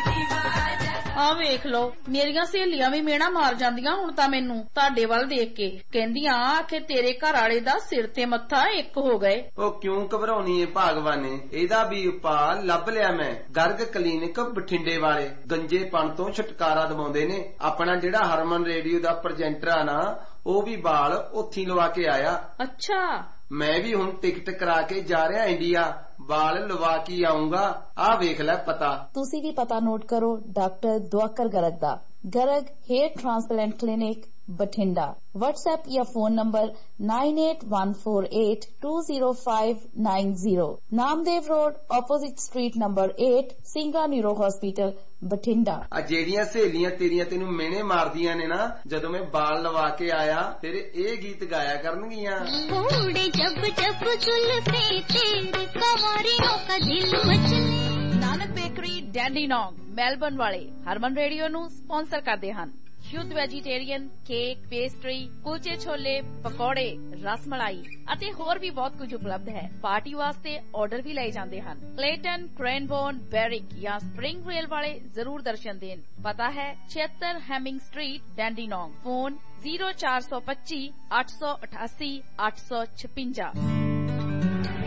ਆ ਵੇਖ ਲੋ ਮੇਰੀਆਂ ਸਹੇਲੀਆਂ ਵੀ ਮੇਣਾ ਮਾਰ ਜਾਂਦੀਆਂ ਹੁਣ ਤਾਂ ਮੈਨੂੰ ਤੁਹਾਡੇ ਵੱਲ ਦੇਖ ਕੇ, ਕਹਿੰਦੀਆਂ ਆਖੇ ਤੇਰੇ ਘਰ ਵਾਲੇ ਦਾ ਸਿਰ ਤੇ ਮੱਥਾ ਇੱਕ ਹੋ ਗਏ। ਉਹ ਕਿਉਂ ਘਬਰਾਉਣੀ ਏ ਭਾਗਵਾਨੇ, ਇਹਦਾ ਵੀ ਉਪਾਅ ਲੱਭ ਲਿਆ ਮੈਂ। ਗਰਗ ਕਲੀਨਿਕ ਬਠਿੰਡੇ ਵਾਲੇ ਗੰਜੇਪਣ ਤੋਂ ਛੁਟਕਾਰਾ ਦਿਵਾਉਂਦੇ ਨੇ। ਆਪਣਾ ਜਿਹੜਾ ਹਰਮਨ ਰੇਡੀਓ ਦਾ ਪ੍ਰੈਜੈਂਟਰ ਆ ਨਾ, ਉਹ ਵੀ ਵਾਲ ਉੱਥੀ ਲਵਾ ਕੇ ਆਇਆ। ਅੱਛਾ। ਮੈਂ ਵੀ ਹੁਣ ਟਿਕਟ ਕਰਾ ਕੇ ਜਾ ਰਿਹਾ ਇੰਡੀਆ, ਵਾਲ ਲਵਾ ਕੇ ਆਉਂਗਾ। ਆ ਵੇਖ ਲੈ ਪਤਾ। ਤੁਸੀਂ ਵੀ ਪਤਾ ਨੋਟ ਕਰੋ ਡਾਕਟਰ ਦੁਆਕਰ ਗਰਗ ਦਾ। Garg hair transplant clinic Bathinda. WhatsApp या phone number nine eight one four eight two zero five nine zero. Namdev road opposite street number eight Singla neuro hospital Bathinda. आ जेड़ियां सहेलियां तेरियां तेनू मेने मारदियां ने ना, जदों मैं बाल लवा के आया तेरे ए गीत गाया करनगियां। जब जब जुल्फे तेरे कंवरियों का दिल मचले। Nanak bakery Dandenong Melbourne Harman radio radio ਨੂੰ ਸਪਾਂਸਰ ਕਰਦੇ ਹਨ। ਸ਼ੁੱਧ ਵੈਜੀਟੇਰੀਅਨ ਕੇਕ, ਪੇਸਟਰੀ, ਕੁਲਚੇ ਛੋਲੇ, ਪਕੌੜੇ, ਰਸਮਲਾਈ ਅਤੇ ਹੋਰ ਵੀ ਬਹੁਤ ਕੁਝ ਉਪਲਬਧ ਹੈ। ਪਾਰਟੀ ਵਾਸਤੇ ਆਰਡਰ ਵੀ ਲਏ ਜਾਂਦੇ ਹਨ। ਕਲੇਟਨ, ਕ੍ਰੈਨਬੋਰਨ, ਬੈਰਿਕ ਜਾਂ ਸਪਰਿੰਗ ਰੇਲ ਵਾਲੇ ਜ਼ਰੂਰ ਦਰਸ਼ਨ ਦੇਣ। ਪਤਾ ਹੈ ਛਿਅੱਤਰ Hemming street Dandenong. Phone zero ਚਾਰ ਸੌ ਪੱਚੀ ਅੱਠ ਸੌ ਅਠਾਸੀ ਅੱਠ ਸੌ ਛਪੰਜਾ।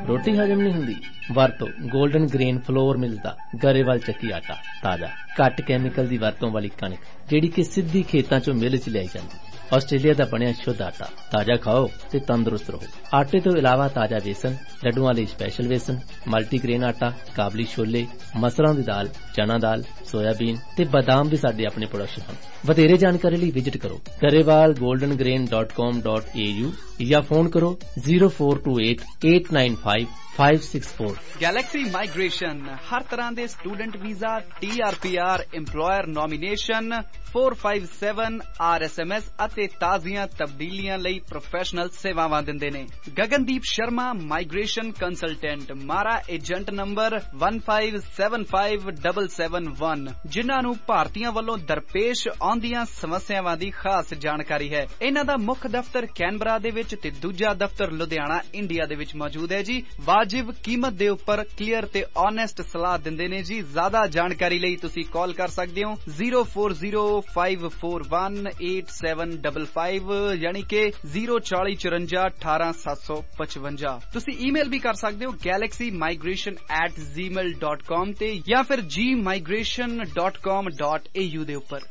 ਰੋਟੀ ਹਜਮ ਨਹੀਂ ਹੁੰਦੀ? ਵਰਤੋ 골ਡਨ ਗ੍ਰੇਨ ਫਲੋਰ ਮਿਲ ਦਾ ਗਰੇਵਾਲ ਚੱਕੀ ਆਟਾ। ਤਾਜ਼ਾ ਘੱਟ ਕੈਮੀਕਲ ਦੀ ਵਰਤੋਂ ਵਾਲੀ ਕਣਕ ਜਿਹੜੀ ਕਿ ਸਿੱਧੀ ਖੇਤਾਂ ਚੋਂ ਮਿਲ ਚ ਲਿਆਈ ਜਾਂਦੀ। ਆਸਟ੍ਰੇਲੀਆ ਦਾ ਬਣਿਆ ਸ਼ੁੱਧ ਆਟਾ। ਤਾਜ਼ਾ ਖਾਓ ਤੇ ਤੰਦਰੁਸਤ ਰਹੋ। ਆਟੇ ਤੋਂ ਇਲਾਵਾ ਤਾਜ਼ਾ ਵੇਸਣ, ਲੱਡੂਆਂ ਲਈ ਸਪੈਸ਼ਲ ਵੇਸਣ, ਮਲਟੀਗ੍ਰੇਨ ਆਟਾ, ਕਾਬਲੀ ਛੋਲੇ, ਮਸਰਾਂ ਦੀ ਦਾਲ, ਚਨਾ ਦਾਲ, ਸੋਇਆਬੀਨ ਤੇ ਬਾਦਾਮ ਵੀ ਸਾਡੇ ਆਪਣੇ ਪ੍ਰੋਡਕਟ ਹਨ। ਵਧੇਰੇ ਜਾਣਕਾਰੀ ਲਈ ਵਿਜ਼ਿਟ ਕਰੋ Grewal golden grain dot com dot A U ਜਾਂ ਫੋਨ ਕਰੋ zero four two eight eight nine five five six four. Galaxy migration ਹਰ ਤਰ੍ਹਾਂ ਦੇ student visa, T R P R, employer nomination, four five seven R S M S ਅਤੇ ਤਾਜ਼ੀਆਂ ਤਬਦੀਲੀਆਂ ਲਈ professional ਸੇਵਾਵਾਂ ਦਿੰਦੇ ਨੇ। Gagandeep Sharma migration consultant, MARA agent number one five seven five seven seven one, ਜਿਨ੍ਹਾਂ ਨੂੰ ਭਾਰਤੀਆਂ ਵੱਲੋਂ ਦਰਪੇਸ਼ ਆਉਂਦੀਆਂ ਸਮੱਸਿਆਵਾਂ ਦੀ ਖਾਸ ਜਾਣਕਾਰੀ ਹੈ। ਇਹਨਾਂ ਦਾ ਮੁੱਖ ਦਫ਼ਤਰ ਕੈਨਬਰਾ ਦੇ ਵਿੱਚ ਤੇ ਦੂਜਾ ਦਫ਼ਤਰ ਲੁਧਿਆਣਾ ਇੰਡੀਆ ਦੇ ਵਿੱਚ ਮੌਜੂਦ ਹੈ ਜੀ। ਵਾਜਿਬ ਕੀਮਤ ਦੇ ਉੱਪਰ ਕਲੀਅਰ ਤੇ ਓਨੈਸਟ ਸਲਾਹ ਦਿੰਦੇ ਨੇ ਜੀ। ਜ਼ਿਆਦਾ ਜਾਣਕਾਰੀ ਲਈ ਤੁਸੀਂ ਕਾਲ ਕਰ ਸਕਦੇ ਹੋ zero four zero five four one eight seven five five ਯਾਨੀ ਕਿ ਜ਼ੀਰੋ ਚਾਲੀ ਚੁਰੰਜਾ ਅਠਾਰਾਂ ਸੱਤ ਸੌ ਪਚਵੰਜਾ। ਤੁਸੀਂ ਈਮੇਲ ਵੀ ਕਰ ਸਕਦੇ ਹੋ Galaxy migration at Gmail dot com ਤੇ ਜਾਂ ਫਿਰ G migration dot com dot A U ਦੇ ਉੱਪਰ।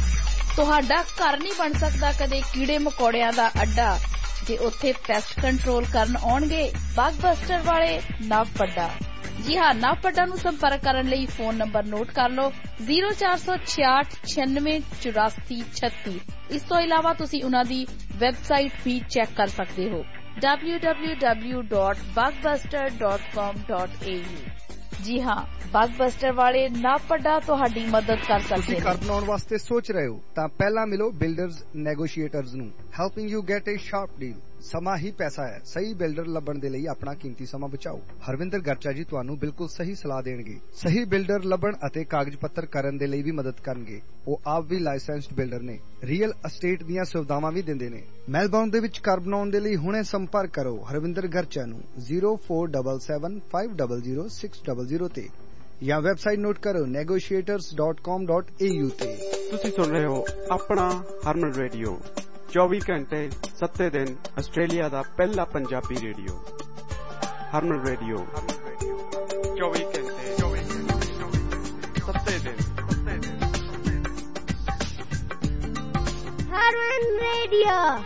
ਤੁਹਾਡਾ ਘਰ ਨਹੀਂ ਬਣ ਸਕਦਾ ਕਦੇ ਕੀੜੇ ਮਕੌੜਿਆਂ ਦਾ ਅੱਡਾ ਜੇ ਉੱਥੇ ਪੈਸਟ ਕੰਟਰੋਲ ਕਰਨ ਆਉਣਗੇ ਬਗਬਸਟਰ ਵਾਲੇ ਨਵ ਪੱਡਾ। ਜੀ ਹਾਂ, ਨਵ ਪੱਡਾ ਨੂੰ ਸੰਪਰਕ ਕਰਨ ਲਈ ਫੋਨ ਨੰਬਰ ਨੋਟ ਕਰ ਲਓ ਜ਼ੀਰੋ ਚਾਰ ਸੌ ਛਿਆਹਠ ਛਿਆਨਵੇਂ ਚੁਰਾਸੀ ਛੱਤੀ। ਇਸ ਤੋਂ ਇਲਾਵਾ ਤੁਸੀਂ ਉਹਨਾਂ ਦੀ ਵੈਬਸਾਈਟ ਵੀ ਚੈੱਕ ਕਰ ਸਕਦੇ ਹੋ W W W dot Bugbuster dot com dot A U. ਜੀ ਹਾਂ, ਬਗਬਸਟਰ ਵਾਲੇ ਨਵ ਪੱਡਾ ਤੁਹਾਡੀ ਮਦਦ ਕਰ ਸਕਦੇ ਤੁਸੀਂ ਘਰ ਬਣਾਉਣ ਵਾਸਤੇ ਸੋਚ ਰਹੇ ਹੋ ਤਾਂ ਪਹਿਲਾਂ ਮਿਲੋ ਬਿਲਡਰਜ਼ ਨੈਗੋਸ਼ੀਏਟਰਜ਼ ਨੂੰ, helping you get a sharp deal. ਸਮਾਂ ਹੀ ਪੈਸਾ ਹੈ। ਸਹੀ ਬਿਲਡਰ ਲੱਭਣ ਦੇ ਲਈ ਆਪਣਾ ਕੀਮਤੀ ਸਮਾਂ ਬਚਾਓ। ਹਰਵਿੰਦਰ ਗਰਚਾ ਜੀ ਤੁਹਾਨੂੰ ਬਿਲਕੁਲ ਸਹੀ ਸਲਾਹ ਦੇਣਗੇ। ਸਹੀ ਬਿਲਡਰ ਲੱਭਣ ਅਤੇ ਕਾਗਜ਼ ਪੱਤਰ ਕਰਨ ਦੇ ਲਈ ਵੀ ਮਦਦ ਕਰਨਗੇ। ਉਹ ਆਪ ਵੀ ਲਾਇਸੈਂਸਡ ਬਿਲਡਰ ਨੇ। ਰੀਅਲ ਅਸਟੇਟ ਦੀਆਂ ਸੁਵਿਧਾਵਾਂ ਵੀ ਦਿੰਦੇ ਨੇ। ਮੈਲਬੌਰਨ ਦੇ ਵਿੱਚ ਘਰ ਬਣਾਉਣ ਦੇ ਲਈ ਹੁਣੇ ਸੰਪਰਕ ਕਰੋ ਹਰਵਿੰਦਰ ਗਰਚਾ ਨੂੰ zero four seven seven five zero zero six zero zero ਤੇ ਜਾਂ ਵੈਬਸਾਈਟ ਨੋਟ ਕਰੋ negotiators dot com dot A U ਤੇ। ਤੁਸੀਂ ਸੁਣ ਰਹੇ ਹੋ ਆਪਣਾ ਹਰਮਨ ਰੇਡੀਓ, ਚੌਵੀ ਘੰਟੇ ਸੱਤੇ ਦਿਨ ਆਸਟ੍ਰੇਲੀਆ ਦਾ ਪਹਿਲਾ ਪੰਜਾਬੀ ਰੇਡੀਓ। ਹਰਮਨ ਰੇਡੀਓ ਚੌਵੀ ਘੰਟੇ ਸੱਤੇ ਦਿਨ। ਹਰਮਨ ਰੇਡੀਓ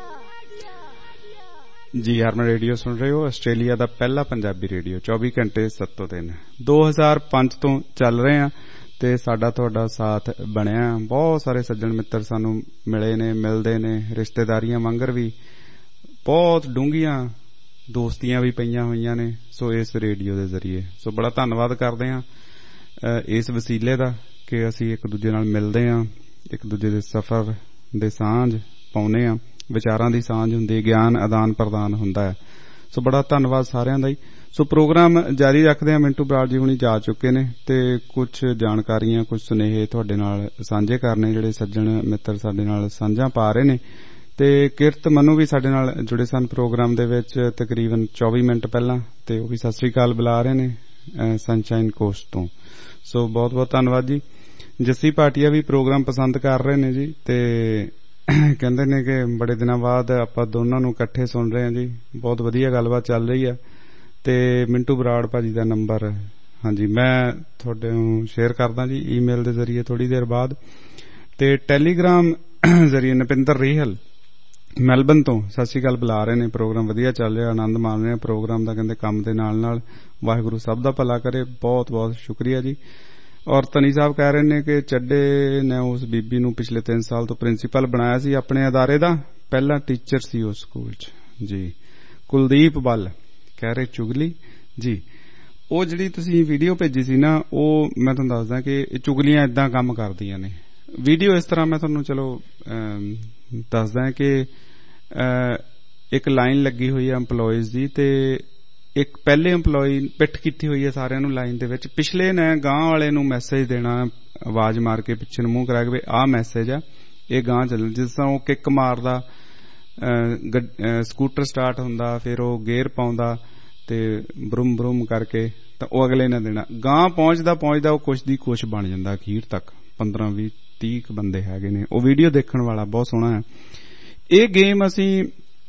ਜੀ, ਹਰਮਨ ਰੇਡੀਓ ਸੁਣ ਰਹੇ ਹੋ, ਆਸਟ੍ਰੇਲੀਆ ਦਾ ਪਹਿਲਾ ਪੰਜਾਬੀ ਰੇਡੀਓ, ਚੌਵੀ ਘੰਟੇ ਸੱਤੋਂ ਦਿਨ। ਦੋ ਹਜ਼ਾਰ ਪੰਜ ਤੋਂ ਚੱਲ ਰਹੇ ਆ ਤੇ ਸਾਡਾ ਤੁਹਾਡਾ ਸਾਥ ਬਣਿਆ। ਬਹੁਤ ਸਾਰੇ ਸੱਜਣ ਮਿੱਤਰ ਸਾਨੂੰ ਮਿਲੇ ਨੇ, ਮਿਲਦੇ ਨੇ। ਰਿਸ਼ਤੇਦਾਰੀਆਂ ਵਾਂਗਰ ਵੀ ਬਹੁਤ ਡੂੰਘੀਆਂ ਦੋਸਤੀਆਂ ਵੀ ਪਈਆਂ ਹੋਈਆਂ ਨੇ ਸੋ ਇਸ ਰੇਡੀਓ ਦੇ ਜ਼ਰੀਏ। ਸੋ ਬੜਾ ਧੰਨਵਾਦ ਕਰਦੇ ਹਾਂ ਇਸ ਵਸੀਲੇ ਦਾ ਕਿ ਅਸੀਂ ਇੱਕ ਦੂਜੇ ਨਾਲ ਮਿਲਦੇ ਹਾਂ, ਇੱਕ ਦੂਜੇ ਦੇ ਸਫ਼ਰ ਦੇ ਸਾਂਝ ਪਾਉਂਦੇ ਹਾਂ, ਵਿਚਾਰਾਂ ਦੀ ਸਾਂਝ ਹੁੰਦੀ, ਗਿਆਨ ਆਦਾਨ ਪ੍ਰਦਾਨ ਹੁੰਦਾ ਹੈ। ਸੋ ਬੜਾ ਧੰਨਵਾਦ ਸਾਰਿਆਂ ਦਾ ਹੀ। ਸੋ ਪ੍ਰੋਗਰਾਮ ਜਾਰੀ ਰੱਖਦੇ ਹਾਂ। ਮਿੰਟੂ ਬਰਾੜ ਜੀ ਹੁਣੀ ਜਾ ਚੁੱਕੇ ਨੇ ਤੇ ਕੁਝ ਜਾਣਕਾਰੀਆਂ, ਕੁਝ ਸੁਨੇਹੇ ਤੁਹਾਡੇ ਨਾਲ ਸਾਂਝੇ ਕਰਨੇ ਜਿਹੜੇ ਸੱਜਣ ਮਿੱਤਰ ਸਾਡੇ ਨਾਲ ਸਾਂਝਾਂ ਪਾ ਰਹੇ ਨੇ। ਤੇ ਕਿਰਤ ਮਨੂ ਵੀ ਸਾਡੇ ਨਾਲ ਜੁੜੇ ਸਨ ਪ੍ਰੋਗਰਾਮ ਦੇ ਵਿੱਚ ਤਕਰੀਬਨ ਚੌਵੀ ਮਿੰਟ ਪਹਿਲਾਂ, ਤੇ ਉਹ ਵੀ ਸਤਿ ਸ੍ਰੀ ਅਕਾਲ ਬੁਲਾ ਰਹੇ ਨੇ ਸਨਸ਼ਾਈਨ ਕੋਸਟ ਤੋਂ। ਸੋ ਬਹੁਤ ਬਹੁਤ ਧੰਨਵਾਦ ਜੀ। ਜੱਸੀ ਭਾਟੀਆ ਵੀ ਪ੍ਰੋਗਰਾਮ ਪਸੰਦ ਕਰ ਰਹੇ ਨੇ ਜੀ ਤੇ ਕਹਿੰਦੇ ਨੇ ਕਿ ਬੜੇ ਦਿਨਾਂ ਬਾਅਦ ਆਪਾਂ ਦੋਨਾਂ ਨੂੰ ਇਕੱਠੇ ਸੁਣ ਰਹੇ ਹਾਂ ਜੀ। ਬਹੁਤ ਵਧੀਆ ਗੱਲਬਾਤ ਚੱਲ ਰਹੀ ਹੈ। ਤੇ ਮਿੰਟੂ ਬਰਾੜ ਭਾਜੀ ਦਾ ਨੰਬਰ ਹਾਂਜੀ ਮੈਂ ਤੁਹਾਡੇ ਨੂੰ ਸ਼ੇਅਰ ਕਰਦਾ ਜੀ ਈਮੇਲ ਦੇ ਜ਼ਰੀਏ ਥੋੜੀ ਦੇਰ ਬਾਅਦ। ਤੇ ਟੈਲੀਗ੍ਰਾਮ ਜ਼ਰੀਏ ਨਪਿੰਦਰ ਰੀਹਲ ਮੈਲਬਨ ਤੋਂ ਸਤਿ ਸ੍ਰੀ ਅਕਾਲ ਬੁਲਾ ਰਹੇ ਨੇ। ਪ੍ਰੋਗਰਾਮ ਵਧੀਆ ਚੱਲ ਰਿਹਾ, ਆਨੰਦ ਮਾਣ ਰਹੇ ਪ੍ਰੋਗਰਾਮ ਦਾ। ਕਹਿੰਦੇ ਕੰਮ ਦੇ ਨਾਲ ਨਾਲ ਵਾਹਿਗੁਰੂ ਸਭ ਦਾ ਭਲਾ ਕਰੇ। ਬਹੁਤ ਬਹੁਤ ਸ਼ੁਕਰੀਆ ਜੀ। ਔਰ ਤਨੀ ਸਾਹਿਬ ਕਹਿ ਰਹੇ ਨੇ ਕਿ ਚੱਡੇ ਨੇ ਉਸ ਬੀਬੀ ਨੂੰ ਪਿਛਲੇ ਤਿੰਨ ਸਾਲ ਤੋਂ ਪ੍ਰਿੰਸੀਪਲ ਬਣਾਇਆ ਸੀ ਆਪਣੇ ਅਦਾਰੇ ਦਾ, ਪਹਿਲਾਂ ਟੀਚਰ ਸੀ ਉਸ ਸਕੂਲ 'ਚ ਜੀ। ਕੁਲਦੀਪ ਬੱਲ ਕਹਿ ਰਹੇ ਚੁਗਲੀ ਜੀ। ਉਹ ਜਿਹੜੀ ਤੁਸੀਂ ਵੀਡੀਓ ਭੇਜੀ ਸੀ ਨਾ, ਉਹ ਮੈਂ ਤੁਹਾਨੂੰ ਦੱਸਦਾ ਕਿ ਚੁਗਲੀਆਂ ਏਦਾਂ ਕੰਮ ਕਰਦੀਆਂ ਨੇ। ਵੀਡੀਓ ਇਸ ਤਰ੍ਹਾਂ ਮੈਂ ਤੁਹਾਨੂੰ ਚਲੋ ਦੱਸਦਾ ਕਿ ਇੱਕ ਲਾਈਨ ਲੱਗੀ ਹੋਈ ਹੈ EMPLOYEES ਦੀ ਤੇ ਇੱਕ ਪਹਿਲੇ EMPLOYEE ਪਿੱਠ ਕੀਤੀ ਹੋਈ ਹੈ ਸਾਰਿਆਂ ਨੂੰ ਲਾਈਨ ਦੇ ਵਿੱਚ। ਪਿਛਲੇ ਨੇ ਗਾਂਹ ਵਾਲੇ ਨੂੰ ਮੈਸੇਜ ਦੇਣਾ, ਆਵਾਜ਼ ਮਾਰ ਕੇ ਪਿੱਛੇ ਨੂੰ ਮੂੰਹ ਕਰਾ ਕੇ ਵੀ ਆਹ ਮੈਸੇਜ ਆ, ਇਹ ਗਾਂਹ ਚੱਲਣ। ਜਿਸ ਤਰ੍ਹਾਂ ਉਹ ਕਿੱਕ ਮਾਰਦਾ, ਸਕੂਟਰ ਸਟਾਰਟ ਹੁੰਦਾ, ਫਿਰ ਉਹ ਗੇਅਰ ਪਾਉਂਦਾ ਤੇ ਬਰੂਮ ਬਰੂਮ ਕਰਕੇ ਤਾਂ ਉਹ ਅਗਲੇ ਨੇ ਦੇਣਾ। ਗਾਂਹ ਪਹੁੰਚਦਾ ਪਹੁੰਚਦਾ ਉਹ ਕੁਛ ਦੀ ਕੁਛ ਬਣ ਜਾਂਦਾ ਅਖੀਰ ਤੱਕ। ਪੰਦਰਾਂ ਵੀਹ ਤੀਹ ਬੰਦੇ ਹੈਗੇ ਨੇ। ਉਹ ਵੀਡੀਓ ਦੇਖਣ ਵਾਲਾ ਬਹੁਤ ਸੋਹਣਾ ਹੈ। ਇਹ ਗੇਮ ਅਸੀਂ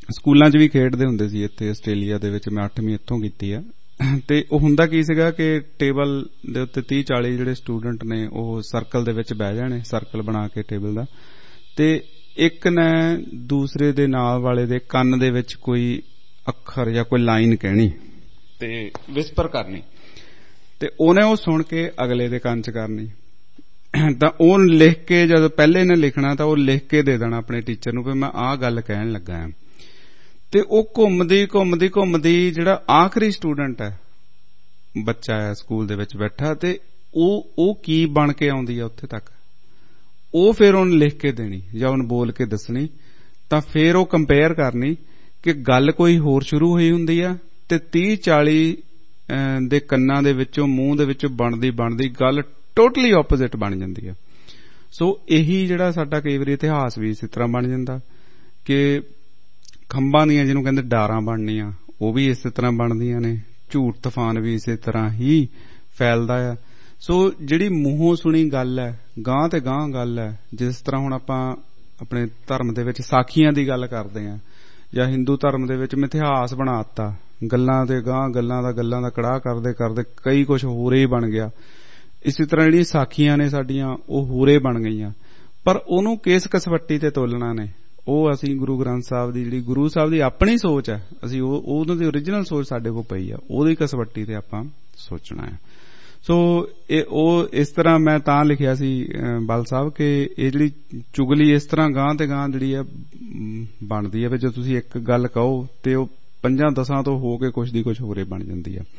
ਸਕੂਲਾਂ 'ਚ ਵੀ ਖੇਡਦੇ ਹੁੰਦੇ ਸੀ ਇੱਥੇ ਆਸਟ੍ਰੇਲੀਆ ਦੇ ਵਿੱਚ। ਮੈਂ ਅੱਠਵੀਂ ਇੱਥੋਂ ਕੀਤੀ ਆ। ਤੇ ਉਹ ਹੁੰਦਾ ਕੀ ਸੀਗਾ ਕਿ ਟੇਬਲ ਦੇ ਉੱਤੇ ਤੀਹ ਚਾਲੀ ਜਿਹੜੇ ਸਟੂਡੈਂਟ ਨੇ ਉਹ ਸਰਕਲ ਦੇ ਵਿੱਚ ਬਹਿ ਜਾਣੇ, ਸਰਕਲ ਬਣਾ ਕੇ ਟੇਬਲ ਦਾ, ਤੇ ਇੱਕ ਨੇ ਦੂਸਰੇ ਦੇ ਨਾਲ ਵਾਲੇ ਦੇ ਕੰਨ ਦੇ ਵਿੱਚ ਕੋਈ ਅੱਖਰ ਜਾਂ ਕੋਈ ਲਾਈਨ ਕਹਿਣੀ ਤੇ ਵਿਸਪਰ ਕਰਨੀ, ਤੇ ਉਹਨੇ ਉਹ ਸੁਣ ਕੇ ਅਗਲੇ ਦੇ ਕੰਨ 'ਚ ਕਰਨੀ। ਤਾਂ ਉਹ ਲਿਖ ਕੇ, ਜਦੋਂ ਪਹਿਲੇ ਨੇ ਲਿਖਣਾ ਤਾਂ ਉਹ ਲਿਖ ਕੇ ਦੇ ਦੇਣਾ ਆਪਣੇ ਟੀਚਰ ਨੂੰ ਵੀ ਮੈਂ ਆਹ ਗੱਲ ਕਹਿਣ ਲੱਗਾ ਹਾਂ। ਤੇ ਉਹ ਘੁੰਮਦੀ ਘੁੰਮਦੀ ਘੁੰਮਦੀ ਜਿਹੜਾ ਆਖਰੀ ਸਟੂਡੈਂਟ ਹੈ, ਬੱਚਾ ਹੈ ਸਕੂਲ ਦੇ ਵਿੱਚ ਬੈਠਾ, ਤੇ ਉਹ ਉਹ ਕੀ ਬਣ ਕੇ ਆਉਂਦੀ ਆ ਉੱਥੇ ਤੱਕ, ਉਹ ਫਿਰ ਉਹਨੂੰ ਲਿਖ ਕੇ ਦੇਣੀ ਜਾਂ ਉਹਨੂੰ ਬੋਲ ਕੇ ਦੱਸਣੀ। ਤਾਂ ਫਿਰ ਉਹ ਕੰਪੇਅਰ ਕਰਨੀ ਕਿ ਗੱਲ ਕੋਈ ਹੋਰ ਸ਼ੁਰੂ ਹੋਈ ਹੁੰਦੀ ਆ ਤੇ ਤੀਹ ਚਾਲੀ ਦੇ ਕੰਨਾਂ ਦੇ ਵਿੱਚੋਂ, ਮੂੰਹ ਦੇ ਵਿੱਚੋਂ ਬਣਦੀ ਬਣਦੀ ਗੱਲ ਟੋਟਲੀ ਆਪੋਜ਼ਿਟ ਬਣ ਜਾਂਦੀ ਆ। ਸੋ ਇਹੀ ਜਿਹੜਾ ਸਾਡਾ ਕਈ ਵਾਰੀ ਇਤਿਹਾਸ ਵੀ ਇਸੇ ਤਰ੍ਹਾਂ ਬਣ ਜਾਂਦਾ ਕਿ ਖੰਭਾਂ ਦੀਆਂ ਜਿਹਨੂੰ ਕਹਿੰਦੇ ਡਾਰਾਂ ਬਣਨੀਆਂ, ਉਹ ਵੀ ਇਸੇ ਤਰ੍ਹਾਂ ਬਣਦੀਆਂ ਨੇ, ਝੂਠ ਤੂਫਾਨ ਵੀ ਇਸੇ ਤਰ੍ਹਾਂ ਹੀ ਫੈਲਦਾ ਆ। ਸੋ ਜਿਹੜੀ ਮੂੰਹੋਂ ਸੁਣੀ ਗੱਲ ਹੈ, ਗਾਂਹ ਤੇ ਗਾਂਹ ਗੱਲ ਹੈ। ਜਿਸ ਤਰ੍ਹਾਂ ਹੁਣ ਆਪਾਂ ਆਪਣੇ ਧਰਮ ਦੇ ਵਿੱਚ ਸਾਖੀਆਂ ਦੀ ਗੱਲ ਕਰਦੇ ਹਾਂ, ਜਾਂ ਹਿੰਦੂ ਧਰਮ ਦੇ ਵਿੱਚ ਮਿਥਿਹਾਸ ਬਣਾ ਦਿੱਤਾ, ਗੱਲਾਂ ਤੇ ਗਾਂਹ ਗੱਲਾਂ ਦਾ ਗੱਲਾਂ ਦਾ ਕੜਾਹ ਕਰਦੇ ਕਰਦੇ ਕਈ ਕੁਛ ਹੋਰੇ ਹੀ ਬਣ ਗਿਆ। ਇਸੇ ਤਰ੍ਹਾਂ ਜਿਹੜੀਆਂ ਸਾਖੀਆਂ ਨੇ ਸਾਡੀਆਂ, ਉਹ ਹੋਰੇ ਬਣ ਗਈਆਂ। ਪਰ ਉਹਨੂੰ ਕਿਸ ਕਸਵੱਟੀ ਤੇ ਤੋਲਣਾ ਨੇ, ਉਹ ਅਸੀਂ ਗੁਰੂ ਗ੍ਰੰਥ ਸਾਹਿਬ ਦੀ, ਜਿਹੜੀ ਗੁਰੂ ਸਾਹਿਬ ਦੀ ਆਪਣੀ ਸੋਚ ਹੈ, ਅਸੀਂ ਉਹ ਉਹਨਾਂ ਦੀ ਓਰੀਜਨਲ ਸੋਚ ਸਾਡੇ ਕੋਲ ਪਈ ਆ, ਉਹਦੀ ਕਸਵੱਟੀ ਤੇ ਆਪਾਂ ਸੋਚਣਾ ਹੈ। ਸੋ ਇਹ ਉਹ ਇਸ ਤਰ੍ਹਾਂ ਮੈਂ ਤਾਂ ਲਿਖਿਆ ਸੀ ਬਲ ਸਾਹਿਬ ਕਿ ਇਹ ਜਿਹੜੀ ਚੁਗਲੀ ਇਸ ਤਰ੍ਹਾਂ ਗਾਂਹ ਤੇ ਗਾਂਹ ਜਿਹੜੀ ਆ ਬਣਦੀ ਹੈ ਵੀ ਜੇ ਤੁਸੀਂ ਇੱਕ ਗੱਲ ਕਹੋ ਤੇ ਉਹ ਪੰਜਾਂ ਦਸਾਂ ਤੋਂ ਹੋ ਕੇ ਕੁਛ ਦੀ ਕੁਛ ਹੋਰੇ ਬਣ ਜਾਂਦੀ ਆ।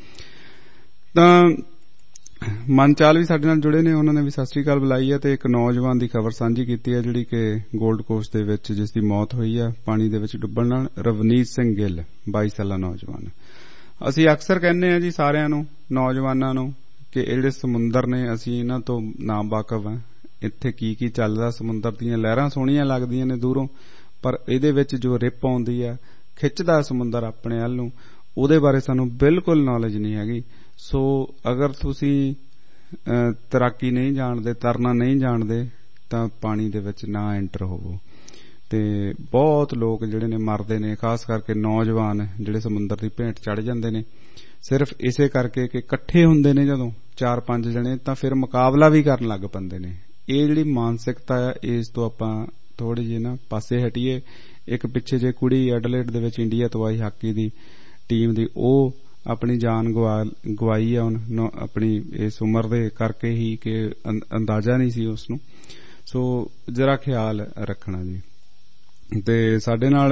ਤਾਂ ਮਨਚਾਲ ਵੀ ਸਾਡੇ ਨਾਲ ਜੁੜੇ ਨੇ, ਉਹਨਾਂ ਨੇ ਵੀ ਸਤਿ ਸ੍ਰੀ ਅਕਾਲ ਬੁਲਾਈ ਹੈ ਤੇ ਇੱਕ ਨੌਜਵਾਨ ਦੀ ਖਬਰ ਸਾਂਝੀ ਕੀਤੀ ਹੈ ਜਿਹੜੀ ਕਿ ਗੋਲਡ ਕੋਸਟ ਦੇ ਵਿੱਚ ਜਿਸ ਦੀ ਮੌਤ ਹੋਈ ਹੈ ਪਾਣੀ ਦੇ ਵਿੱਚ ਡੁੱਬਣ ਨਾਲ, ਰਵਨੀਤ ਸਿੰਘ ਗਿੱਲ, ਬਾਈ ਸਾਲਾ ਨੌਜਵਾਨ। ਅਸੀਂ ਅਕਸਰ ਕਹਿੰਦੇ ਹਾਂ ਜੀ ਸਾਰਿਆਂ ਨੂੰ, ਨੌਜਵਾਨਾਂ ਨੂੰ, ਕਿ ਇਹ ਜਿਹੜੇ ਸਮੁੰਦਰ ਨੇ ਅਸੀਂ ਇਹਨਾਂ ਤੋਂ ਨਾ ਵਾਕਫ ਹਾਂ। ਇੱਥੇ ਕੀ ਕੀ ਚੱਲਦਾ, ਸਮੁੰਦਰ ਦੀਆਂ ਲਹਿਰਾਂ ਸੋਹਣੀਆਂ ਲੱਗਦੀਆਂ ਨੇ ਦੂਰੋਂ, ਪਰ ਇਹਦੇ ਵਿੱਚ ਜੋ ਰਿਪ ਆਉਂਦੀ ਆ, ਖਿੱਚਦਾ ਸਮੁੰਦਰ ਆਪਣੇ ਵੱਲ ਨੂੰ, ਉਹਦੇ ਬਾਰੇ ਸਾਨੂੰ ਬਿਲਕੁਲ ਨੌਲੇਜ ਨਹੀਂ ਹੈਗੀ। ਸੋ ਅਗਰ ਤੁਸੀਂ ਤੈਰਾਕੀ ਨਹੀਂ ਜਾਣਦੇ, ਤਰਨਾ ਨਹੀਂ ਜਾਣਦੇ, ਤਾਂ ਪਾਣੀ ਦੇ ਵਿੱਚ ਨਾ ਐਂਟਰ ਹੋਵੋ। ਤੇ ਬਹੁਤ ਲੋਕ ਜਿਹੜੇ ਨੇ ਮਰਦੇ ਨੇ, ਖਾਸ ਕਰਕੇ ਨੌਜਵਾਨ ਜਿਹੜੇ ਸਮੁੰਦਰ ਦੀ ਭੇਂਟ ਚੜ ਜਾਂਦੇ ਨੇ, ਸਿਰਫ ਇਸੇ ਕਰਕੇ ਕਿ ਇਕੱਠੇ ਹੁੰਦੇ ਨੇ ਜਦੋਂ ਚਾਰ ਪੰਜ ਜਣੇ, ਤਾਂ ਫਿਰ ਮੁਕਾਬਲਾ ਵੀ ਕਰਨ ਲੱਗ ਪੈਂਦੇ ਨੇ। ਇਹ ਜਿਹੜੀ ਮਾਨਸਿਕਤਾ ਆ, ਇਸ ਤੋਂ ਆਪਾਂ ਥੋੜੀ ਜਿਹੀ ਨਾ ਪਾਸੇ ਹਟੀਏ। ਇੱਕ ਪਿੱਛੇ ਜੇ ਕੁੜੀ ਐਡਲੇਡ ਦੇ ਵਿੱਚ ਇੰਡੀਆ ਤੋਂ ਆਈ ਹਾਕੀ ਦੀ ਟੀਮ ਦੀ, ਉਹ ਆਪਣੀ ਜਾਨ ਗਵਾ ਗਵਾਈ ਆ ਹੁਣ ਆਪਣੀ ਇਸ ਉਮਰ ਦੇ ਕਰਕੇ ਹੀ ਕਿ ਅੰਦਾਜ਼ਾ ਨਹੀਂ ਸੀ ਉਸਨੂੰ। ਸੋ ਜਰਾ ਖਿਆਲ ਰੱਖਣਾ ਜੀ। ਤੇ ਸਾਡੇ ਨਾਲ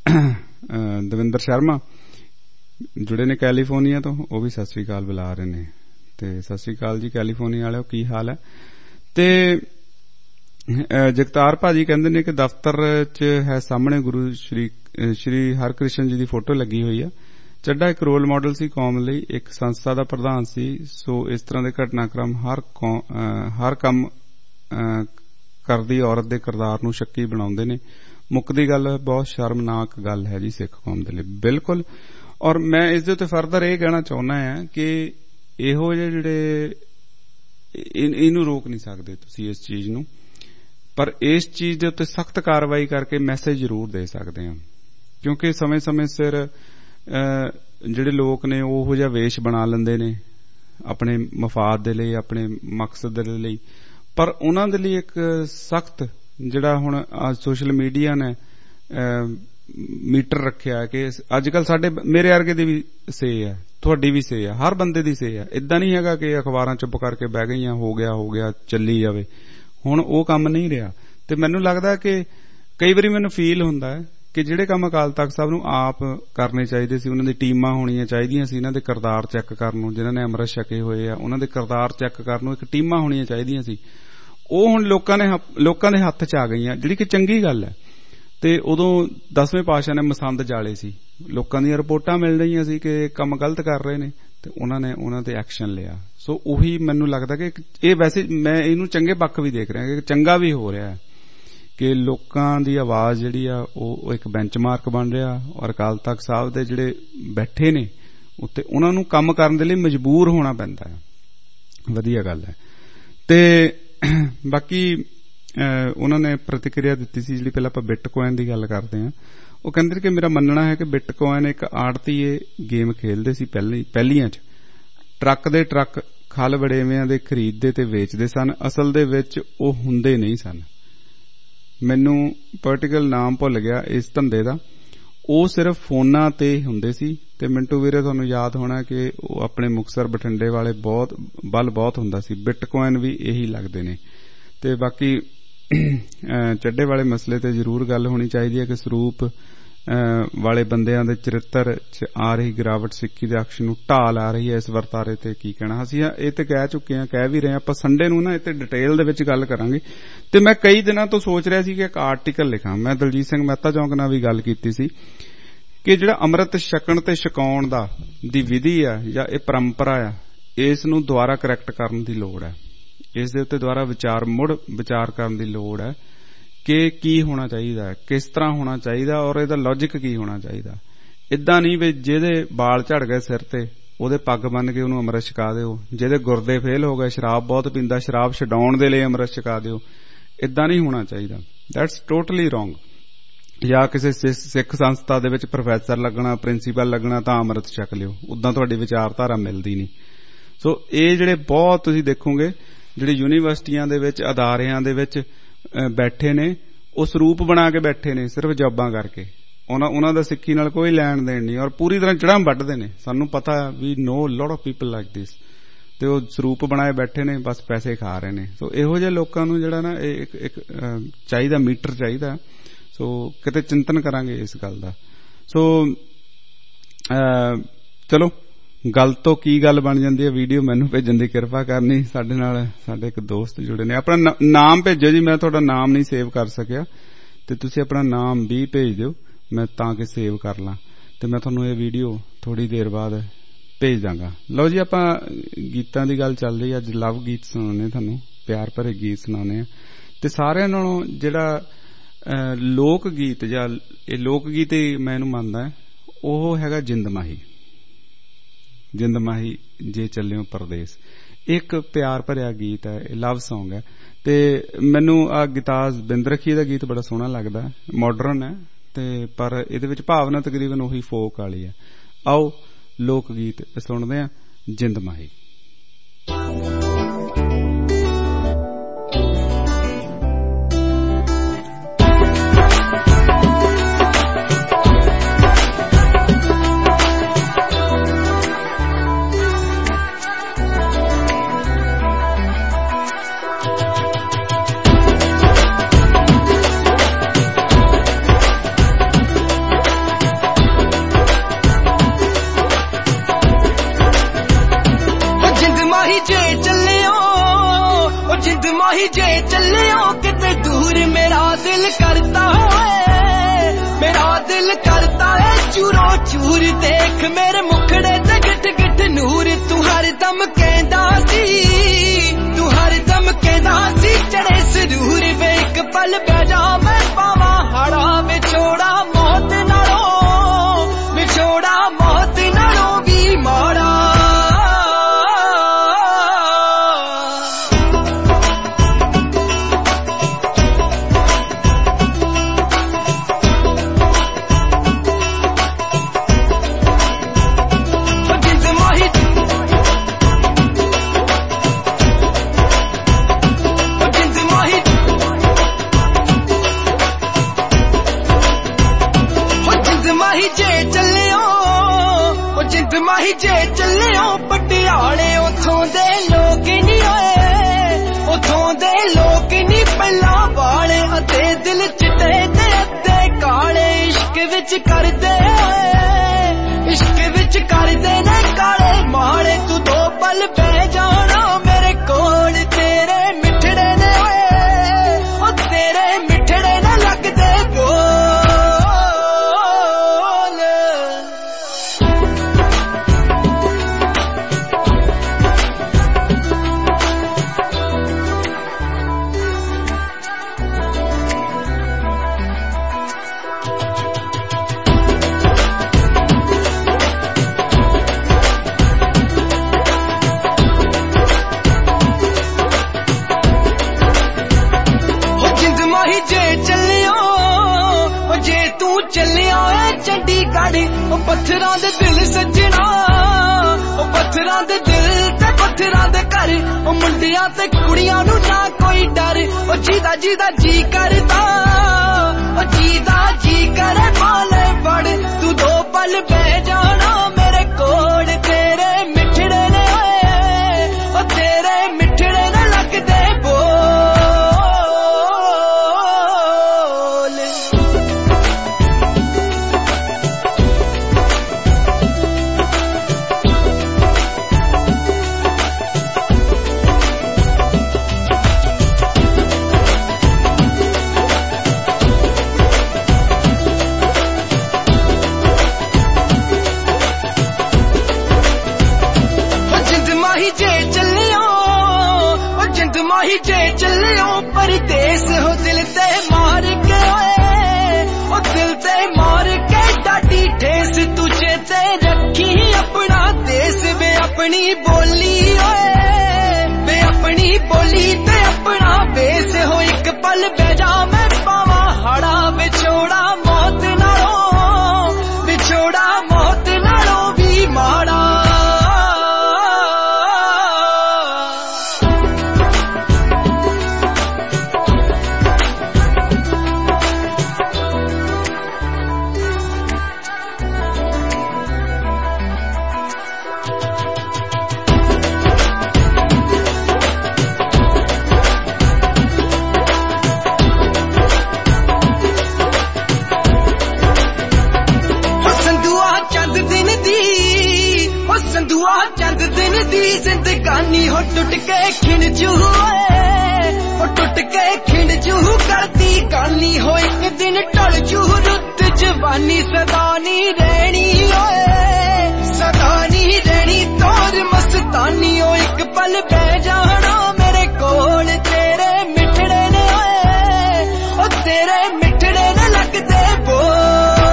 ਦਵਿੰਦਰ ਸ਼ਰਮਾ ਜੁੜੇ ਨੇ ਕੈਲੀਫੋਰਨੀਆ ਤੋਂ, ਉਹ ਵੀ ਸਤਿ ਸ੍ਰੀ ਅਕਾਲ ਬੁਲਾ ਰਹੇ ਨੇ। ਤੇ ਸਤਿ ਸ੍ਰੀ ਅਕਾਲ ਜੀ ਕੈਲੀਫੋਰਨੀਆ ਵਾਲਿਓ, ਕੀ ਹਾਲ ਹੈ? ਤੇ ਜਗਤਾਰ ਭਾਜੀ ਕਹਿੰਦੇ ਨੇ ਕਿ ਦਫ਼ਤਰ 'ਚ ਹੈ ਸਾਹਮਣੇ ਗੁਰੂ ਸ਼੍ਰੀ ਸ਼੍ਰੀ ਹਰਕ੍ਰਿਸ਼ਨ ਜੀ ਦੀ ਫੋਟੋ ਲੱਗੀ ਹੋਈ ਆ। ਚੱਡਾ ਇੱਕ ਰੋਲ ਮਾਡਲ ਸੀ ਕੌਮ ਲਈ, ਇੱਕ ਸੰਸਥਾ ਦਾ ਪ੍ਰਧਾਨ ਸੀ। ਸੋ ਇਸ ਤਰ੍ਹਾਂ ਦੇ ਘਟਨਾਕ੍ਰਮ ਹਰ ਹਰ ਕੰਮ ਕਰਦੀ ਔਰਤ ਦੇ ਕਿਰਦਾਰ ਨੂੰ ਸ਼ੱਕੀ ਬਣਾਉਂਦੇ ਨੇ। ਮੁੱਕਦੀ ਗੱਲ, ਬਹੁਤ ਸ਼ਰਮਨਾਕ ਗੱਲ ਹੈ ਜੀ ਸਿੱਖ ਕੌਮ ਦੇ ਲਈ, ਬਿਲਕੁਲ। ਔਰ ਮੈਂ ਇਸ ਦੇ ਉੱਤੇ ਫਰਦਰ ਇਹ ਕਹਿਣਾ ਚਾਹੁੰਦਾ ਹਾਂ ਕਿ ਇਹੋ ਜਿਹੇ ਜਿਹੜੇ ਇਹਨੂੰ ਰੋਕ ਨਹੀਂ ਸਕਦੇ ਤੁਸੀਂ ਇਸ ਚੀਜ਼ ਨੂੰ, ਪਰ ਇਸ ਚੀਜ਼ ਦੇ ਉੱਤੇ ਸਖਤ ਕਾਰਵਾਈ ਕਰਕੇ ਮੈਸੇਜ ਜ਼ਰੂਰ ਦੇ ਸਕਦੇ ਹਾਂ। ਕਿਉਂਕਿ ਸਮੇਂ ਸਮੇਂ ਸਿਰ ਜਿਹੜੇ ਲੋਕ ਨੇ ਉਹੋ ਜਿਹਾ ਵੇਸ਼ ਬਣਾ ਲੈਂਦੇ ਨੇ ਆਪਣੇ ਮਫਾਦ ਦੇ ਲਈ, ਆਪਣੇ ਮਕਸਦ ਦੇ ਲਈ, ਪਰ ਉਹਨਾਂ ਦੇ ਲਈ ਇੱਕ ਸਖਤ ਜਿਹੜਾ ਹੁਣ ਸੋਸ਼ਲ ਮੀਡੀਆ ਨੇ ਮੀਟਰ ਰੱਖਿਆ ਕਿ ਅੱਜ ਕੱਲ ਸਾਡੇ ਮੇਰੇ ਵਰਗੇ ਦੀ ਵੀ ਸੇ ਹੈ, ਤੁਹਾਡੀ ਵੀ ਸੇ ਹੈ, ਹਰ ਬੰਦੇ ਦੀ ਸੇ ਹੈ। ਏਦਾਂ ਨਹੀਂ ਹੈਗਾ ਕਿ ਅਖਬਾਰਾਂ ਚੁੱਪ ਕਰਕੇ ਬਹਿ ਗਈਆਂ, ਹੋ ਗਿਆ ਹੋ ਗਿਆ ਚੱਲੀ ਜਾਵੇ। ਹੁਣ ਉਹ ਕੰਮ ਨਹੀਂ ਰਿਹਾ। ਤੇ ਮੈਨੂੰ ਲੱਗਦਾ ਕਿ ਕਈ ਵਾਰੀ ਮੈਨੂੰ ਫੀਲ ਹੁੰਦਾ ਹੈ ਕਿ ਜਿਹੜੇ ਕੰਮ ਅਕਾਲ ਤਖਤ ਸਾਹਿਬ ਨੂੰ ਆਪ ਕਰਨੇ ਚਾਹੀਦੇ ਸੀ, ਉਹਨਾਂ ਦੀ ਟੀਮਾਂ ਹੋਣੀਆਂ ਚਾਹੀਦੀਆਂ ਸੀ, ਇਹਨਾਂ ਦੇ ਕਿਰਦਾਰ ਚੈੱਕ ਕਰਨ ਨੂੰ, ਜਿਨ੍ਹਾਂ ਨੇ ਅੰਮ੍ਰਿਤ ਛਕੇ ਹੋਏ ਆ ਉਹਨਾਂ ਦੇ ਕਿਰਦਾਰ ਚੈੱਕ ਕਰਨ ਨੂੰ ਇੱਕ ਟੀਮਾਂ ਹੋਣੀਆਂ ਚਾਹੀਦੀਆਂ ਸੀ। ਉਹ ਹੁਣ ਲੋਕਾਂ ਨੇ ਲੋਕਾਂ ਦੇ ਹੱਥ 'ਚ ਆ ਗਈਆਂ, ਜਿਹੜੀ ਕਿ ਚੰਗੀ ਗੱਲ ਹੈ। ਤੇ ਉਦੋਂ ਦਸਵੇਂ ਪਾਤਸ਼ਾਹ ਨੇ ਮਸੰਦ ਜਾਲੇ ਸੀ, ਲੋਕਾਂ ਦੀਆਂ ਰਿਪੋਰਟਾਂ ਮਿਲ ਰਹੀਆਂ ਸੀ ਕਿ ਕੰਮ ਗਲਤ ਕਰ ਰਹੇ ਨੇ, ਤੇ ਉਹਨਾਂ ਨੇ ਉਹਨਾਂ ਤੇ ਐਕਸ਼ਨ ਲਿਆ। ਸੋ ਉਹੀ ਮੈਨੂੰ ਲੱਗਦਾ ਕਿ ਇਹ ਵੈਸੇ ਮੈਂ ਇਹਨੂੰ ਚੰਗੇ ਪੱਖ ਵੀ ਦੇਖ ਰਿਹਾ ਕਿ ਚੰਗਾ ਵੀ ਹੋ ਰਿਹਾ ਹੈ ਕਿ ਲੋਕਾਂ ਦੀ ਆਵਾਜ਼ ਜਿਹੜੀ ਆ ਉਹ ਇੱਕ ਬੈਂਚਮਾਰਕ ਬਣ ਰਿਹਾ। ਔਰ ਅਕਾਲ ਤਖਤ ਸਾਹਿਬ ਦੇ ਜਿਹੜੇ ਬੈਠੇ ਨੇ ਉੱਤੇ, ਉਹਨਾਂ ਨੂੰ ਕੰਮ ਕਰਨ ਦੇ ਲਈ ਮਜਬੂਰ ਹੋਣਾ ਪੈਂਦਾ ਹੈ। ਵਧੀਆ ਗੱਲ ਹੈ। ਤੇ ਬਾਕੀ ਉਹਨਾਂ ਨੇ ਪ੍ਰਤੀਕਿਰਿਆ ਦਿੱਤੀ ਸੀ ਜਿਹੜੀ ਪਹਿਲਾਂ ਆਪਾਂ ਬਿਟਕੋਇਨ ਦੀ ਗੱਲ ਕਰਦੇ ਹਾਂ, ਉਹ ਕਹਿੰਦੇ ਕਿ ਮੇਰਾ ਮੰਨਣਾ ਹੈ ਕਿ ਬਿਟਕੋਇਨ ਇੱਕ ਆੜਤੀਏ ਗੇਮ ਖੇਲਦੇ ਸੀ ਪਹਿਲੀ ਪਹਿਲੀਆਂ 'ਚ, ਟਰੱਕ ਦੇ ਟਰੱਕ ਖਲ ਵੜੇਵਿਆਂ ਦੇ ਖਰੀਦਦੇ ਤੇ ਵੇਚਦੇ ਸਨ, ਅਸਲ ਦੇ ਵਿੱਚ ਉਹ ਹੁੰਦੇ ਨਹੀਂ ਸਨ। ਮੈਨੂੰ ਪਰਟੀਕਲ ਨਾਮ ਭੁੱਲ ਗਿਆ ਇਸ ਧੰਦੇ ਦਾ, ਉਹ ਸਿਰਫ ਫੋਨਾਂ ਤੇ ਹੁੰਦੇ ਸੀ। ਤੇ ਮਿੰਟੂ ਵੀਰੇ ਤੁਹਾਨੂੰ ਯਾਦ ਹੋਣਾ ਕਿ ਉਹ ਆਪਣੇ ਮੁਕਤਸਰ ਬਠਿੰਡੇ ਵਾਲੇ ਬਹੁਤ ਬਲ ਬਹੁਤ ਹੁੰਦਾ ਸੀ, ਬਿਟਕੋਇਨ ਵੀ ਇਹੀ ਲੱਗਦੇ ਨੇ। ਤੇ ਬਾਕੀ ਚੱਡੇ ਵਾਲੇ ਮਸਲੇ ਤੇ ਜ਼ਰੂਰ ਗੱਲ ਹੋਣੀ ਚਾਹੀਦੀ ਹੈ ਕਿ ਸਰੂਪ ਵਾਲੇ ਬੰਦਿਆਂ ਦੇ ਚਰਿੱਤਰ 'ਚ ਆ ਰਹੀ ਗਿਰਾਵਟ ਸਿੱਖੀ ਦੇ ਅਕਸ਼ ਨੂੰ ਢਾਲ ਆ ਰਹੀ ਹੈ। ਇਸ ਵਰਤਾਰੇ ਤੇ ਕੀ ਕਹਿਣਾ, ਅਸੀਂ ਇਹ ਤੇ ਕਹਿ ਚੁੱਕੇ ਹਾਂ, ਕਹਿ ਵੀ ਰਹੇ ਹਾਂ। ਆਪਾਂ ਸੰਡੇ ਨੂੰ ਨਾ ਇਹ ਤੇ ਡਿਟੇਲ ਦੇ ਵਿੱਚ ਗੱਲ ਕਰਾਂਗੇ। ਤੇ ਮੈਂ ਕਈ ਦਿਨਾਂ ਤੋਂ ਸੋਚ ਰਿਹਾ ਸੀ ਕਿ ਇੱਕ ਆਰਟੀਕਲ ਲਿਖਾਂ। ਮੈਂ ਦਲਜੀਤ ਸਿੰਘ ਮਹਿਤਾ ਚੌਂਕ ਨਾਲ ਵੀ ਗੱਲ ਕੀਤੀ ਸੀ ਕਿ ਜਿਹੜਾ ਅੰਮ੍ਰਿਤ ਛਕਣ ਤੇ ਛਕਾਉਣ ਦਾ ਦੀ ਵਿਧੀ ਆ ਜਾਂ ਇਹ ਪਰੰਪਰਾ ਆ, ਇਸ ਨੂੰ ਦੁਬਾਰਾ ਕਰੈਕਟ ਕਰਨ ਦੀ ਲੋੜ ਹੈ। ਇਸ ਦੇ ਉੱਤੇ ਦੁਬਾਰਾ ਵਿਚਾਰ ਮੁੜ ਵਿਚਾਰ ਕਰਨ ਦੀ ਲੋੜ ਹੈ ਕਿ ਕੀ ਹੋਣਾ ਚਾਹੀਦਾ, ਕਿਸ ਤਰ੍ਹਾਂ ਹੋਣਾ ਚਾਹੀਦਾ ਔਰ ਇਹਦਾ ਲੌਜਿਕ ਕੀ ਹੋਣਾ ਚਾਹੀਦਾ। ਏਦਾਂ ਨਹੀਂ ਵੀ ਜਿਹਦੇ ਬਾਲ ਝੜ ਗਏ ਸਿਰ ਤੇ ਉਹਦੇ ਪੱਗ ਬੰਨ ਕੇ ਉਹਨੂੰ ਅੰਮ੍ਰਿਤ ਛਕਾ ਦਿਓ, ਜਿਹਦੇ ਗੁਰਦੇ ਫੇਲ ਹੋ ਗਏ, ਸ਼ਰਾਬ ਬਹੁਤ ਪੀਂਦਾ, ਸ਼ਰਾਬ ਛਡਾਉਣ ਦੇ ਲਈ ਅੰਮ੍ਰਿਤ ਛਕਾ ਦਿਓ। ਏਦਾਂ ਨਹੀਂ ਹੋਣਾ ਚਾਹੀਦਾ। That's totally wrong. ਜਾਂ ਕਿਸੇ ਸਿੱਖ ਸੰਸਥਾ ਦੇ ਵਿੱਚ ਪ੍ਰੋਫੈਸਰ ਲੱਗਣਾ, ਪ੍ਰਿੰਸੀਪਲ ਲੱਗਣਾ ਤਾਂ ਅੰਮ੍ਰਿਤ ਛਕ ਲਿਓ, ਉਦਾਂ ਤੁਹਾਡੀ ਵਿਚਾਰਧਾਰਾ ਮਿਲਦੀ ਨਹੀਂ। ਸੋ ਇਹ ਜਿਹੜੇ ਬਹੁਤ ਤੁਸੀਂ ਦੇਖੋਗੇ ਜਿਹੜੇ ਯੂਨੀਵਰਸਿਟੀਆਂ ਦੇ ਵਿੱਚ, ਅਦਾਰਿਆਂ ਦੇ ਵਿੱਚ ਬੈਠੇ ਨੇ, ਉਹ ਸਰੂਪ ਬਣਾ ਕੇ ਬੈਠੇ ਨੇ ਸਿਰਫ ਜੌਬਾਂ ਕਰਕੇ। ਉਹਨਾਂ ਉਹਨਾਂ ਦਾ ਸਿੱਖੀ ਨਾਲ ਕੋਈ ਲੈਣ ਦੇਣ ਨਹੀਂ ਔਰ ਪੂਰੀ ਤਰ੍ਹਾਂ ਜੜ੍ਹਾਂ ਵੱਢਦੇ ਨੇ। ਸਾਨੂੰ ਪਤਾ ਵੀ know lot of people like this. ਤੇ ਉਹ ਸਰੂਪ ਬਣਾਏ ਬੈਠੇ ਨੇ, ਬਸ ਪੈਸੇ ਖਾ ਰਹੇ ਨੇ। ਸੋ ਇਹੋ ਜਿਹੇ ਲੋਕਾਂ ਨੂੰ ਜਿਹੜਾ ਨਾ ਇਹ ਇੱਕ ਇੱਕ ਚਾਹੀਦਾ, ਮੀਟਰ ਚਾਹੀਦਾ। ਸੋ ਕਿਤੇ ਚਿੰਤਨ ਕਰਾਂਗੇ ਇਸ ਗੱਲ ਦਾ। ਸੋ ਚਲੋ ਗੱਲ ਤੋਂ ਕੀ ਗੱਲ ਬਣ ਜਾਂਦੀ ਹੈ, ਵੀਡੀਓ ਮੈਨੂੰ ਭੇਜਣ ਦੀ ਕਿਰਪਾ ਕਰਨੀ। ਸਾਡੇ ਨਾਲ ਸਾਡੇ ਇੱਕ ਦੋਸਤ ਜੁੜੇ ਨੇ। ਆਪਣਾ ਨਾਮ ਭੇਜੋ ਜੀ, ਮੈਂ ਤੁਹਾਡਾ ਨਾਮ ਨਹੀਂ ਸੇਵ ਕਰ ਸਕਿਆ ਤੇ ਤੁਸੀਂ ਆਪਣਾ ਨਾਮ ਵੀ ਭੇਜ ਦਿਓ ਮੈਂ ਤਾਂ ਕਿ ਸੇਵ ਕਰ ਲਾਂ ਤੇ ਮੈਂ ਤੁਹਾਨੂੰ ਇਹ ਵੀਡੀਓ ਥੋੜੀ ਦੇਰ ਬਾਅਦ ਭੇਜ ਦਾਂਗਾ। ਲਓ ਜੀ, ਆਪਾਂ ਗੀਤਾਂ ਦੀ ਗੱਲ ਚੱਲ ਰਹੀ। ਅੱਜ ਲਵ ਗੀਤ ਸੁਣਾਉਣੇ, ਤੁਹਾਨੂੰ ਪਿਆਰ ਭਰੇ ਗੀਤ ਸੁਣਾਉਣੇ ਆ। ਤੇ ਸਾਰਿਆਂ ਨਾਲੋਂ ਜਿਹੜਾ ਲੋਕ ਗੀਤ ਜਾਂ ਇਹ ਲੋਕ ਗੀਤ ਹੀ ਮੈਂ ਇਹਨੂੰ ਮੰਨਦਾ, ਉਹ ਹੈਗਾ ਜਿੰਦ ਮਾਹੀ। ਜਿੰਦ ਮਾਹੀ ਜੇ ਚੱਲਿਓ ਪਰਦੇਸ, ਇੱਕ ਪਿਆਰ ਭਰਿਆ ਗੀਤ ਹੈ, ਇਹ ਲਵ ਸੌਂਗ ਹੈ। ਤੇ ਮੈਨੂੰ ਆ ਗਿਤਾਜ ਬਿੰਦ ਰਖੀ ਦਾ ਗੀਤ ਬੜਾ ਸੋਹਣਾ ਲੱਗਦਾ, ਮਾਡਰਨ ਹੈ ਤੇ ਪਰ ਇਹਦੇ ਵਿੱਚ ਭਾਵਨਾ ਤਕਰੀਬਨ ਉਹੀ ਫੋਕ ਵਾਲੀ ਹੈ। ਆਓ ਲੋਕ ਗੀਤ ਸੁਣਦੇ ਆ, ਜਿੰਦ ਮਾਹੀ। ਜੇ ਚੱਲਿਓ ਕਿਤੇ ਦੂਰ, ਮੇਰਾ ਦਿਲ ਕਰਦਾ ਏ, ਮੇਰਾ ਦਿਲ ਕਰਦਾ ਏ ਚੂਰੋ ਚੂਰ। ਦੇਖ ਮੇਰੇ ਮੁਖੜੇ ਤੇ ਗਿੱਟ ਗਿੱਟ ਨੂਰ। ਤੂੰ ਹਰ ਦਮ ਕਹਿੰਦਾ ਸੀ, ਤੂੰ ਹਰ ਦਮ ਕਹਿੰਦਾ ਸੀ ਚੜੇ ਸਰੂਰ ਵੇ। ਇੱਕ ਪਲ ਬਹਿ ਜਾ ਮੈਂ ਪਾਵਾਂ ਹਾੜਾ, ਵਿਛੋੜਾ ਮੌਤ ਨਾਲੋਂ, ਵਿਛੋੜਾ ਮੌਤ ਨਾਲੋਂ ਵੀ ਮਾੜਾ। ਮਾਹੀ ਜੇ ਚੱਲਿਓ ਪਟਿਆਲੇ, ਉਥੋਂ ਦੇ ਲੋਕ ਨੀ ਓਏ, ਉਥੋਂ ਦੇ ਲੋਕ ਨੀ ਪਹਿਲਾਂ ਵਾਲੇ। ਅਤੇ ਦਿਲ ਚਿੱਟੇ ਤੇ ਅੱਧੇ ਕਾਲੇ, ਇਸ਼ਕ ਵਿੱਚ ਕਰਦੇ ਓਏ, ਇਸ਼ਕ ਵਿੱਚ ਕਰਦੇ ਨੇ ਕਾਲੇ ਮਾਲੇ। ਤੂੰ ਦੋ ਪਲ ਬਹਿ ਜਾਣਾ ਮੇਰੇ ਕੋਲ, ਤੇਰੇ ਮਿੱਠੜੇ ਨੇ ਓਏ, ਉਹ ਤੇਰੇ ਮਿੱਠੜੇ ਨੇ ਲੱਗਦੇ ਬੋਲ। ਉਹ ਪੱਥਰਾਂ ਦੇ ਦਿਲ ਸੱਜਣਾ, ਉਹ ਪੱਥਰਾਂ ਦੇ ਦਿਲ ਤੇ ਪੱਥਰਾਂ ਦੇ ਘਰ, ਉਹ ਮੁੰਡਿਆਂ ਤੇ ਕੁੜੀਆਂ ਨੂੰ ਨਾ ਕੋਈ ਡਰ, ਉਹ ਜੀਦਾ ਜੀਦਾ ਜੀ ਕਰਦਾ, ਉਹ ਜੀਦਾ ਜੀ ਕਰੇ ਮਾਲੇ ਫੜ, ਤੂੰ ਦੋ ਪਲ ਬਹਿ ਜਾਣਾ ਮੇਰੇ ਕੋਲ, ਤੇਰੇ ਮਿੱਠੜੇ ਨੇ ਓਏ, ਉਹ ਤੇਰੇ ਮਿੱਠੜੇ ਨੇ ਲੱਗਦੇ ਬੋਲ। ਮਾਹੀ ਜੇ ਚੱਲਿਓ ਪਰਦੇਸ ਹੋ ਦਿਲ ਤੇ ਮਾਰ ਕੇ ਓਏ, ਉਹ ਦਿਲ ਤੇ ਮਾਰ ਕੇ ਡਾਢੀ ਠੇਸ, ਤੁਝੇ ਤੇ ਰੱਖੀ ਆਪਣਾ ਦੇਸ ਵੇ ਆਪਣੀ ਬੋਲੀ ਓਏ, ਵੇ ਆਪਣੀ ਬੋਲੀ ਤੇ ਆਪਣਾ ਵੇਸ ਹੋ, ਇੱਕ ਪਲ ਬਹਿ ਜਾ ਮੈਂ ਪਾਵਾਂ ਹਾੜਾ, ਵਿਛੋੜਾ ਮੌਤ ਨਾਲੋਂ, ਵਿਛੋੜਾ ਮੌਤ ਨਾਲੋਂ ਵੀ ਮਾੜਾ। ਸੰਧੂਆ ਚੰਦ ਦਿਨ ਦੀ ਜ਼ਿੰਦਗਾਨੀ ਹੋ, ਟੁੱਟ ਕੇ ਖਿੰਡ ਜੂ ਓਏ, ਉਹ ਟੁੱਟ ਕੇ ਖਿੰਡ ਜੂ ਕਰਦੀ ਗਾਨੀ ਹੋ, ਇੱਕ ਦਿਨ ਢਲ ਜੂ ਰੁੱਤ ਜਵਾਨੀ, ਸਦਾ ਨੀ ਰਹਿਣੀ ਓਏ, ਸਦਾ ਨੀ ਰਹਿਣੀ ਤੋਰ ਮਸਤਾਨੀ, ਉਹ ਇੱਕ ਪਲ ਬਹਿ ਜਾਣਾ ਮੇਰੇ ਕੋਲ, ਤੇਰੇ ਮਿੱਠੜੇ ਨੇ ਓਏ, ਉਹ ਤੇਰੇ ਮਿੱਠੜੇ ਨੇ ਲੱਗਦੇ ਬੋਲ।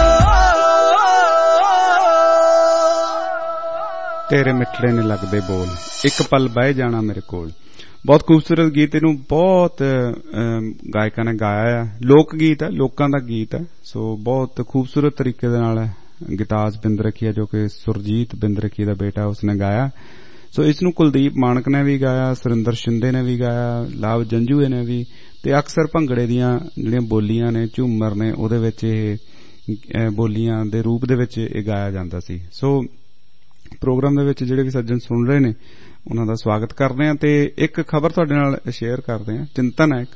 ਤੇਰੇ ਮਿੱਠੜੇ ਨੇ ਲੱਗਦੇ ਬੋਲ, ਇੱਕ ਪਲ ਬਹਿ ਜਾਣਾ ਮੇਰੇ ਕੋਲ। ਬਹੁਤ ਖੂਬਸੂਰਤ ਗੀਤ, ਇਹਨੂੰ ਬਹੁਤ ਗਾਇਕਾਂ ਨੇ ਗਾਇਆ ਆ, ਲੋਕ ਗੀਤ ਹੈ, ਲੋਕਾਂ ਦਾ ਗੀਤ ਹੈ, ਸੋ ਬਹੁਤ ਖੂਬਸੂਰਤ ਤਰੀਕੇ ਦੇ ਨਾਲ ਗਿਤਾਜ ਬਿੰਦਰਖੀਆ ਜੋ ਕਿ ਸੁਰਜੀਤ ਬਿੰਦਰਖੀਆ ਦਾ ਬੇਟਾ ਉਸਨੇ ਗਾਇਆ। ਸੋ ਇਸ ਨੂੰ ਕੁਲਦੀਪ ਮਾਨਕ ਨੇ ਵੀ ਗਾਇਆ, ਸੁਰਿੰਦਰ ਸ਼ਿੰਦੇ ਨੇ ਵੀ ਗਾਇਆ, ਲਾਭ ਜੰਜੂਏ ਨੇ ਵੀ, ਤੇ ਅਕਸਰ ਭੰਗੜੇ ਦੀਆਂ ਜਿਹੜੀਆਂ ਬੋਲੀਆਂ ਨੇ, ਝੂਮਰ ਨੇ, ਉਹਦੇ ਵਿੱਚ ਇਹ ਬੋਲੀਆਂ ਦੇ ਰੂਪ ਦੇ ਵਿੱਚ ਇਹ ਗਾਇਆ ਜਾਂਦਾ ਸੀ। ਸੋ ਪ੍ਰੋਗਰਾਮ ਦੇ ਵਿੱਚ ਜਿਹੜੇ ਵੀ ਸੱਜਣ ਸੁਣ ਰਹੇ ਨੇ ਉਹਨਾਂ ਦਾ ਸਵਾਗਤ ਕਰਦੇ ਹਾਂ, ਤੇ ਇੱਕ ਖਬਰ ਤੁਹਾਡੇ ਨਾਲ ਸ਼ੇਅਰ ਕਰਦੇ ਹਾਂ। ਚਿੰਤਨ ਹੈ ਇੱਕ,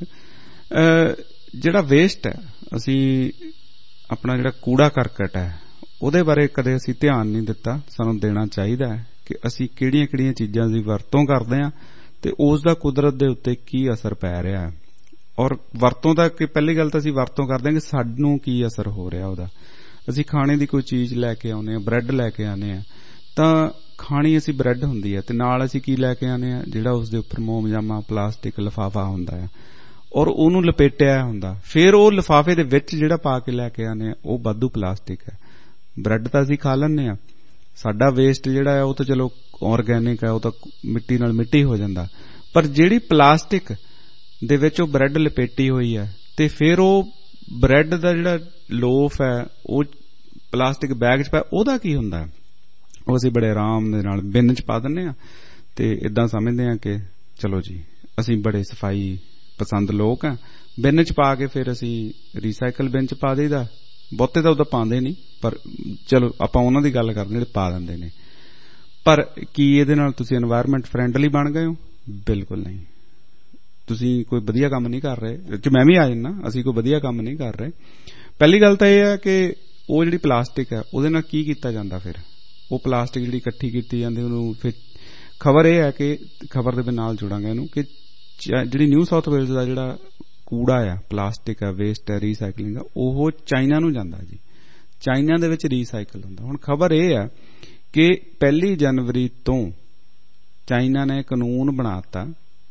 ਜਿਹੜਾ ਵੇਸਟ ਹੈ, ਅਸੀਂ ਆਪਣਾ ਜਿਹੜਾ ਕੂੜਾ ਕਰਕਟ ਹੈ ਉਹਦੇ ਬਾਰੇ ਕਦੇ ਅਸੀਂ ਧਿਆਨ ਨਹੀਂ ਦਿੱਤਾ, ਸਾਨੂੰ ਦੇਣਾ ਚਾਹੀਦਾ ਹੈ ਕਿ ਅਸੀਂ ਕਿਹੜੀਆਂ ਕਿਹੜੀਆਂ ਚੀਜ਼ਾਂ ਦੀ ਵਰਤੋਂ ਕਰਦੇ ਹਾਂ ਤੇ ਉਸ ਦਾ ਕੁਦਰਤ ਦੇ ਉੱਤੇ ਕੀ ਅਸਰ ਪੈ ਰਿਹਾ ਹੈ, ਔਰ ਵਰਤੋਂ ਦਾ ਕਿ ਪਹਿਲੀ ਗੱਲ ਤਾਂ ਅਸੀਂ ਵਰਤੋਂ ਕਰਦੇ ਹਾਂ ਕਿ ਸਾਨੂੰ ਕੀ ਅਸਰ ਹੋ ਰਿਹਾ ਉਹਦਾ। ਅਸੀਂ ਖਾਣੇ ਦੀ ਕੋਈ ਚੀਜ਼ ਲੈ ਕੇ ਆਉਂਦੇ ਹਾਂ, ਬ੍ਰੈਡ ਲੈ ਕੇ ਆਉਂਦੇ ਹਾਂ, ਤਾਂ ਖਾਣੀ ਅਸੀਂ ਬ੍ਰੈਡ ਹੁੰਦੀ ਹੈ, ਤੇ ਨਾਲ ਅਸੀਂ ਕੀ ਲੈ ਕੇ ਆਉਂਦੇ ਹਾਂ, ਜਿਹੜਾ ਉਸਦੇ ਉੱਪਰ ਮੋਮ ਜਾਮਾ ਪਲਾਸਟਿਕ ਲਿਫਾਫਾ ਹੁੰਦਾ ਹੈ, ਔਰ ਉਹਨੂੰ ਲਪੇਟਿਆ ਹੁੰਦਾ, ਫਿਰ ਉਹ ਲਿਫਾਫੇ ਦੇ ਵਿੱਚ ਜਿਹੜਾ ਪਾ ਕੇ ਲੈ ਕੇ ਆਉਂਦੇ ਹਾਂ ਉਹ ਵਾਧੂ ਪਲਾਸਟਿਕ ਹੈ। ਬ੍ਰੈਡ ਤਾਂ ਅਸੀਂ ਖਾ ਲੈਂਦੇ ਹਾਂ, ਸਾਡਾ ਵੇਸਟ ਜਿਹੜਾ ਹੈ ਉਹ ਤਾਂ ਚਲੋ ਆਰਗੈਨਿਕ ਹੈ, ਉਹ ਤਾਂ ਮਿੱਟੀ ਨਾਲ ਮਿੱਟੀ ਹੋ ਜਾਂਦਾ, ਪਰ ਜਿਹੜੀ ਪਲਾਸਟਿਕ ਦੇ ਵਿੱਚ ਉਹ ਬ੍ਰੈਡ ਲਪੇਟੀ ਹੋਈ ਹੈ, ਤੇ ਫਿਰ ਉਹ ਬ੍ਰੈਡ ਦਾ ਜਿਹੜਾ ਲੋਫ ਹੈ ਉਹ ਪਲਾਸਟਿਕ ਬੈਗ 'ਚ ਪਾਇਆ, ਉਹਦਾ ਕੀ ਹੁੰਦਾ ਹੈ? ਉਹ ਅਸੀਂ ਬੜੇ ਆਰਾਮ ਦੇ ਨਾਲ ਬਿੰਨ 'ਚ ਪਾ ਦਿੰਦੇ ਹਾਂ, ਤੇ ਇਦਾਂ ਸਮਝਦੇ ਹਾਂ ਕਿ ਚਲੋ ਜੀ ਅਸੀਂ ਬੜੇ ਸਫਾਈ ਪਸੰਦ ਲੋਕ ਹਾਂ, ਬਿੰਨ 'ਚ ਪਾ ਕੇ ਫਿਰ ਅਸੀਂ ਰੀਸਾਈਕਲ ਬਿੰਨ 'ਚ ਪਾ ਦੇਈਦਾ। ਬਹੁਤੇ ਤਾਂ ਉਹਦਾ ਪਾਉਂਦੇ ਨਹੀਂ, ਪਰ ਚਲੋ ਆਪਾਂ ਉਹਨਾਂ ਦੀ ਗੱਲ ਕਰਦੇ ਜਿਹੜੇ ਪਾ ਦਿੰਦੇ ਨੇ। ਪਰ ਕੀ ਇਹਦੇ ਨਾਲ ਤੁਸੀਂ এনवायरमेंट ਫ੍ਰੈਂਡਲੀ ਬਣ ਗਏ ਹੋ? ਬਿਲਕੁਲ ਨਹੀਂ। ਤੁਸੀਂ ਕੋਈ ਵਧੀਆ ਕੰਮ ਨਹੀਂ ਕਰ ਰਹੇ, ਕਿ ਮੈਂ ਵੀ ਆ ਜਾਂਦਾ, ਅਸੀਂ ਕੋਈ ਵਧੀਆ ਕੰਮ ਨਹੀਂ ਕਰ ਰਹੇ। ਪਹਿਲੀ ਗੱਲ ਤਾਂ ਇਹ ਹੈ ਕਿ ਉਹ ਜਿਹੜੀ ਪਲਾਸਟਿਕ ਹੈ ਉਹਦੇ ਨਾਲ ਕੀ ਕੀਤਾ ਜਾਂਦਾ, ਫਿਰ ਉਹ ਪਲਾਸਟਿਕ ਜਿਹੜੀ ਇਕੱਠੀ ਕੀਤੀ ਜਾਂਦੀ ਉਹਨੂੰ ਫਿਰ ਖਬਰ ਇਹ ਹੈ ਕਿ ਖਬਰ ਦੇ ਨਾਲ ਜੁੜਾਂਗੇ ਇਹਨੂੰ ਕਿ ਜਿਹੜੀ ਨਿਊ ਸਾਊਥ ਵੇਲਜ਼ ਦਾ ਜਿਹੜਾ ਕੂੜਾ ਆ, ਪਲਾਸਟਿਕ ਆ, ਵੇਸਟ ਹੈ, ਰੀਸਾਈਕਲਿੰਗ ਆ, ਉਹ ਚਾਈਨਾ ਨੂੰ ਜਾਂਦਾ ਜੀ, ਚਾਈਨਾ ਦੇ ਵਿੱਚ ਰੀਸਾਈਕਲ ਹੁੰਦਾ। ਹੁਣ ਖਬਰ ਇਹ ਆ ਕਿ ਪਹਿਲੀ ਜਨਵਰੀ ਤੋਂ ਚਾਈਨਾ ਨੇ ਕਾਨੂੰਨ ਬਣਾਤਾ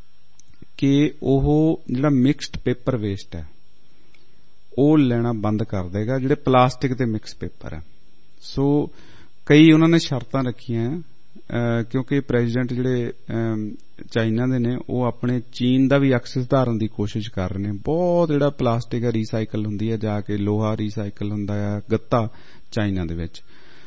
ਕਿ ਉਹ ਜਿਹੜਾ ਮਿਕਸਡ ਪੇਪਰ ਵੇਸਟ ਹੈ ਉਹ ਲੈਣਾ ਬੰਦ ਕਰ ਦੇਗਾ, ਜਿਹੜੇ ਪਲਾਸਟਿਕ ਤੇ ਮਿਕਸ ਪੇਪਰ ਹੈ। ਸੋ ਕਈ ਉਹਨਾਂ ਨੇ ਸ਼ਰਤਾਂ ਰੱਖੀਆਂ, ਕਿਉਂਕਿ ਪ੍ਰੈਜ਼ੀਡੈਂਟ ਜਿਹੜੇ ਚਾਈਨਾ ਦੇ ਨੇ ਉਹ ਆਪਣੇ ਚੀਨ ਦਾ ਵੀ ਅਕਸ ਸੁਧਾਰਨ ਦੀ ਕੋਸ਼ਿਸ਼ ਕਰ ਰਹੇ ਨੇ। ਬਹੁਤ ਜਿਹੜਾ ਪਲਾਸਟਿਕ ਹੈ ਰੀਸਾਈਕਲ ਹੁੰਦੀ ਹੈ, ਜਾ ਕੇ ਲੋਹਾ ਰੀਸਾਈਕਲ ਹੁੰਦਾ ਹੈ, ਗੱਤਾ ਚਾਈਨਾ ਦੇ ਵਿੱਚ।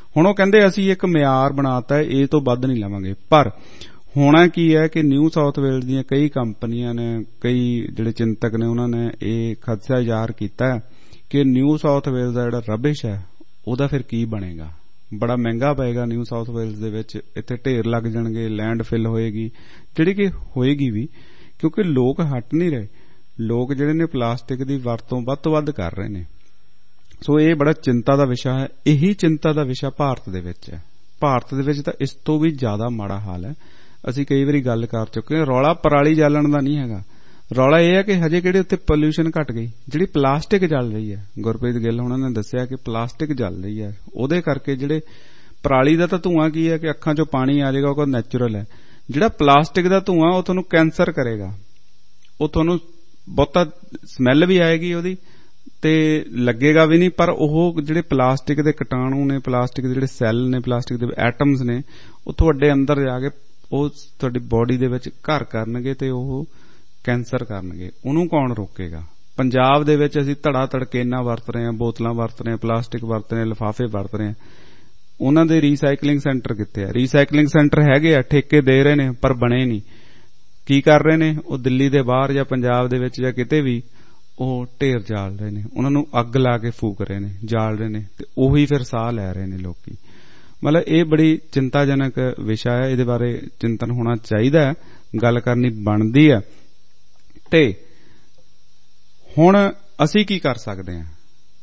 ਹੁਣ ਉਹ ਕਹਿੰਦੇ ਅਸੀਂ ਇੱਕ ਮਿਆਰ ਬਣਾਤਾ, ਇਹ ਤੋਂ ਵੱਧ ਨਹੀਂ ਲਵਾਂਗੇ। ਪਰ ਹੋਣਾ ਕੀ ਹੈ ਕਿ ਨਿਊ ਸਾਊਥ ਵੇਲਜ਼ ਦੀਆਂ ਕਈ ਕੰਪਨੀਆਂ ਨੇ, ਕਈ ਜਿਹੜੇ ਚਿੰਤਕ ਨੇ, ਉਹਨਾਂ ਨੇ ਇਹ ਖਦਸ਼ਾ ਜ਼ਾਹਰ ਕੀਤਾ ਕਿ ਨਿਊ ਸਾਊਥ ਵੇਲਜ਼ ਦਾ ਜਿਹੜਾ ਰਬਿਸ਼ ਹੈ ਉਹਦਾ ਫਿਰ ਕੀ ਬਣੇਗਾ, ਬੜਾ ਮਹਿੰਗਾ ਪਏਗਾ ਨਿਊ ਸਾਊਥ ਵੇਲਜ਼ ਦੇ ਵਿੱਚ, ਇੱਥੇ ਢੇਰ ਲੱਗ ਜਾਣਗੇ, ਲੈਂਡ ਫਿਲ ਹੋਏਗੀ, ਜਿਹੜੀ ਕਿ ਹੋਏਗੀ ਵੀ, ਕਿਉਂਕਿ ਲੋਕ ਹਟ ਨਹੀਂ ਰਹੇ। ਲੋਕ ਜਿਹੜੇ ਨੇ ਪਲਾਸਟਿਕ ਦੀ ਵਰਤੋਂ ਵੱਧ ਤੋਂ ਵੱਧ ਕਰ ਰਹੇ ਨੇ। ਸੋ ਇਹ ਬੜਾ ਚਿੰਤਾ ਦਾ ਵਿਸ਼ਾ ਹੈ। ਇਹੀ ਚਿੰਤਾ ਦਾ ਵਿਸ਼ਾ ਭਾਰਤ ਦੇ ਵਿੱਚ ਹੈ। ਭਾਰਤ ਦੇ ਵਿੱਚ ਤਾਂ ਇਸ ਤੋਂ ਵੀ ਜ਼ਿਆਦਾ ਮਾੜਾ ਹਾਲ ਹੈ। ਅਸੀਂ ਕਈ ਵਾਰੀ ਗੱਲ ਕਰ ਚੁੱਕੇ ਹਾਂ। ਰੌਲਾ ਪਰਾਲੀ ਜਾਲਣ ਦਾ ਨਹੀਂ ਹੈਗਾ, ਰੌਲਾ ਇਹ ਹੈ ਕਿ ਹਜੇ ਕਿਹੜੇ ਉੱਥੇ ਪੋਲਿਊਸ਼ਨ ਘਟ ਗਈ, ਜਿਹੜੀ ਪਲਾਸਟਿਕ ਜਲ ਰਹੀ ਹੈ। ਗੁਰਪ੍ਰੀਤ ਗਿੱਲ ਉਹਨਾਂ ਨੇ ਦੱਸਿਆ ਕਿ ਪਲਾਸਟਿਕ ਜਲ ਰਹੀ ਹੈ, ਉਹਦੇ ਕਰਕੇ ਜਿਹੜੇ ਪਰਾਲੀ ਦਾ ਤਾਂ ਧੂੰਆਂ ਕੀ ਹੈ ਕਿ ਅੱਖਾਂ ਚੋਂ ਪਾਣੀ ਆ ਜਾਏਗਾ, ਉਹ ਨੈਚੁਰਲ ਹੈ। ਜਿਹੜਾ ਪਲਾਸਟਿਕ ਦਾ ਧੂੰਆਂ ਉਹ ਤੁਹਾਨੂੰ ਕੈਂਸਰ ਕਰੇਗਾ, ਉਹ ਤੁਹਾਨੂੰ ਬਹੁਤਾ ਸਮੈਲ ਵੀ ਆਏਗੀ ਉਹਦੀ ਤੇ ਲੱਗੇਗਾ ਵੀ ਨਹੀਂ, ਪਰ ਉਹ ਜਿਹੜੇ ਪਲਾਸਟਿਕ ਦੇ ਕੀਟਾਣੂ ਨੇ, ਪਲਾਸਟਿਕ ਦੇ ਜਿਹੜੇ ਸੈੱਲ ਨੇ, ਪਲਾਸਟਿਕ ਦੇ ਐਟਮਸ ਨੇ, ਉਹ ਤੁਹਾਡੇ ਅੰਦਰ ਜਾ ਕੇ ਉਹ ਤੁਹਾਡੀ ਬੋਡੀ ਦੇ ਵਿੱਚ ਘਰ ਕਰਨਗੇ ਤੇ ਉਹ ਕੈਂਸਰ ਕਰਨਗੇ। ਉਹਨੂੰ ਕੌਣ ਰੋਕੇਗਾ? ਪੰਜਾਬ ਦੇ ਵਿੱਚ ਅਸੀਂ ਧੜਾ ਧੜਕੇਨਾ ਵਰਤ ਰਹੇ ਹਾਂ, ਬੋਤਲਾਂ ਵਰਤ ਰਹੇ ਹਾਂ, ਪਲਾਸਟਿਕ ਵਰਤ ਰਹੇ ਹਾਂ, ਲਿਫਾਫੇ ਵਰਤ ਰਹੇ ਹਾਂ। ਉਹਨਾਂ ਦੇ ਰੀਸਾਈਕਲਿੰਗ ਸੈਂਟਰ ਕਿੱਥੇ ਆ? ਰੀਸਾਈਕਲਿੰਗ ਸੈਂਟਰ ਹੈਗੇ ਆ, ਠੇਕੇ ਦੇ ਰਹੇ ਨੇ, ਪਰ ਬਣੇ ਨਹੀਂ। ਕੀ ਕਰ ਰਹੇ ਨੇ? ਉਹ ਦਿੱਲੀ ਦੇ ਬਾਹਰ ਜਾਂ ਪੰਜਾਬ ਦੇ ਵਿੱਚ ਜਾਂ ਕਿਤੇ ਵੀ ਉਹ ਢੇਰ ਜਾਲ ਰਹੇ ਨੇ, ਉਹਨਾਂ ਨੂੰ ਅੱਗ ਲਾ ਕੇ ਫੂਕ ਰਹੇ ਨੇ, ਜਾਲ ਰਹੇ ਨੇ, ਤੇ ਉਹੀ ਫਿਰ ਸਾਹ ਲੈ ਰਹੇ ਨੇ ਲੋਕੀ। ਮਤਲਬ ਇਹ ਬੜੀ ਚਿੰਤਾਜਨਕ ਵਿਸ਼ਾ ਹੈ। ਇਹਦੇ ਬਾਰੇ ਚਿੰਤਨ ਹੋਣਾ ਚਾਹੀਦਾ ਹੈ, ਗੱਲ ਕਰਨੀ ਬਣਦੀ ਹੈ। ਤੇ ਹੁਣ ਅਸੀਂ ਕੀ ਕਰ ਸਕਦੇ ਹਾਂ?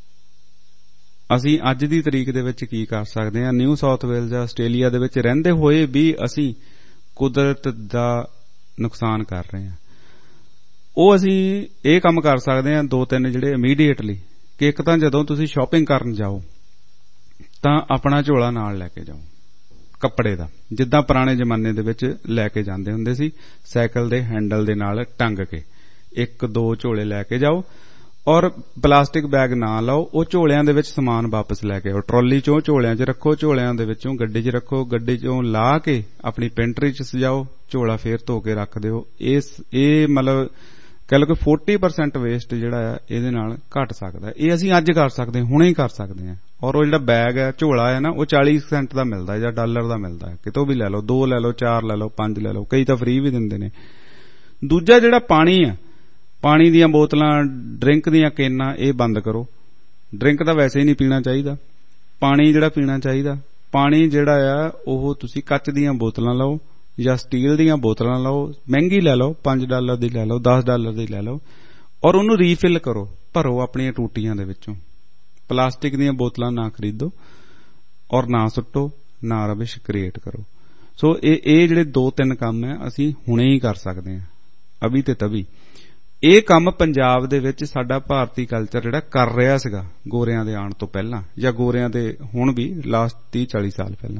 ਅਸੀਂ ਅੱਜ ਦੀ ਤਰੀਕ ਦੇ ਵਿੱਚ ਕੀ ਕਰ ਸਕਦੇ ਹਾਂ? ਨਿਊ ਸਾਊਥ ਵੇਲਜ਼ ਜਾਂ ਆਸਟ੍ਰੇਲੀਆ ਦੇ ਵਿੱਚ ਰਹਿੰਦੇ ਹੋਏ ਵੀ ਅਸੀਂ ਕੁਦਰਤ ਦਾ ਨੁਕਸਾਨ ਕਰ ਰਹੇ ਹਾਂ। ਉਹ ਅਸੀਂ ਇਹ ਕੰਮ ਕਰ ਸਕਦੇ ਹਾਂ ਦੋ ਤਿੰਨ ਜਿਹੜੇ ਇਮੀਡੀਏਟਲੀ, ਕਿ ਇੱਕ ਤਾਂ ਜਦੋਂ ਤੁਸੀਂ ਸ਼ਾਪਿੰਗ ਕਰਨ ਜਾਓ ਤਾਂ ਆਪਣਾ ਝੋਲਾ ਨਾਲ ਲੈ ਕੇ ਜਾਓ, ਕੱਪੜੇ ਦਾ, ਜਿੱਦਾਂ ਪੁਰਾਣੇ ਜ਼ਮਾਨੇ ਦੇ ਵਿੱਚ ਲੈ ਕੇ ਜਾਂਦੇ ਹੁੰਦੇ ਸੀ, ਸਾਈਕਲ ਦੇ ਹੈਂਡਲ ਦੇ ਨਾਲ ਟੰਗ ਕੇ ਇੱਕ ਦੋ ਝੋਲੇ ਲੈ ਕੇ ਜਾਓ, ਔਰ ਪਲਾਸਟਿਕ ਬੈਗ ਨਾ ਲਾਓ। ਉਹ ਝੋਲਿਆਂ ਦੇ ਵਿੱਚ ਸਮਾਨ ਵਾਪਸ ਲੈ ਕੇ ਆਓ, ਟਰਾਲੀ ਚੋਂ ਝੋਲਿਆਂ 'ਚ ਰੱਖੋ, ਝੋਲਿਆਂ ਦੇ ਵਿੱਚੋਂ ਗੱਡੀ 'ਚ ਰੱਖੋ, ਗੱਡੀ ਚੋਂ ਲਾ ਕੇ ਆਪਣੀ ਪੈਂਟਰੀ 'ਚ ਸਜਾਓ, ਝੋਲਾ ਫੇਰ ਧੋ ਕੇ ਰੱਖ ਦਿਓ। ਇਸ ਇਹ ਮਤਲਬ ਕਹਿ ਲਓ ਕਿ ਚਾਲੀ ਪਰਸੈਂਟ ਵੇਸਟ ਜਿਹੜਾ ਹੈ ਇਹਦੇ ਨਾਲ ਘਟ ਸਕਦਾ। ਇਹ ਅਸੀਂ ਅੱਜ ਕਰ ਸਕਦੇ, ਹੁਣੇ ਹੀ ਕਰ ਸਕਦੇ ਹਾਂ। ਔਰ ਉਹ ਜਿਹੜਾ ਬੈਗ ਹੈ, ਝੋਲਾ ਹੈ ਨਾ, ਉਹ ਚਾਲੀ ਸੈਂਟ ਦਾ ਮਿਲਦਾ ਜਾਂ ਡਾਲਰ ਦਾ ਮਿਲਦਾ, ਕਿਤੋਂ ਵੀ ਲੈ ਲਓ, ਦੋ ਲੈ ਲਓ, ਚਾਰ ਲੈ ਲਓ, ਪੰਜ ਲੈ ਲਓ, ਕਈ ਤਾਂ ਫ੍ਰੀ ਵੀ ਦਿੰਦੇ ਨੇ। ਦੂਜਾ ਜਿਹੜਾ ਪਾਣੀ ਆ, ਪਾਣੀ ਦੀਆਂ ਬੋਤਲਾਂ, ਡਰਿੰਕ ਦੀਆਂ ਕੇਨਾਂ, ਇਹ ਬੰਦ ਕਰੋ। ਡਰਿੰਕ ਤਾਂ ਵੈਸੇ ਹੀ ਨਹੀਂ ਪੀਣਾ ਚਾਹੀਦਾ, ਪਾਣੀ ਜਿਹੜਾ ਪੀਣਾ ਚਾਹੀਦਾ। ਪਾਣੀ ਜਿਹੜਾ ਆ ਉਹ ਤੁਸੀਂ ਕੱਚ ਦੀਆਂ ਬੋਤਲਾਂ ਲਓ ਜਾਂ ਸਟੀਲ ਦੀਆਂ ਬੋਤਲਾਂ ਲਓ, ਮਹਿੰਗੀ ਲੈ ਲਓ, ਪੰਜ ਡਾਲਰ ਦੀ ਲੈ ਲਓ, ਦਸ ਡਾਲਰ ਦੀ ਲੈ ਲਓ, ਔਰ ਉਹਨੂੰ ਰੀਫਿਲ ਕਰੋ, ਭਰੋ ਆਪਣੀਆਂ ਟੂਟੀਆਂ ਦੇ ਵਿੱਚੋਂ। ਪਲਾਸਟਿਕ ਦੀਆਂ ਬੋਤਲਾਂ ਨਾ ਖਰੀਦੋ ਔਰ ਨਾ ਸੁੱਟੋ, ਨਾ ਰਬਿਸ਼ ਕ੍ਰੀਏਟ ਕਰੋ। ਸੋ ਇਹ ਇਹ ਜਿਹੜੇ ਦੋ ਤਿੰਨ ਕੰਮ ਹੈ ਅਸੀਂ ਹੁਣੇ ਹੀ ਕਰ ਸਕਦੇ ਹਾਂ, ਅਭੀ ਤੇ ਤਭੀ। ਇਹ ਕੰਮ ਪੰਜਾਬ ਦੇ ਵਿੱਚ ਸਾਡਾ ਭਾਰਤੀ ਕਲਚਰ ਜਿਹੜਾ ਕਰ ਰਿਹਾ ਸੀਗਾ ਗੋਰਿਆਂ ਦੇ ਆਉਣ ਤੋਂ ਪਹਿਲਾਂ, ਜਾਂ ਗੋਰਿਆਂ ਦੇ ਹੁਣ ਵੀ ਲਾਸਟ ਤੀਹ ਚਾਲੀ ਸਾਲ ਪਹਿਲਾਂ।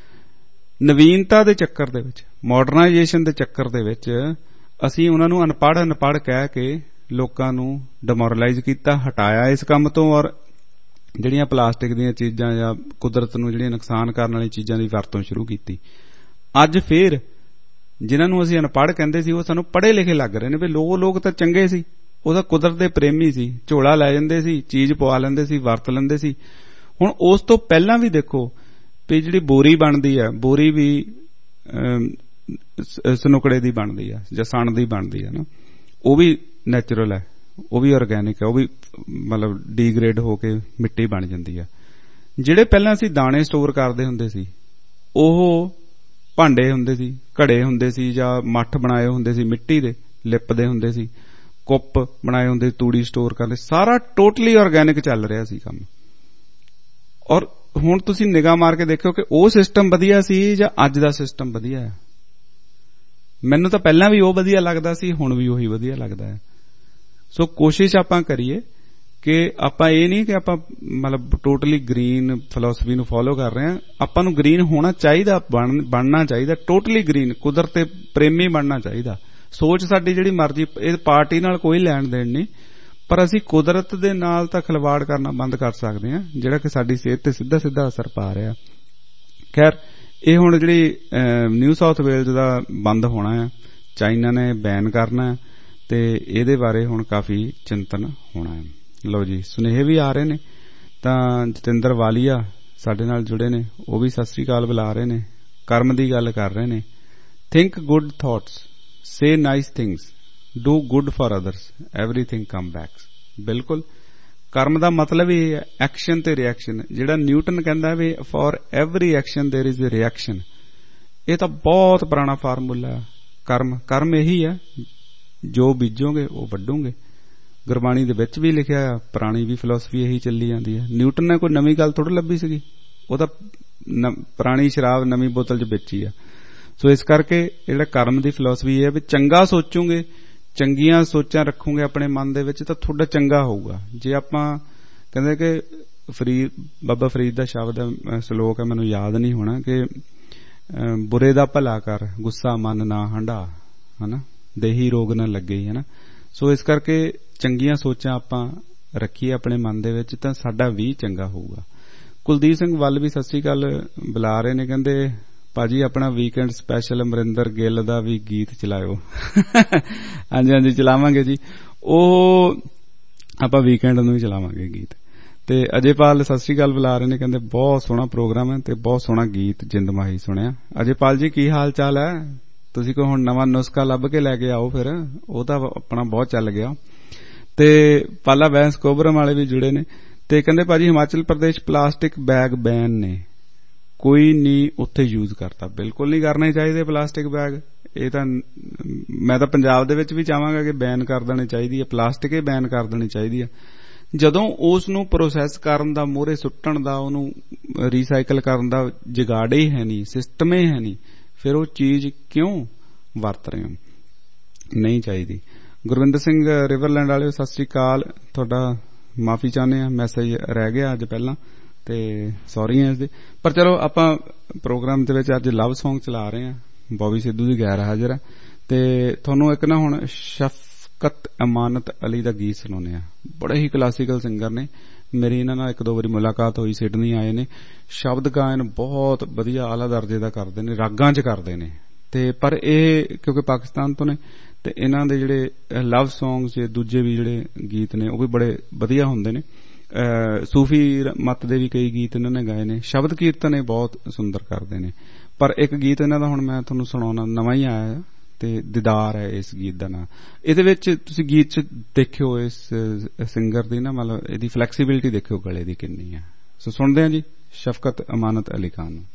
ਨਵੀਨਤਾ ਦੇ ਚੱਕਰ ਦੇ ਵਿੱਚ, ਮਾਡਰਨਾਈਜੇਸ਼ਨ ਦੇ ਚੱਕਰ ਦੇ ਵਿੱਚ ਅਸੀਂ ਉਹਨਾਂ ਨੂੰ ਅਨਪੜ੍ਹ ਅਨਪੜ੍ਹ ਕਹਿ ਕੇ ਲੋਕਾਂ ਨੂੰ ਡਿਮੋਰਲਾਈਜ਼ ਕੀਤਾ, ਹਟਾਇਆ ਇਸ ਕੰਮ ਤੋਂ, ਔਰ ਜਿਹੜੀਆਂ ਪਲਾਸਟਿਕ ਦੀਆਂ ਚੀਜ਼ਾਂ ਜਾਂ ਕੁਦਰਤ ਨੂੰ ਜਿਹੜੀਆਂ ਨੁਕਸਾਨ ਕਰਨ ਵਾਲੀਆਂ ਚੀਜ਼ਾਂ ਦੀ ਵਰਤੋਂ ਸ਼ੁਰੂ ਕੀਤੀ। ਅੱਜ ਫੇਰ ਜਿਨ੍ਹਾਂ ਨੂੰ ਅਸੀਂ ਅਨਪੜ੍ਹ ਕਹਿੰਦੇ ਸੀ ਉਹ ਸਾਨੂੰ ਪੜ੍ਹੇ ਲਿਖੇ ਲੱਗ ਰਹੇ ਨੇ ਵੀ ਲੋਕ ਲੋਕ ਤਾਂ ਚੰਗੇ ਸੀ, ਉਹ ਤਾਂ ਕੁਦਰਤ ਦੇ ਪ੍ਰੇਮੀ ਸੀ, ਝੋਲਾ ਲੈ ਜਾਂਦੇ ਸੀ, ਚੀਜ਼ ਪਵਾ ਲੈਂਦੇ ਸੀ, ਵਰਤ ਲੈਂਦੇ ਸੀ। ਹੁਣ ਉਸ ਤੋਂ ਪਹਿਲਾਂ ਵੀ ਦੇਖੋ ਵੀ ਜਿਹੜੀ ਬੋਰੀ ਬਣਦੀ ਹੈ, ਬੋਰੀ ਵੀ ਸਨੁਕੜੇ ਦੀ ਬਣਦੀ ਹੈ ਜਾਂ ਸਣ ਦੀ ਬਣਦੀ ਹੈ ਨਾ, ਉਹ ਵੀ ਨੈਚੁਰਲ ਹੈ, ਉਹ ਵੀ ਆਰਗੈਨਿਕ ਹੈ, ਉਹ ਵੀ ਮਤਲਬ ਡੀਗ੍ਰੇਡ ਹੋ ਕੇ ਮਿੱਟੀ ਬਣ ਜਾਂਦੀ ਹੈ। ਜਿਹੜੇ ਪਹਿਲਾਂ ਅਸੀਂ ਦਾਣੇ ਸਟੋਰ ਕਰਦੇ ਹੁੰਦੇ ਸੀ, ਉਹ ਭਾਂਡੇ ਹੁੰਦੇ ਸੀ, ਘੜੇ ਹੁੰਦੇ ਸੀ, ਜਾਂ ਮੱਠ ਬਣਾਏ ਹੁੰਦੇ ਸੀ, ਮਿੱਟੀ ਦੇ ਲਿਪਦੇ ਹੁੰਦੇ ਸੀ, ਕੁੱਪ ਬਣਾਏ ਹੁੰਦੇ, ਤੂੜੀ ਸਟੋਰ ਕਰਦੇ, ਸਾਰਾ ਟੋਟਲੀ ਆਰਗੈਨਿਕ ਚੱਲ ਰਿਹਾ ਸੀ ਕੰਮ। ਔਰ ਹੁਣ ਤੁਸੀਂ ਨਿਗਾਹ ਮਾਰ ਕੇ ਦੇਖੋ ਕਿ ਉਹ ਸਿਸਟਮ ਵਧੀਆ ਸੀ ਜਾਂ ਅੱਜ ਦਾ ਸਿਸਟਮ ਵਧੀਆ ਹੈ। ਮੈਨੂੰ ਤਾਂ ਪਹਿਲਾਂ ਵੀ ਉਹ ਵਧੀਆ ਲੱਗਦਾ ਸੀ, ਹੁਣ ਵੀ ਉਹੀ ਵਧੀਆ ਲੱਗਦਾ ਹੈ। ਸੋ ਕੋਸ਼ਿਸ਼ ਆਪਾਂ ਕਰੀਏ ਕਿ ਆਪਾਂ ਇਹ ਨਹੀਂ ਕਿ ਆਪਾਂ ਮਤਲਬ ਟੋਟਲੀ ਗ੍ਰੀਨ ਫਿਲਾਸਫੀ ਨੂੰ ਫੋਲੋ ਕਰ ਰਹੇ ਹਾਂ। ਆਪਾਂ ਨੂੰ ਗ੍ਰੀਨ ਹੋਣਾ ਚਾਹੀਦਾ, ਬਣਨਾ ਚਾਹੀਦਾ, ਟੋਟਲੀ ਗ੍ਰੀਨ, ਕੁਦਰਤ ਪ੍ਰੇਮੀ ਬਣਨਾ ਚਾਹੀਦਾ। ਸੋਚ ਸਾਡੀ ਜਿਹੜੀ ਮਰਜ਼ੀ, ਇਹ ਪਾਰਟੀ ਨਾਲ ਕੋਈ ਲੈਣ ਦੇਣ ਨਹੀਂ, ਪਰ ਅਸੀਂ ਕੁਦਰਤ ਦੇ ਨਾਲ ਤਾਂ ਖਿਲਵਾੜ ਕਰਨਾ ਬੰਦ ਕਰ ਸਕਦੇ ਹਾਂ, ਜਿਹੜਾ ਕਿ ਸਾਡੀ ਸਿਹਤ ਤੇ ਸਿੱਧਾ ਸਿੱਧਾ ਅਸਰ ਪਾ ਰਿਹਾ। ਖੈਰ, ਇਹ ਹੁਣ ਜਿਹੜੀ ਨਿਊ ਸਾਊਥ ਵੇਲਜ਼ ਦਾ ਬੰਦ ਹੋਣਾ ਹੈ, ਚਾਈਨਾ ਨੇ ਬੈਨ ਕਰਨਾ, ਤੇ ਇਹਦੇ ਬਾਰੇ ਹੁਣ ਕਾਫੀ ਚਿੰਤਨ ਹੋਣਾ ਹੈ। ਲਓ ਜੀ, ਸੁਨੇਹੇ ਵੀ ਆ ਰਹੇ ਨੇ। ਤਾਂ ਜਤਿੰਦਰ ਵਾਲੀਆ ਸਾਡੇ ਨਾਲ ਜੁੜੇ ਨੇ, ਉਹ ਵੀ ਸਤਿ ਸ੍ਰੀ ਅਕਾਲ ਬੁਲਾ ਰਹੇ ਨੇ, ਕਰਮ ਦੀ ਗੱਲ ਕਰ ਰਹੇ ਨੇ। Think good thoughts, say nice things, do good for others, everything come back. ਬਿਲਕੁਲ, ਕਰਮ ਦਾ ਮਤਲਬ ਇਹ ਹੈ ਐਕਸ਼ਨ ਤੇ ਰਿਐਕਸ਼ਨ। ਜਿਹੜਾ ਨਿਊਟਨ ਕਹਿੰਦਾ ਵੀ for every action there is a reaction, ਇਹ ਤਾਂ ਬਹੁਤ ਪੁਰਾਣਾ ਫਾਰਮੂਲਾ ਹੈ। ਕਰਮ ਕਰਮ ਇਹੀ ਹੈ, ਜੋ ਬੀਜੋਗੇ ਉਹ ਵੱਢੋਗੇ। ਗੁਰਬਾਣੀ ਦੇ ਵਿੱਚ ਵੀ ਲਿਖਿਆ ਆ, ਪੁਰਾਣੀ ਵੀ ਫਿਲਾਸਫੀ ਇਹੀ ਚੱਲੀ ਜਾਂਦੀ ਹੈ। ਨਿਊਟਨ ਨੇ ਕੋਈ ਨਵੀਂ ਗੱਲ ਥੋੜ੍ਹਾ ਲੱਭੀ ਸੀਗੀ, ਉਹ ਤਾਂ ਪੁਰਾਣੀ ਸ਼ਰਾਬ ਨਵੀਂ ਬੋਤਲ 'ਚ ਵੇਚੀ ਆ। ਸੋ ਇਸ ਕਰਕੇ ਜਿਹੜਾ ਕਰਮ ਦੀ ਫਿਲਾਸਫੀ ਇਹ ਹੈ ਵੀ ਚੰਗਾ ਸੋਚੋਗੇ, ਚੰਗੀਆਂ ਸੋਚਾਂ ਰੱਖੋਗੇ ਆਪਣੇ ਮਨ ਦੇ ਵਿੱਚ ਤਾਂ ਤੁਹਾਡਾ ਚੰਗਾ ਹੋਊਗਾ। ਜੇ ਆਪਾਂ ਕਹਿੰਦੇ ਕਿ ਫਰੀਦ ਬਾਬਾ ਫਰੀਦ ਦਾ ਸ਼ਬਦ ਸਲੋਕ ਹੈ, ਮੈਨੂੰ ਯਾਦ ਨਹੀਂ ਹੋਣਾ, ਕਿ ਬੁਰੇ ਦਾ ਭਲਾ ਕਰ, ਗੁੱਸਾ ਮਨ ਨਾ ਹੰਢਾ, ਹਨਾ, ਦੇਹੀ ਰੋਗ ਨਾ ਲੱਗੇ, ਹਨਾ। ਸੋ ਇਸ ਕਰਕੇ ਚੰਗੀਆਂ ਸੋਚਾਂ ਆਪਾਂ ਰੱਖੀਏ ਆਪਣੇ ਮਨ ਦੇ ਵਿੱਚ ਤਾਂ ਸਾਡਾ ਵੀ ਚੰਗਾ ਹੋਊਗਾ। ਕੁਲਦੀਪ ਸਿੰਘ ਵੱਲ ਵੀ ਸਤਿ ਸ੍ਰੀ ਅਕਾਲ ਬੁਲਾ ਰਹੇ ਨੇ, ਕਹਿੰਦੇ ਭਾਜੀ ਆਪਣਾ ਵੀਕਐਂਡ ਸਪੈਸ਼ਲ ਅਮਰਿੰਦਰ ਗਿੱਲ ਦਾ ਵੀ ਗੀਤ ਚਲਾਇਓ। ਹਾਂਜੀ ਹਾਂਜੀ ਚਲਾਵਾਂਗੇ ਜੀ, ਉਹ ਆਪਾਂ ਵੀਕਐਂਡ ਨੂੰ ਵੀ ਚਲਾਵਾਂਗੇ ਗੀਤ। ਤੇ ਅਜੇਪਾਲ ਸਤਿ ਸ੍ਰੀ ਅਕਾਲ ਬੁਲਾ ਰਹੇ ਨੇ, ਕਹਿੰਦੇ ਬਹੁਤ ਸੋਹਣਾ ਪ੍ਰੋਗਰਾਮ ਹੈ ਤੇ ਬਹੁਤ ਸੋਹਣਾ ਗੀਤ ਜਿੰਦਮਾਹੀ ਸੁਣਿਆ। ਅਜੇਪਾਲ ਜੀ ਕੀ ਹਾਲ ਚਾਲ ਹੈ? ਤੁਸੀਂ ਕੋਈ ਹੁਣ ਨਵਾਂ ਨੁਸਖਾ ਲੱਭ ਕੇ ਲੈ ਕੇ ਆਓ, ਫਿਰ ਉਹ ਤਾਂ ਆਪਣਾ ਬਹੁਤ ਚੱਲ ਗਿਆ। ਤੇ ਪਾਲਾ ਬੈਂਸ ਕੋਬਰਮ ਵਾਲੇ ਵੀ ਜੁੜੇ ਨੇ ਤੇ ਕਹਿੰਦੇ ਭਾਜੀ Himachal Pradesh plastic bag ban ਨੇ, ਕੋਈ ਨਹੀਂ ਉੱਥੇ ਯੂਜ਼ ਕਰਦਾ। ਬਿਲਕੁਲ ਨਹੀਂ ਕਰਨੇ ਚਾਹੀਦੇ ਪਲਾਸਟਿਕ ਬੈਗ। ਇਹ ਤਾਂ ਮੈਂ ਤਾਂ ਪੰਜਾਬ ਦੇ ਵਿੱਚ ਵੀ ਚਾਹਾਂਗਾ ਕਿ ਬੈਨ ਕਰ ਦੇਣੀ ਚਾਹੀਦੀ ਹੈ, ਪਲਾਸਟਿਕ ਹੀ ਬੈਨ ਕਰ ਦੇਣੀ ਚਾਹੀਦੀ ਹੈ। ਜਦੋਂ ਉਸ ਨੂੰ ਪ੍ਰੋਸੈਸ ਕਰਨ ਦਾ, ਮੋਹਰੇ ਸੁੱਟਣ ਦਾ, ਉਹਨੂੰ ਰੀਸਾਈਕਲ ਕਰਨ ਦਾ ਜੁਗਾੜ ਹੀ ਹੈ ਨਹੀਂ, ਸਿਸਟਮ ਹੀ ਹੈ ਨਹੀਂ, ਫਿਰ ਉਹ ਚੀਜ਼ ਕਿਉਂ ਵਰਤ ਰਹੇ ਹੋ? ਨਹੀਂ ਚਾਹੀਦੀ। ਗੁਰਵਿੰਦਰ ਸਿੰਘ ਰਿਵਰਲੈਂਡ ਵਾਲਿਓ ਸਤਿ ਸ੍ਰੀ ਅਕਾਲ, ਤੁਹਾਡਾ ਮਾਫੀ ਚਾਹੁੰਦੇ ਆ, ਮੈਸੇਜ ਰਹਿ ਗਿਆ ਅੱਜ ਪਹਿਲਾਂ ਤੇ ਸੌਰੀ ਹੈ ਇਸਦੇ। ਪਰ ਚਲੋ ਆਪਾਂ ਪ੍ਰੋਗਰਾਮ ਦੇ ਵਿੱਚ ਅੱਜ ਲਵ ਸੌਂਗ ਚਲਾ ਰਹੇ ਹਾਂ, ਬੌਬੀ ਸਿੱਧੂ ਦੀ ਗੈਰ ਹਾਜ਼ਰ ਹੈ ਤੇ ਤੁਹਾਨੂੰ ਇੱਕ ਨਾ ਹੁਣ ਸ਼ਫਕਤ ਅਮਾਨਤ ਅਲੀ ਦਾ ਗੀਤ ਸੁਣਾਉਂਦੇ ਆ। ਬੜੇ ਹੀ ਕਲਾਸੀਕਲ ਸਿੰਗਰ ਨੇ, ਮੇਰੀ ਇਹਨਾਂ ਨਾਲ ਇੱਕ ਦੋ ਵਾਰੀ ਮੁਲਾਕਾਤ ਹੋਈ, ਸਿਡਨੀ ਆਏ ਨੇ। ਸ਼ਬਦ ਗਾਇਨ ਬਹੁਤ ਵਧੀਆ ਆਲਾ ਦਰਜੇ ਦਾ ਕਰਦੇ ਨੇ, ਰਾਗਾਂ 'ਚ ਕਰਦੇ ਨੇ ਤੇ ਪਰ ਇਹ ਕਿਉਂਕਿ ਪਾਕਿਸਤਾਨ ਤੋਂ ਨੇ ਤੇ ਇਹਨਾਂ ਦੇ ਜਿਹੜੇ ਲਵ ਸੌਂਗਸ, ਦੂਜੇ ਵੀ ਜਿਹੜੇ ਗੀਤ ਨੇ ਉਹ ਵੀ ਬੜੇ ਵਧੀਆ ਹੁੰਦੇ ਨੇ। ਸੂਫੀ ਮਤ ਦੇ ਵੀ ਕਈ ਗੀਤ ਇਹਨਾਂ ਨੇ ਗਾਏ ਨੇ, ਸ਼ਬਦ ਕੀਰਤਨ ਇਹ ਬਹੁਤ ਸੁੰਦਰ ਕਰਦੇ ਨੇ। ਪਰ ਇੱਕ ਗੀਤ ਇਹਨਾਂ ਦਾ ਹੁਣ ਮੈਂ ਤੁਹਾਨੂੰ ਸੁਣਾਉਣਾ, ਨਵਾਂ ਹੀ ਆਇਆ ਤੇ ਦੀਦਾਰ ਹੈ ਇਸ ਗੀਤ ਦਾ ਨਾਂ। ਇਹਦੇ ਵਿੱਚ ਤੁਸੀਂ ਗੀਤ 'ਚ ਦੇਖਿਓ ਇਸ ਸਿੰਗਰ ਦੀ ਨਾ, ਮਤਲਬ ਇਹਦੀ ਫਲੈਕਸੀਬਿਲਿਟੀ ਦੇਖਿਓ ਗਲੇ ਦੀ ਕਿੰਨੀ ਹੈ। ਸੋ ਸੁਣਦੇ ਹਾਂ ਜੀ ਸ਼ਫਕਤ ਅਮਾਨਤ ਅਲੀ ਖਾਨ ਨੂੰ।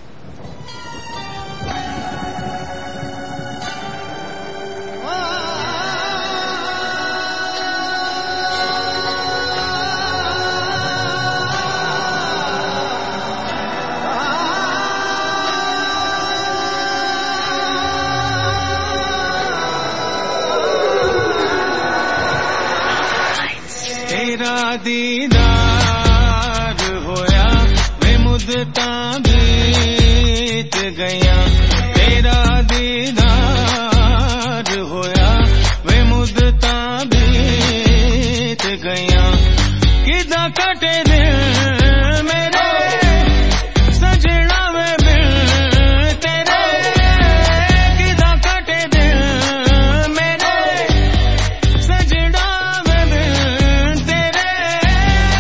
दीदार होया वे मुद्दतां बीत गया, तेरा दीदार होया वे मुद्दतां बीत गया। किदा कटे दिल मेरे सजना वे बिन तेरे, किदा कटे दिल मेरे सजना वे बिन तेरे।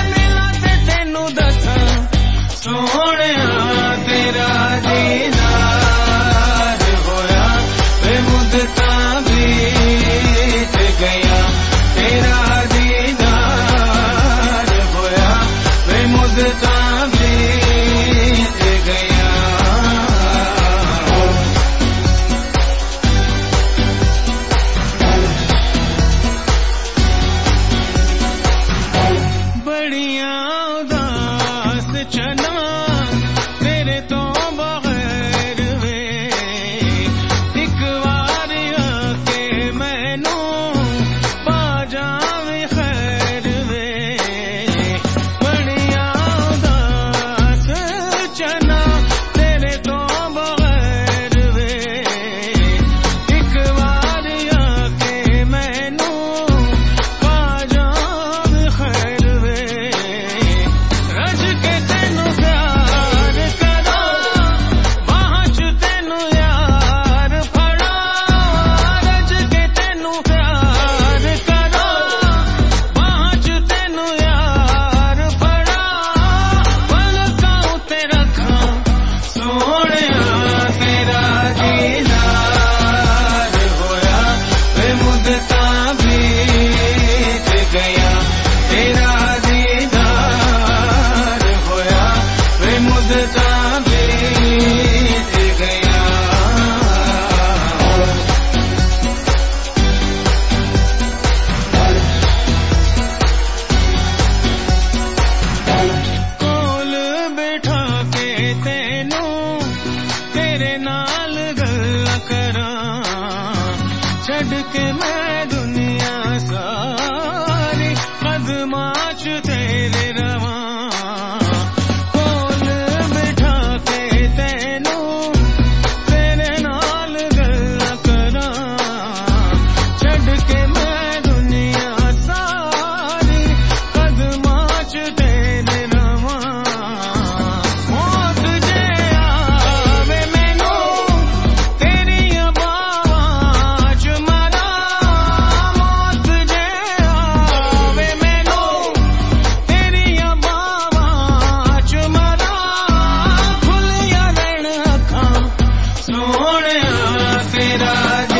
ਛੱਡ ਕੇ ਮੈਂ ਦੁਨੀਆ ਸਾਰੀ ਕਦਮਾਂ 'ਚ ਤੇਰੇ ਰਵਾਂ ਕੋਲ ਬਿਠਾ ਕੇ ਤੈਨੂੰ ਤੇਰੇ ਨਾਲ ਗੱਲਾਂ ਕਰਾਂ ਛੱਡ ਕੇ ਮੈਂ ਦੁਨੀਆ ਸਾਰੀ ਕਦਮਾਂ 'ਚ ਤੇਰੇ ਰਵਾਂ ਮੌਤ ਜੇ ਆਵੇ ਮੈਨੂੰ ਤੇਰੀਆਂ ਬਾਹਾਂ 'ਚ ਮਰਾਂ ਮੌਤ ਜੇ ਆਵੇ ਮੈਨੂੰ ਤੇਰੀਆਂ ਬਾਹਾਂ 'ਚ ਮਰਾਂ ਖੁੱਲੀਆਂ ਰਹਿਣ ਅੱਖਾਂ ਸੋਹਣਿਆ ਤੇਰਾ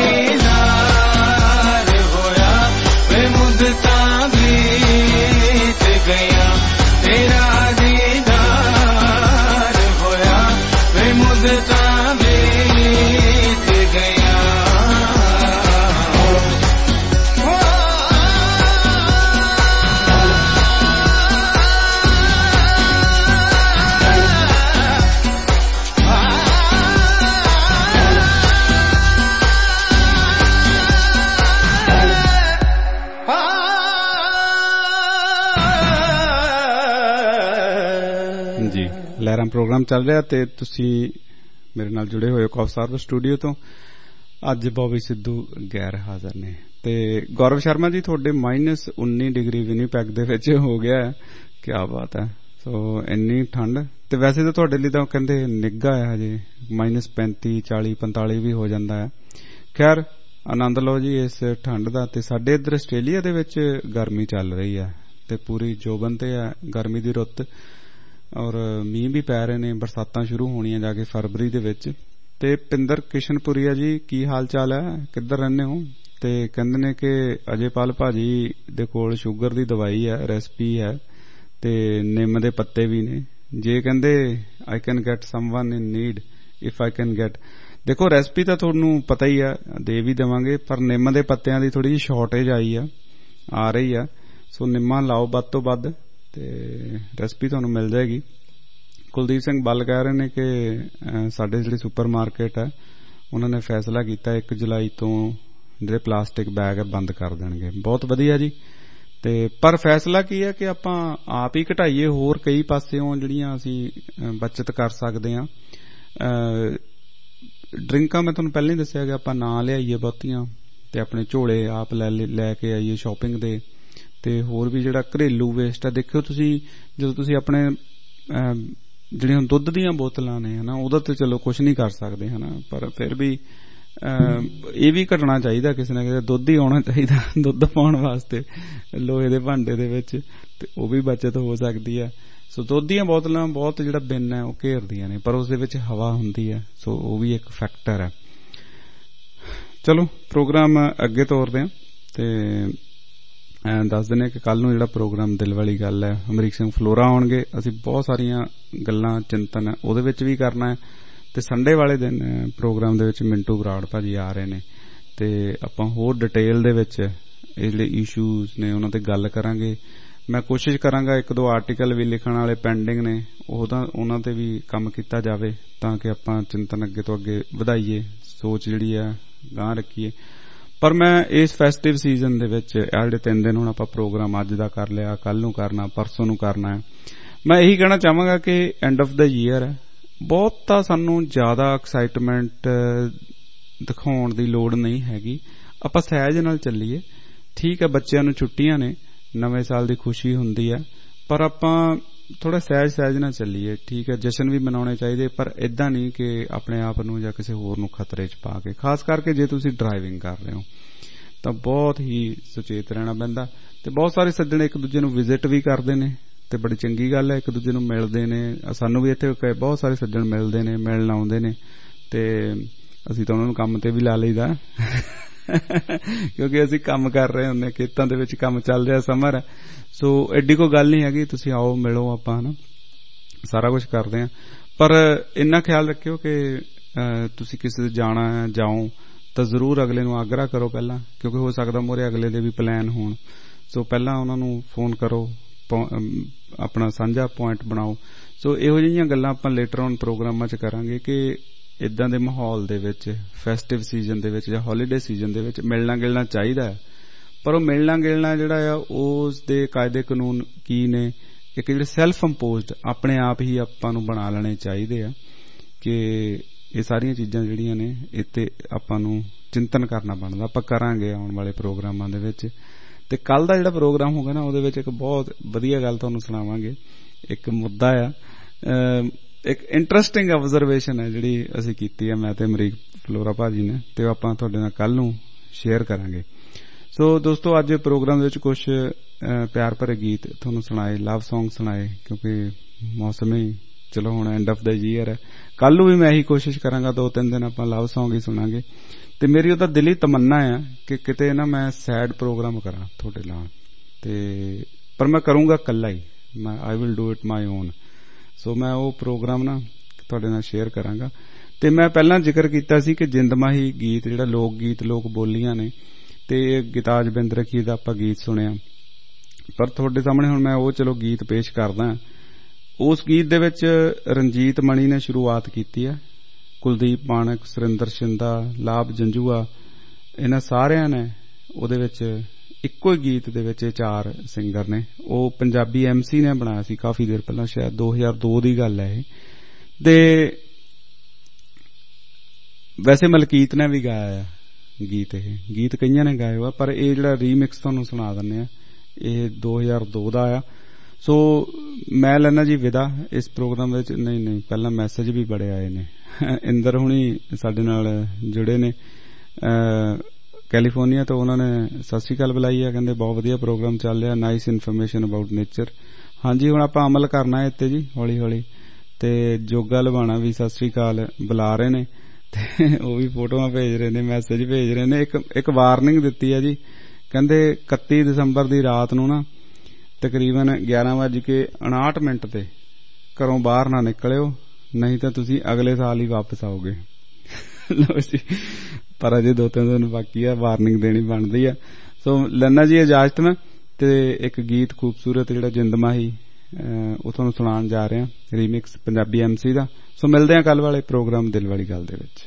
ਦੀਦਾਰ ਹੋਇਆ ਵੇ ਮੁੱਦਤਾਂ ਬੀਤ ਗਈਆਂ ਤੇਰਾ ਦੀਦਾਰ ਹੋਇਆ ਵੇ ਮੁੱਦਤਾਂ ਬੀਤ ਗਈਆਂ ਜੀ ਲਹਿਰਾਂ ਪ੍ਰੋਗਰਾਮ ਚੱਲ ਰਿਹਾ ਤੇ ਤੁਸੀਂ ਮੇਰੇ ਨਾਲ ਜੁੜੇ ਹੋਏ ਹੋ ਕੌਫ ਸਰਵ ਸਟੂਡੀਓ ਤੋਂ। ਅੱਜ ਬੌਬੀ ਸਿੱਧੂ ਗੈਰ ਹਾਜ਼ਰ ਨੇ ਤੇ ਗੌਰਵ ਸ਼ਰਮਾ ਜੀ ਤੁਹਾਡੇ ਮਾਈਨਸ ਉੱਨੀ ਡਿਗਰੀ ਵਿਨੀਪੈਗ ਦੇ ਵਿੱਚ ਹੋ ਗਿਆ ਹੈ। ਕੀ ਬਾਤ ਹੈ। ਸੋ ਇੰਨੀ ਠੰਡ ਤੇ ਵੈਸੇ ਤਾਂ ਤੁਹਾਡੇ ਲਈ ਤਾਂ ਕਹਿੰਦੇ ਨਿੱਘਾ ਹੈ ਹਜੇ ਮਾਈਨਸ ਪੈਂਤੀ ਚਾਲੀ ਪੰਤਾਲੀ ਵੀ ਹੋ ਜਾਂਦਾ ਹੈ। ਖੈਰ ਆਨੰਦ ਲਓ ਜੀ ਇਸ ਠੰਡ ਦਾ। ਤੇ ਸਾਡੇ ਇੱਧਰ ਆਸਟ੍ਰੇਲੀਆ ਦੇ ਵਿੱਚ ਗਰਮੀ ਚੱਲ ਰਹੀ ਹੈ ਤੇ ਪੂਰੀ ਜੋਬਨ ਤੇ ਹੈ ਗਰਮੀ ਦੀ ਰੁੱਤ ਔਰ ਮੀਂਹ ਵੀ ਪੈ ਰਹੇ ਨੇ ਬਰਸਾਤਾਂ ਸ਼ੁਰੂ ਹੋਣੀਆਂ ਜਾ ਕੇ ਫਰਵਰੀ ਦੇ ਵਿੱਚ। ਤੇ ਪਿੰਦਰ ਕਿਸ਼ਨਪੁਰੀਆ ਜੀ ਕੀ ਹਾਲ ਚਾਲ ਹੈ ਕਿੱਧਰ ਰਹਿੰਦੇ ਹੋ? ਤੇ ਕਹਿੰਦੇ ਨੇ ਕਿ ਅਜੇਪਾਲ ਭਾਜੀ ਦੇ ਕੋਲ ਸ਼ੂਗਰ ਦੀ ਦਵਾਈ ਹੈ ਰੈਸਪੀ ਹੈ ਤੇ ਨਿੰਮ ਦੇ ਪੱਤੇ ਵੀ ਨੇ ਜੇ ਕਹਿੰਦੇ I can get someone in need if I can get. ਦੇਖੋ ਰੈਸਪੀ ਤਾਂ ਤੁਹਾਨੂੰ ਪਤਾ ਹੀ ਆ ਦੇ ਵੀ ਦੇਵਾਂਗੇ ਪਰ ਨਿੰਮ ਦੇ ਪੱਤਿਆਂ ਦੀ ਥੋੜੀ ਜਿਹੀ ਸ਼ਾਰਟੇਜ ਆਈ ਆ ਆ ਰਹੀ ਆ ਸੋ ਨਿੰਮਾਂ ਲਾਓ ਵੱਧ ਤੋਂ ਵੱਧ ਤੇ ਰੈਸਪੀ ਤੁਹਾਨੂੰ ਮਿਲ ਜਾਏਗੀ। ਕੁਲਦੀਪ ਸਿੰਘ ਬੱਲ ਕਹਿ ਰਹੇ ਨੇ ਕਿ ਸਾਡੇ ਜਿਹੜੇ ਸੁਪਰ ਮਾਰਕੀਟ ਹੈ ਉਹਨਾਂ ਨੇ ਫੈਸਲਾ ਕੀਤਾ ਇੱਕ ਜੁਲਾਈ ਤੋਂ ਜਿਹੜੇ ਪਲਾਸਟਿਕ ਬੈਗ ਬੰਦ ਕਰ ਦੇਣਗੇ। ਬਹੁਤ ਵਧੀਆ ਜੀ। ਤੇ ਪਰ ਫੈਸਲਾ ਕੀ ਹੈ ਕਿ ਆਪਾਂ ਆਪ ਹੀ ਘਟਾਈਏ ਹੋਰ ਕਈ ਪਾਸਿਓਂ ਜਿਹੜੀਆਂ ਅਸੀਂ ਬਚਤ ਕਰ ਸਕਦੇ ਹਾਂ। ਡਰਿੰਕਾਂ ਮੈਂ ਤੁਹਾਨੂੰ ਪਹਿਲਾਂ ਹੀ ਦੱਸਿਆ ਕਿ ਆਪਾਂ ਨਾ ਲਿਆਈਏ ਬਹੁਤੀਆਂ ਤੇ ਆਪਣੇ ਝੋਲੇ ਆਪ ਲੈ ਲੈ ਕੇ ਆਈਏ ਸ਼ਾਪਿੰਗ ਦੇ। ਤੇ ਹੋਰ ਵੀ ਜਿਹੜਾ ਘਰੇਲੂ ਵੇਸਟ ਹੈ ਦੇਖਿਓ ਤੁਸੀਂ ਜਦੋਂ ਤੁਸੀਂ ਆਪਣੇ ਜਿਹੜੀਆਂ ਹੁਣ ਦੁੱਧ ਦੀਆਂ ਬੋਤਲਾਂ ਨੇ ਹਨਾ ਉਹਦਾ ਤੇ ਚਲੋ ਕੁਛ ਨਹੀਂ ਕਰ ਸਕਦੇ ਹਨਾ ਪਰ ਫਿਰ ਵੀ ਇਹ ਵੀ ਘਟਣਾ ਚਾਹੀਦਾ ਕਿਸੇ ਨਾ ਕਿਸੇ ਦੁੱਧ ਹੀ ਆਉਣਾ ਚਾਹੀਦਾ ਦੁੱਧ ਪਾਉਣ ਵਾਸਤੇ ਲੋਹੇ ਦੇ ਭਾਂਡੇ ਦੇ ਵਿੱਚ ਤੇ ਉਹ ਵੀ ਬਚਤ ਹੋ ਸਕਦੀ ਹੈ। ਸੋ ਦੁੱਧ ਦੀਆਂ ਬੋਤਲਾਂ ਬਹੁਤ ਜਿਹੜਾ ਬਿੰਨ ਹੈ ਉਹ ਘੇਰਦੀਆਂ ਨੇ ਪਰ ਉਸ ਦੇ ਵਿੱਚ ਹਵਾ ਹੁੰਦੀ ਹੈ ਸੋ ਉਹ ਵੀ ਇੱਕ ਫੈਕਟਰ ਹੈ। ਚਲੋ ਪ੍ਰੋਗਰਾਮ ਅੱਗੇ ਤੋਰਦੇ ਹਾਂ ਤੇ ਦੱਸ ਦਿੰਦੇ ਕਿ ਕੱਲ ਨੂੰ ਜਿਹੜਾ ਪ੍ਰੋਗਰਾਮ ਦਿਲ ਵਾਲੀ ਗੱਲ ਹੈ ਅਮਰੀਕ ਸਿੰਘ ਫਲੋਰਾ ਆਉਣਗੇ। ਅਸੀਂ ਬਹੁਤ ਸਾਰੀਆਂ ਗੱਲਾਂ ਚਿੰਤਨ ਉਹਦੇ ਵਿੱਚ ਵੀ ਕਰਨਾ ਹੈ ਤੇ ਸੰਡੇ ਵਾਲੇ ਦਿਨ ਪ੍ਰੋਗਰਾਮ ਦੇ ਵਿੱਚ ਮਿੰਟੂ ਬਰਾੜ ਭਾਜੀ ਆ ਰਹੇ ਨੇ ਤੇ ਆਪਾਂ ਹੋਰ ਡਿਟੇਲ ਦੇ ਵਿੱਚ ਇਹ ਜਿਹੜੇ ਇਸ਼ੂਜ਼ ਨੇ ਉਹਨਾਂ ਤੇ ਗੱਲ ਕਰਾਂਗੇ। ਮੈਂ ਕੋਸ਼ਿਸ਼ ਕਰਾਂਗਾ ਇੱਕ ਦੋ ਆਰਟੀਕਲ ਵੀ ਲਿਖਣ ਵਾਲੇ ਪੈਂਡਿੰਗ ਨੇ ਉਹ ਤਾਂ ਉਹਨਾਂ ਤੇ ਵੀ ਕੰਮ ਕੀਤਾ ਜਾਵੇ ਤਾਂ ਕਿ ਆਪਾਂ ਚਿੰਤਨ ਅੱਗੇ ਤੋਂ ਅੱਗੇ ਵਧਾਈਏ ਸੋਚ ਜਿਹੜੀ ਆ ਗਾਂਹ ਰੱਖੀਏ। ਪਰ ਮੈਂ ਇਸ ਫੈਸਟਿਵ ਸੀਜ਼ਨ ਦੇ ਵਿੱਚ ਇਹ ਜਿਹੜੇ ਤਿੰਨ ਦਿਨ ਹੁਣ ਆਪਾਂ ਪ੍ਰੋਗਰਾਮ ਅੱਜ ਦਾ ਕਰ ਲਿਆ ਕੱਲ ਨੂੰ ਕਰਨਾ ਪਰਸੋਂ ਨੂੰ ਕਰਨਾ ਹੈ ਮੈਂ ਇਹੀ ਕਹਿਣਾ ਚਾਹਾਂਗਾ ਕਿ ਐਂਡ ਆਫ ਦਾ ਈਅਰ ਹੈ ਬਹੁਤ ਤਾਂ ਸਾਨੂੰ ਜ਼ਿਆਦਾ ਐਕਸਾਈਟਮੈਂਟ ਦਿਖਾਉਣ ਦੀ ਲੋੜ ਨਹੀਂ ਹੈਗੀ। ਆਪਾਂ ਸਹਿਜ ਨਾਲ ਚੱਲੀਏ। ਠੀਕ ਹੈ ਬੱਚਿਆਂ ਨੂੰ ਛੁੱਟੀਆਂ ਨੇ ਨਵੇਂ ਸਾਲ ਦੀ ਖੁਸ਼ੀ ਹੁੰਦੀ ਹੈ ਪਰ ਆਪਾਂ ਥੋੜਾ ਸਹਿਜ ਸਹਿਜ ਨਾਲ ਚੱਲੀਏ। ਠੀਕ ਹੈ ਜਸ਼ਨ ਵੀ ਮਨਾਉਣੇ ਚਾਹੀਦੇ ਪਰ ਏਦਾਂ ਨਹੀਂ ਕਿ ਆਪਣੇ ਆਪ ਨੂੰ ਜਾਂ ਕਿਸੇ ਹੋਰ ਨੂੰ ਖਤਰੇ 'ਚ ਪਾ ਕੇ ਖਾਸ ਕਰਕੇ ਜੇ ਤੁਸੀਂ ਡਰਾਈਵਿੰਗ ਕਰ ਰਹੇ ਹੋ ਤਾਂ ਬਹੁਤ ਹੀ ਸੁਚੇਤ ਰਹਿਣਾ ਪੈਂਦਾ। ਤੇ ਬਹੁਤ ਸਾਰੇ ਸੱਜਣ ਇੱਕ ਦੂਜੇ ਨੂੰ ਵਿਜ਼ਿਟ ਵੀ ਕਰਦੇ ਨੇ ਤੇ ਬੜੀ ਚੰਗੀ ਗੱਲ ਹੈ ਇੱਕ ਦੂਜੇ ਨੂੰ ਮਿਲਦੇ ਨੇ। ਸਾਨੂੰ ਵੀ ਇੱਥੇ ਬਹੁਤ ਸਾਰੇ ਸੱਜਣ ਮਿਲਦੇ ਨੇ ਮਿਲਣ ਆਉਂਦੇ ਨੇ ਤੇ ਅਸੀਂ ਤਾਂ ਉਹਨਾਂ ਨੂੰ ਕੰਮ ਤੇ ਵੀ ਲਾ ਲਈਦਾ ਕਿਉਂਕਿ ਅਸੀਂ ਕੰਮ ਕਰ ਰਹੇ ਹੁੰਦੇ ਖੇਤਾਂ ਦੇ ਵਿੱਚ ਕੰਮ ਚੱਲ ਰਿਹਾ ਸਮਰ ਹੈ ਸੋ ਐਡੀ ਕੋਈ ਗੱਲ ਨਹੀਂ ਹੈਗੀ ਤੁਸੀਂ ਆਓ ਮਿਲੋ ਆਪਾਂ ਹਨਾ ਸਾਰਾ ਕੁਝ ਕਰਦੇ ਹਾਂ। ਪਰ ਇੰਨਾ ਖਿਆਲ ਰੱਖਿਓ ਕਿ ਤੁਸੀਂ ਕਿਸੇ ਦੇ ਜਾਣਾ ਹੈ ਜਾਓ ਤਾਂ ਜ਼ਰੂਰ ਅਗਲੇ ਨੂੰ ਆਗਰਾ ਕਰੋ ਪਹਿਲਾਂ ਕਿਉਂਕਿ ਹੋ ਸਕਦਾ ਮੋਰੇ ਅਗਲੇ ਦੇ ਵੀ ਪਲਾਨ ਹੋਣ ਸੋ ਪਹਿਲਾਂ ਉਹਨਾਂ ਨੂੰ ਫੋਨ ਕਰੋ ਆਪਣਾ ਸਾਂਝਾ ਪੁਆਇੰਟ ਬਣਾਓ। ਸੋ ਇਹੋ ਜਿਹੀਆਂ ਗੱਲਾਂ ਆਪਾਂ ਲੇਟਰ ਔਨ ਪ੍ਰੋਗਰਾਮਾਂ 'ਚ ਕਰਾਂਗੇ ਕਿ ਇਦਾਂ ਦੇ ਮਾਹੌਲ ਦੇ ਵਿੱਚ ਫੈਸਟਿਵ ਸੀਜ਼ਨ ਦੇ ਵਿੱਚ ਜਾਂ ਹੌਲੀਡੇ ਸੀਜ਼ਨ ਦੇ ਵਿੱਚ ਮਿਲਣਾ ਗਿਲਣਾ ਚਾਹੀਦਾ ਹੈ, ਪਰ ਉਹ ਮਿਲਣਾ ਗਿਲਣਾ ਜਿਹੜਾ ਆ ਉਸ ਦੇ ਕਾਇਦੇ ਕਾਨੂੰਨ ਕੀ ਨੇ, ਇੱਕ ਜਿਹੜੇ ਸੈਲਫ ਇੰਪੋਜ਼ਡ ਆਪਣੇ ਆਪ ਹੀ ਆਪਾਂ ਨੂੰ ਬਣਾ ਲੈਣੇ ਚਾਹੀਦੇ ਆ ਕਿ ਇਹ ਸਾਰੀਆਂ ਚੀਜ਼ਾਂ ਜਿਹੜੀਆਂ ਨੇ ਇੱਥੇ ਆਪਾਂ ਨੂੰ ਚਿੰਤਨ ਕਰਨਾ ਬਣਦਾ। ਆਪਾਂ ਕਰਾਂਗੇ ਆਉਣ ਵਾਲੇ ਪ੍ਰੋਗਰਾਮਾਂ ਦੇ ਵਿੱਚ, ਤੇ ਕੱਲ ਦਾ ਜਿਹੜਾ ਪ੍ਰੋਗਰਾਮ ਹੋਗਾ ਨਾ ਉਹਦੇ ਵਿੱਚ ਇੱਕ ਬਹੁਤ ਵਧੀਆ ਗੱਲ ਤੁਹਾਨੂੰ ਸੁਣਾਵਾਂਗੇ। ਇੱਕ ਮੁੱਦਾ ਆ, ਇੱਕ ਇੰਟਰਸਟਿੰਗ ਆਬਜ਼ਰਵੇਸ਼ਨ ਹੈ ਜਿਹੜੀ ਅਸੀਂ ਕੀਤੀ ਹੈ ਮੈਂ ਤੇ ਅਮਰੀਕ ਫਲੋਰਾ ਭਾਜੀ ਨੇ, ਤੇ ਉਹ ਆਪਾਂ ਤੁਹਾਡੇ ਨਾਲ ਕੱਲ ਨੂੰ ਸ਼ੇਅਰ ਕਰਾਂਗੇ। ਸੋ ਦੋਸਤੋ ਅੱਜ ਪ੍ਰੋਗਰਾਮ ਦੇ ਵਿੱਚ ਕੁਝ ਪਿਆਰ ਭਰੇ ਗੀਤ ਤੁਹਾਨੂੰ ਸੁਣਾਏ, ਲਵ ਸੌਂਗ ਸੁਣਾਏ, ਕਿਉਂਕਿ ਮੌਸਮ ਹੀ ਚਲੋ ਹੁਣ ਐਂਡ ਆਫ ਦਾ ਈਅਰ ਹੈ। ਕੱਲ ਨੂੰ ਵੀ ਮੈਂ ਇਹੀ ਕੋਸ਼ਿਸ਼ ਕਰਾਂਗਾ ਦੋ ਤਿੰਨ ਦਿਨ ਆਪਾਂ ਲਵ ਸੌਂਗ ਹੀ ਸੁਣਾਂਗੇ, ਤੇ ਮੇਰੀ ਉਹਦਾ ਦਿਲੀ ਤਮੰਨਾ ਆ ਕਿ ਕਿਤੇ ਨਾ ਮੈਂ ਸੈਡ ਪ੍ਰੋਗਰਾਮ ਕਰਾਂ ਤੁਹਾਡੇ ਨਾਲ, ਤੇ ਪਰ ਮੈਂ ਕਰੂੰਗਾ ਇਕੱਲਾ ਹੀ, ਮੈਂ I will do it my own. So ਮੈਂ ਉਹ ਪ੍ਰੋਗਰਾਮ ਨਾ ਤੁਹਾਡੇ ਨਾਲ ਸ਼ੇਅਰ ਕਰਾਂਗਾ। ਤੇ ਮੈਂ ਪਹਿਲਾਂ ਜ਼ਿਕਰ ਕੀਤਾ ਸੀ ਕਿ ਜਿੰਦਮਾਹੀ ਗੀਤ ਜਿਹੜਾ ਲੋਕ ਗੀਤ ਲੋਕ ਬੋਲੀਆਂ ਨੇ, ਤੇ ਗਿਤਾਜ ਬਿੰਦ ਰਖੀ ਦਾ ਆਪਾਂ ਗੀਤ ਸੁਣਿਆ, ਪਰ ਤੁਹਾਡੇ ਸਾਹਮਣੇ ਹੁਣ ਮੈਂ ਉਹ ਚਲੋ ਗੀਤ ਪੇਸ਼ ਕਰਦਾ। ਉਸ ਗੀਤ ਦੇ ਵਿੱਚ ਰਣਜੀਤ ਮਣੀ ਨੇ ਸ਼ੁਰੂਆਤ ਕੀਤੀ ਹੈ, ਕੁਲਦੀਪ ਮਾਨਕ, ਸੁਰਿੰਦਰ ਸ਼ਿੰਦਾ, ਲਾਭ ਜੰਜੂਆ, ਇਹਨਾਂ ਸਾਰਿਆਂ ਨੇ ਉਹਦੇ ਵਿੱਚ ਇੱਕੋ ਹੀ ਗੀਤ ਦੇ ਵਿੱਚ ਇਹ ਚਾਰ ਸਿੰਗਰ ਨੇ। ਉਹ ਪੰਜਾਬੀ ਐਮਸੀ ਨੇ ਬਣਾਇਆ ਸੀ ਕਾਫੀ ਦੇਰ ਪਹਿਲਾਂ, ਸ਼ਾਇਦ ਦੋ ਹਜ਼ਾਰ ਦੋ ਦੀ ਗੱਲ ਹੈ ਇਹ। ਤੇ ਵੈਸੇ ਮਲਕੀਤ ਨੇ ਵੀ ਗਾਇਆ ਗੀਤ, ਇਹ ਗੀਤ ਕਈਆਂ ਨੇ ਗਾਏ ਹੋਆ, ਪਰ ਇਹ ਜਿਹੜਾ ਰੀਮਿਕਸ ਤੁਹਾਨੂੰ ਸੁਣਾ ਦਿੰਦੇ ਆ ਇਹ ਦੋ ਹਜ਼ਾਰ ਦੋ ਦਾ ਆ। ਸੋ ਮੈਂ ਲੈਣਾ ਜੀ ਵਿਦਾ ਇਸ ਪ੍ਰੋਗਰਾਮ ਵਿੱਚ। ਨਹੀਂ ਨਹੀਂ ਪਹਿਲਾਂ ਮੈਸੇਜ ਵੀ ਬੜੇ ਆਏ ਨੇ। ਇੰਦਰ ਹੁਣੀ ਸਾਡੇ ਨਾਲ ਜੁੜੇ ਨੇ ਕੈਲੀਫੋਰਨੀਆ ਤੋਂ, ਉਹਨਾਂ ਨੇ ਸਤਿ ਸ਼੍ਰੀ ਅਕਾਲ ਬੁਲਾਈ ਆ, ਕਹਿੰਦੇ ਬਹੁਤ ਵਧੀਆ ਪ੍ਰੋਗਰਾਮ ਚੱਲ ਰਿਹਾ, ਨਾਈਸ ਇਨਫੋਰਮੇਸ਼ਨ ਅਬਾਊਟ ਨੇਚਰ। ਹਾਂਜੀ ਹੁਣ ਆਪਾਂ ਅਮਲ ਕਰਨਾ ਹੈ ਇੱਥੇ ਜੀ ਹੌਲੀ ਹੌਲੀ। ਤੇ ਜੋਗਾ ਲਵਾਣਾ ਵੀ ਸਤਿ ਸ਼੍ਰੀ ਅਕਾਲ ਬੁਲਾ ਰਹੇ ਨੇ, ਤੇ ਉਹ ਵੀ ਫੋਟੋਆਂ ਭੇਜ ਰਹੇ ਨੇ, ਮੈਸੇਜ ਭੇਜ ਰਹੇ ਨੇ। ਇੱਕ ਇੱਕ ਵਾਰਨਿੰਗ ਦਿੱਤੀ ਹੈ ਜੀ, ਕਹਿੰਦੇ ਇਕੱਤੀ ਦਸੰਬਰ ਦੀ ਰਾਤ ਨੂੰ ਨਾ ਤਕਰੀਬਨ ਗਿਆਰਾਂ ਵੱਜ ਕੇ ਉਨਾਹਠ ਮਿੰਟ ਤੇ ਘਰੋਂ ਬਾਹਰ ਨਾ ਨਿਕਲਿਓ, ਨਹੀਂ ਤਾਂ ਤੁਸੀਂ ਅਗਲੇ ਸਾਲ ਹੀ ਵਾਪਸ ਆਓਗੇ। ਲਓ ਜੀ, ਪਰ ਅਜੇ ਦੋ ਤਿੰਨ ਦਿਨ ਬਾਕੀ ਆ, ਵਾਰਨਿੰਗ ਦੇਣੀ ਬਣਦੀ ਆ। ਸੋ ਲੈਣਾ ਜੀ ਇਜਾਜ਼ਤ ਮੈਂ, ਤੇ ਇੱਕ ਗੀਤ ਖੂਬਸੂਰਤ ਜਿਹੜਾ ਜਿੰਦਮਾਹੀ ਉਹ ਤੁਹਾਨੂੰ ਸੁਣਾਉਣ ਜਾ ਰਿਹਾ, ਰੀਮਿਕਸ ਪੰਜਾਬੀ ਐਮਸੀ ਦਾ। ਸੋ ਮਿਲਦੇ ਆ ਕੱਲ ਵਾਲੇ ਪ੍ਰੋਗਰਾਮ ਦਿਲ ਵਾਲੀ ਗੱਲ ਦੇ ਵਿੱਚ।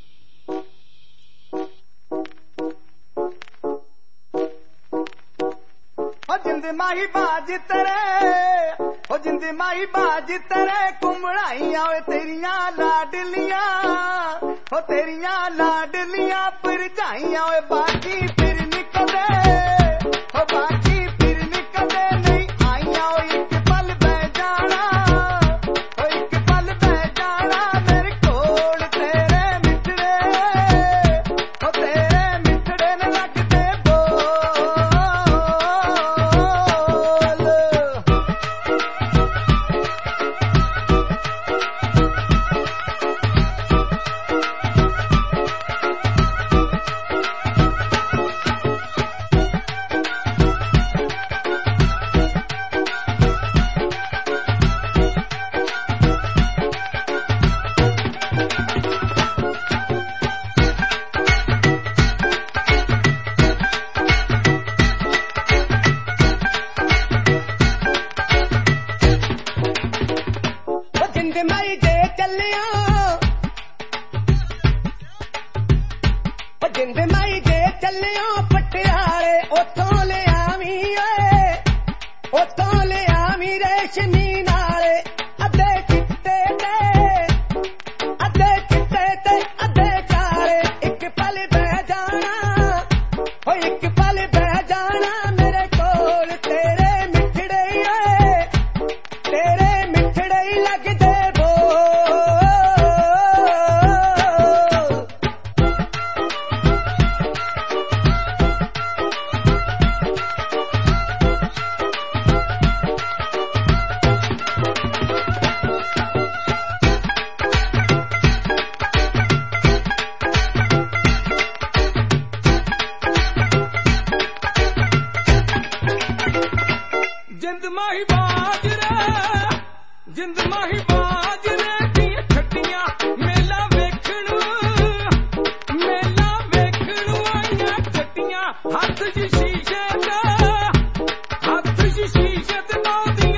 ਜਿੰਦ ਮਾਹੀ ਬਾਜ ਤੇਰੇ, ਉਹ ਜਿੰਦ ਮਾਹੀ ਬਾਜ ਤੇਰੇ, ਕੁਮੜਾਈਆਂ ਓਏ ਤੇਰੀਆਂ ਲਾਡਲੀਆਂ, ਉਹ ਤੇਰੀਆਂ ਲਾਡਲੀਆਂ ਭਰਜਾਈਆਂ ਓਏ ਬਾਕੀ ਫਿਰ ਨਿਕਲਦੇ, ਉਹ ਬਾਕੀ ਫਿਰ ਨਿਕਲਦੇ ਨਹੀਂ ਆਈਆਂ ਓਏ ਇੱਕ ਪਲ ਬਹਿ ਜਾਣਾ, ਓ ਇੱਕ ਪਲ ਬਹਿ ਜਾਣਾ ਮੇਰੇ ਕੋਲ ਤੇਰੇ ਮਿੱਠੜੇ, ਉਹ ਤੇਰੇ ਮਿੱਠੜੇ ਨੇ ਲੱਗਦੇ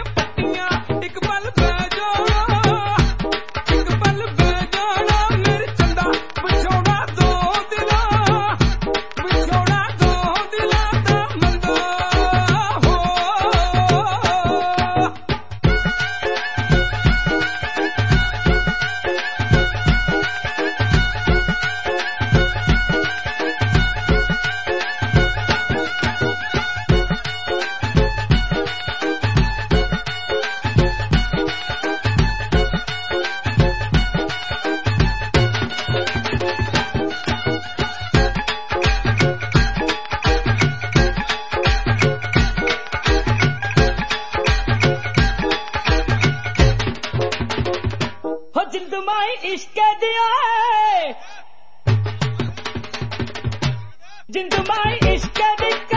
ਇੱਕ ਪਲ ਬਹਿ ਜਾਣਾ, ਇੱਕ ਪਲ ਬਹਿ ਜਾਣਾ ਮੇਰੇ जिंद माई इश्क दिक्क